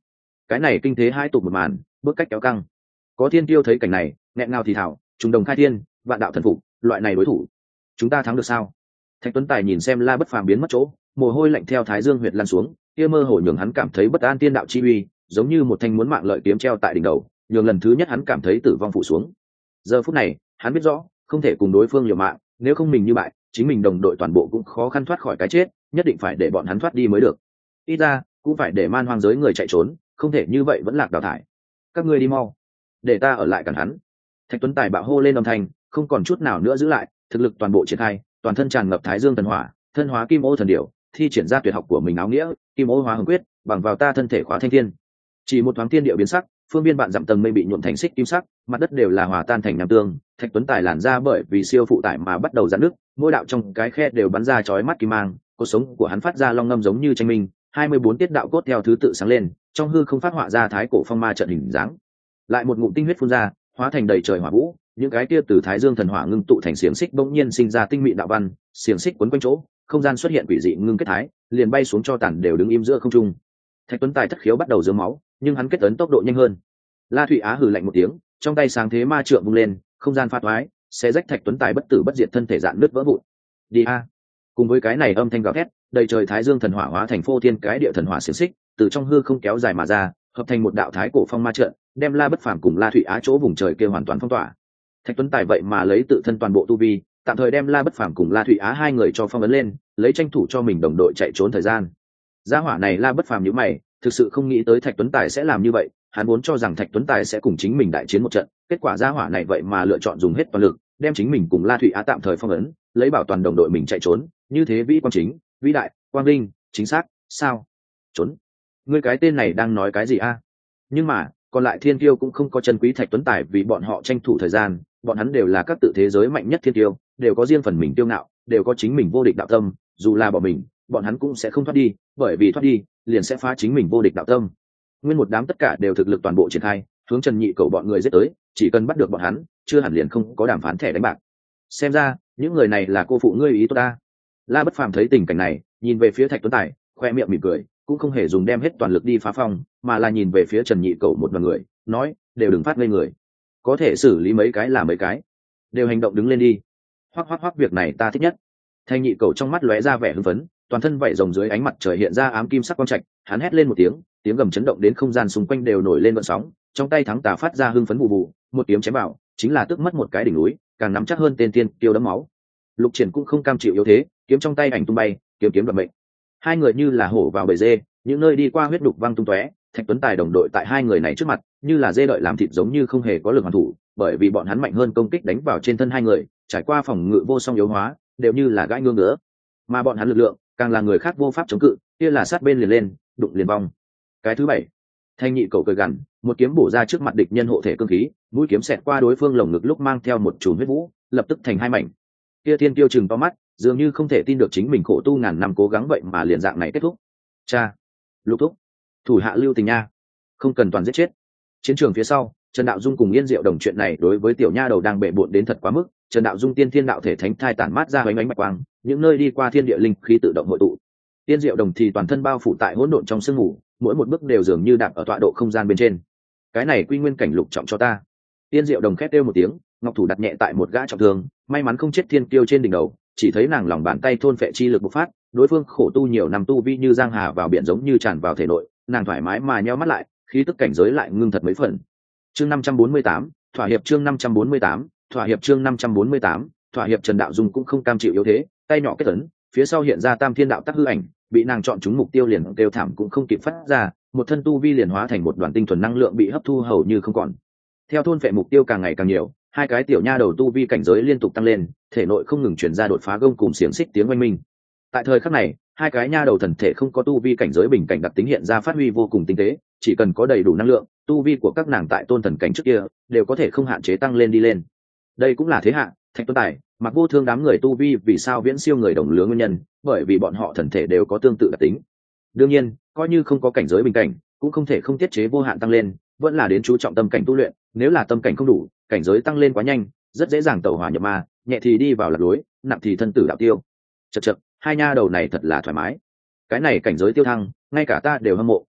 cái này kinh thế hai tục một màn, bước cách kéo căng. Có thiên tiêu thấy cảnh này, nghẹn ngào thì thảo, trùng đồng khai thiên, vạn đạo thần phục, loại này đối thủ, chúng ta thắng được sao? Thạch Tuấn Tài nhìn xem La Bất Phàm biến mất chỗ, mồ hôi lạnh theo thái dương huyệt lan xuống, kia mơ hồ nhường hắn cảm thấy bất an tiên đạo chi uy, giống như một thanh muốn mạng lợi kiếm treo tại đỉnh đầu, nhường lần thứ nhất hắn cảm thấy tử vong phủ xuống. Giờ phút này, hắn biết rõ, không thể cùng đối phương liều mạng, nếu không mình như bại, chính mình đồng đội toàn bộ cũng khó khăn thoát khỏi cái chết, nhất định phải để bọn hắn thoát đi mới được. Ít ra, cũng phải để man hoang giới người chạy trốn, không thể như vậy vẫn lạc đào thải. Các ngươi đi mau, để ta ở lại cản hắn. Thạch Tuấn Tài bạo hô lên âm thanh, không còn chút nào nữa giữ lại, thực lực toàn bộ triển khai, toàn thân tràn ngập thái dương thần hỏa, thân hóa kim ô thần điểu, thi triển ra tuyệt học của mình áo nghĩa, kim ô hóa hồng quyết, bằng vào ta thân thể khóa thanh thiên. Chỉ một thoáng thiên địa biến sắc, phương biên bạn dặm tầng mây bị nhuộm thành xích kim sắc, mặt đất đều là hòa tan thành nham tương. Thạch Tuấn Tài làn ra bởi vì siêu phụ tải mà bắt đầu giãn nước, mỗi đạo trong cái khe đều bắn ra chói mắt kim mang, cuộc sống của hắn phát ra long ngâm giống như tranh minh, 24 tiết đạo cốt theo thứ tự sáng lên, trong hư không phát họa ra thái cổ phong ma trận hình dáng. Lại một ngụm tinh huyết phun ra, hóa thành đầy trời hỏa vũ, những cái kia từ thái dương thần hỏa ngưng tụ thành xiềng xích bỗng nhiên sinh ra tinh mịn đạo văn, xiềng xích quấn quanh chỗ, không gian xuất hiện quỷ dị ngưng kết thái, liền bay xuống cho tàn đều đứng im giữa không trung. Thạch Tuấn Tài thất khiếu bắt đầu dướng máu, nhưng hắn kết ấn tốc độ nhanh hơn. La Thụy Á hừ lạnh một tiếng, trong tay sáng thế ma trượng vung lên, không gian phát toái, sẽ rách Thạch Tuấn Tài bất tử bất diệt thân thể dạn nứt vỡ vụn. Đi a! Cùng với cái này âm thanh gào thét, đầy trời thái dương thần hỏa hóa thành phô thiên cái địa thần hỏa xiềng xích, từ trong hư không kéo dài mà ra, hợp thành một đạo thái cổ phong ma trận, đem La Bất Phàm cùng La Thụy Á chỗ vùng trời kia hoàn toàn phong tỏa. Thạch Tuấn Tài vậy mà lấy tự thân toàn bộ tu vi, tạm thời đem La Bất Phàm cùng La Thụy Á hai người cho phong ấn lên, lấy tranh thủ cho mình đồng đội chạy trốn thời gian. Gia hỏa này La Bất Phàm nhíu mày, thực sự không nghĩ tới Thạch Tuấn Tài sẽ làm như vậy, hắn vốn cho rằng Thạch Tuấn Tài sẽ cùng chính mình đại chiến một trận, kết quả gia hỏa này vậy mà lựa chọn dùng hết toàn lực, đem chính mình cùng La Thụy Á tạm thời phong ấn, lấy bảo toàn đồng đội mình chạy trốn, như thế vĩ quang chính, vĩ đại, quang linh, chính xác, sao? Trốn? Ngươi cái tên này đang nói cái gì a? Nhưng mà, còn lại thiên kiêu cũng không có chân quý Thạch Tuấn Tài vì bọn họ tranh thủ thời gian, bọn hắn đều là các tự thế giới mạnh nhất thiên kiêu, đều có riêng phần mình tiêu ngạo, đều có chính mình vô địch đạo tâm, dù là bỏ mình, bọn hắn cũng sẽ không thoát đi, bởi vì thoát đi, liền sẽ phá chính mình vô địch đạo tâm. Nguyên một đám tất cả đều thực lực toàn bộ triển khai, hướng Trần Nhị Cầu bọn người giết tới, chỉ cần bắt được bọn hắn, chưa hẳn liền không có đàm phán thẻ đánh bạc. Xem ra, những người này là cô phụ ngươi ý tốt ta. La Bất Phàm thấy tình cảnh này, nhìn về phía Thạch Tuấn Tài, khoe miệng mỉm cười, cũng không hề dùng đem hết toàn lực đi phá phong, mà là nhìn về phía Trần Nhị Cầu một đoàn người, nói, đều đừng phát ngây người, có thể xử lý mấy cái là mấy cái, đều hành động đứng lên đi. Hoắc việc này ta thích nhất. Thanh Nhị Cầu trong mắt lóe ra vẻ hưng phấn, toàn thân vảy rồng dưới ánh mặt trời hiện ra ám kim sắc quang trạch, hắn hét lên một tiếng, tiếng gầm chấn động đến không gian xung quanh đều nổi lên gợn sóng, trong tay thắng tà phát ra hưng phấn bù bù, một kiếm chém vào, chính là tước mất một cái đỉnh núi, càng nắm chắc hơn tên tiên kiêu đẫm máu. Lục Triển cũng không cam chịu yếu thế, kiếm trong tay ảnh tung bay, kiếm đoạt mệnh. Hai người như là hổ vào bầy dê, những nơi đi qua huyết đục văng tung tóe. Thạch Tuấn Tài đồng đội tại hai người này trước mặt, như là dê đợi làm thịt giống như không hề có lực hoàn thủ, bởi vì bọn hắn mạnh hơn công kích đánh vào trên thân hai người, trải qua phòng ngự vô song yếu hóa, đều như là gãi ngương nữa. Mà bọn hắn lực lượng, càng là người khác vô pháp chống cự, kia là sát bên liền lên, đụng liền vong. Cái thứ bảy, Thanh Nhị Cầu cười gằn, một kiếm bổ ra trước mặt địch nhân hộ thể cương khí, mũi kiếm xẹt qua đối phương lồng ngực lúc mang theo một chùm huyết vũ, lập tức thành hai mảnh. Kia Thiên Tiêu chừng to mắt, dường như không thể tin được chính mình khổ tu ngàn năm cố gắng vậy mà liền dạng này kết thúc. Cha, Lục thúc, thủ hạ lưu tình nha, không cần toàn giết chết. Chiến trường phía sau, Trần Đạo Dung cùng Yên Diệu Đồng chuyện này đối với tiểu nha đầu đang bệ bội đến thật quá mức. Trần Đạo Dung tiên thiên đạo thể thánh thai tản mát ra ánh ánh bạch quang, những nơi đi qua thiên địa linh khí tự động hội tụ. Yên Diệu Đồng thì toàn thân bao phủ tại hỗn độn trong sương mù, mỗi một bước đều dường như đạp ở tọa độ không gian bên trên. Cái này quy nguyên cảnh lục trọng cho ta. Yên Diệu Đồng khét kêu một tiếng, ngọc thủ đặt nhẹ tại một gã trọng thương, may mắn không chết thiên kiêu trên đỉnh đầu, chỉ thấy nàng lòng bàn tay thôn phệ chi lực bộc phát, đối phương khổ tu nhiều năm tu vi như giang hà vào biển giống như tràn vào thể nội, nàng thoải mái mà nheo mắt lại, khí tức cảnh giới lại ngưng thật mấy phần. Chương 548, thỏa hiệp chương 548, thỏa hiệp chương 548, thỏa hiệp. Trần Đạo Dung cũng không cam chịu yếu thế, tay nhỏ kết ấn, phía sau hiện ra Tam Thiên Đạo Tắc hư ảnh, bị nàng chọn trúng mục tiêu liền kêu thảm cũng không kịp phát ra, một thân tu vi liền hóa thành một đoàn tinh thuần năng lượng bị hấp thu hầu như không còn. Theo thôn phệ mục tiêu càng ngày càng nhiều, hai cái tiểu nha đầu tu vi cảnh giới liên tục tăng lên, thể nội không ngừng truyền ra đột phá gông cùng xiềng xích tiếng oanh minh. Tại thời khắc này, hai cái nha đầu thần thể không có tu vi cảnh giới bình cảnh đặc tính hiện ra phát huy vô cùng tinh tế, chỉ cần có đầy đủ năng lượng, tu vi của các nàng tại tôn thần cảnh trước kia đều có thể không hạn chế tăng lên đi lên. Đây cũng là thế hạ, Thạch Tuấn Tài, Mặc Vô Thương đám người tu vi vì sao viễn siêu người đồng lứa nguyên nhân, bởi vì bọn họ thần thể đều có tương tự đặc tính. Đương nhiên, coi như không có cảnh giới bình cảnh, cũng không thể không tiết chế vô hạn tăng lên, vẫn là đến chú trọng tâm cảnh tu luyện, nếu là tâm cảnh không đủ, cảnh giới tăng lên quá nhanh, rất dễ dàng tẩu hỏa nhập ma, nhẹ thì đi vào lạc lối, nặng thì thân tử đạo tiêu. Chậc, hai nha đầu này thật là thoải mái. Cái này cảnh giới tiêu thăng, ngay cả ta đều hâm mộ.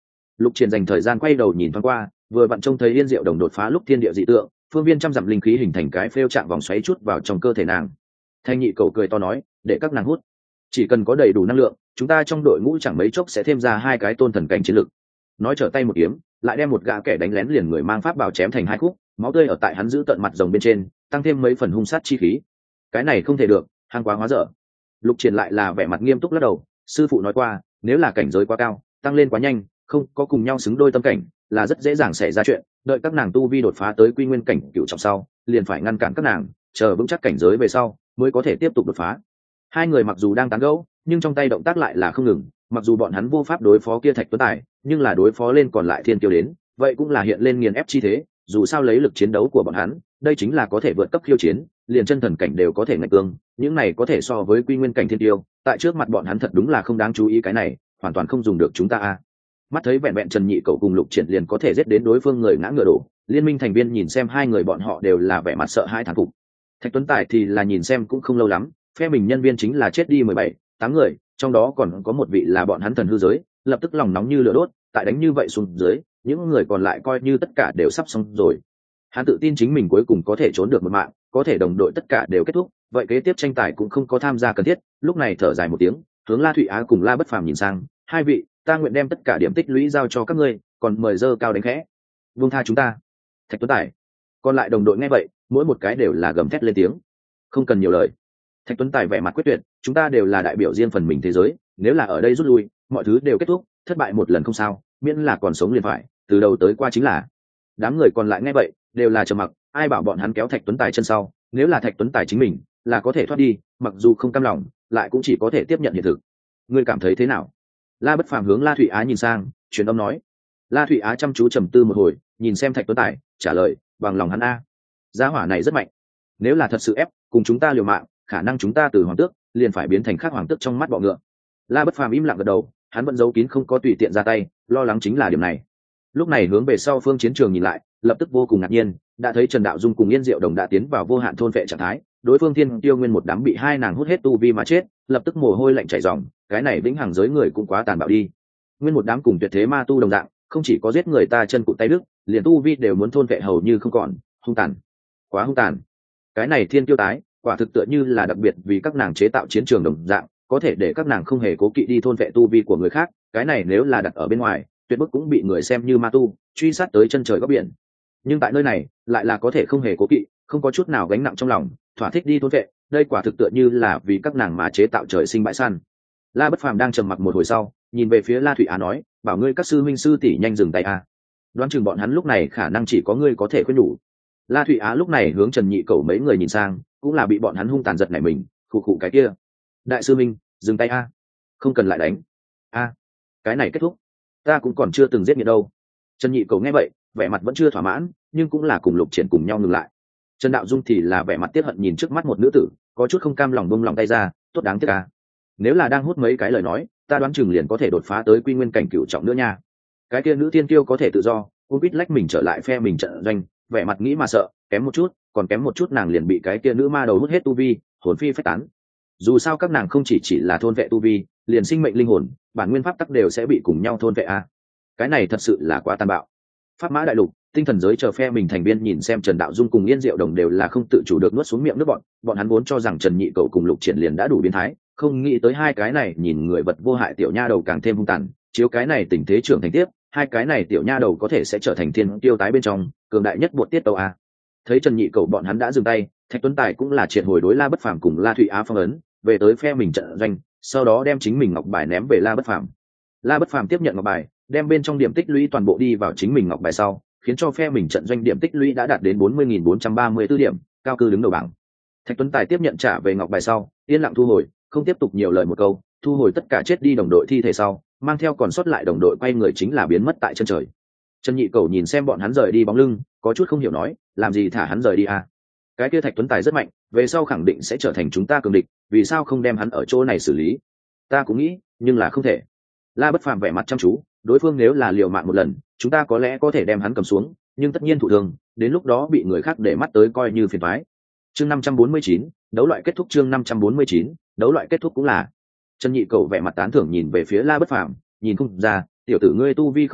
Lục Triển dành thời gian quay đầu nhìn thoáng qua, vừa vặn trông thấy Yên Diệu Đồng đột phá lúc thiên địa dị tượng, phương viên trăm dặm linh khí hình thành cái phêu trạng vòng xoáy chút vào trong cơ thể nàng. Thanh Nhị Cầu cười to nói, để các nàng hút, chỉ cần có đầy đủ năng lượng, chúng ta trong đội ngũ chẳng mấy chốc sẽ thêm ra 2 cái tôn thần cảnh chiến lực. Nói trở tay một kiếm, lại đem một gã kẻ đánh lén liền người mang pháp bảo chém thành 2 khúc, máu tươi ở tại hắn giữ tận mặt rồng bên trên, tăng thêm mấy phần hung sát chi khí. Cái này không thể được, hàng quá hóa dở. Lục Triển lại là vẻ mặt nghiêm túc lắc đầu, sư phụ nói qua, nếu là cảnh giới quá cao, tăng lên quá nhanh, không có cùng nhau xứng đôi tâm cảnh, là rất dễ dàng xảy ra chuyện. Đợi các nàng tu vi đột phá tới quy nguyên cảnh cửu trọng sau, liền phải ngăn cản các nàng, chờ vững chắc cảnh giới về sau, mới có thể tiếp tục đột phá. Hai người mặc dù đang tán gẫu, nhưng trong tay động tác lại là không ngừng. Mặc dù bọn hắn vô pháp đối phó kia Thạch Tuấn Tài, nhưng là đối phó lên còn lại thiên tiêu đến, vậy cũng là hiện lên nghiền ép chi thế. Dù sao lấy lực chiến đấu của bọn hắn, đây chính là có thể vượt cấp khiêu chiến, liền chân thần cảnh đều có thể ngạch cương. Những này có thể so với quy nguyên cảnh thiên tiêu, tại trước mặt bọn hắn thật đúng là không đáng chú ý, cái này hoàn toàn không dùng được chúng ta a. Mắt thấy vẹn vẹn Trần Nhị Cậu cùng Lục Triển liền có thể giết đến đối phương người ngã ngựa đổ, liên minh thành viên nhìn xem hai người bọn họ đều là vẻ mặt sợ hãi thán phục. Thạch Tuấn Tài thì là nhìn xem cũng không lâu lắm, phe mình nhân viên chính là chết đi 17-8 người, trong đó còn có một vị là bọn hắn thần hư giới, lập tức lòng nóng như lửa đốt, tại đánh như vậy xuống dưới, những người còn lại coi như tất cả đều sắp xong rồi. Hắn tự tin chính mình cuối cùng có thể trốn được một mạng, có thể đồng đội tất cả đều kết thúc, vậy kế tiếp tranh tài cũng không có tham gia cần thiết. Lúc này thở dài một tiếng, hướng La Thụy Á cùng La Bất Phàm nhìn sang, hai vị, ta nguyện đem tất cả điểm tích lũy giao cho các ngươi, còn mời dơ cao đánh khẽ, buông tha chúng ta. Thạch Tuấn Tài, còn lại đồng đội nghe vậy, mỗi một cái đều là gầm thét lên tiếng. Không cần nhiều lời. Thạch Tuấn Tài vẻ mặt quyết tuyệt, chúng ta đều là đại biểu riêng phần mình thế giới, nếu là ở đây rút lui, mọi thứ đều kết thúc, thất bại một lần không sao, miễn là còn sống liền phải, từ đầu tới qua chính là. Đám người còn lại nghe vậy, đều là trầm mặc, ai bảo bọn hắn kéo Thạch Tuấn Tài chân sau, nếu là Thạch Tuấn Tài chính mình, là có thể thoát đi, mặc dù không cam lòng, lại cũng chỉ có thể tiếp nhận hiện thực. Ngươi cảm thấy thế nào? La Bất Phàm hướng La Thụy Á nhìn sang, truyền âm nói. La Thụy Á chăm chú trầm tư một hồi, nhìn xem Thạch Tuấn Tài, trả lời, bằng lòng hắn a. Gia hỏa này rất mạnh, nếu là thật sự ép cùng chúng ta liều mạng, khả năng chúng ta từ hoàng tước liền phải biến thành khác hoàng tước trong mắt bọ ngựa. La Bất Phàm im lặng gật đầu, hắn vẫn giấu kín không có tùy tiện ra tay, lo lắng chính là điểm này. Lúc này hướng về sau phương chiến trường nhìn lại, lập tức vô cùng ngạc nhiên, đã thấy Trần Đạo Dung cùng Yên Diệu Đồng đã tiến vào vô hạn thôn vệ trạng thái, đối phương Thiên Tiêu Nguyên một đám bị hai nàng hút hết tu vi mà chết, lập tức mồ hôi lạnh chảy ròng, cái này vĩnh hằng giới người cũng quá tàn bạo đi. Nguyên một đám cùng tuyệt thế ma tu đồng dạng, không chỉ có giết người ta chân cụt tay đứt, liền tu vi đều muốn thôn vệ hầu như không còn, hung tàn, quá hung tàn. Cái này Thiên Tiêu tái, quả thực tựa như là đặc biệt vì các nàng chế tạo chiến trường đồng dạng, có thể để các nàng không hề cố kỵ đi thôn vệ tu vi của người khác, cái này nếu là đặt ở bên ngoài, tuyệt bức cũng bị người xem như ma tu, truy sát tới chân trời góc biển. Nhưng tại nơi này, lại là có thể không hề cố kỵ, không có chút nào gánh nặng trong lòng, thỏa thích đi thôn vệ, đây quả thực tựa như là vì các nàng mà chế tạo trời sinh bãi săn. La Bất Phàm đang trầm mặc một hồi sau, nhìn về phía La Thụy Á nói, bảo ngươi các sư huynh sư tỷ nhanh dừng tay a. Đoán chừng bọn hắn lúc này khả năng chỉ có ngươi có thể khuyên nhủ. La Thụy Á lúc này hướng Trần Nhị Cẩu mấy người nhìn sang, cũng là bị bọn hắn hung tàn giật nảy mình, khụ khụ cái kia. Đại sư minh, dừng tay a, không cần lại đánh. A, cái này kết thúc, ta cũng còn chưa từng giết nghiệt đâu. Trần Nhị Cẩu nghe vậy, vẻ mặt vẫn chưa thỏa mãn, nhưng cũng là cùng Lục Triển cùng nhau ngừng lại. Trần Đạo Dung thì là vẻ mặt tiếc hận nhìn trước mắt một nữ tử, có chút không cam lòng buông lòng tay ra, tốt đáng tiếc a. Nếu là đang hút mấy cái lời nói, ta đoán chừng liền có thể đột phá tới quy nguyên cảnh cửu trọng nữa nha. Cái kia nữ tiên kiêu có thể tự do, cũng biết lách mình trở lại phe mình trận doanh, vẻ mặt nghĩ mà sợ, kém một chút, còn kém một chút nàng liền bị cái kia nữ ma đầu hút hết tu vi, hồn phi phách tán. Dù sao các nàng không chỉ là thôn vệ tu vi, liền sinh mệnh linh hồn, bản nguyên pháp tắc đều sẽ bị cùng nhau thôn vệ a. Cái này thật sự là quá tàn bạo. Pháp Mã Đại Lục, tinh thần giới chờ phe mình thành viên nhìn xem Trần Đạo Dung cùng Yên Diệu Đồng đều là không tự chủ được nuốt xuống miệng nước bọn hắn vốn cho rằng Trần Nhị Cậu cùng Lục Triển liền đã đủ biến thái, không nghĩ tới hai cái này nhìn người vật vô hại tiểu nha đầu càng thêm hung tàn, chiếu cái này tình thế trưởng thành tiếp, hai cái này tiểu nha đầu có thể sẽ trở thành thiên tiêu tái bên trong cường đại nhất buộc tiết tàu a. Thấy Trần Nhị Cậu bọn hắn đã dừng tay, Thạch Tuấn Tài cũng là triệt hồi đối La Bất Phàm cùng La Thụy Á phong ấn, về tới phe mình trận doanh, sau đó đem chính mình ngọc bài ném về La Bất Phàm. La Bất Phàm tiếp nhận ngọc bài, đem bên trong điểm tích lũy toàn bộ đi vào chính mình ngọc bài sau, khiến cho phe mình trận doanh điểm tích lũy đã đạt đến 40.434 điểm, cao cư đứng đầu bảng. Thạch Tuấn Tài tiếp nhận trả về ngọc bài sau, yên lặng thu hồi, không tiếp tục nhiều lời một câu, thu hồi tất cả chết đi đồng đội thi thể sau, mang theo còn sót lại đồng đội quay người chính là biến mất tại chân trời. Trần Nhị Cẩu nhìn xem bọn hắn rời đi bóng lưng, có chút không hiểu nói, làm gì thả hắn rời đi à? Cái kia Thạch Tuấn Tài rất mạnh, về sau khẳng định sẽ trở thành chúng ta cường địch, vì sao không đem hắn ở chỗ này xử lý? Ta cũng nghĩ, nhưng là không thể. La Bất Phàm vẻ mặt chăm chú, đối phương nếu là liều mạng một lần, chúng ta có lẽ có thể đem hắn cầm xuống, nhưng tất nhiên thụ thương, đến lúc đó bị người khác để mắt tới coi như phiền toái. Chương 549, đấu loại kết thúc. Chương 549, đấu loại kết thúc cũng là. Trần Nhị Cẩu vẻ mặt tán thưởng nhìn về phía La Bất Phàm, nhìn không ra, tiểu tử ngươi tu vi không tệ,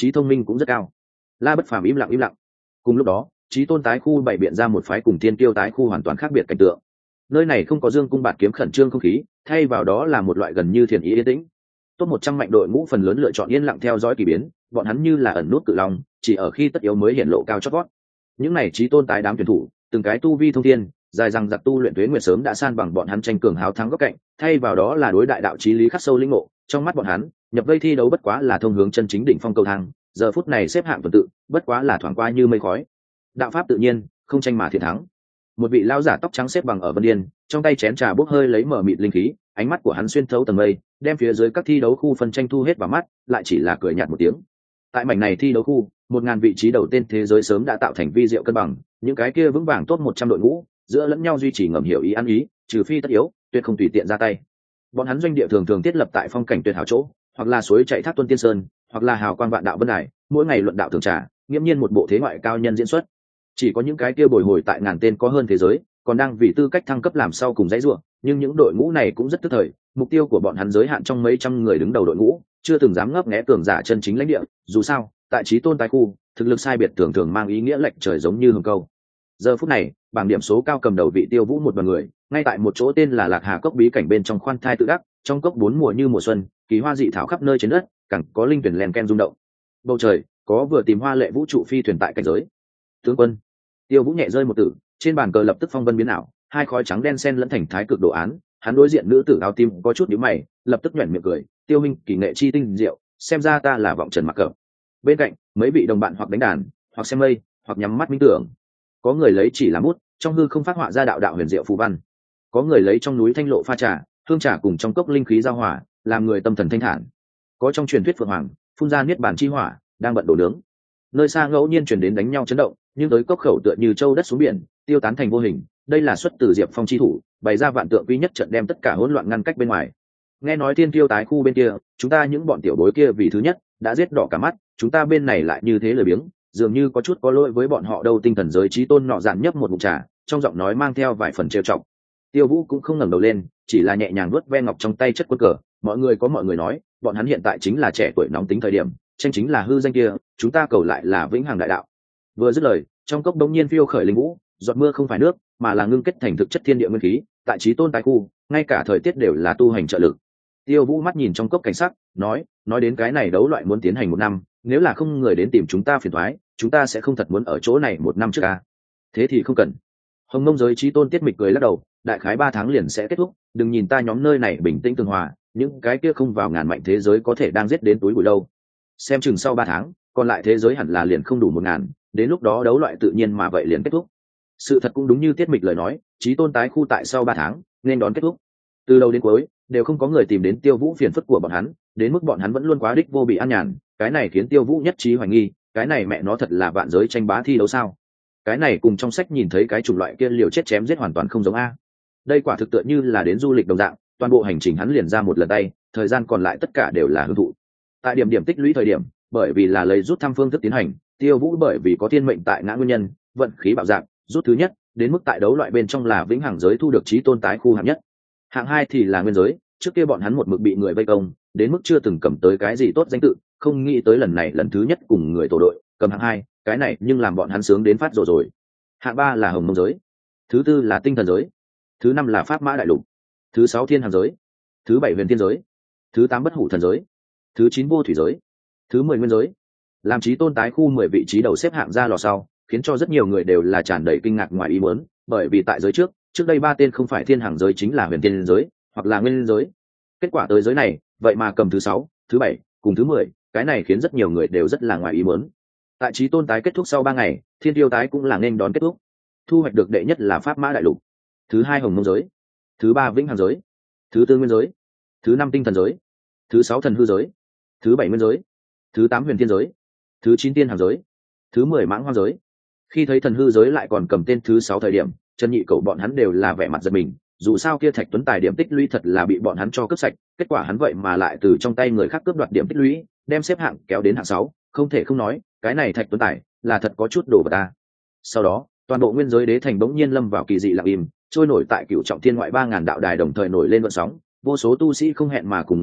trí thông minh cũng rất cao. La Bất Phàm im lặng. Cùng lúc đó, Chí Tôn tái khu bày biện ra một phái cùng Thiên Kiêu tái khu hoàn toàn khác biệt cảnh tượng. Nơi này không có dương cung bạt kiếm khẩn trương không khí, thay vào đó là một loại gần như thiền ý yên tĩnh. Top 100 mạnh đội ngũ phần lớn lựa chọn yên lặng theo dõi kỳ biến, bọn hắn như là ẩn nút cự long, chỉ ở khi tất yếu mới hiện lộ cao chót vót. Những này Chí Tôn tái đám tuyển thủ, từng cái tu vi thông thiên, dài rằng giặc tu luyện tuế nguyệt sớm đã san bằng bọn hắn tranh cường háo thắng góc cạnh, thay vào đó là đối đại đạo chí lý khắc sâu linh ngộ. Trong mắt bọn hắn, nhập vây thi đấu bất quá là thông hướng chân chính đỉnh phong cầu thang, giờ phút này xếp hạng tuần tự, bất quá là thoáng qua như mây khói. Đạo pháp tự nhiên, không tranh mà thiệt thắng. Một vị lão giả tóc trắng xếp bằng ở Vân Điên, trong tay chén trà bốc hơi lấy mở mịt linh khí, ánh mắt của hắn xuyên thấu tầng mây, đem phía dưới các thi đấu khu phân tranh thu hết vào mắt, lại chỉ là cười nhạt một tiếng. Tại mảnh này thi đấu khu, 1000 vị trí đầu tên thế giới sớm đã tạo thành vi diệu cân bằng, những cái kia vững vàng top 100 đội ngũ, giữa lẫn nhau duy trì ngầm hiểu ý ăn ý, trừ phi tất yếu, tuyệt không tùy tiện ra tay. Bọn hắn doanh địa thường thường thiết lập tại phong cảnh tuyệt hảo chỗ, hoặc là suối chảy thác Tuân Tiên Sơn, hoặc là hào quang vạn đạo vân đài, mỗi ngày luận đạo thường trà, nghiêm nhiên một bộ thế ngoại cao nhân diễn xuất. Chỉ có những cái kia bồi hồi tại ngàn tên có hơn thế giới, còn đang vì tư cách thăng cấp làm sau cùng dãy rủa, nhưng những đội ngũ này cũng rất tức thời, mục tiêu của bọn hắn giới hạn trong mấy trăm người đứng đầu đội ngũ, chưa từng dám ngấp nghé cường giả chân chính lãnh địa, dù sao, tại Chí Tôn tái khu, thực lực sai biệt thường thường mang ý nghĩa lệch trời giống như hừng câu. Giờ phút này, bảng điểm số cao cầm đầu vị Tiêu Vũ một đoàn người, ngay tại một chỗ tên là Lạc Hà cốc bí cảnh bên trong khoan thai tự đắc, trong cốc bốn mùa như mùa xuân, kỳ hoa dị thảo khắp nơi trên đất, càng có linh tuyển len ken rung động. Bầu trời, có vừa tìm hoa lệ vũ trụ phi thuyền tại cảnh giới. Tướng quân. Tiêu Vũ nhẹ rơi một tử, trên bàn cờ lập tức phong vân biến ảo, hai khói trắng đen xen lẫn thành thái cực đồ án, hắn đối diện nữ tử áo tím có chút nhíu mày, lập tức nhuyễn miệng cười, "Tiêu huynh, kỳ nghệ chi tinh diệu, xem ra ta là vọng trần mặc cờ." Bên cạnh, mấy vị đồng bạn hoặc đánh đàn, hoặc xem mây, hoặc nhắm mắt minh tưởng. Có người lấy chỉ làm bút, trong hư không phát họa ra đạo đạo huyền diệu phù văn. Có người lấy trong núi thanh lộ pha trà, hương trà cùng trong cốc linh khí giao hòa, làm người tâm thần thanh thản. Có trong truyền thuyết phượng hoàng, phun ra niết bàn chi hỏa, đang bận đổ nướng. Nơi xa ngẫu nhiên truyền đến đánh nhau chấn động, nhưng tới cốc khẩu tựa như châu đất xuống biển, tiêu tán thành vô hình. Đây là xuất từ Diệp Phong chi thủ, bày ra vạn tượng quy nhất trận đem tất cả hỗn loạn ngăn cách bên ngoài. Nghe nói Thiên Kiêu tái khu bên kia, chúng ta những bọn tiểu bối kia vì thứ nhất đã giết đỏ cả mắt, chúng ta bên này lại như thế lười biếng, dường như có chút có lỗi với bọn họ đâu. Tinh thần giới Chí Tôn nọ dạn nhấp một ngụm trà, trong giọng nói mang theo vài phần trêu chọc. Tiêu Vũ cũng không ngẩng đầu lên, chỉ là nhẹ nhàng vuốt ve ngọc trong tay chất quân cờ. Mọi người có mọi người nói, bọn hắn hiện tại chính là trẻ tuổi nóng tính thời điểm, tranh chính là hư danh kia, chúng ta cầu lại là vĩnh hằng đại đạo. Vừa dứt lời, trong cốc đống nhiên phiêu khởi linh vũ, giọt mưa không phải nước, mà là ngưng kết thành thực chất thiên địa nguyên khí. Tại Chí Tôn tái khu, ngay cả thời tiết đều là tu hành trợ lực. Tiêu Vũ mắt nhìn trong cốc cảnh sắc, nói đến cái này đấu loại muốn tiến hành 1 năm, nếu là không người đến tìm chúng ta phiền toái, chúng ta sẽ không thật muốn ở chỗ này 1 năm trước à? Thế thì không cần. Hồng Mông giới Chí Tôn Tiết Mịch cười lắc đầu, đại khái 3 tháng liền sẽ kết thúc, đừng nhìn ta nhóm nơi này bình tĩnh tường hòa, những cái kia không vào ngàn mạnh thế giới có thể đang giết đến túi bụi đâu. Xem chừng sau 3 tháng, còn lại thế giới hẳn là liền không đủ 1000, đến lúc đó đấu loại tự nhiên mà vậy liền kết thúc. Sự thật cũng đúng như Tiết Mịch lời nói, Chí Tôn tái khu tại sau 3 tháng nên đón kết thúc. Từ đầu đến cuối đều không có người tìm đến Tiêu Vũ phiền phức của bọn hắn, đến mức bọn hắn vẫn luôn quá đích vô bị an nhàn, cái này khiến Tiêu Vũ nhất trí hoài nghi, cái này mẹ nó thật là vạn giới tranh bá thi đấu sao? Cái này cùng trong sách nhìn thấy cái chủng loại kia liều chết chém giết hoàn toàn không giống a. Đây quả thực tựa như là đến du lịch đồng dạng, toàn bộ hành trình hắn liền ra một lần tay, thời gian còn lại tất cả đều là hưởng thụ. Tại điểm điểm tích lũy thời điểm, bởi vì là lấy rút thăm phương thức tiến hành, Tiêu Vũ bởi vì có thiên mệnh tại ngã nguyên nhân, vận khí bạo dạng, rút thứ nhất, đến mức tại đấu loại bên trong là vĩnh hằng giới thu được Chí Tôn tái khu hạng nhất. Hạng 2 thì là nguyên giới, trước kia bọn hắn một mực bị người vây công, đến mức chưa từng cầm tới cái gì tốt danh tự, không nghĩ tới lần này lần thứ nhất cùng người tổ đội cầm hạng 2, cái này nhưng làm bọn hắn sướng đến phát rồi. Hạng 3 là Hồng Mông giới, thứ 4 là Tinh thần giới, thứ 5 là Pháp Mã đại lục, thứ 6 Thiên Hằng giới, thứ 7 Huyền Thiên giới, thứ 8 Bất Hủ thần giới, thứ 9 Vô Thủy giới, thứ 10 Nguyên giới. Làm Chí Tôn tái khu 10 vị trí đầu xếp hạng ra lò sau, khiến cho rất nhiều người đều là tràn đầy kinh ngạc ngoài ý muốn, bởi vì tại giới trước đây 3 tên không phải Thiên Hằng giới chính là Huyền Thiên giới hoặc là Nguyên giới. Kết quả tới giới này, vậy mà cầm thứ 6, thứ 7 cùng thứ 10, cái này khiến rất nhiều người đều rất là ngoài ý muốn. Tại Chí Tôn tái kết thúc sau 3 ngày, Thiên Tiêu tái cũng là nên đón kết thúc. Thu hoạch được đệ nhất là Pháp Mã đại lục, thứ 2 Hồng Mông giới, thứ 3 Vĩnh Hằng giới, thứ 4 Nguyên giới, thứ 5 Tinh thần giới, thứ 6 Thần hư giới, thứ 7 Nguyên giới, thứ 8 Huyền Thiên giới, thứ 9 Tiên Hằng giới, thứ 10 Mãng Hoang giới. Khi thấy Thần hư giới lại còn cầm tên thứ 6 thời điểm, Trần Nhị Cẩu bọn hắn đều là vẻ mặt giật mình, dù sao kia Thạch Tuấn Tài điểm tích lũy thật là bị bọn hắn cho cướp sạch, kết quả hắn vậy mà lại từ trong tay người khác cướp đoạt điểm tích lũy, đem xếp hạng kéo đến hạng 6, không thể không nói, cái này Thạch Tuấn Tài là thật có chút đồ vật ta. Sau đó, toàn bộ nguyên giới đế thành bỗng nhiên lâm vào kỳ dị lặng im, trôi nổi tại Cửu Trọng Thiên ngoại 3000 đạo đài đồng thời nổi lên vận sóng, vô số tu sĩ không hẹn mà cùng ngẩng đầu,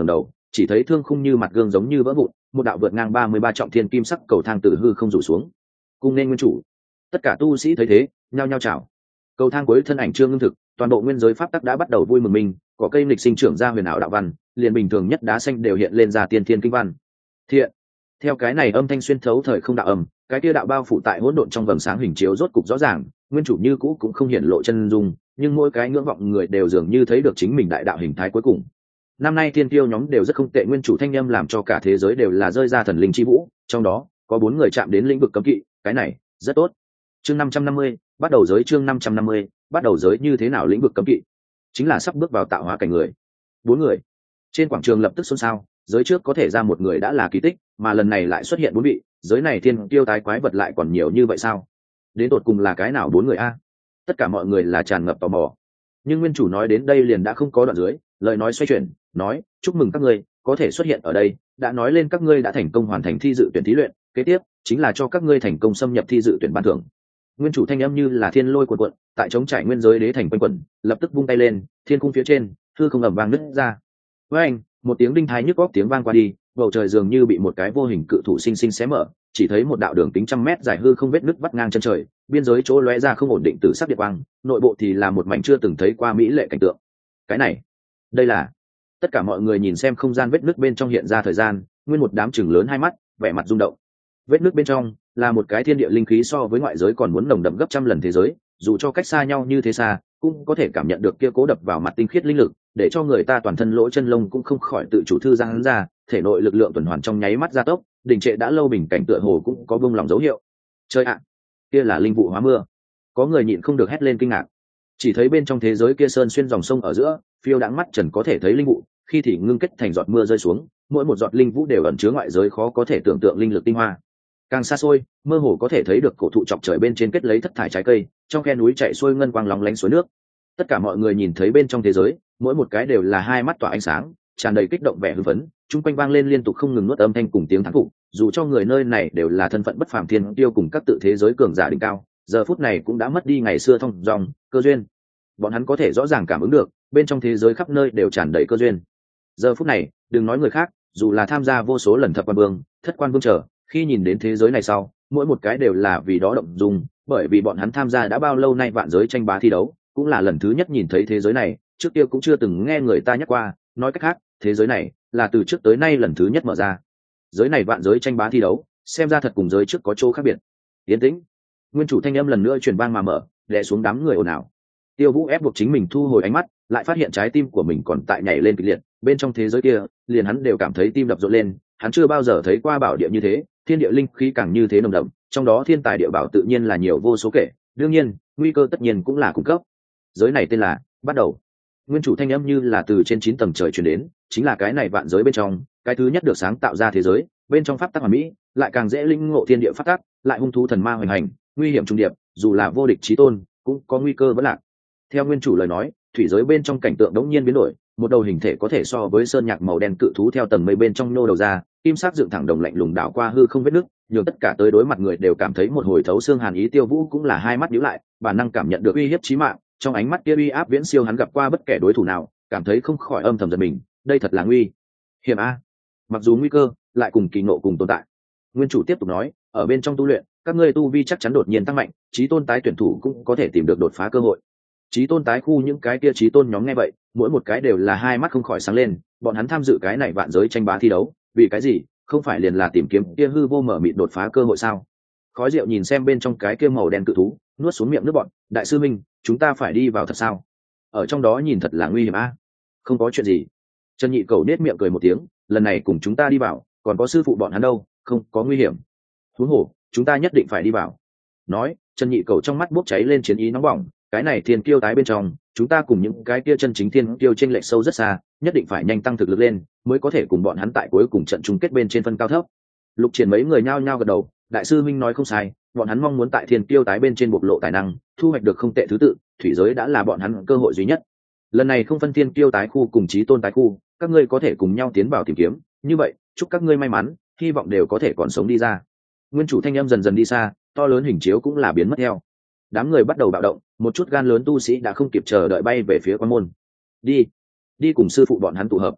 chỉ thấy thương khung như mặt gương giống như vỡ vụn, một đạo vượt ngang 33 trọng thiên kim sắc cầu thang từ hư không rủ xuống. Cung nên nguyên chủ. Tất cả tu sĩ thấy thế, nhao nhao chào. Cầu thang cuối thân ảnh chưa ngưng thực, toàn bộ nguyên giới pháp tắc đã bắt đầu vui mừng mình, có cây lịch sinh trưởng ra huyền ảo đạo văn, liền bình thường nhất đá xanh đều hiện lên ra tiên thiên kinh văn. Thiện. Theo cái này âm thanh xuyên thấu thời không đạo âm, cái kia đạo bao phủ tại hỗn độn trong vầng sáng hình chiếu rốt cục rõ ràng, nguyên chủ như cũ cũng không hiện lộ chân dung, nhưng mỗi cái ngưỡng vọng người đều dường như thấy được chính mình đại đạo hình thái cuối cùng. Năm nay thiên tiêu nhóm đều rất không tệ, nguyên chủ thanh âm làm cho cả thế giới đều là rơi ra thần linh chi vũ, trong đó có 4 người chạm đến lĩnh vực cấm kỵ, cái này rất tốt. Chương 550, bắt đầu giới. Chương 550, bắt đầu giới. Như thế nào lĩnh vực cấm kỵ? Chính là sắp bước vào tạo hóa cảnh người. 4 người. Trên quảng trường lập tức xôn xao, giới trước có thể ra một người đã là kỳ tích, mà lần này lại xuất hiện 4 vị, giới này thiên tiêu tái quái vật lại còn nhiều như vậy sao? Đến tột cùng là cái nào 4 người a? Tất cả mọi người là tràn ngập tò mò. Nhưng nguyên chủ nói đến đây liền đã không có đoạn dưới, lời nói xoay chuyển, nói: chúc mừng các ngươi có thể xuất hiện ở đây, đã nói lên các ngươi đã thành công hoàn thành thi dự tuyển thí luyện, kế tiếp chính là cho các ngươi thành công xâm nhập thi dự tuyển ban thưởng. Nguyên chủ thanh âm như là thiên lôi cuồn cuộn, tại chống trải nguyên giới đế thành quanh quẩn, lập tức vung tay lên, thiên cung phía trên hư không ầm vang nứt ra. Với anh, một tiếng đinh thái nhức óc tiếng vang qua đi, bầu trời dường như bị một cái vô hình cự thủ sinh sinh xé mở, chỉ thấy một đạo đường kính trăm mét dài hư không vết nứt vắt ngang chân trời, biên giới chỗ lóe ra không ổn định từ sắc điện quang, nội bộ thì là một mảnh chưa từng thấy qua mỹ lệ cảnh tượng. Cái này, đây là... Tất cả mọi người nhìn xem không gian vết nứt bên trong hiện ra thời gian, nguyên một đám chừng lớn hai mắt, vẻ mặt rung động. Vết nứt bên trong là một cái thiên địa linh khí so với ngoại giới còn muốn nồng đậm gấp trăm lần thế giới, dù cho cách xa nhau như thế xa, cũng có thể cảm nhận được kia cố đập vào mặt tinh khiết linh lực, để cho người ta toàn thân lỗ chân lông cũng không khỏi tự chủ thư giãn ra, thể nội lực lượng tuần hoàn trong nháy mắt gia tốc, đình trệ đã lâu bình cảnh tựa hồ cũng có buông lỏng dấu hiệu. Trời ạ, kia là linh vụ hóa mưa. Có người nhịn không được hét lên kinh ngạc. Chỉ thấy bên trong thế giới kia sơn xuyên dòng sông ở giữa, phiêu đãng mắt trần có thể thấy linh vụ, khi thì ngưng kết thành giọt mưa rơi xuống, mỗi một giọt linh vũ đều ẩn chứa ngoại giới khó có thể tưởng tượng linh lực tinh hoa. Càng xa xôi, mơ hồ có thể thấy được cổ thụ chọc trời bên trên kết lấy thất thải trái cây, trong khe núi chảy xuôi ngân quang lóng lánh suối nước. Tất cả mọi người nhìn thấy bên trong thế giới, mỗi một cái đều là hai mắt tỏa ánh sáng, tràn đầy kích động vẻ hưng phấn, chung quanh vang lên liên tục không ngừng nuốt âm thanh cùng tiếng thán phục, dù cho người nơi này đều là thân phận bất phàm thiên tiêu cùng các tự thế giới cường giả đỉnh cao, giờ phút này cũng đã mất đi ngày xưa thông dòng cơ duyên. Bọn hắn có thể rõ ràng cảm ứng được, bên trong thế giới khắp nơi đều tràn đầy cơ duyên. Giờ phút này, đừng nói người khác, dù là tham gia vô số lần thập quan vương, thất quan vương trở, khi nhìn đến thế giới này sau, mỗi một cái đều là vì đó động dung, bởi vì bọn hắn tham gia đã bao lâu nay vạn giới tranh bá thi đấu, cũng là lần thứ nhất nhìn thấy thế giới này, trước kia cũng chưa từng nghe người ta nhắc qua, nói cách khác, thế giới này là từ trước tới nay lần thứ nhất mở ra. Giới này vạn giới tranh bá thi đấu, xem ra thật cùng giới trước có chỗ khác biệt. Yên tĩnh. Nguyên chủ thanh âm lần nữa truyền vang mà mở, đè xuống đám người ồn ào. Tiêu Vũ ép buộc chính mình thu hồi ánh mắt, lại phát hiện trái tim của mình còn tại nhảy lên kịch liệt, bên trong thế giới kia, liền hắn đều cảm thấy tim đập rộn lên, hắn chưa bao giờ thấy qua bảo địa như thế, thiên địa linh khí càng như thế nồng đậm, trong đó thiên tài địa bảo tự nhiên là nhiều vô số kể, đương nhiên, nguy cơ tất nhiên cũng là cung cấp. Giới này tên là bắt đầu. Nguyên chủ thanh âm như là từ trên 9 tầng trời truyền đến, chính là cái này vạn giới bên trong, cái thứ nhất được sáng tạo ra thế giới, bên trong pháp tắc hoàn mỹ, lại càng dễ linh ngộ thiên địa pháp tắc, lại hung thú thần ma hoành hành, nguy hiểm trùng điệp, dù là vô địch chí tôn, cũng có nguy cơ vẫn lạc. Theo nguyên chủ lời nói, thủy giới bên trong cảnh tượng đống nhiên biến đổi, một đầu hình thể có thể so với sơn nhạc màu đen cự thú theo tầng mây bên trong nô đầu ra, kim sắc dựng thẳng đồng lạnh lùng đảo qua hư không vết nước, nhường tất cả tới đối mặt người đều cảm thấy một hồi thấu xương hàn ý. Tiêu Vũ cũng là hai mắt nhíu lại, bản năng cảm nhận được uy hiếp chí mạng, trong ánh mắt kia uy áp viễn siêu hắn gặp qua bất kể đối thủ nào, cảm thấy không khỏi âm thầm giật mình, đây thật là nguy hiểm a. Mặc dù nguy cơ, lại cùng kỳ ngộ cùng tồn tại. Nguyên chủ tiếp tục nói, ở bên trong tu luyện, các ngươi tu vi chắc chắn đột nhiên tăng mạnh, chí tôn tái tuyển thủ cũng có thể tìm được đột phá cơ hội. Chí tôn tái khu những cái kia chí tôn nhóm nghe vậy, mỗi một cái đều là hai mắt không khỏi sáng lên, bọn hắn tham dự cái này vạn giới tranh bá thi đấu, vì cái gì? Không phải liền là tìm kiếm kia hư vô mở mịt đột phá cơ hội sao? Khói Diệu nhìn xem bên trong cái kia màu đen cự thú, nuốt xuống miệng nước bọn, đại sư minh, chúng ta phải đi vào thật sao? Ở trong đó nhìn thật là nguy hiểm a. Không có chuyện gì. Trần Nhị Cầu nết miệng cười một tiếng, lần này cùng chúng ta đi vào, còn có sư phụ bọn hắn đâu, không có nguy hiểm. Huống hồ, chúng ta nhất định phải đi vào. Nói, Trần Nhị Cầu trong mắt bốc cháy lên chiến ý nóng bỏng, cái này thiên kiêu tái bên trong, chúng ta cùng những cái kia chân chính thiên kiêu chênh lệch sâu rất xa, nhất định phải nhanh tăng thực lực lên, mới có thể cùng bọn hắn tại cuối cùng trận chung kết bên trên phân cao thấp. Lục Triển mấy người nhao nhao gật đầu, đại sư minh nói không sai, bọn hắn mong muốn tại thiên kiêu tái bên trên bộc lộ tài năng, thu hoạch được không tệ thứ tự, thủy giới đã là bọn hắn cơ hội duy nhất. Lần này không phân thiên kiêu tái khu cùng chí tôn tái khu, các ngươi có thể cùng nhau tiến vào tìm kiếm, như vậy, chúc các ngươi may mắn, hy vọng đều có thể còn sống đi ra. Nguyên chủ thanh âm dần dần đi xa, to lớn hình chiếu cũng là biến mất theo. Đám người bắt đầu bạo động, một chút gan lớn tu sĩ đã không kịp chờ đợi bay về phía quan môn. Đi cùng sư phụ bọn hắn tụ hợp.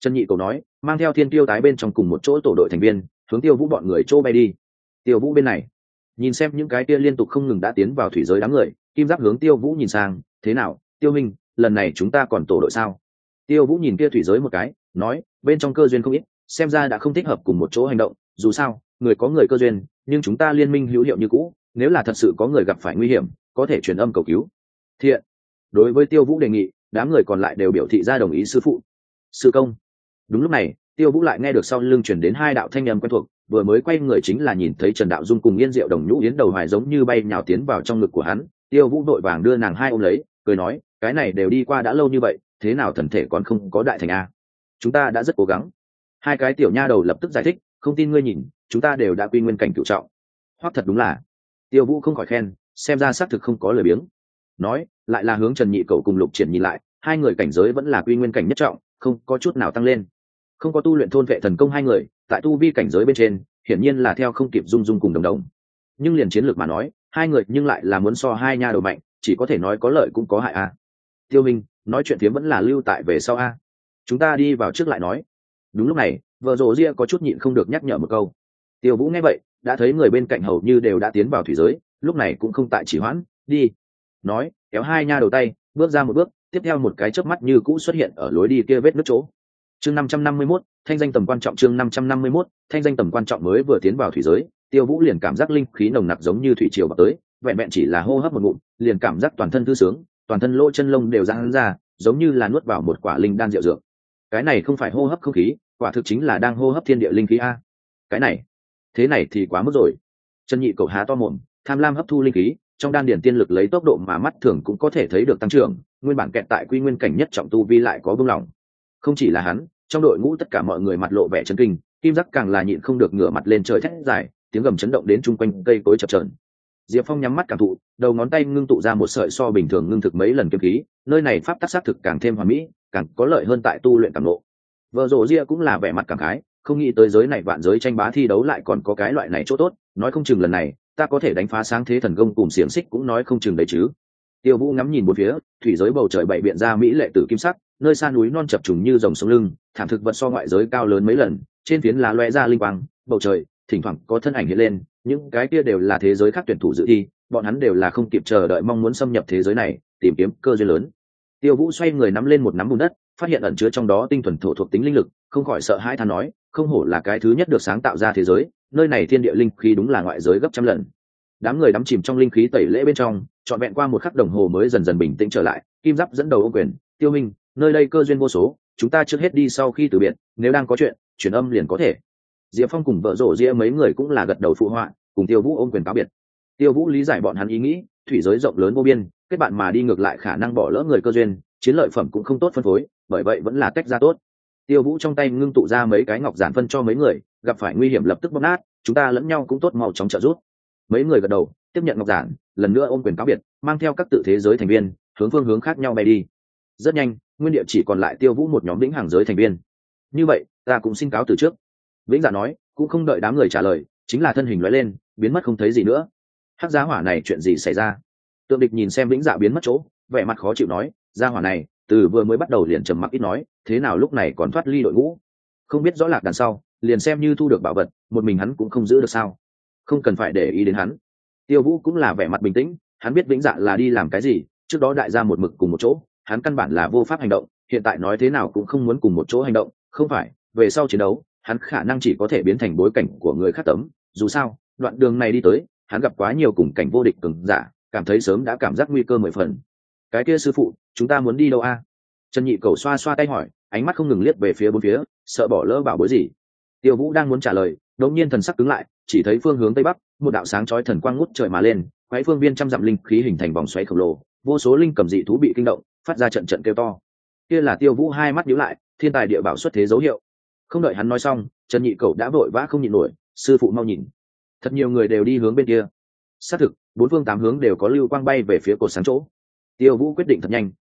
Trần Nhị Cầu nói, mang theo thiên tiêu tái bên trong cùng một chỗ tổ đội thành viên hướng Tiêu Vũ bọn người chỗ bay đi. Tiêu Vũ bên này nhìn xem những cái kia liên tục không ngừng đã tiến vào thủy giới đám người, Kim Giáp hướng Tiêu Vũ nhìn sang, thế nào Tiêu minh, lần này chúng ta còn tổ đội sao? Tiêu Vũ nhìn kia thủy giới một cái, nói, bên trong cơ duyên không ít, xem ra đã không thích hợp cùng một chỗ hành động, dù sao người có người cơ duyên, nhưng chúng ta liên minh hữu hiệu như cũ, nếu là thật sự có người gặp phải nguy hiểm có thể truyền âm cầu cứu. Thiện. Đối với Tiêu Vũ đề nghị, đám người còn lại đều biểu thị ra đồng ý. Sư phụ, sư công. Đúng lúc này, Tiêu Vũ lại nghe được sau lưng truyền đến hai đạo thanh âm quen thuộc, vừa mới quay người chính là nhìn thấy Trần Đạo Dung cùng Yên Diệu Đồng Nhũ Yến đầu hoài giống như bay nhào tiến vào trong ngực của hắn. Tiêu Vũ vội vàng đưa nàng hai ôm lấy, cười nói, cái này đều đi qua đã lâu như vậy, thế nào thần thể còn không có đại thành a? Chúng ta đã rất cố gắng. Hai cái tiểu nha đầu lập tức giải thích, không tin ngươi nhìn, chúng ta đều đã quy nguyên cảnh cửu trọng. Hoặc thật đúng là. Tiêu Vũ không khỏi khen, xem ra xác thực không có lời biếng. Nói, lại là hướng Trần Nhị Cậu cùng Lục Triển nhìn lại, hai người cảnh giới vẫn là quy nguyên cảnh nhất trọng, không có chút nào tăng lên. Không có tu luyện thôn vệ thần công hai người, tại tu vi cảnh giới bên trên, hiển nhiên là theo không kịp Dung Dung cùng Đồng Đồng. Nhưng liền chiến lược mà nói, hai người nhưng lại là muốn so hai nha đầu mạnh, chỉ có thể nói có lợi cũng có hại a. Tiêu Minh, nói chuyện phiếm vẫn là lưu tại về sau a. Chúng ta đi vào trước lại nói. Đúng lúc này, vợ rồ ria có chút nhịn không được nhắc nhở một câu. Tiêu Vũ nghe vậy, đã thấy người bên cạnh hầu như đều đã tiến vào thủy giới, lúc này cũng không tại chỉ hoãn, đi. Nói, kéo hai nha đầu tay, bước ra một bước, tiếp theo một cái chớp mắt như cũ xuất hiện ở lối đi kia vết nứt chỗ. Chương 551, thanh danh tầm quan trọng. Chương 551, thanh danh tầm quan trọng. Mới vừa tiến vào thủy giới, Tiêu Vũ liền cảm giác linh khí nồng nặc giống như thủy triều vào tới, vẹn vẹn chỉ là hô hấp một ngụm, liền cảm giác toàn thân thư sướng, toàn thân lỗ chân lông đều giãn ra, giống như là nuốt vào một quả linh đan diệu dược. Cái này không phải hô hấp không khí, quả thực chính là đang hô hấp thiên địa linh khí a. Cái này, thế này thì quá mức rồi. Trần Nhị Cậu há to mồm, tham lam hấp thu linh khí, trong đan điển tiên lực lấy tốc độ mà mắt thường cũng có thể thấy được tăng trưởng, nguyên bản kẹt tại quy nguyên cảnh nhất trọng tu vi lại có bừng lòng. Không chỉ là hắn, trong đội ngũ tất cả mọi người mặt lộ vẻ chấn kinh, Kim Giác càng là nhịn không được ngửa mặt lên trời thét dài, tiếng gầm chấn động đến chung quanh cây cối chập chờn. Diệp Phong nhắm mắt cảm thụ, đầu ngón tay ngưng tụ ra một sợi so bình thường ngưng thực mấy lần kiếm khí, nơi này pháp tắc sát thực càng thêm hoàn mỹ, càng có lợi hơn tại tu luyện cảm ngộ. Vợ Rồ Ria cũng là vẻ mặt cảm khái, không nghĩ tới giới này vạn giới tranh bá thi đấu lại còn có cái loại này chỗ tốt, nói không chừng lần này ta có thể đánh phá sáng thế thần công cùng xiềng xích cũng nói không chừng đấy chứ. Tiêu Vũ ngắm nhìn bốn phía, thủy giới bầu trời bảy biện ra mỹ lệ tử kim sắc, nơi xa núi non chập trùng như dòng sông lưng, thảm thực vật so ngoại giới cao lớn mấy lần, trên phiến lá loe ra linh quang, bầu trời thỉnh thoảng có thân ảnh hiện lên, những cái kia đều là thế giới khác tuyển thủ dự thi, bọn hắn đều là không kịp chờ đợi mong muốn xâm nhập thế giới này, tìm kiếm cơ duyên lớn. Tiêu Vũ xoay người nắm lên một nắm bùn đất, phát hiện ẩn chứa trong đó tinh thuần thổ thuộc tính linh lực, không khỏi sợ hãi than nói, không hổ là cái thứ nhất được sáng tạo ra thế giới, nơi này thiên địa linh khí đúng là ngoại giới gấp trăm lần. Đám người đắm chìm trong linh khí tẩy lễ bên trong, trọn vẹn qua một khắc đồng hồ mới dần dần bình tĩnh trở lại. Kim Giáp dẫn đầu ô quyền, Tiêu Minh, nơi đây cơ duyên vô số, chúng ta trước hết đi sau khi từ biệt, nếu đang có chuyện, truyền âm liền có thể. Diệp Phong cùng vợ Rồ Ria mấy người cũng là gật đầu phụ họa, cùng Tiêu Vũ ôm quyền cáo biệt. Tiêu Vũ lý giải bọn hắn ý nghĩ, thủy giới rộng lớn vô biên, kết bạn mà đi ngược lại khả năng bỏ lỡ người cơ duyên, chiến lợi phẩm cũng không tốt phân phối, bởi vậy vẫn là tách ra tốt. Tiêu Vũ trong tay ngưng tụ ra mấy cái ngọc giản phân cho mấy người, gặp phải nguy hiểm lập tức bóp nát, chúng ta lẫn nhau cũng tốt mau chóng trợ giúp. Mấy người gật đầu, tiếp nhận ngọc giản, lần nữa ôm quyền cáo biệt, mang theo các tự thế giới thành viên, hướng phương hướng khác nhau bay đi. Rất nhanh, nguyên địa chỉ còn lại Tiêu Vũ một nhóm vĩnh hằng giới thành viên. Như vậy, ta cũng xin cáo từ trước. Vĩnh Dạ nói, cũng không đợi đám người trả lời, chính là thân hình lóe lên, biến mất không thấy gì nữa. Hắc giá hỏa này chuyện gì xảy ra? Tượng Địch nhìn xem Vĩnh Dạ biến mất chỗ, vẻ mặt khó chịu nói, gia hỏa này từ vừa mới bắt đầu liền trầm mặc ít nói, thế nào lúc này còn thoát ly đội ngũ? Không biết rõ lạc đằng sau, liền xem như thu được bảo vật, một mình hắn cũng không giữ được sao? Không cần phải để ý đến hắn. Tiêu Vũ cũng là vẻ mặt bình tĩnh, hắn biết Vĩnh Dạ là đi làm cái gì, trước đó đại gia một mực cùng một chỗ, hắn căn bản là vô pháp hành động, hiện tại nói thế nào cũng không muốn cùng một chỗ hành động, không phải, về sau chiến đấu, hắn khả năng chỉ có thể biến thành bối cảnh của người khác tấm, dù sao, đoạn đường này đi tới, hắn gặp quá nhiều cùng cảnh vô địch cường giả, cảm thấy sớm đã cảm giác nguy cơ mười phần. Cái kia sư phụ, chúng ta muốn đi đâu a? Trần Nhị Cầu xoa xoa tay hỏi, ánh mắt không ngừng liếc về phía bốn phía, sợ bỏ lỡ bảo bối gì. Tiêu Vũ đang muốn trả lời, đột nhiên thần sắc cứng lại, chỉ thấy phương hướng tây bắc, một đạo sáng chói thần quang ngút trời mà lên, quấy phương viên trăm dặm linh khí hình thành vòng xoáy khổng lồ, vô số linh cầm dị thú bị kinh động, phát ra trận trận kêu to. Kia là Tiêu Vũ hai mắt nhíu lại, thiên tài địa bảo xuất thế dấu hiệu. Không đợi hắn nói xong, Trần Nhị Cầu đã vội vã không nhịn nổi, sư phụ mau nhìn. Thật nhiều người đều đi hướng bên kia. Xác thực, bốn phương tám hướng đều có lưu quang bay về phía cột sáng chỗ. Tiêu Vũ quyết định thật nhanh,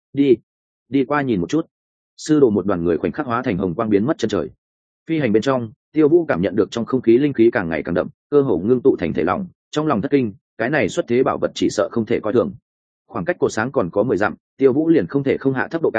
đi qua nhìn một chút. Sư đồ một đoàn người khoảnh khắc hóa thành hồng quang biến mất chân trời. Phi hành bên trong, Tiêu Vũ cảm nhận được trong không khí linh khí càng ngày càng đậm, cơ hồ ngưng tụ thành thể lỏng, trong lòng thất kinh, cái này xuất thế bảo vật chỉ sợ không thể coi thường. Khoảng cách cột sáng còn có 10 dặm, Tiêu Vũ liền không thể không hạ thấp độ cao,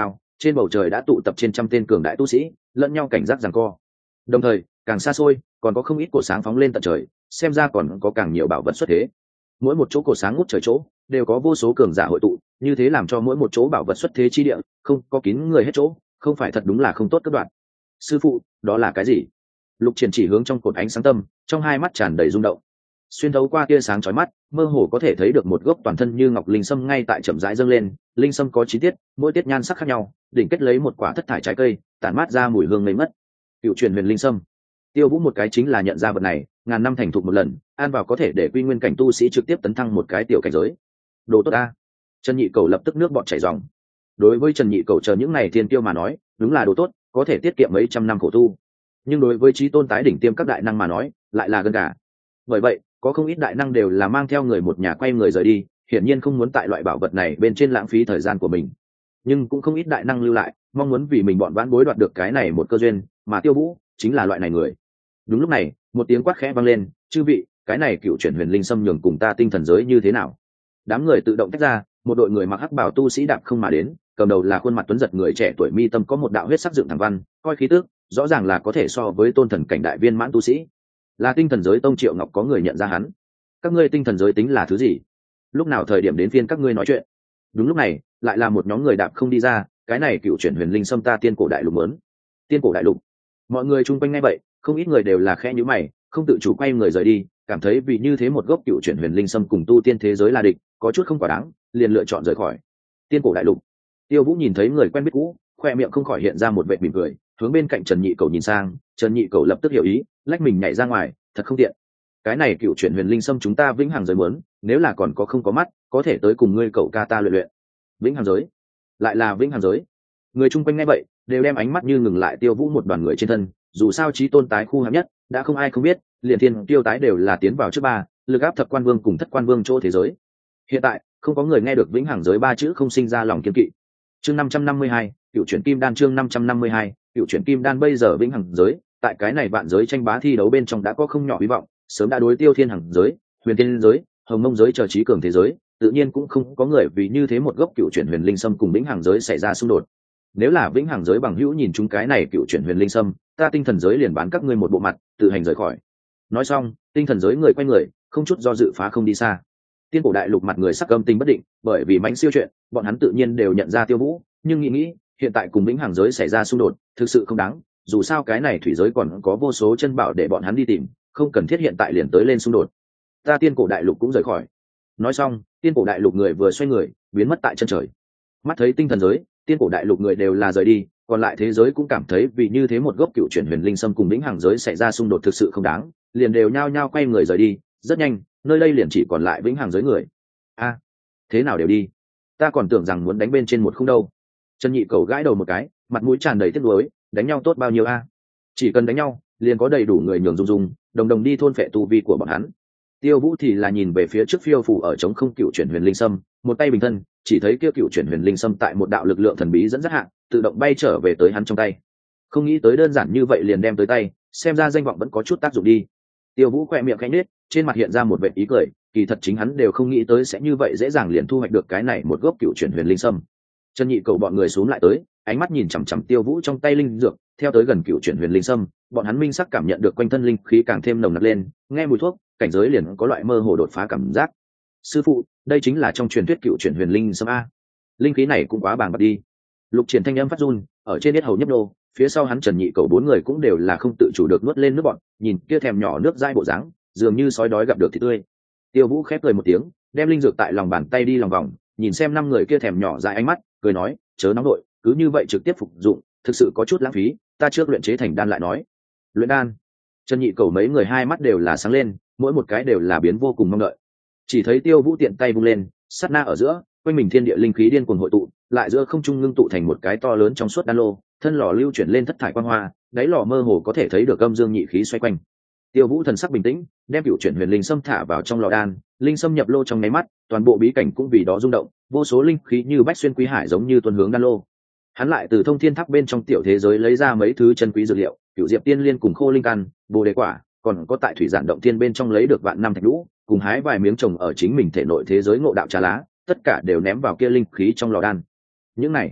trên bầu trời đã tụ tập trên trăm tên cường đại tu sĩ lẫn nhau cảnh giác giằng co. Đồng thời càng xa xôi còn có không ít cột sáng phóng lên tận trời, xem ra còn có càng nhiều bảo vật xuất thế. Mỗi một chỗ cột sáng ngút trời chỗ đều có vô số cường giả hội tụ, như thế làm cho mỗi một chỗ bảo vật xuất thế chi địa không có kín người hết chỗ, không phải thật đúng là không tốt cất đoạn. Sư phụ, đó là cái gì? Lục Triển chỉ hướng trong cột ánh sáng tâm, trong hai mắt tràn đầy rung động. Xuyên thấu qua tia sáng chói mắt, mơ hồ có thể thấy được một gốc toàn thân như ngọc linh sâm ngay tại chậm rãi dâng lên. Linh sâm có chi tiết, mỗi tiết nhan sắc khác nhau, đỉnh kết lấy một quả thất thải trái cây, tản mát ra mùi hương ngây mất. Cựu truyền huyền linh sâm. Tiêu Vũ một cái chính là nhận ra vật này, ngàn năm thành thục một lần, ăn vào có thể để quy nguyên cảnh tu sĩ trực tiếp tấn thăng một cái tiểu cảnh giới. Đồ tốt a! Trần Nhị Cầu lập tức nước bọt chảy ròng. Đối với Trần Nhị Cầu chờ những này thiên tiêu mà nói, đúng là đồ tốt, có thể tiết kiệm mấy trăm năm khổ tu. Nhưng đối với chí tôn tái đỉnh tiêm các đại năng mà nói, lại là gân gà. Bởi vậy, có không ít đại năng đều là mang theo người một nhà quay người rời đi, hiển nhiên không muốn tại loại bảo vật này bên trên lãng phí thời gian của mình. Nhưng cũng không ít đại năng lưu lại, mong muốn vì mình bọn vãn bối đoạt được cái này một cơ duyên, mà Tiêu Vũ chính là loại này người. Đúng lúc này, một tiếng quát khẽ vang lên, "Chư vị, cái này cựu chuyển huyền linh xâm nhường cùng ta tinh thần giới như thế nào?" Đám người tự động tách ra, một đội người mặc hắc bào tu sĩ đạp không mà đến, cầm đầu là khuôn mặt tuấn giật người trẻ tuổi mi tâm có một đạo huyết sắc dựng thẳng văn, coi khí tức, rõ ràng là có thể so với tôn thần cảnh đại viên mãn tu sĩ. Là tinh thần giới Tông Triệu Ngọc có người nhận ra hắn. "Các ngươi tinh thần giới tính là thứ gì? Lúc nào thời điểm đến phiên các ngươi nói chuyện?" Đúng lúc này, lại là một nhóm người đạp không đi ra, "Cái này cựu chuyển huyền linh xâm ta tiên cổ đại lục muốn." Tiên cổ đại lục? Mọi người chung quanh nghe vậy, không ít người đều là khẽ nhíu mày, không tự chủ quay người rời đi, cảm thấy vì như thế một gốc cựu chuyển huyền linh xâm cùng tu tiên thế giới là địch, có chút không quả đáng, liền lựa chọn rời khỏi. Tiên cổ đại lục. Tiêu Vũ nhìn thấy người quen biết cũ, khoe miệng không khỏi hiện ra một vệt mỉm cười, hướng bên cạnh Trần Nhị Cầu nhìn sang. Trần Nhị Cầu lập tức hiểu ý, lách mình nhảy ra ngoài, thật không tiện. "Cái này cựu chuyển huyền linh xâm chúng ta vĩnh hằng giới muốn, nếu là còn có không có mắt, có thể tới cùng ngươi cậu ca ta luyện luyện." Vĩnh hằng giới? Lại là vĩnh hằng giới? Người chung quanh nghe vậy, đều đem ánh mắt như ngừng lại Tiêu Vũ một đoàn người trên thân, dù sao chí tôn tái khu hạng nhất, đã không ai không biết, liền thiên tiêu tái đều là tiến vào trước ba, lực áp thập quan vương cùng thất quan vương chỗ thế giới. Hiện tại, không có người nghe được vĩnh hằng giới ba chữ không sinh ra lòng kiên kỵ. Chương 552, cựu chuyển kim đan. Chương 552, cựu chuyển kim đan. Bây giờ vĩnh hằng giới, tại cái này vạn giới tranh bá thi đấu bên trong đã có không nhỏ hy vọng, sớm đã đối tiêu thiên hằng giới, huyền thiên giới, hồng mông giới chờ trí cường thế giới, tự nhiên cũng không có người vì như thế một gốc cựu chuyển huyền linh sâm cùng vĩnh hằng giới xảy ra xung đột. Nếu là vĩnh hằng giới bằng hữu nhìn chúng cái này cựu chuyển huyền linh sâm, ta tinh thần giới liền bán các ngươi một bộ mặt, tự hành rời khỏi. Nói xong, tinh thần giới người quay người, không chút do dự phá không đi xa. Tiên cổ đại lục mặt người sắc âm tình bất định, bởi vì mãnh siêu chuyện, bọn hắn tự nhiên đều nhận ra Tiêu Vũ, nhưng nghĩ hiện tại cùng vĩnh hằng giới xảy ra xung đột, thực sự không đáng, dù sao cái này thủy giới còn có vô số chân bảo để bọn hắn đi tìm, không cần thiết hiện tại liền tới lên xung đột. Ta tiên cổ đại lục cũng rời khỏi. Nói xong, tiên cổ đại lục người vừa xoay người, biến mất tại chân trời. Mắt thấy tinh thần giới, tiên cổ đại lục người đều là rời đi, còn lại thế giới cũng cảm thấy vì như thế một gốc cựu chuyển huyền linh sâm cùng vĩnh hằng giới xảy ra xung đột thực sự không đáng, liền đều nhao nhao quay người rời đi. Rất nhanh, nơi đây liền chỉ còn lại vĩnh hằng giới người. A, thế nào đều đi? Ta còn tưởng rằng muốn đánh bên trên một không đâu. Trần Nhị Cầu gãi đầu một cái, mặt mũi tràn đầy tiếc nuối, đánh nhau tốt bao nhiêu a? Chỉ cần đánh nhau, liền có đầy đủ người nhường dung, đồng đồng đi thôn phệ tu vi của bọn hắn. Tiêu Vũ thì là nhìn về phía trước phiêu phủ ở trống không cựu chuyển huyền linh sâm, một tay bình thân, chỉ thấy kia cựu chuyển huyền linh sâm tại một đạo lực lượng thần bí dẫn dắt hạ, tự động bay trở về tới hắn trong tay. Không nghĩ tới đơn giản như vậy liền đem tới tay, xem ra danh vọng vẫn có chút tác dụng đi. Tiêu Vũ khẽ miệng khẽ nhếch, trên mặt hiện ra một vẻ ý cười, kỳ thật chính hắn đều không nghĩ tới sẽ như vậy dễ dàng liền thu hoạch được cái này một gốc cựu chuyển huyền linh sâm. Trần Nhị Cầu bọn người xuống lại tới, ánh mắt nhìn chằm chằm Tiêu Vũ trong tay linh dược, theo tới gần cựu chuyển huyền linh sâm, bọn hắn minh sắc cảm nhận được quanh thân linh khí càng thêm nồng nặc lên, nghe mùi thuốc, cảnh giới liền có loại mơ hồ đột phá cảm giác. Sư phụ, đây chính là trong truyền thuyết cựu chuyển huyền linh sâm a. Linh khí này cũng quá bàng bạc đi. Lục Triển thanh âm phát run, ở trên yết hầu nhấp đô, phía sau hắn Trần Nhị Cầu bốn người cũng đều là không tự chủ được nuốt lên nước bọt, nhìn kia thèm nhỏ nước dai bộ dáng, dường như sói đói gặp được thịt tươi. Tiêu Vũ khép cười một tiếng, đem linh dược tại lòng bàn tay đi lòng vòng, nhìn xem năm người kia thèm nhỏ dại ánh mắt, cười nói, chớ nóng nội, cứ như vậy trực tiếp phục dụng, thực sự có chút lãng phí, ta trước luyện chế thành đan lại nói. Luyện đan? Trần Nhị Cầu mấy người hai mắt đều là sáng lên, mỗi một cái đều là biến vô cùng mong đợi. Chỉ thấy Tiêu Vũ tiện tay vung lên, sát na ở giữa, quanh mình thiên địa linh khí điên cuồng hội tụ, lại giữa không trung ngưng tụ thành một cái to lớn trong suốt đan lô, thân lò lưu chuyển lên thất thải quang hoa, đáy lò mơ hồ có thể thấy được âm dương nhị khí xoay quanh. Tiêu Vũ thần sắc bình tĩnh, đem cựu chuyển huyền linh sâm thả vào trong lò đan, linh sâm nhập lô trong nháy mắt, toàn bộ bí cảnh cũng vì đó rung động, vô số linh khí như bách xuyên quý hải giống như tuôn hướng đan lô. Hắn lại từ thông thiên tháp bên trong tiểu thế giới lấy ra mấy thứ chân quý dược liệu, cựu diệp tiên liên cùng khô linh căn, bồ đề quả, còn có tại thủy giản động thiên bên trong lấy được vạn năm thạch lũ, cùng hái vài miếng trồng ở chính mình thể nội thế giới ngộ đạo trà lá, tất cả đều ném vào kia linh khí trong lò đan. Những này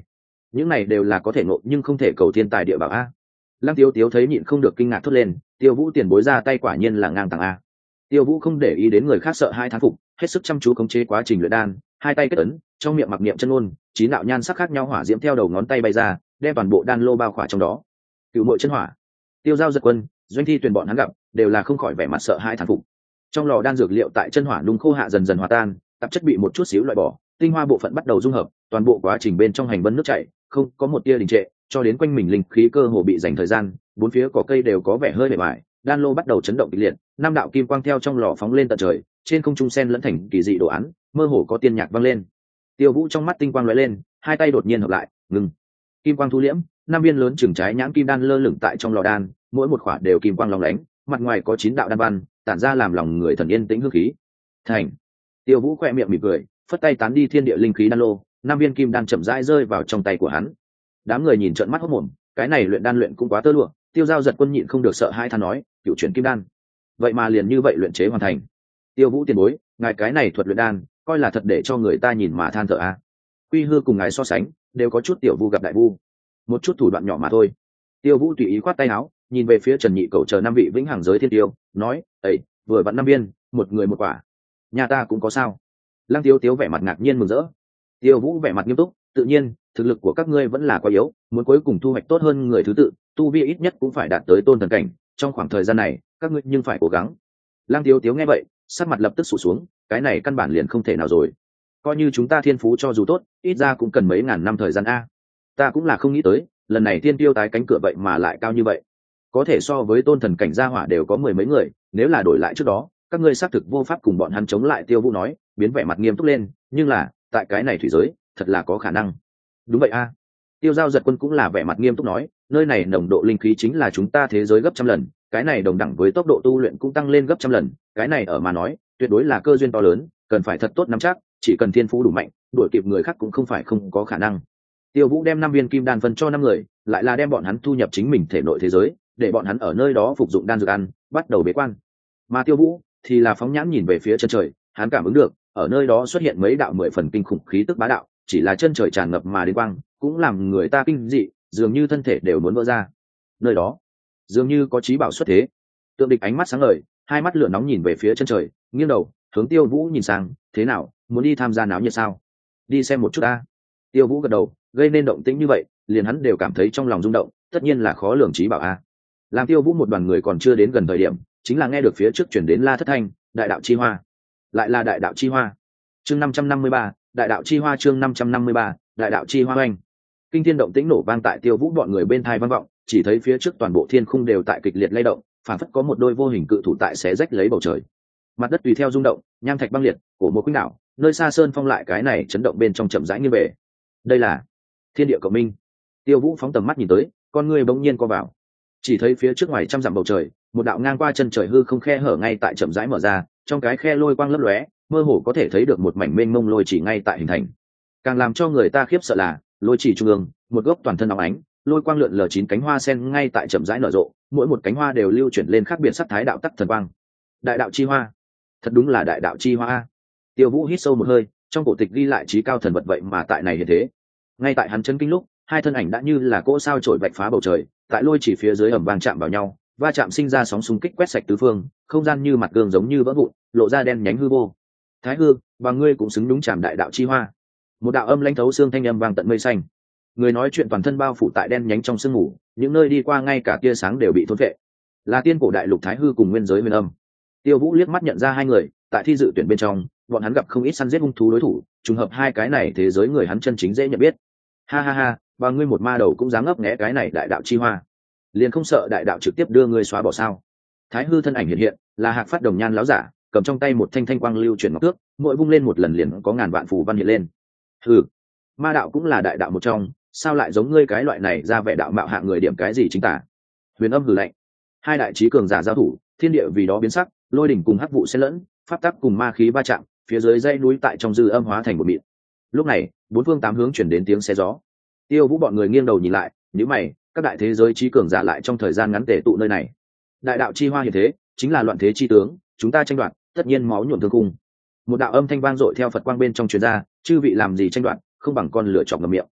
những này đều là có thể ngộ nhưng không thể cầu thiên tài địa bảo a. Lăng Tiêu Tiếu thấy nhịn không được kinh ngạc thốt lên, Tiêu Vũ tiền bối ra tay quả nhiên là ngang tàng a. Tiêu Vũ không để ý đến người khác sợ hai thán phục, hết sức chăm chú khống chế quá trình luyện đan, hai tay kết ấn, trong miệng mặc niệm chân ngôn, chín đạo nhan sắc khác nhau hỏa diễm theo đầu ngón tay bay ra, đem toàn bộ đan lô bao khỏa trong đó. Cửu Muội chân hỏa, Tiêu Giao Giật Quân, Doanh Thi Tuyền bọn hắn gặp, đều là không khỏi vẻ mặt sợ hai thán phục. Trong lò đan dược liệu tại chân hỏa nung khô hạ dần dần hòa tan, tạp chất bị một chút xíu loại bỏ, tinh hoa bộ phận bắt đầu dung hợp, toàn bộ quá trình bên trong hành vân nước chảy, không có một tia đình trệ, cho đến quanh mình linh khí cơ hồ bị dành thời gian, bốn phía cỏ cây đều có vẻ hơi bề bại, đan lô bắt đầu chấn động kịch liệt, năm đạo kim quang theo trong lò phóng lên tận trời, trên không trung sen lẫn thành kỳ dị đồ án, mơ hồ có tiên nhạc vang lên. Tiêu Vũ trong mắt tinh quang lóe lên, hai tay đột nhiên hợp lại, ngừng. Kim quang thu liễm, năm viên lớn chừng trái nhãn kim đan lơ lửng tại trong lò đan, mỗi một khỏa đều kim quang lóng lánh, mặt ngoài có 9 đạo đan văn, tản ra làm lòng người thần yên tĩnh hương khí. Thành. Tiêu Vũ khẽ miệng mỉm cười, phất tay tán đi thiên địa linh khí đan lô, năm viên kim đan chậm rãi rơi vào trong tay của hắn. Đám người nhìn trợn mắt hốt mồm, cái này luyện đan luyện cũng quá tơ lụa. Tiêu Giao Giật Quân nhịn không được sợ hai than nói, cựu chuyển kim đan, vậy mà liền như vậy luyện chế hoàn thành. Tiêu Vũ tiền bối, ngài cái này thuật luyện đan, coi là thật để cho người ta nhìn mà than thở a. Quy Hư cùng ngài so sánh, đều có chút tiểu vu gặp đại vu, một chút thủ đoạn nhỏ mà thôi. Tiêu Vũ tùy ý khoát tay áo, nhìn về phía Trần Nhị Cẩu chờ năm vị vĩnh hằng giới thiên tiêu, nói, "Ây, vừa vặn năm viên, một người một quả. Nhà ta cũng có sao?" Lăng Tiêu Tiếu vẻ mặt ngạc nhiên mừng rỡ. Tiêu Vũ vẻ mặt nghiêm túc, "Tự nhiên, thực lực của các ngươi vẫn là quá yếu, muốn cuối cùng thu hoạch tốt hơn người thứ tự, tu vi ít nhất cũng phải đạt tới tôn thần cảnh, trong khoảng thời gian này, các ngươi nhưng phải cố gắng." Lăng Tiêu Tiếu nghe vậy, sắc mặt lập tức sụt xuống, cái này căn bản liền không thể nào rồi. Coi như chúng ta thiên phú cho dù tốt, ít ra cũng cần mấy ngàn năm thời gian a. Ta cũng là không nghĩ tới, lần này thiên tiêu tái cánh cửa vậy mà lại cao như vậy. Có thể so với tôn thần cảnh gia hỏa đều có mười mấy người, nếu là đổi lại trước đó, các ngươi xác thực vô pháp cùng bọn hắn chống lại. Tiêu Vũ nói, biến vẻ mặt nghiêm túc lên, nhưng là, tại cái này thủy giới, thật là có khả năng. Đúng vậy a. Tiêu Giao Giật Quân cũng là vẻ mặt nghiêm túc nói, nơi này nồng độ linh khí chính là chúng ta thế giới gấp trăm lần, cái này đồng đẳng với tốc độ tu luyện cũng tăng lên gấp trăm lần, cái này ở mà nói, tuyệt đối là cơ duyên to lớn, cần phải thật tốt nắm chắc, chỉ cần thiên phú đủ mạnh, đuổi kịp người khác cũng không phải không có khả năng. Tiêu Vũ đem 5 viên kim đan phân cho 5 người, lại là đem bọn hắn thu nhập chính mình thể nội thế giới, để bọn hắn ở nơi đó phục dụng đan dược ăn, bắt đầu bế quan. Mà Tiêu Vũ thì là phóng nhãn nhìn về phía chân trời, hắn cảm ứng được, ở nơi đó xuất hiện mấy đạo 10 phần kinh khủng khí tức bá đạo, chỉ là chân trời tràn ngập mà đến quang, cũng làm người ta kinh dị, dường như thân thể đều muốn vỡ ra. Nơi đó, dường như có chí bảo xuất thế. Tượng Địch ánh mắt sáng ngời, hai mắt lửa nóng nhìn về phía chân trời, nghiêng đầu, hướng Tiêu Vũ nhìn sang, "Thế nào, muốn đi tham gia náo nhiệt sao? Đi xem một chút a." Tiêu Vũ gật đầu, gây nên động tĩnh như vậy, liền hắn đều cảm thấy trong lòng rung động, tất nhiên là khó lường chí bảo a. Làm Tiêu Vũ một đoàn người còn chưa đến gần thời điểm, chính là nghe được phía trước chuyển đến La Thất Thanh, đại đạo chi hoa. Lại là đại đạo chi hoa. Chương 553, đại đạo chi hoa. Chương 553, đại đạo chi hoa oanh. Kinh thiên động tĩnh nổ vang tại Tiêu Vũ bọn người bên tai vang vọng, chỉ thấy phía trước toàn bộ thiên khung đều tại kịch liệt lay động, phản phất có một đôi vô hình cự thủ tại xé rách lấy bầu trời. Mặt đất tùy theo rung động, nham thạch băng liệt, cổ một khuynh đảo, nơi xa sơn phong lại cái này chấn động bên trong chậm rãi như về. Đây là thiên địa cộng minh. Tiêu Vũ phóng tầm mắt nhìn tới, con người bỗng nhiên co vào, chỉ thấy phía trước ngoài trăm dặm bầu trời, một đạo ngang qua chân trời hư không khe hở ngay tại chậm rãi mở ra, trong cái khe lôi quang lấp lóe, mơ hồ có thể thấy được một mảnh mênh mông lôi chỉ ngay tại hình thành. Càng làm cho người ta khiếp sợ là, lôi chỉ trung ương, một gốc toàn thân óng ánh, lôi quang lượn lờ 9 cánh hoa sen ngay tại chậm rãi nở rộ, mỗi một cánh hoa đều lưu chuyển lên khác biệt sắc thái đạo tắc thần quang. Đại đạo chi hoa, thật đúng là đại đạo chi hoa. Tiêu Vũ hít sâu một hơi, trong cổ tịch ghi lại chí cao thần vật vậy mà tại này hiện thế. Ngay tại hắn chấn kinh lúc, hai thân ảnh đã như là cỗ sao trổi vạch phá bầu trời, tại lôi chỉ phía dưới ầm vang chạm vào nhau, va chạm sinh ra sóng xung kích quét sạch tứ phương, không gian như mặt gương giống như vỡ vụn, lộ ra đen nhánh hư vô. Thái hư, và ngươi cũng xứng đúng chạm đại đạo chi hoa. Một đạo âm lãnh thấu xương thanh âm vang tận mây xanh. Người nói chuyện toàn thân bao phủ tại đen nhánh trong sương mù, những nơi đi qua ngay cả tia sáng đều bị thôn phệ. Là tiên cổ đại lục Thái hư cùng nguyên giới huyền âm. Tiêu Vũ liếc mắt nhận ra hai người, tại thi dự tuyển bên trong, bọn hắn gặp không ít săn giết hung thú đối thủ, trùng hợp hai cái này thế giới người hắn chân chính dễ nhận biết. Ha ha ha, và ngươi một ma đầu cũng dám ngấp nghé cái này đại đạo chi hoa, liền không sợ đại đạo trực tiếp đưa ngươi xóa bỏ sao? Thái hư thân ảnh hiện hiện, là Hạc Phát Đồng Nhan láo giả, cầm trong tay một thanh thanh quang lưu chuyển ngọc tước, mỗi vung lên một lần liền có ngàn vạn phù văn hiện lên. Hừ, ma đạo cũng là đại đạo một trong, sao lại giống ngươi cái loại này ra vẻ đạo mạo hạng người điểm cái gì chính tả? Huyền âm hừ lạnh. Hai đại trí cường giả giao thủ, thiên địa vì đó biến sắc, lôi đỉnh cùng hắc vụ xen lẫn, pháp tắc cùng ma khí va chạm, phía dưới dãy núi tại trong dư âm hóa thành một mịn. Lúc này, bốn phương tám hướng chuyển đến tiếng xé gió. Tiêu Vũ bọn người nghiêng đầu nhìn lại, nhíu mày, các đại thế giới trí cường giả lại trong thời gian ngắn tề tụ nơi này. Đại đạo chi hoa hiện thế, chính là loạn thế chi tướng, chúng ta tranh đoạt, tất nhiên máu nhuộm thương cung. Một đạo âm thanh vang dội theo Phật quang bên trong truyền ra, chư vị làm gì tranh đoạt, không bằng con lửa chọc ngậm miệng.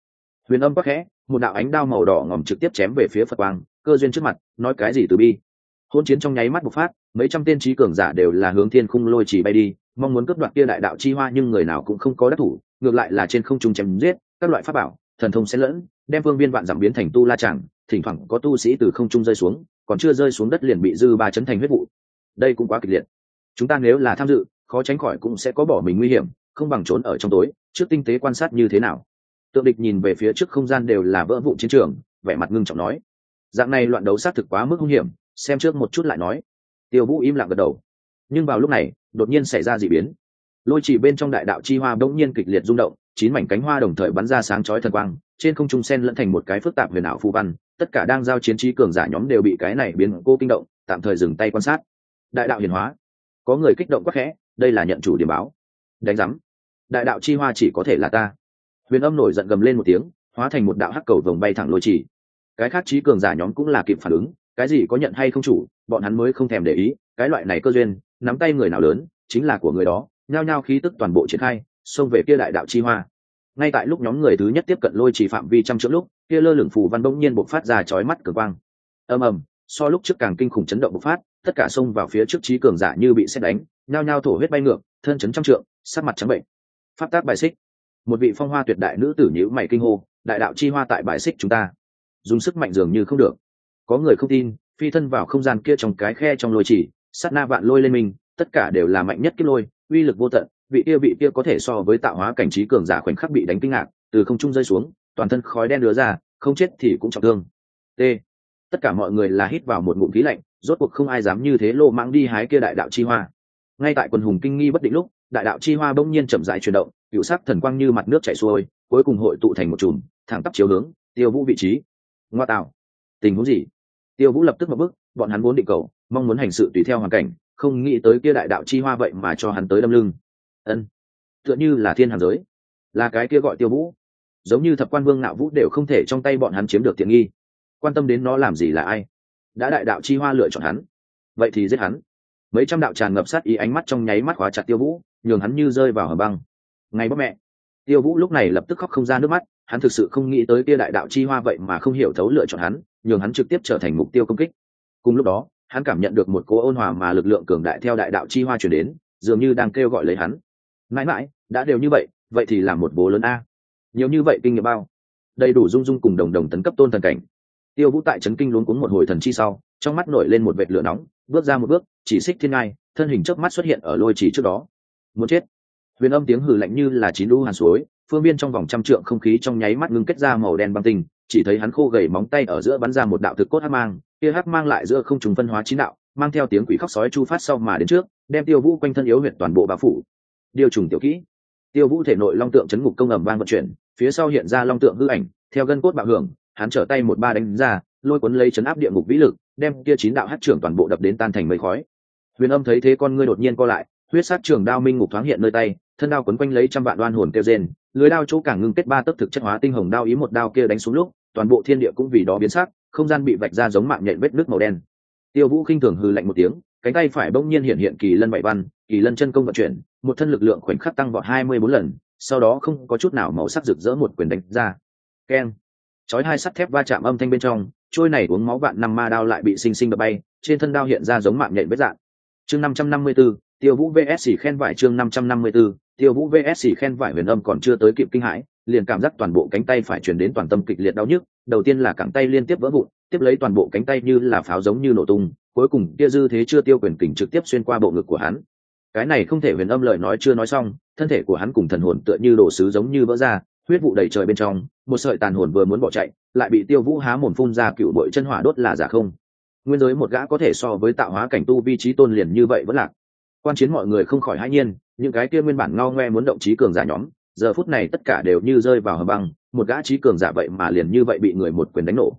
Huyền Âm quắc khẽ, một đạo ánh đao màu đỏ ngòm trực tiếp chém về phía Phật Quang, cơ duyên trước mặt, nói cái gì từ bi. Hôn chiến trong nháy mắt bộc phát, mấy trăm tên trí cường giả đều là hướng thiên khung lôi chỉ bay đi, mong muốn cướp đoạt kia đại đạo chi hoa, nhưng người nào cũng không có đắc thủ, ngược lại là trên không trung chém giết, các loại pháp bảo, thần thông xen lẫn, đem phương viên vạn dặm biến thành tu la tràng, thỉnh thoảng có tu sĩ từ không trung rơi xuống, còn chưa rơi xuống đất liền bị dư ba chấn thành huyết vụ. Đây cũng quá kịch liệt. Chúng ta nếu là tham dự, khó tránh khỏi cũng sẽ có bỏ mình nguy hiểm, không bằng trốn ở trong tối, trước tinh tế quan sát như thế nào. Tượng Địch nhìn về phía trước không gian đều là vỡ vụn chiến trường, vẻ mặt ngưng trọng nói: dạng này loạn đấu xác thực quá mức hung hiểm, xem trước một chút lại nói. Tiêu Vũ im lặng gật đầu. Nhưng vào lúc này, đột nhiên xảy ra dị biến. Lôi chỉ bên trong đại đạo chi hoa bỗng nhiên kịch liệt rung động, 9 mảnh cánh hoa đồng thời bắn ra sáng chói thần quang, trên không trung xen lẫn thành một cái phức tạp huyền ảo phù văn, tất cả đang giao chiến trí cường giả nhóm đều bị cái này biến cô kinh động, tạm thời dừng tay quan sát. Đại đạo hiển hóa. Có người kích động quá khẽ, đây là nhận chủ điểm báo. Đánh rắm. Đại đạo chi hoa chỉ có thể là ta. Huyền Âm nổi giận gầm lên một tiếng, hóa thành một đạo hắc cầu vồng bay thẳng lôi chỉ. Cái khác trí cường giả nhóm cũng là kịp phản ứng, cái gì có nhận hay không chủ, bọn hắn mới không thèm để ý, cái loại này cơ duyên, nắm tay người nào lớn, chính là của người đó, nhao nhao khí tức toàn bộ triển khai, xông về kia đại đạo chi hoa. Ngay tại lúc nhóm người thứ nhất tiếp cận lôi chỉ phạm vi trăm trượng lúc, kia lơ lửng phù văn bỗng nhiên bộc phát ra chói mắt cường quang. Ầm ầm, so lúc trước càng kinh khủng chấn động bộc phát, tất cả xông vào phía trước trí cường giả như bị sét đánh, nhao nhao thổ huyết bay ngược, thân chấn trăm trượng, sắc mặt trắng bệnh. Pháp tác bài xích. Một vị phong hoa tuyệt đại nữ tử nhíu mày kinh hô, đại đạo chi hoa tại bài xích chúng ta. Dùng sức mạnh dường như không được. Có người không tin, phi thân vào không gian kia trong cái khe trong lôi chỉ, sát na vạn lôi lên mình, tất cả đều là mạnh nhất cái lôi, uy lực vô tận, vị kia có thể so với tạo hóa cảnh trí cường giả khoảnh khắc bị đánh kinh ngạc, từ không trung rơi xuống, toàn thân khói đen đứa ra, không chết thì cũng trọng thương. T. Tất cả mọi người là hít vào một ngụm khí lạnh, rốt cuộc không ai dám như thế lô mãng đi hái kia đại đạo chi hoa. Ngay tại quần hùng kinh nghi bất định lúc, đại đạo chi hoa bỗng nhiên chậm rãi chuyển động, cựu sắc thần quang như mặt nước chảy xuôi, cuối cùng hội tụ thành một chùm, thẳng tắp chiếu hướng Tiêu Vũ vị trí. Ngoa tạo, tình huống gì? Tiêu Vũ lập tức một bước, bọn hắn vốn định cầu, mong muốn hành sự tùy theo hoàn cảnh, không nghĩ tới kia đại đạo chi hoa vậy mà cho hắn tới đâm lưng. Ân, tựa như là thiên hàn giới, là cái kia gọi Tiêu Vũ, giống như thập quan vương Nạo Vũ đều không thể trong tay bọn hắn chiếm được tiện nghi. Quan tâm đến nó làm gì là ai? Đã đại đạo chi hoa lựa chọn hắn, vậy thì giết hắn. Mấy trăm đạo tràn ngập sát ý ánh mắt trong nháy mắt khóa chặt Tiêu Vũ, nhường hắn như rơi vào hầm băng. Ngay bố mẹ. Tiêu Vũ lúc này lập tức khóc không ra nước mắt, hắn thực sự không nghĩ tới kia đại đạo chi hoa vậy mà không hiểu thấu lựa chọn hắn, nhường hắn trực tiếp trở thành mục tiêu công kích. Cùng lúc đó, hắn cảm nhận được một cỗ ôn hòa mà lực lượng cường đại theo đại đạo chi hoa truyền đến, dường như đang kêu gọi lấy hắn. Mãi mãi, đã đều như vậy, vậy thì làm một bố lớn a. Nhiều như vậy kinh nghiệm bao, đầy đủ dung dung cùng đồng đồng tấn cấp tôn thần cảnh. Tiêu Vũ tại chấn kinh luống cuống một hồi thần chi sau, trong mắt nổi lên một vệt lửa nóng, bước ra một bước, chỉ xích thiên ngai, thân hình chớp mắt xuất hiện ở lôi chỉ trước đó. Muốn chết. Huyền Âm tiếng hừ lạnh như là chín lũ hàn suối, phương biên trong vòng trăm trượng không khí trong nháy mắt ngưng kết ra màu đen băng tinh, chỉ thấy hắn khô gầy móng tay ở giữa bắn ra một đạo thực cốt hắc mang, kia hắc mang lại giữa không trùng phân hóa chín đạo, mang theo tiếng quỷ khóc sói chu phát sau mà đến trước, đem Tiêu Vũ quanh thân yếu huyệt toàn bộ bao phủ. Điều trùng tiểu kỹ. Tiêu Vũ thể nội long tượng chấn ngục công ầm vang vận chuyển, phía sau hiện ra long tượng hư ảnh, theo gân cốt bạo hưởng, hắn trở tay một ba đánh ra, lôi cuốn lấy chấn áp địa ngục vĩ lực, đem kia chín đạo hắc trưởng toàn bộ đập đến tan thành mây khói. Huyền Âm thấy thế con ngươi đột nhiên co lại, huyết sát trường đao minh ngục thoáng hiện nơi tay, thân đao quấn quanh lấy trăm vạn oan hồn kêu rên, lưới đao chỗ càng ngưng kết ba tấc thực chất hóa tinh hồng đao ý một đao kia đánh xuống lúc, toàn bộ thiên địa cũng vì đó biến sắc, không gian bị vạch ra giống mạng nhện vết nước màu đen. Tiêu Vũ khinh thường hừ lạnh một tiếng, cánh tay phải bỗng nhiên hiện kỳ lân bảy văn, kỳ lân chân công vận chuyển, một thân lực lượng khoảnh khắc tăng vọt 24 lần, sau đó không có chút nào màu sắc rực rỡ một quyền đánh ra. Keng. Chói hai sắt thép va chạm âm thanh bên trong, trôi này uống máu vạn năm ma đao lại bị sinh sinh đập bay, trên thân đao hiện ra giống mạng nhện vết dạng. Chương 554, Tiêu Vũ VS khen vải chương 554, Tiêu Vũ VS khen vải. Huyền Âm còn chưa tới kịp kinh hãi, liền cảm giác toàn bộ cánh tay phải truyền đến toàn tâm kịch liệt đau nhức, đầu tiên là cẳng tay liên tiếp vỡ vụn, tiếp lấy toàn bộ cánh tay như là pháo giống như nổ tung, cuối cùng kia dư thế chưa tiêu quyền kình trực tiếp xuyên qua bộ ngực của hắn. Cái này không thể. Huyền Âm lời nói chưa nói xong, thân thể của hắn cùng thần hồn tựa như đổ sứ giống như vỡ ra, huyết vụ đầy trời bên trong, một sợi tàn hồn vừa muốn bỏ chạy, lại bị Tiêu Vũ há mồm phun ra cựu bội chân hỏa đốt là giả không. Nguyên giới một gã có thể so với tạo hóa cảnh tu vi trí tôn liền như vậy vẫn lạc. Quan chiến mọi người không khỏi hãi nhiên, những cái kia nguyên bản ngao ngoe muốn động trí cường giả nhóm, giờ phút này tất cả đều như rơi vào hầm băng, một gã trí cường giả vậy mà liền như vậy bị người một quyền đánh nổ.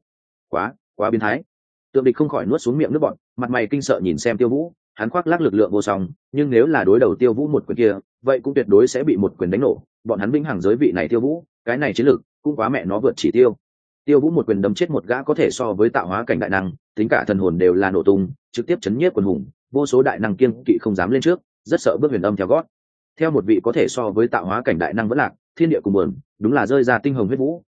Quá biến thái. Tượng Địch không khỏi nuốt xuống miệng nước bọt, mặt mày kinh sợ nhìn xem Tiêu Vũ, hắn khoác lác lực lượng vô song, nhưng nếu là đối đầu Tiêu Vũ một quyền kia, vậy cũng tuyệt đối sẽ bị một quyền đánh nổ. Bọn hắn vĩnh hằng giới vị này Tiêu Vũ, cái này chiến lực cũng quá mẹ nó vượt chỉ tiêu. Tiêu Vũ một quyền đấm chết một gã có thể so với tạo hóa cảnh đại năng, tính cả thần hồn đều là nổ tung, trực tiếp chấn nhiếp quần hùng, vô số đại năng kiêng kỵ không dám lên trước, rất sợ bước Huyền Âm theo gót. Theo một vị có thể so với tạo hóa cảnh đại năng vẫn lạc, thiên địa cùng buồn, đúng là rơi ra tinh hồng huyết vũ,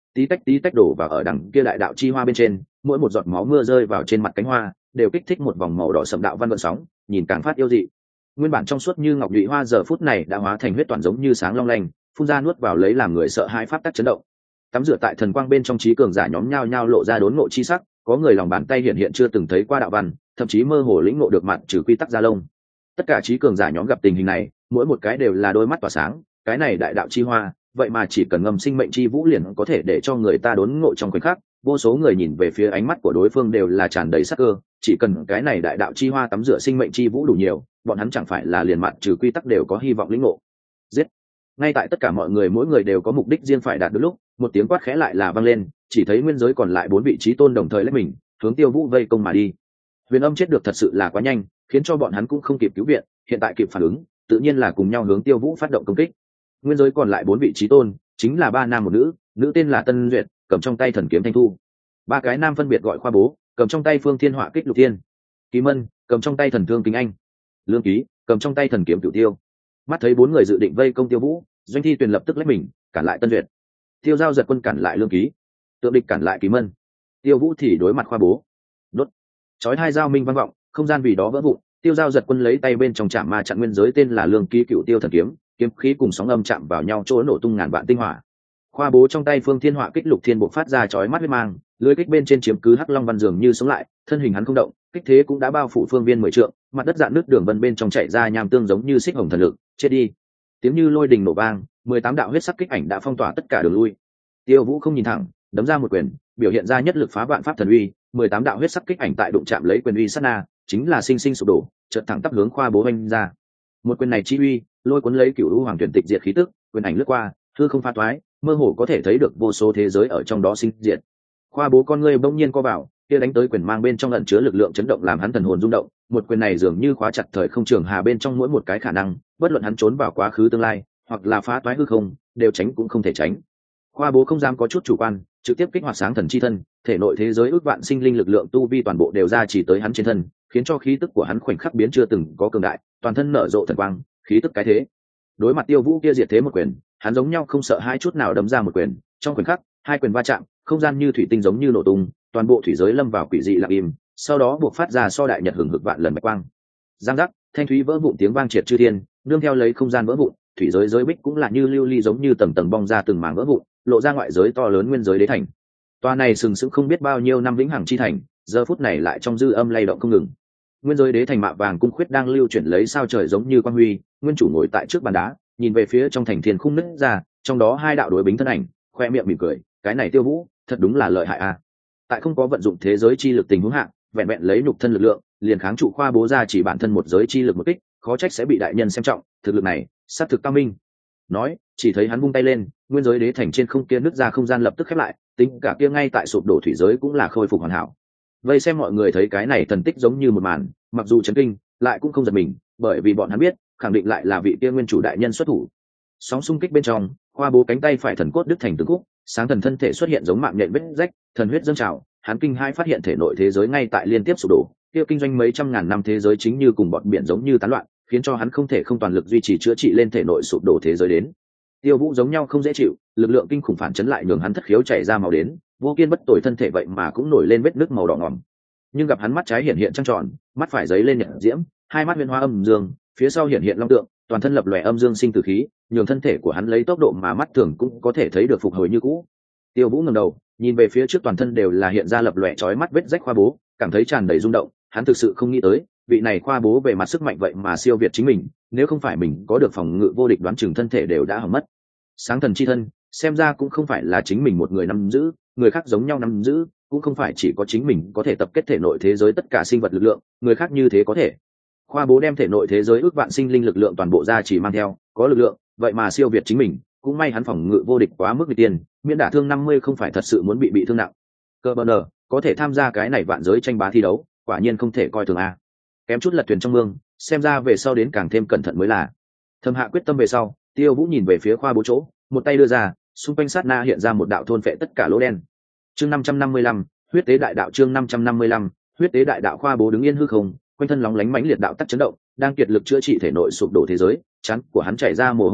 tí tách đổ vào ở đằng kia đại đạo chi hoa bên trên, mỗi một giọt máu mưa rơi vào trên mặt cánh hoa đều kích thích một vòng màu đỏ sậm đạo văn gợn sóng, nhìn càng phát yêu dị. Nguyên bản trong suốt như ngọc nhụy hoa giờ phút này đã hóa thành huyết toàn giống như sáng long lanh, phun ra nuốt vào lấy làm người sợ hãi pháp tắc chấn động. Tắm rửa tại thần quang bên trong trí cường giả nhóm nhao nhao lộ ra đốn ngộ chi sắc, có người lòng bàn tay hiện chưa từng thấy qua đạo văn, thậm chí mơ hồ lĩnh ngộ được mặt trừ quy tắc gia lông. Tất cả trí cường giả nhóm gặp tình hình này, mỗi một cái đều là đôi mắt tỏa sáng, cái này đại đạo chi hoa, vậy mà chỉ cần ngâm sinh mệnh chi vũ liền có thể để cho người ta đốn ngộ trong khoảnh khắc. Vô số người nhìn về phía ánh mắt của đối phương đều là tràn đầy sắc cơ, chỉ cần cái này đại đạo chi hoa tắm rửa sinh mệnh chi vũ đủ nhiều, bọn hắn chẳng phải là liền mặt trừ quy tắc đều có hy vọng lĩnh ngộ. Giết! Ngay tại tất cả mọi người mỗi người đều có mục đích riêng phải đạt được lúc, một tiếng quát khẽ lại là vang lên, chỉ thấy nguyên giới còn lại 4 vị trí tôn đồng thời lấy mình hướng Tiêu Vũ vây công mà đi. Huyền Âm chết được thật sự là quá nhanh, khiến cho bọn hắn cũng không kịp cứu viện, hiện tại kịp phản ứng, tự nhiên là cùng nhau hướng Tiêu Vũ phát động công kích. Nguyên giới còn lại 4 vị trí tôn, chính là 3 nam một nữ, nữ tên là Tân Duyệt, cầm trong tay thần kiếm Thanh Thu. 3 cái nam phân biệt gọi Khoa Bố, cầm trong tay Phương Thiên Họa Kích Lục Thiên. Kỳ Mân, cầm trong tay thần thương Kính Anh. Lương Ký, cầm trong tay thần kiếm Cửu Tiêu. Mắt thấy 4 người dự định vây công Tiêu Vũ, Doanh Thi Tuyền lập tức lấy mình cản lại Tân Duyệt. Tiêu Giao Giật Quân cản lại Lương Ký, Tượng Địch cản lại Kỳ Mân. Tiêu Vũ thì đối mặt Khoa Bố. Đốt. Chói hai dao minh vang vọng, không gian vì đó vỡ vụn. Tiêu Giao Giật Quân lấy tay bên trong chạm ma chặn nguyên giới tên là Lương Ký Cửu Tiêu thần kiếm, kiếm khí cùng sóng âm chạm vào nhau chỗ nổ tung ngàn vạn tinh hỏa. Khoa Bố trong tay Phương Thiên Họa Kích Lục Thiên bộc phát ra chói mắt huyết mang, lưỡi kích bên trên chiếm cứ hắc long văn dường như sống lại, thân hình hắn không động, kích thế cũng đã bao phủ phương viên 10 trượng, mặt đất dạn nước đường vân bên trong chảy ra nham tương giống như xích hồng thần lực, chết đi. Tiếng như lôi đình nổ vang, 18 đạo huyết sắc kích ảnh đã phong tỏa tất cả đường lui. Tiêu Vũ không nhìn thẳng, đấm ra một quyền, biểu hiện ra nhất lực phá vạn pháp thần uy, 18 đạo huyết sắc kích ảnh tại đụng chạm lấy quyền uy sát na, chính là sinh sinh sụp đổ, chợt thẳng tắp hướng Khoa Bố vung ra. Một quyền này chi uy, lôi cuốn lấy Cửu U Hoàng Tuyển tịch diệt khí tức, quyền ảnh lướt qua, hư không pha toái, mơ hồ có thể thấy được vô số thế giới ở trong đó sinh diệt. Khoa Bố con ngươi bỗng nhiên co vào, kia đánh tới quyền mang bên trong ẩn chứa lực lượng chấn động làm hắn thần hồn rung động, một quyền này dường như khóa chặt thời không trường hà bên trong mỗi một cái khả năng, bất luận hắn trốn vào quá khứ tương lai, hoặc là phá toái hư không, đều tránh cũng không thể tránh. Khoa Bố không dám có chút chủ quan, trực tiếp kích hoạt sáng thần chi thân, thể nội thế giới ước vạn sinh linh lực lượng tu vi toàn bộ đều ra chỉ tới hắn trên thân, khiến cho khí tức của hắn khoảnh khắc biến chưa từng có cường đại, toàn thân nở rộ thần quang, khí tức cái thế. Đối mặt Tiêu Vũ kia diệt thế một quyền, hắn giống nhau không sợ hai chút nào đấm ra một quyền, trong khoảnh khắc, hai quyền va chạm, không gian như thủy tinh giống như nổ tung, toàn bộ thủy giới lâm vào quỷ dị lặng im, sau đó buộc phát ra so đại nhật hừng hực vạn lần bạch quang. Giang giác, thanh thúy vỡ vụn tiếng vang triệt chư thiên, nương theo lấy không gian vỡ vụn, thủy giới giới bích cũng là như lưu ly giống như tầng tầng bong ra từng mảng vỡ vụn, lộ ra ngoại giới to lớn nguyên giới đế thành. Toa này sừng sững không biết bao nhiêu năm vĩnh hằng chi thành, giờ phút này lại trong dư âm lay động không ngừng. Nguyên giới đế thành mạ vàng cung khuyết đang lưu chuyển lấy sao trời giống như quang huy, nguyên chủ ngồi tại trước bàn đá, nhìn về phía trong thành thiên khung nứt ra, trong đó hai đạo đối bính thân ảnh, khoe miệng mỉm cười, cái này Tiêu Vũ, thật đúng là lợi hại a. Tại không có vận dụng thế giới chi lực tình huống hạ, vẹn vẹn lấy nhục thân lực lượng, liền kháng trụ Khoa Bố ra chỉ bản thân một giới chi lực một kích, khó trách sẽ bị đại nhân xem trọng, thực lực này, sát thực cao minh. Nói, chỉ thấy hắn vung tay lên, nguyên giới đế thành trên không kia nứt ra không gian lập tức khép lại, tính cả kia ngay tại sụp đổ thủy giới cũng là khôi phục hoàn hảo. Vây xem mọi người thấy cái này thần tích giống như một màn, mặc dù chấn kinh, lại cũng không giật mình, bởi vì bọn hắn biết, khẳng định lại là vị kia nguyên chủ đại nhân xuất thủ. Sóng xung kích bên trong, Khoa Bố cánh tay phải thần cốt đứt thành từng khúc, sáng thần thân thể xuất hiện giống mạng nhện vết rách, thần huyết dâng trào, hắn kinh hai phát hiện thể nội thế giới ngay tại liên tiếp sụp đổ, kia kinh doanh mấy trăm ngàn năm thế giới chính như cùng bọt biển giống như tán loạn, khiến cho hắn không thể không toàn lực duy trì chữa trị lên thể nội sụp đổ thế giới đến. Tiêu Vũ giống nhau không dễ chịu, lực lượng kinh khủng phản chấn lại nhường hắn thất khiếu chảy ra màu đến, vô kiên bất tồi thân thể vậy mà cũng nổi lên vết nứt màu đỏ ngòm. Nhưng gặp hắn mắt trái hiện hiện trăng tròn, mắt phải giấy lên nhật diễm, hai mắt huyền hóa âm dương, phía sau hiện hiện long tượng, toàn thân lập lòe âm dương sinh tử khí, nhường thân thể của hắn lấy tốc độ mà mắt thường cũng có thể thấy được phục hồi như cũ. Tiêu Vũ ngẩng đầu, nhìn về phía trước toàn thân đều là hiện ra lập lòe chói mắt vết rách Khoa Bố, cảm thấy tràn đầy rung động, hắn thực sự không nghĩ tới, vị này Khoa Bố về mặt sức mạnh vậy mà siêu việt chính mình, nếu không phải mình có được phòng ngự vô địch đoán chừng thân thể đều đã hỏng mất. Sáng thần chi thân, xem ra cũng không phải là chính mình một người nắm giữ, người khác giống nhau nắm giữ, cũng không phải chỉ có chính mình có thể tập kết thể nội thế giới tất cả sinh vật lực lượng, người khác như thế có thể. Khoa Bố đem thể nội thế giới ước vạn sinh linh lực lượng toàn bộ ra chỉ mang theo, có lực lượng, vậy mà siêu việt chính mình, cũng may hắn phòng ngự vô địch quá mức nguy tiên, miễn đả thương 50 không phải thật sự muốn bị thương nặng. Cơ bờ nở, có thể tham gia cái này vạn giới tranh bá thi đấu, quả nhiên không thể coi thường a. Kém chút lật thuyền trong mương, xem ra về sau đến càng thêm cẩn thận mới là. Thâm Hạ quyết tâm về sau, Tiêu Vũ nhìn về phía Khoa Bố chỗ, một tay đưa ra, xung quanh sát na hiện ra một đạo thôn phệ tất cả lỗ đen. Chương 555, huyết tế đại đạo. Chương 555, huyết tế đại đạo. Khoa Bố đứng yên hư không, quanh thân lóng lánh mãnh liệt đạo tắc chấn động, đang kiệt lực chữa trị thể nội sụp đổ thế giới, chán của hắn chảy ra mồ hôi mịn,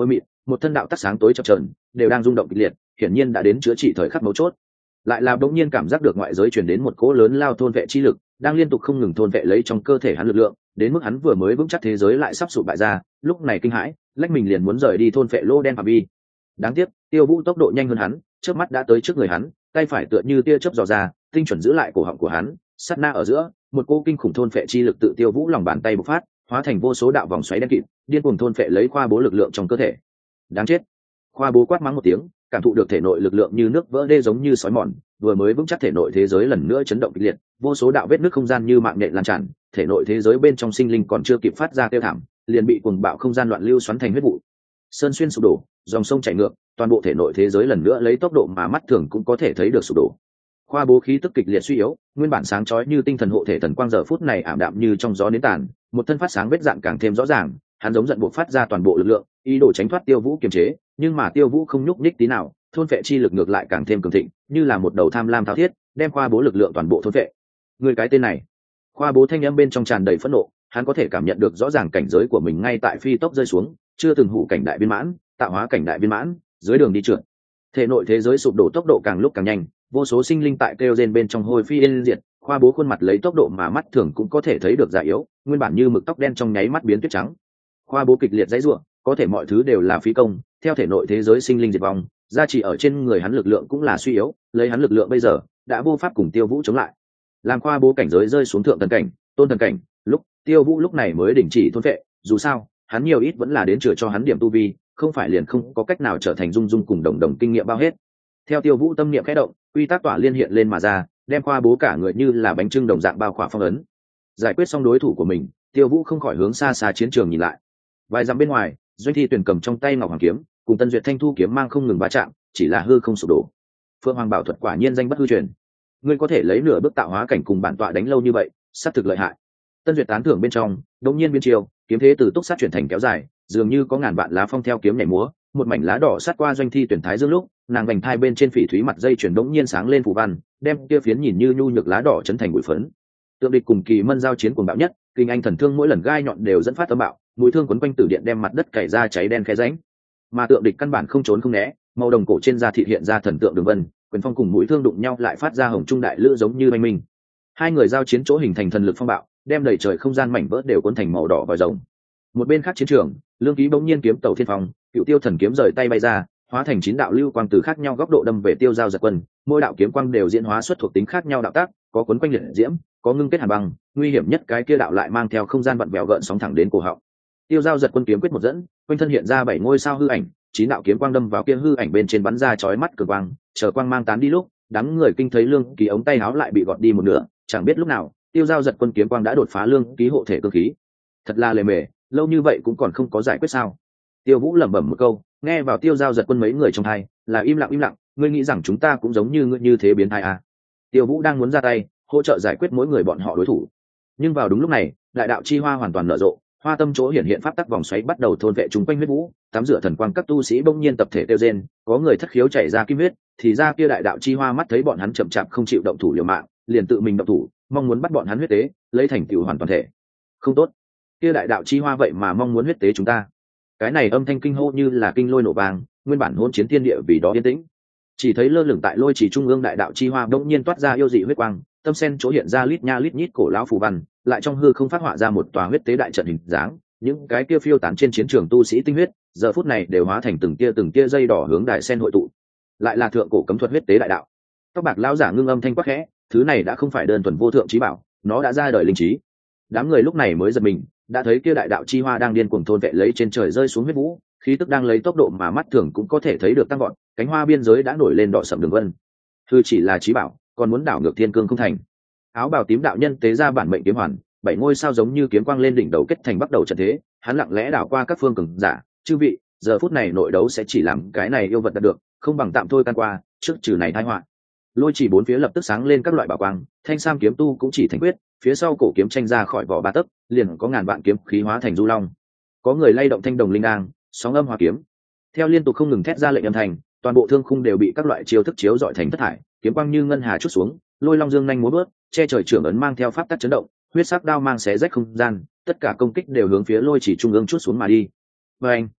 một thân đạo tắc sáng tối chập chờn đều đang rung động kịch liệt, hiển nhiên đã đến chữa trị thời khắc mấu chốt. Lại là bỗng nhiên cảm giác được ngoại giới truyền đến một cỗ lớn lao thôn vệ chi lực, đang liên tục không ngừng thôn vệ lấy trong cơ thể hắn lực lượng, đến mức hắn vừa mới vững chắc thế giới lại sắp sụp bại ra, lúc này kinh hãi, lách mình liền muốn rời đi thôn vệ lô đen phạm vi. Đáng tiếc, Tiêu Vũ tốc độ nhanh hơn hắn, trước mắt đã tới trước người hắn, tay phải tựa như tia chớp dò ra, tinh chuẩn giữ lại cổ họng của hắn, sát na ở giữa, một cô kinh khủng thôn vệ chi lực tự Tiêu Vũ lòng bàn tay bộc phát, hóa thành vô số đạo vòng xoáy đen kịt, điên cuồng thôn vệ lấy Khoa Bố lực lượng trong cơ thể. Đáng chết! Khoa Bố quát mắng một tiếng, cảm thụ được thể nội lực lượng như nước vỡ đê giống như sói mòn, vừa mới vững chắc thể nội thế giới lần nữa chấn động kịch liệt, vô số đạo vết nứt không gian như mạng nhện lan tràn, thể nội thế giới bên trong sinh linh còn chưa kịp phát ra kêu thảm, liền bị cuồng bạo không gian loạn lưu xoắn thành huyết vụ. Sơn xuyên sụp đổ, dòng sông chảy ngược, toàn bộ thể nội thế giới lần nữa lấy tốc độ mà mắt thường cũng có thể thấy được sụp đổ. Khoa Bố khí tức kịch liệt suy yếu, nguyên bản sáng chói như tinh thần hộ thể thần quang giờ phút này ảm đạm như trong gió nến tàn, một thân phát sáng vết dạn càng thêm rõ ràng, hắn giống giận buộc phát ra toàn bộ lực lượng, ý đồ tránh thoát Tiêu Vũ kiềm chế, nhưng mà Tiêu Vũ không nhúc nhích tí nào, thôn vệ chi lực ngược lại càng thêm cường thịnh, như là một đầu tham lam thao thiết, đem Khoa Bố lực lượng toàn bộ thôn vệ. Người cái tên này, Khoa Bố thanh âm bên trong tràn đầy phẫn nộ, hắn có thể cảm nhận được rõ ràng cảnh giới của mình ngay tại phi tốc rơi xuống, chưa từng hủ cảnh đại viên mãn, tạo hóa cảnh đại viên mãn, dưới đường đi trượt. Thể nội thế giới sụp đổ tốc độ càng lúc càng nhanh, vô số sinh linh tại kêu rên bên trong hôi phi yên diệt. Khoa Bố khuôn mặt lấy tốc độ mà mắt thường cũng có thể thấy được già yếu, nguyên bản như mực tóc đen trong nháy mắt biến tuyết trắng. Khoa Bố kịch liệt dãy rủa, có thể mọi thứ đều là phí công, theo thể nội thế giới sinh linh diệt vong, gia trì ở trên người hắn lực lượng cũng là suy yếu, lấy hắn lực lượng bây giờ đã vô pháp cùng Tiêu Vũ chống lại. Làm Khoa Bố cảnh giới rơi xuống thượng thần cảnh, tôn thần cảnh, lúc Tiêu Vũ lúc này mới đình chỉ thôn vệ, dù sao, hắn nhiều ít vẫn là đến chữa cho hắn điểm tu vi, không phải liền không có cách nào trở thành dung dung cùng đồng đồng kinh nghiệm bao hết. Theo Tiêu Vũ tâm niệm khẽ động, quy tắc tỏa liên hiện lên mà ra, đem Khoa Bố cả người như là bánh trưng đồng dạng bao khỏa phong ấn. Giải quyết xong đối thủ của mình, Tiêu Vũ không khỏi hướng xa xa chiến trường nhìn lại. Vài dặm bên ngoài, Doanh Thi Tuyền cầm trong tay Ngọc Hoàng kiếm, cùng Tân Duyệt Thanh Thu kiếm mang không ngừng va chạm, chỉ là hư không sụp đổ. Phượng Hoàng bảo thuật quả nhiên danh bất hư truyền. Ngươi có thể lấy nửa bước tạo hóa cảnh cùng bản tọa đánh lâu như vậy, sát thực lợi hại. Tân Duyệt tán thưởng bên trong, đột nhiên biến chiều, kiếm thế từ túc sát chuyển thành kéo dài, dường như có ngàn vạn lá phong theo kiếm nhảy múa, một mảnh lá đỏ sát qua Doanh Thi Tuyển thái dương lúc, nàng vành thai bên trên phỉ thúy mặt dây chuyển đống nhiên sáng lên phù văn, đem kia phiến nhìn như nhu nhược lá đỏ chấn thành bụi phấn. Tượng địch cùng Kỳ Mân giao chiến cuồng bạo nhất, kinh anh thần thương mỗi lần gai nhọn đều dẫn phát âm bạo, mũi thương quấn quanh tử điện đem mặt đất cày ra cháy đen khe rãnh. Mà tượng địch căn bản không trốn không né, màu đồng cổ trên da thịt hiện ra thần tượng đường vân, quyền phong cùng mũi thương đụng nhau lại phát ra hồng trung đại lữ giống như oanh minh. Hai người giao chiến chỗ hình thành thần lực phong bạo, đem đầy trời không gian mảnh vỡ đều cuốn thành màu đỏ vòi rồng. Một bên khác chiến trường, Lương Ký bỗng nhiên kiếm tàu thiên phong, Cựu Tiêu thần kiếm rời tay bay ra, hóa thành 9 đạo lưu quang từ khác nhau góc độ đâm về Tiêu Giao Giật Quân, mỗi đạo kiếm quang đều diễn hóa xuất thuộc tính khác nhau đạo tác, có cuốn quanh liệt diễm, có ngưng kết hàn băng, nguy hiểm nhất cái kia đạo lại mang theo không gian vặn vẹo gợn sóng thẳng đến cổ họng. Tiêu Giao Giật Quân kiếm quyết một dẫn, quanh thân hiện ra 7 ngôi sao hư ảnh, 9 đạo kiếm quang đâm vào kia hư ảnh bên trên bắn ra chói mắt cường quang, chờ quang mang tán đi lúc, đám người kinh thấy Lương Ký ống tay áo lại bị gọt đi một nửa, chẳng biết lúc nào, Tiêu Giao Giật Quân kiếm quang đã đột phá Lương Ký hộ thể cương khí. Thật là lề mề, lâu như vậy cũng còn không có giải quyết sao? Tiêu Vũ lẩm bẩm một câu, nghe vào Tiêu Giao Giật Quân mấy người trong tai, là im lặng, ngươi nghĩ rằng chúng ta cũng giống như ngươi như thế biến thái à? Tiêu Vũ đang muốn ra tay, hỗ trợ giải quyết mỗi người bọn họ đối thủ. Nhưng vào đúng lúc này, đại đạo chi hoa hoàn toàn nở rộ, hoa tâm chỗ hiện hiện pháp tắc vòng xoáy bắt đầu thôn vệ chúng quanh huyết vũ, tắm rửa thần quang các tu sĩ bỗng nhiên tập thể tiêu rên, có người thất khiếu chảy ra kim huyết, thì ra kia đại đạo chi hoa mắt thấy bọn hắn chậm chạp không chịu động thủ liều mạng, liền tự mình động thủ, mong muốn bắt bọn hắn huyết tế, lấy thành tựu hoàn toàn thể. Không tốt, kia đại đạo chi hoa vậy mà mong muốn huyết tế chúng ta. Cái này âm thanh kinh hô như là kinh lôi nổ vang, nguyên bản hỗn chiến thiên địa vì đó yên tĩnh. Chỉ thấy lơ lửng tại lôi chỉ trung ương đại đạo chi hoa bỗng nhiên toát ra yêu dị huyết quang, tâm sen chỗ hiện ra lít nha lít nhít cổ lão phù văn, lại trong hư không phát họa ra một tòa huyết tế đại trận hình dáng, những cái kia phiêu tán trên chiến trường tu sĩ tinh huyết, giờ phút này đều hóa thành từng tia dây đỏ hướng đại sen hội tụ. Lại là thượng cổ cấm thuật huyết tế đại đạo. Tóc bạc lão giả ngưng âm thanh quắc khẽ, thứ này đã không phải đơn thuần vô thượng trí bảo, nó đã ra đời linh trí. Đám người lúc này mới giật mình, đã thấy kia đại đạo chi hoa đang điên cuồng thôn vệ lấy trên trời rơi xuống huyết vũ, khí tức đang lấy tốc độ mà mắt thường cũng có thể thấy được tăng vọt, cánh hoa biên giới đã nổi lên đỏ sẫm đường vân. Thư chỉ là trí bảo, còn muốn đảo ngược thiên cương không thành. Áo bào tím đạo nhân tế ra bản mệnh kiếm hoàn, 7 ngôi sao giống như kiếm quang lên đỉnh đầu kết thành bắt đầu trận thế, hắn lặng lẽ đảo qua các phương cường giả, chư vị, giờ phút này nội đấu sẽ chỉ làm cái này yêu vật đạt được, không bằng tạm thôi can qua, trước trừ này tai họa. Lôi chỉ bốn phía lập tức sáng lên các loại bảo quang, thanh sam kiếm tu cũng chỉ thành quyết, phía sau cổ kiếm tranh ra khỏi vỏ ba tấc, liền có ngàn vạn kiếm khí hóa thành du long. Có người lay động thanh đồng linh đang, sóng âm hòa kiếm. Theo liên tục không ngừng thét ra lệnh âm thanh, toàn bộ thương khung đều bị các loại chiêu thức chiếu dọi thành thất thải, kiếm quang như ngân hà chút xuống, lôi long dương nhanh múa bước, che trời trưởng ấn mang theo pháp tắc chấn động, huyết sắc đao mang xé rách không gian, tất cả công kích đều hướng phía lôi chỉ trung ương chút xuống mà đi. Và anh,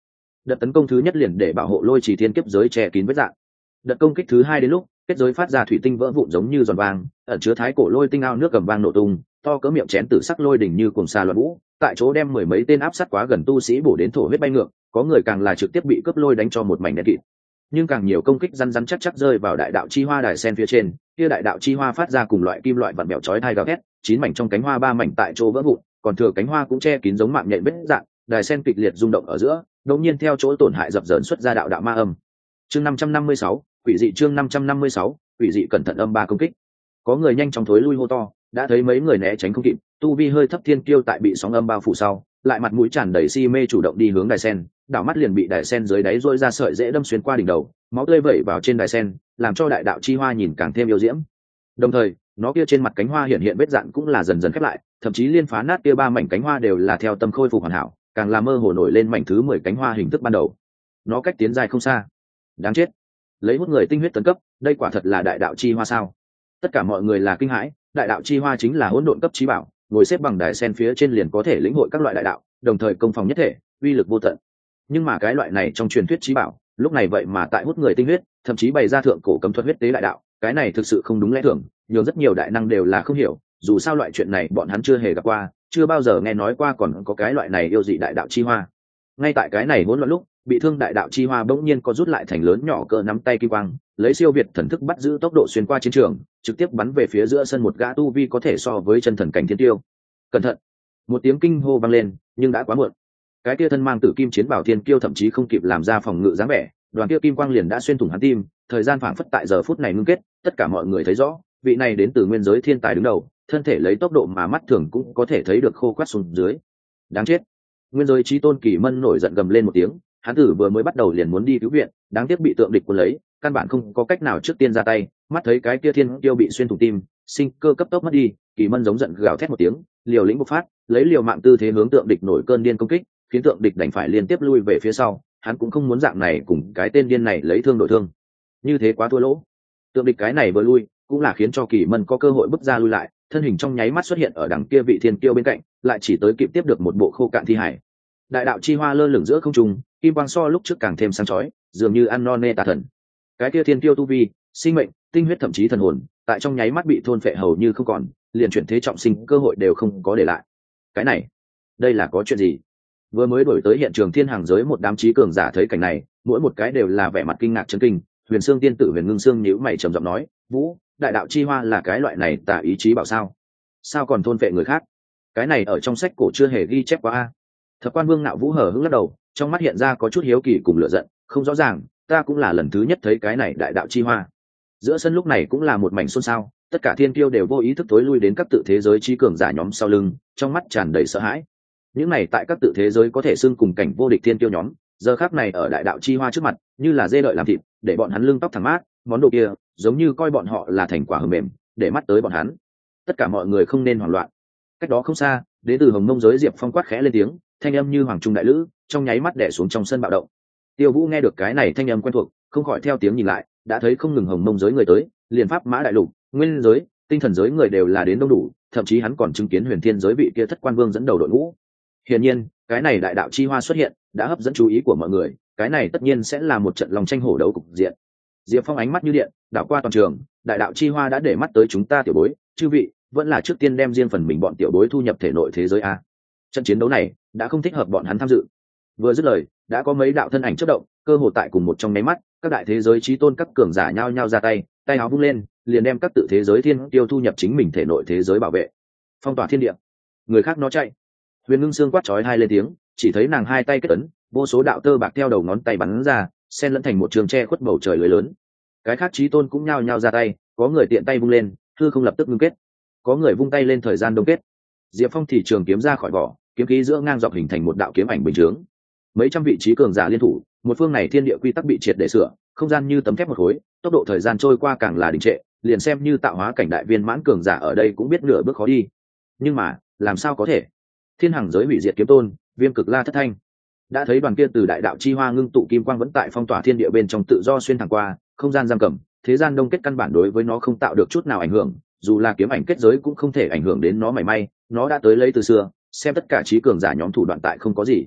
Đợt tấn công thứ nhất liền để bảo hộ lôi trì thiên kiếp giới che kín vết dạng. Đợt công kích thứ hai đến lúc kết giới phát ra thủy tinh vỡ vụn giống như giòn vàng, ẩn chứa thái cổ lôi tinh ao nước cầm vang nổ tung, to cỡ miệng chén tử sắc lôi đỉnh như cuồng xà loạn vũ, tại chỗ đem mười mấy tên áp sát quá gần tu sĩ bổ đến thổ huyết bay ngược, có người càng là trực tiếp bị cướp lôi đánh cho một mảnh đen kịt. Nhưng càng nhiều công kích rắn rắn chắc chắc rơi vào đại đạo chi hoa đài sen phía trên, kia đại đạo chi hoa phát ra cùng loại kim loại vặn bẹo chói tai gào thét, 9 mảnh trong cánh hoa 3 mảnh tại chỗ vỡ vụn, còn thừa cánh hoa cũng che kín giống mạng nhện vết dạng, đài sen kịch liệt rung động ở giữa, đột nhiên theo chỗ tổn hại dập dờn xuất ra đạo đạo ma âm. Chương 556, quỷ dị chương 556, quỷ dị cẩn thận âm ba công kích. Có người nhanh chóng thối lui hô to, đã thấy mấy người né tránh không kịp, tu vi hơi thấp thiên kiêu tại bị sóng âm bao phủ sau, lại mặt mũi tràn đầy si mê chủ động đi hướng đài sen, đảo mắt liền bị đài sen dưới đáy rỗi ra sợi dễ đâm xuyên qua đỉnh đầu, máu tươi vẩy vào trên đài sen, làm cho đại đạo chi hoa nhìn càng thêm yêu diễm. Đồng thời, nó kia trên mặt cánh hoa hiện hiện vết dạn cũng là dần dần khép lại, thậm chí liên phá nát kia 3 mảnh cánh hoa đều là theo tâm khôi phục hoàn hảo, càng là mơ hồ nổi lên mảnh thứ 10 cánh hoa hình thức ban đầu. Nó cách tiến dài không xa. Đáng chết. Lấy hút người tinh huyết tấn cấp, đây quả thật là đại đạo chi hoa sao? Tất cả mọi người là kinh hãi, đại đạo chi hoa chính là hỗn độn cấp chí bảo, ngồi xếp bằng đài sen phía trên liền có thể lĩnh hội các loại đại đạo, đồng thời công phòng nhất thể, uy lực vô tận. Nhưng mà cái loại này trong truyền thuyết chí bảo, lúc này vậy mà tại hút người tinh huyết, thậm chí bày ra thượng cổ cấm thuật huyết tế đại đạo, cái này thực sự không đúng lẽ thường, nhiều rất nhiều đại năng đều là không hiểu, dù sao loại chuyện này bọn hắn chưa hề gặp qua, chưa bao giờ nghe nói qua còn có cái loại này yêu dị đại đạo chi hoa. Ngay tại cái này hỗn loạn lúc, bị thương đại đạo chi hoa bỗng nhiên có rút lại thành lớn nhỏ cỡ nắm tay kim quang, lấy siêu việt thần thức bắt giữ tốc độ xuyên qua chiến trường, trực tiếp bắn về phía giữa sân một gã tu vi có thể so với chân thần cảnh thiên tiêu. Cẩn thận! Một tiếng kinh hô vang lên, nhưng đã quá muộn. Cái kia thân mang tử kim chiến bảo thiên kiêu thậm chí không kịp làm ra phòng ngự dáng vẻ, đoàn kia kim quang liền đã xuyên thủng hắn tim, thời gian phảng phất tại giờ phút này ngưng kết, tất cả mọi người thấy rõ, vị này đến từ nguyên giới thiên tài đứng đầu, thân thể lấy tốc độ mà mắt thường cũng có thể thấy được khô quắt xuống dưới. Đáng chết! Nguyên giới chí tôn Kỳ Mân nổi giận gầm lên một tiếng, hắn tử vừa mới bắt đầu liền muốn đi cứu viện, đáng tiếc bị tượng địch cuốn lấy, căn bản không có cách nào trước tiên ra tay, mắt thấy cái kia thiên tiêu bị xuyên thủng tim, sinh cơ cấp tốc mất đi, Kỳ Mân giống giận gào thét một tiếng, liều lĩnh bộc phát, lấy liều mạng tư thế hướng tượng địch nổi cơn điên công kích, khiến tượng địch đành phải liên tiếp lui về phía sau, hắn cũng không muốn dạng này cùng cái tên điên này lấy thương đổi thương, như thế quá thua lỗ. Tượng địch cái này vừa lui, cũng là khiến cho Kỳ Mân có cơ hội bước ra lui lại, thân hình trong nháy mắt xuất hiện ở đằng kia vị thiên kiêu bên cạnh, lại chỉ tới kịp tiếp được một bộ khô cạn thi hải. Đại đạo chi hoa lơ lửng giữa không trung, kim quang so lúc trước càng thêm sáng chói, dường như ăn no nê tà thần. Cái kia thiên kiêu tu vi, sinh mệnh, tinh huyết thậm chí thần hồn, tại trong nháy mắt bị thôn phệ hầu như không còn, liền chuyển thế trọng sinh cơ hội đều không có để lại. Cái này, đây là có chuyện gì? Vừa mới đổi tới hiện trường thiên hàng giới một đám trí cường giả thấy cảnh này, mỗi một cái đều là vẻ mặt kinh ngạc chấn kinh. Huyền Xương tiên tử Huyền Ngưng Xương nhíu mày trầm giọng nói, "Vũ, đại đạo chi hoa là cái loại này tà ý chí bảo sao? Sao còn thôn phệ người khác? Cái này ở trong sách cổ chưa hề ghi chép qua a." Thập Quan Vương Nạo Vũ hờ hững lắc đầu, trong mắt hiện ra có chút hiếu kỳ cùng lửa giận, không rõ ràng, ta cũng là lần thứ nhất thấy cái này đại đạo chi hoa. Giữa sân lúc này cũng là một mảnh xôn xao, tất cả thiên kiêu đều vô ý thức tối lui đến các tự thế giới trí cường giả nhóm sau lưng, trong mắt tràn đầy sợ hãi. Những này tại các tự thế giới có thể xưng cùng cảnh vô địch thiên kiêu nhóm, giờ khắc này ở đại đạo chi hoa trước mặt, như là dê đợi làm thịt, để bọn hắn lưng tóc thẳng mát, món đồ kia, giống như coi bọn họ là thành quả hầm mềm, để mắt tới bọn hắn. Tất cả mọi người không nên hoảng loạn. Cách đó không xa, đến từ Hồng Mông giới Diệp Phong quát khẽ lên tiếng, thanh âm như hoàng trung đại lữ, trong nháy mắt đè xuống trong sân bạo động. Tiêu Vũ nghe được cái này thanh âm quen thuộc, không khỏi theo tiếng nhìn lại, đã thấy không ngừng Hồng Mông giới người tới, liền pháp mã đại lục, nguyên giới, tinh thần giới người đều là đến đông đủ, thậm chí hắn còn chứng kiến Huyền Thiên giới vị kia Thất Quan Vương dẫn đầu đội ngũ. Hiển nhiên, cái này đại đạo chi hoa xuất hiện, đã hấp dẫn chú ý của mọi người, cái này tất nhiên sẽ là một trận lòng tranh hổ đấu cục diện. Diệp Phong ánh mắt như điện, đảo qua toàn trường, đại đạo chi hoa đã để mắt tới chúng ta tiểu bối, chư vị, vẫn là trước tiên đem riêng phần mình bọn tiểu bối thu nhập thể nội thế giới a. Trận chiến đấu này đã không thích hợp bọn hắn tham dự. Vừa dứt lời, đã có mấy đạo thân ảnh chớp động, cơ hồ tại cùng một trong nháy mắt, các đại thế giới chí tôn các cường giả nhao nhao ra tay, tay áo vung lên, liền đem các tự thế giới thiên tiêu thu nhập chính mình thể nội thế giới bảo vệ, phong tỏa thiên địa. Người khác nó chạy. Huyền Ngưng Xương quát chói hai lên tiếng, chỉ thấy nàng hai tay kết ấn, vô số đạo tơ bạc theo đầu ngón tay bắn ra, xen lẫn thành một trường tre khuất bầu trời lưới lớn. Cái khác chí tôn cũng nhao nhao ra tay, có người tiện tay vung lên, hư không lập tức ngưng kết, có người vung tay lên thời gian đông kết. Diệp Phong thì trường kiếm ra khỏi vỏ, kiếm khí giữa ngang dọc hình thành một đạo kiếm ảnh bình chướng. Mấy trăm vị trí cường giả liên thủ, một phương này thiên địa quy tắc bị triệt để sửa, không gian như tấm thép một khối, tốc độ thời gian trôi qua càng là đình trệ, liền xem như tạo hóa cảnh đại viên mãn cường giả ở đây cũng biết nửa bước khó đi. Nhưng mà, làm sao có thể? Thiên Hằng giới hủy diệt kiếm tôn, Viêm Cực La Thất Thanh. Đã thấy đoàn kia từ đại đạo chi hoa ngưng tụ kim quang vẫn tại phong tỏa thiên địa bên trong tự do xuyên thẳng qua, không gian giam cầm, thế gian đông kết căn bản đối với nó không tạo được chút nào ảnh hưởng, dù là kiếm ảnh kết giới cũng không thể ảnh hưởng đến nó mảy may, nó đã tới lấy từ xưa, xem tất cả trí cường giả nhóm thủ đoạn tại không có gì.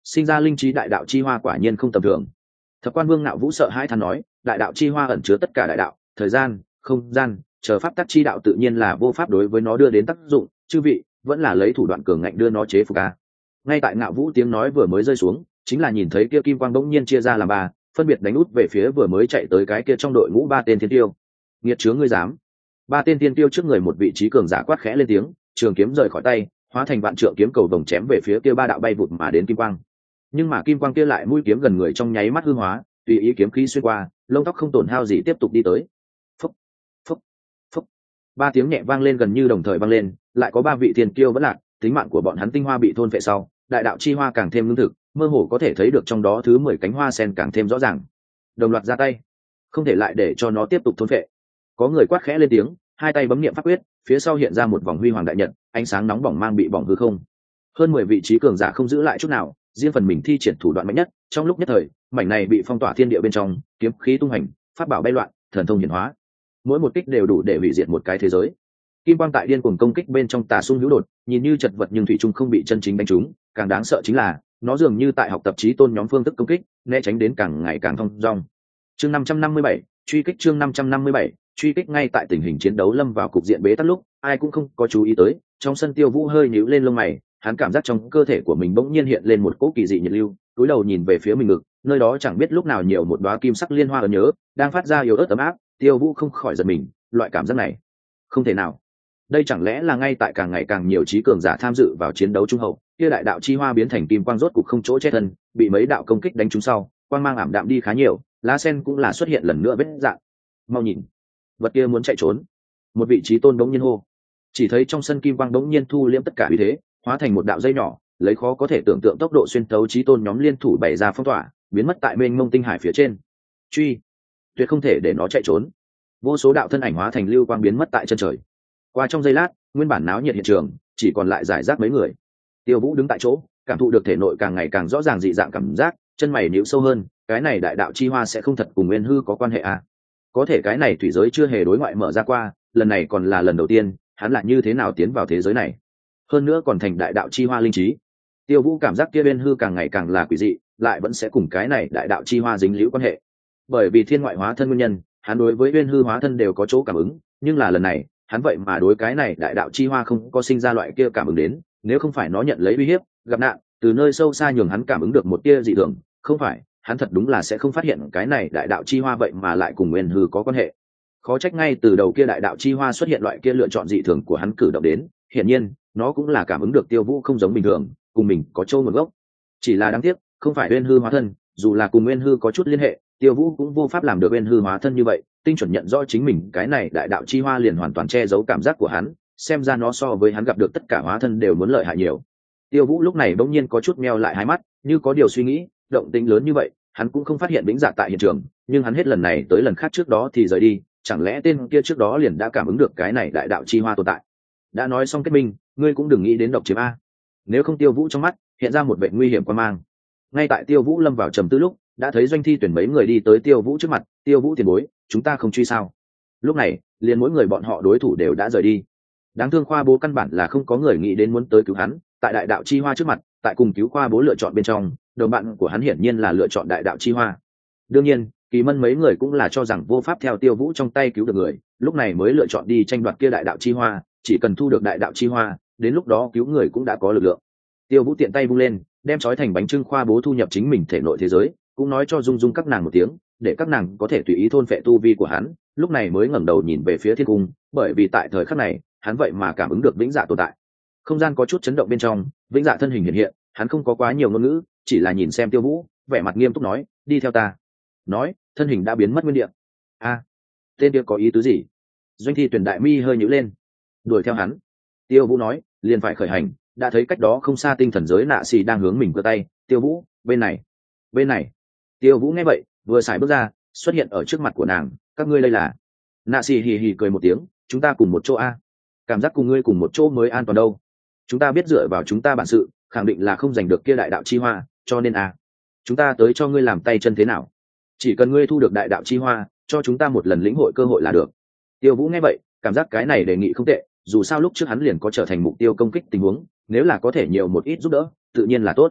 sinh ra linh trí đại đạo chi hoa quả nhiên không tầm thường. Thập Quan Vương Nạo Vũ sợ hãi than nói, đại đạo chi hoa ẩn chứa tất cả đại đạo, thời gian, không gian, chờ pháp tắc chi đạo tự nhiên là vô pháp đối với nó đưa đến tác dụng, chư vị vẫn là lấy thủ đoạn cường ngạnh đưa nó chế phục a. Ngay tại Nạo Vũ tiếng nói vừa mới rơi xuống, chính là nhìn thấy kia kim quang bỗng nhiên chia ra làm ba, phân biệt đánh út về phía vừa mới chạy tới cái kia trong đội ngũ ba tên thiên tiêu. Nghiệt chướng ngươi dám! Ba tên thiên tiêu trước người một vị trí cường giả quát khẽ lên tiếng, trường kiếm rời khỏi tay, hóa thành vạn trượng kiếm cầu vồng chém về phía kia ba đạo bay vụt mà đến kim quang. Nhưng mà kim quang kia lại mũi kiếm gần người trong nháy mắt hư hóa, tùy ý kiếm khí xuyên qua, lông tóc không tổn hao gì tiếp tục đi tới. Phúc, phúc, phúc. Ba tiếng nhẹ vang lên gần như đồng thời vang lên, lại có ba vị thiên kiêu vẫn lạc, tính mạng của bọn hắn tinh hoa bị thôn phệ sau, đại đạo chi hoa càng thêm lương thực, mơ hồ có thể thấy được trong đó thứ 10 cánh hoa sen càng thêm rõ ràng. Đồng loạt ra tay, không thể lại để cho nó tiếp tục thôn phệ. Có người quát khẽ lên tiếng, hai tay bấm niệm pháp quyết, phía sau hiện ra một vòng huy hoàng đại nhật, ánh sáng nóng bỏng mang bị bỏng hư không. Hơn 10 vị trí cường giả không giữ lại chút nào, riêng phần mình thi triển thủ đoạn mạnh nhất, trong lúc nhất thời, mảnh này bị phong tỏa thiên địa bên trong, kiếm khí tung hành, pháp bảo bay loạn, thần thông hiển hóa. Mỗi một kích đều đủ để hủy diệt một cái thế giới. Kim quang tại điên cuồng công kích bên trong tà xung hữu đột, nhìn như chật vật nhưng thủy chung không bị chân chính đánh trúng, càng đáng sợ chính là, nó dường như tại học tập chí tôn nhóm phương thức công kích, né tránh đến càng ngày càng thông dong. Chương 557, truy kích chương 557, truy kích ngay tại tình hình chiến đấu lâm vào cục diện bế tắc lúc, ai cũng không có chú ý tới, trong sân Tiêu Vũ hơi nhíu lên lông mày, hắn cảm giác trong cơ thể của mình bỗng nhiên hiện lên một cỗ kỳ dị nhiệt lưu, cúi đầu nhìn về phía mình ngực, nơi đó chẳng biết lúc nào nhiều một đóa kim sắc liên hoa ẩn nhớ, đang phát ra yếu ớt ấm áp. Tiêu Vũ không khỏi giật mình, loại cảm giác này, không thể nào. Đây chẳng lẽ là ngay tại càng ngày càng nhiều trí cường giả tham dự vào chiến đấu trung hậu, kia đại đạo chi hoa biến thành kim quang rốt cục không chỗ che thân, bị mấy đạo công kích đánh trúng sau, quang mang ảm đạm đi khá nhiều, lá sen cũng là xuất hiện lần nữa vết rạn. Mau nhìn, vật kia muốn chạy trốn. Một vị trí tôn bỗng nhiên hô. Chỉ thấy trong sân kim quang bỗng nhiên thu liễm tất cả uy thế, hóa thành một đạo dây nhỏ, lấy khó có thể tưởng tượng tốc độ xuyên thấu trí tôn nhóm liên thủ bày ra phong tỏa, biến mất tại mênh mông tinh hải phía trên. Truy, tuyệt không thể để nó chạy trốn. Vô số đạo thân ảnh hóa thành lưu quang biến mất tại chân trời. Qua trong giây lát, nguyên bản náo nhiệt hiện trường chỉ còn lại giải rác mấy người. Tiêu Vũ đứng tại chỗ, cảm thụ được thể nội càng ngày càng rõ ràng dị dạng cảm giác, chân mày nhíu sâu hơn, cái này đại đạo chi hoa sẽ không thật cùng Nguyên Hư có quan hệ à? Có thể cái này thủy giới chưa hề đối ngoại mở ra qua, lần này còn là lần đầu tiên, hắn lại như thế nào tiến vào thế giới này? Hơn nữa còn thành đại đạo chi hoa linh trí. Tiêu Vũ cảm giác kia Nguyên Hư càng ngày càng là quỷ dị, lại vẫn sẽ cùng cái này đại đạo chi hoa dính liễu quan hệ. Bởi vì thiên ngoại hóa thân nguyên nhân, hắn đối với Nguyên Hư hóa thân đều có chỗ cảm ứng, nhưng là lần này, hắn vậy mà đối cái này đại đạo chi hoa không có sinh ra loại kia cảm ứng đến, nếu không phải nó nhận lấy uy hiếp, gặp nạn, từ nơi sâu xa nhường hắn cảm ứng được một tia dị thường, không phải, hắn thật đúng là sẽ không phát hiện cái này đại đạo chi hoa vậy mà lại cùng Nguyên Hư có quan hệ. Khó trách ngay từ đầu kia đại đạo chi hoa xuất hiện loại kia lựa chọn dị thường của hắn cử động đến, hiển nhiên, nó cũng là cảm ứng được Tiêu Vũ không giống bình thường, cùng mình có châu nguồn gốc. Chỉ là đáng tiếc, không phải Nguyên Hư hóa thân, dù là cùng Nguyên Hư có chút liên hệ, Tiêu Vũ cũng vô pháp làm được Nguyên Hư hóa thân như vậy, tinh chuẩn nhận rõ chính mình cái này đại đạo chi hoa liền hoàn toàn che giấu cảm giác của hắn, xem ra nó so với hắn gặp được tất cả hóa thân đều muốn lợi hại nhiều. Tiêu Vũ lúc này bỗng nhiên có chút meo lại hai mắt, như có điều suy nghĩ, động tĩnh lớn như vậy, hắn cũng không phát hiện Vĩnh Dạ tại hiện trường, nhưng hắn hết lần này tới lần khác trước đó thì rời đi, chẳng lẽ tên kia trước đó liền đã cảm ứng được cái này đại đạo chi hoa tồn tại. Đã nói xong kết minh, ngươi cũng đừng nghĩ đến độc chiếm a. Nếu không, Tiêu Vũ trong mắt hiện ra một vẻ nguy hiểm quan mang. Ngay tại Tiêu Vũ lâm vào trầm tư lúc, đã thấy Doanh Thi tuyển mấy người đi tới Tiêu Vũ trước mặt. Tiêu Vũ tiền bối, chúng ta không truy sao? Lúc này, liền mỗi người bọn họ đối thủ đều đã rời đi. Đáng thương Khoa Bố căn bản là không có người nghĩ đến muốn tới cứu hắn, tại đại đạo chi hoa trước mặt, tại cùng cứu Khoa Bố lựa chọn bên trong, đồng bạn của hắn hiển nhiên là lựa chọn đại đạo chi hoa. Đương nhiên, Kỳ Mân mấy người cũng là cho rằng vô pháp theo Tiêu Vũ trong tay cứu được người, lúc này mới lựa chọn đi tranh đoạt kia đại đạo chi hoa, chỉ cần thu được đại đạo chi hoa, đến lúc đó cứu người cũng đã có lực lượng. Tiêu Vũ tiện tay vung lên, đem trói thành bánh trưng Khoa Bố thu nhập chính mình thể nội thế giới, cũng nói cho Dung Dung các nàng một tiếng, để các nàng có thể tùy ý thôn phệ tu vi của hắn, lúc này mới ngẩng đầu nhìn về phía thiên cung, bởi vì tại thời khắc này, hắn vậy mà cảm ứng được Vĩnh Dạ tồn tại. Không gian có chút chấn động bên trong, Vĩnh Dạ thân hình hiện hiện, hắn không có quá nhiều ngôn ngữ, chỉ là nhìn xem Tiêu Vũ, vẻ mặt nghiêm túc nói, đi theo ta. Nói, thân hình đã biến mất nguyên địa. A, tên kia có ý tứ gì? Doanh Thi tuyển đại mi hơi nhíu lên. Đuổi theo hắn. Tiêu Vũ nói, liền phải khởi hành, đã thấy cách đó không xa tinh thần giới nạ xì đang hướng mình giơ tay. Tiêu Vũ, bên này, bên này. Tiêu Vũ nghe vậy, vừa xài bước ra, xuất hiện ở trước mặt của nàng. Các ngươi đây là? Nạ xì hì hì cười một tiếng, chúng ta cùng một chỗ a. Cảm giác cùng ngươi cùng một chỗ mới an toàn đâu. Chúng ta biết dựa vào chúng ta bản sự, khẳng định là không giành được kia đại đạo chi hoa, cho nên a, chúng ta tới cho ngươi làm tay chân thế nào? Chỉ cần ngươi thu được đại đạo chi hoa, cho chúng ta một lần lĩnh hội cơ hội là được. Tiêu Vũ nghe vậy, cảm giác cái này đề nghị không tệ, dù sao lúc trước hắn liền có trở thành mục tiêu công kích tình huống, nếu là có thể nhiều một ít giúp đỡ, tự nhiên là tốt.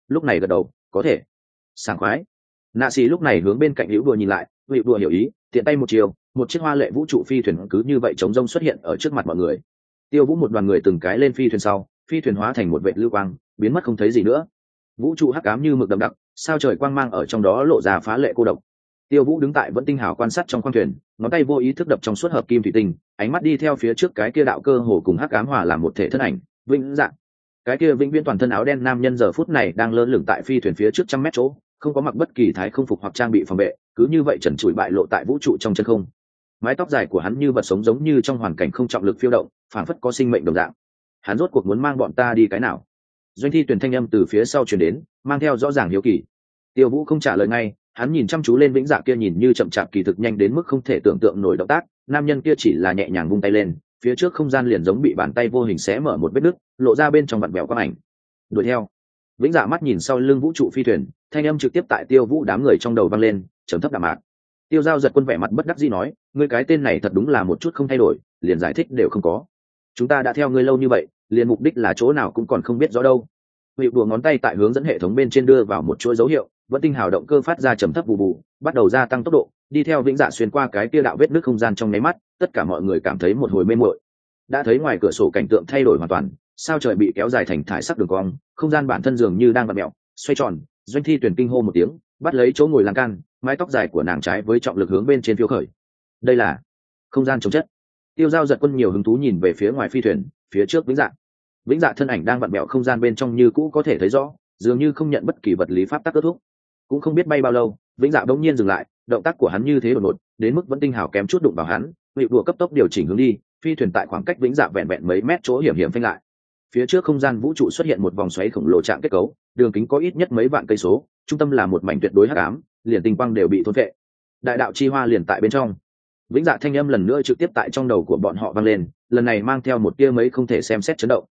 lúc này gật đầu có thể. Sảng khoái. Nạ xì lúc này hướng bên cạnh hữu đùa nhìn lại, hữu đùa hiểu ý, tiện tay một chiều, một chiếc hoa lệ vũ trụ phi thuyền cứ như vậy chống rông xuất hiện ở trước mặt mọi người. Tiêu Vũ một đoàn người từng cái lên phi thuyền sau, phi thuyền hóa thành một vệt lưu quang, biến mất không thấy gì nữa. Vũ trụ hắc ám như mực đậm đặc, sao trời quang mang ở trong đó lộ ra phá lệ cô độc. Tiêu Vũ đứng tại vẫn tinh hào quan sát trong khoang thuyền, ngón tay vô ý thức đập trong suốt hợp kim thủy tinh, ánh mắt đi theo phía trước cái kia đạo cơ hồ cùng hắc ám hòa làm một thể thân ảnh, vĩnh dạng. Cái kia vĩnh viễn toàn thân áo đen nam nhân giờ phút này đang lơ lửng tại phi thuyền phía trước trăm mét chỗ, không có mặc bất kỳ thái không phục hoặc trang bị phòng vệ, cứ như vậy trần trụi bại lộ tại vũ trụ trong chân không. Mái tóc dài của hắn như vật sống giống như trong hoàn cảnh không trọng lực phiêu động, phảng phất có sinh mệnh đồng dạng. Hắn rốt cuộc muốn mang bọn ta đi cái nào? Doanh Thi Tuyền thanh âm từ phía sau truyền đến, mang theo rõ ràng hiếu kỳ. Tiêu Vũ không trả lời ngay, hắn nhìn chăm chú lên Vĩnh Dạ kia nhìn như chậm chạp kỳ thực nhanh đến mức không thể tưởng tượng nổi động tác, nam nhân kia chỉ là nhẹ nhàng vung tay lên, phía trước không gian liền giống bị bàn tay vô hình xé mở một vết nứt, lộ ra bên trong vặn vẹo quang ảnh. Đuổi theo. Vĩnh Dạ mắt nhìn sau lưng vũ trụ phi thuyền, thanh âm trực tiếp tại Tiêu Vũ đám người trong đầu vang lên, trầm thấp đạm mạc. Tiêu Giao giật quân vẻ mặt bất đắc dĩ nói, ngươi cái tên này thật đúng là một chút không thay đổi, liền giải thích đều không có. Chúng ta đã theo ngươi lâu như vậy, liền mục đích là chỗ nào cũng còn không biết rõ đâu. Hụy đùa ngón tay tại hướng dẫn hệ thống bên trên đưa vào một chuỗi dấu hiệu, vẫn tinh hào động cơ phát ra trầm thấp bù bù, bắt đầu gia tăng tốc độ, đi theo Vĩnh Dạ xuyên qua cái kia đạo vết nước không gian trong nháy mắt, tất cả mọi người cảm thấy một hồi mê muội. Đã thấy ngoài cửa sổ cảnh tượng thay đổi hoàn toàn, sao trời bị kéo dài thành thải sắc đường cong, không gian bản thân dường như đang vặn mèo, xoay tròn. Doanh Thi Tuyển kinh hô một tiếng, bắt lấy chỗ ngồi lan can, mái tóc dài của nàng trái với trọng lực hướng bên trên phiêu khởi. Đây là không gian chống chất. Tiêu Giao giật quân nhiều hứng thú nhìn về phía ngoài phi thuyền, phía trước Vĩnh Dạ. Vĩnh Dạ thân ảnh đang vặn mèo không gian bên trong như cũ có thể thấy rõ, dường như không nhận bất kỳ vật lý pháp tắc kết thúc. Cũng không biết bay bao lâu, Vĩnh Dạ bỗng nhiên dừng lại, động tác của hắn như thế đột ngột, đến mức vẫn tinh hào kém chút đụng vào hắn, Hụy đùa cấp tốc điều chỉnh hướng đi, phi thuyền tại khoảng cách Vĩnh Dạ vẹn vẹn mấy mét chỗ hiểm hiểm phanh lại. Phía trước không gian vũ trụ xuất hiện một vòng xoáy khổng lồ trạng kết cấu, đường kính có ít nhất mấy vạn cây số, trung tâm là một mảnh tuyệt đối hắc ám, liền tinh quang đều bị thôn phệ. Đại đạo chi hoa liền tại bên trong. Vĩnh Dạ thanh âm lần nữa trực tiếp tại trong đầu của bọn họ vang lên, lần này mang theo một tia mấy không thể xem xét chấn động.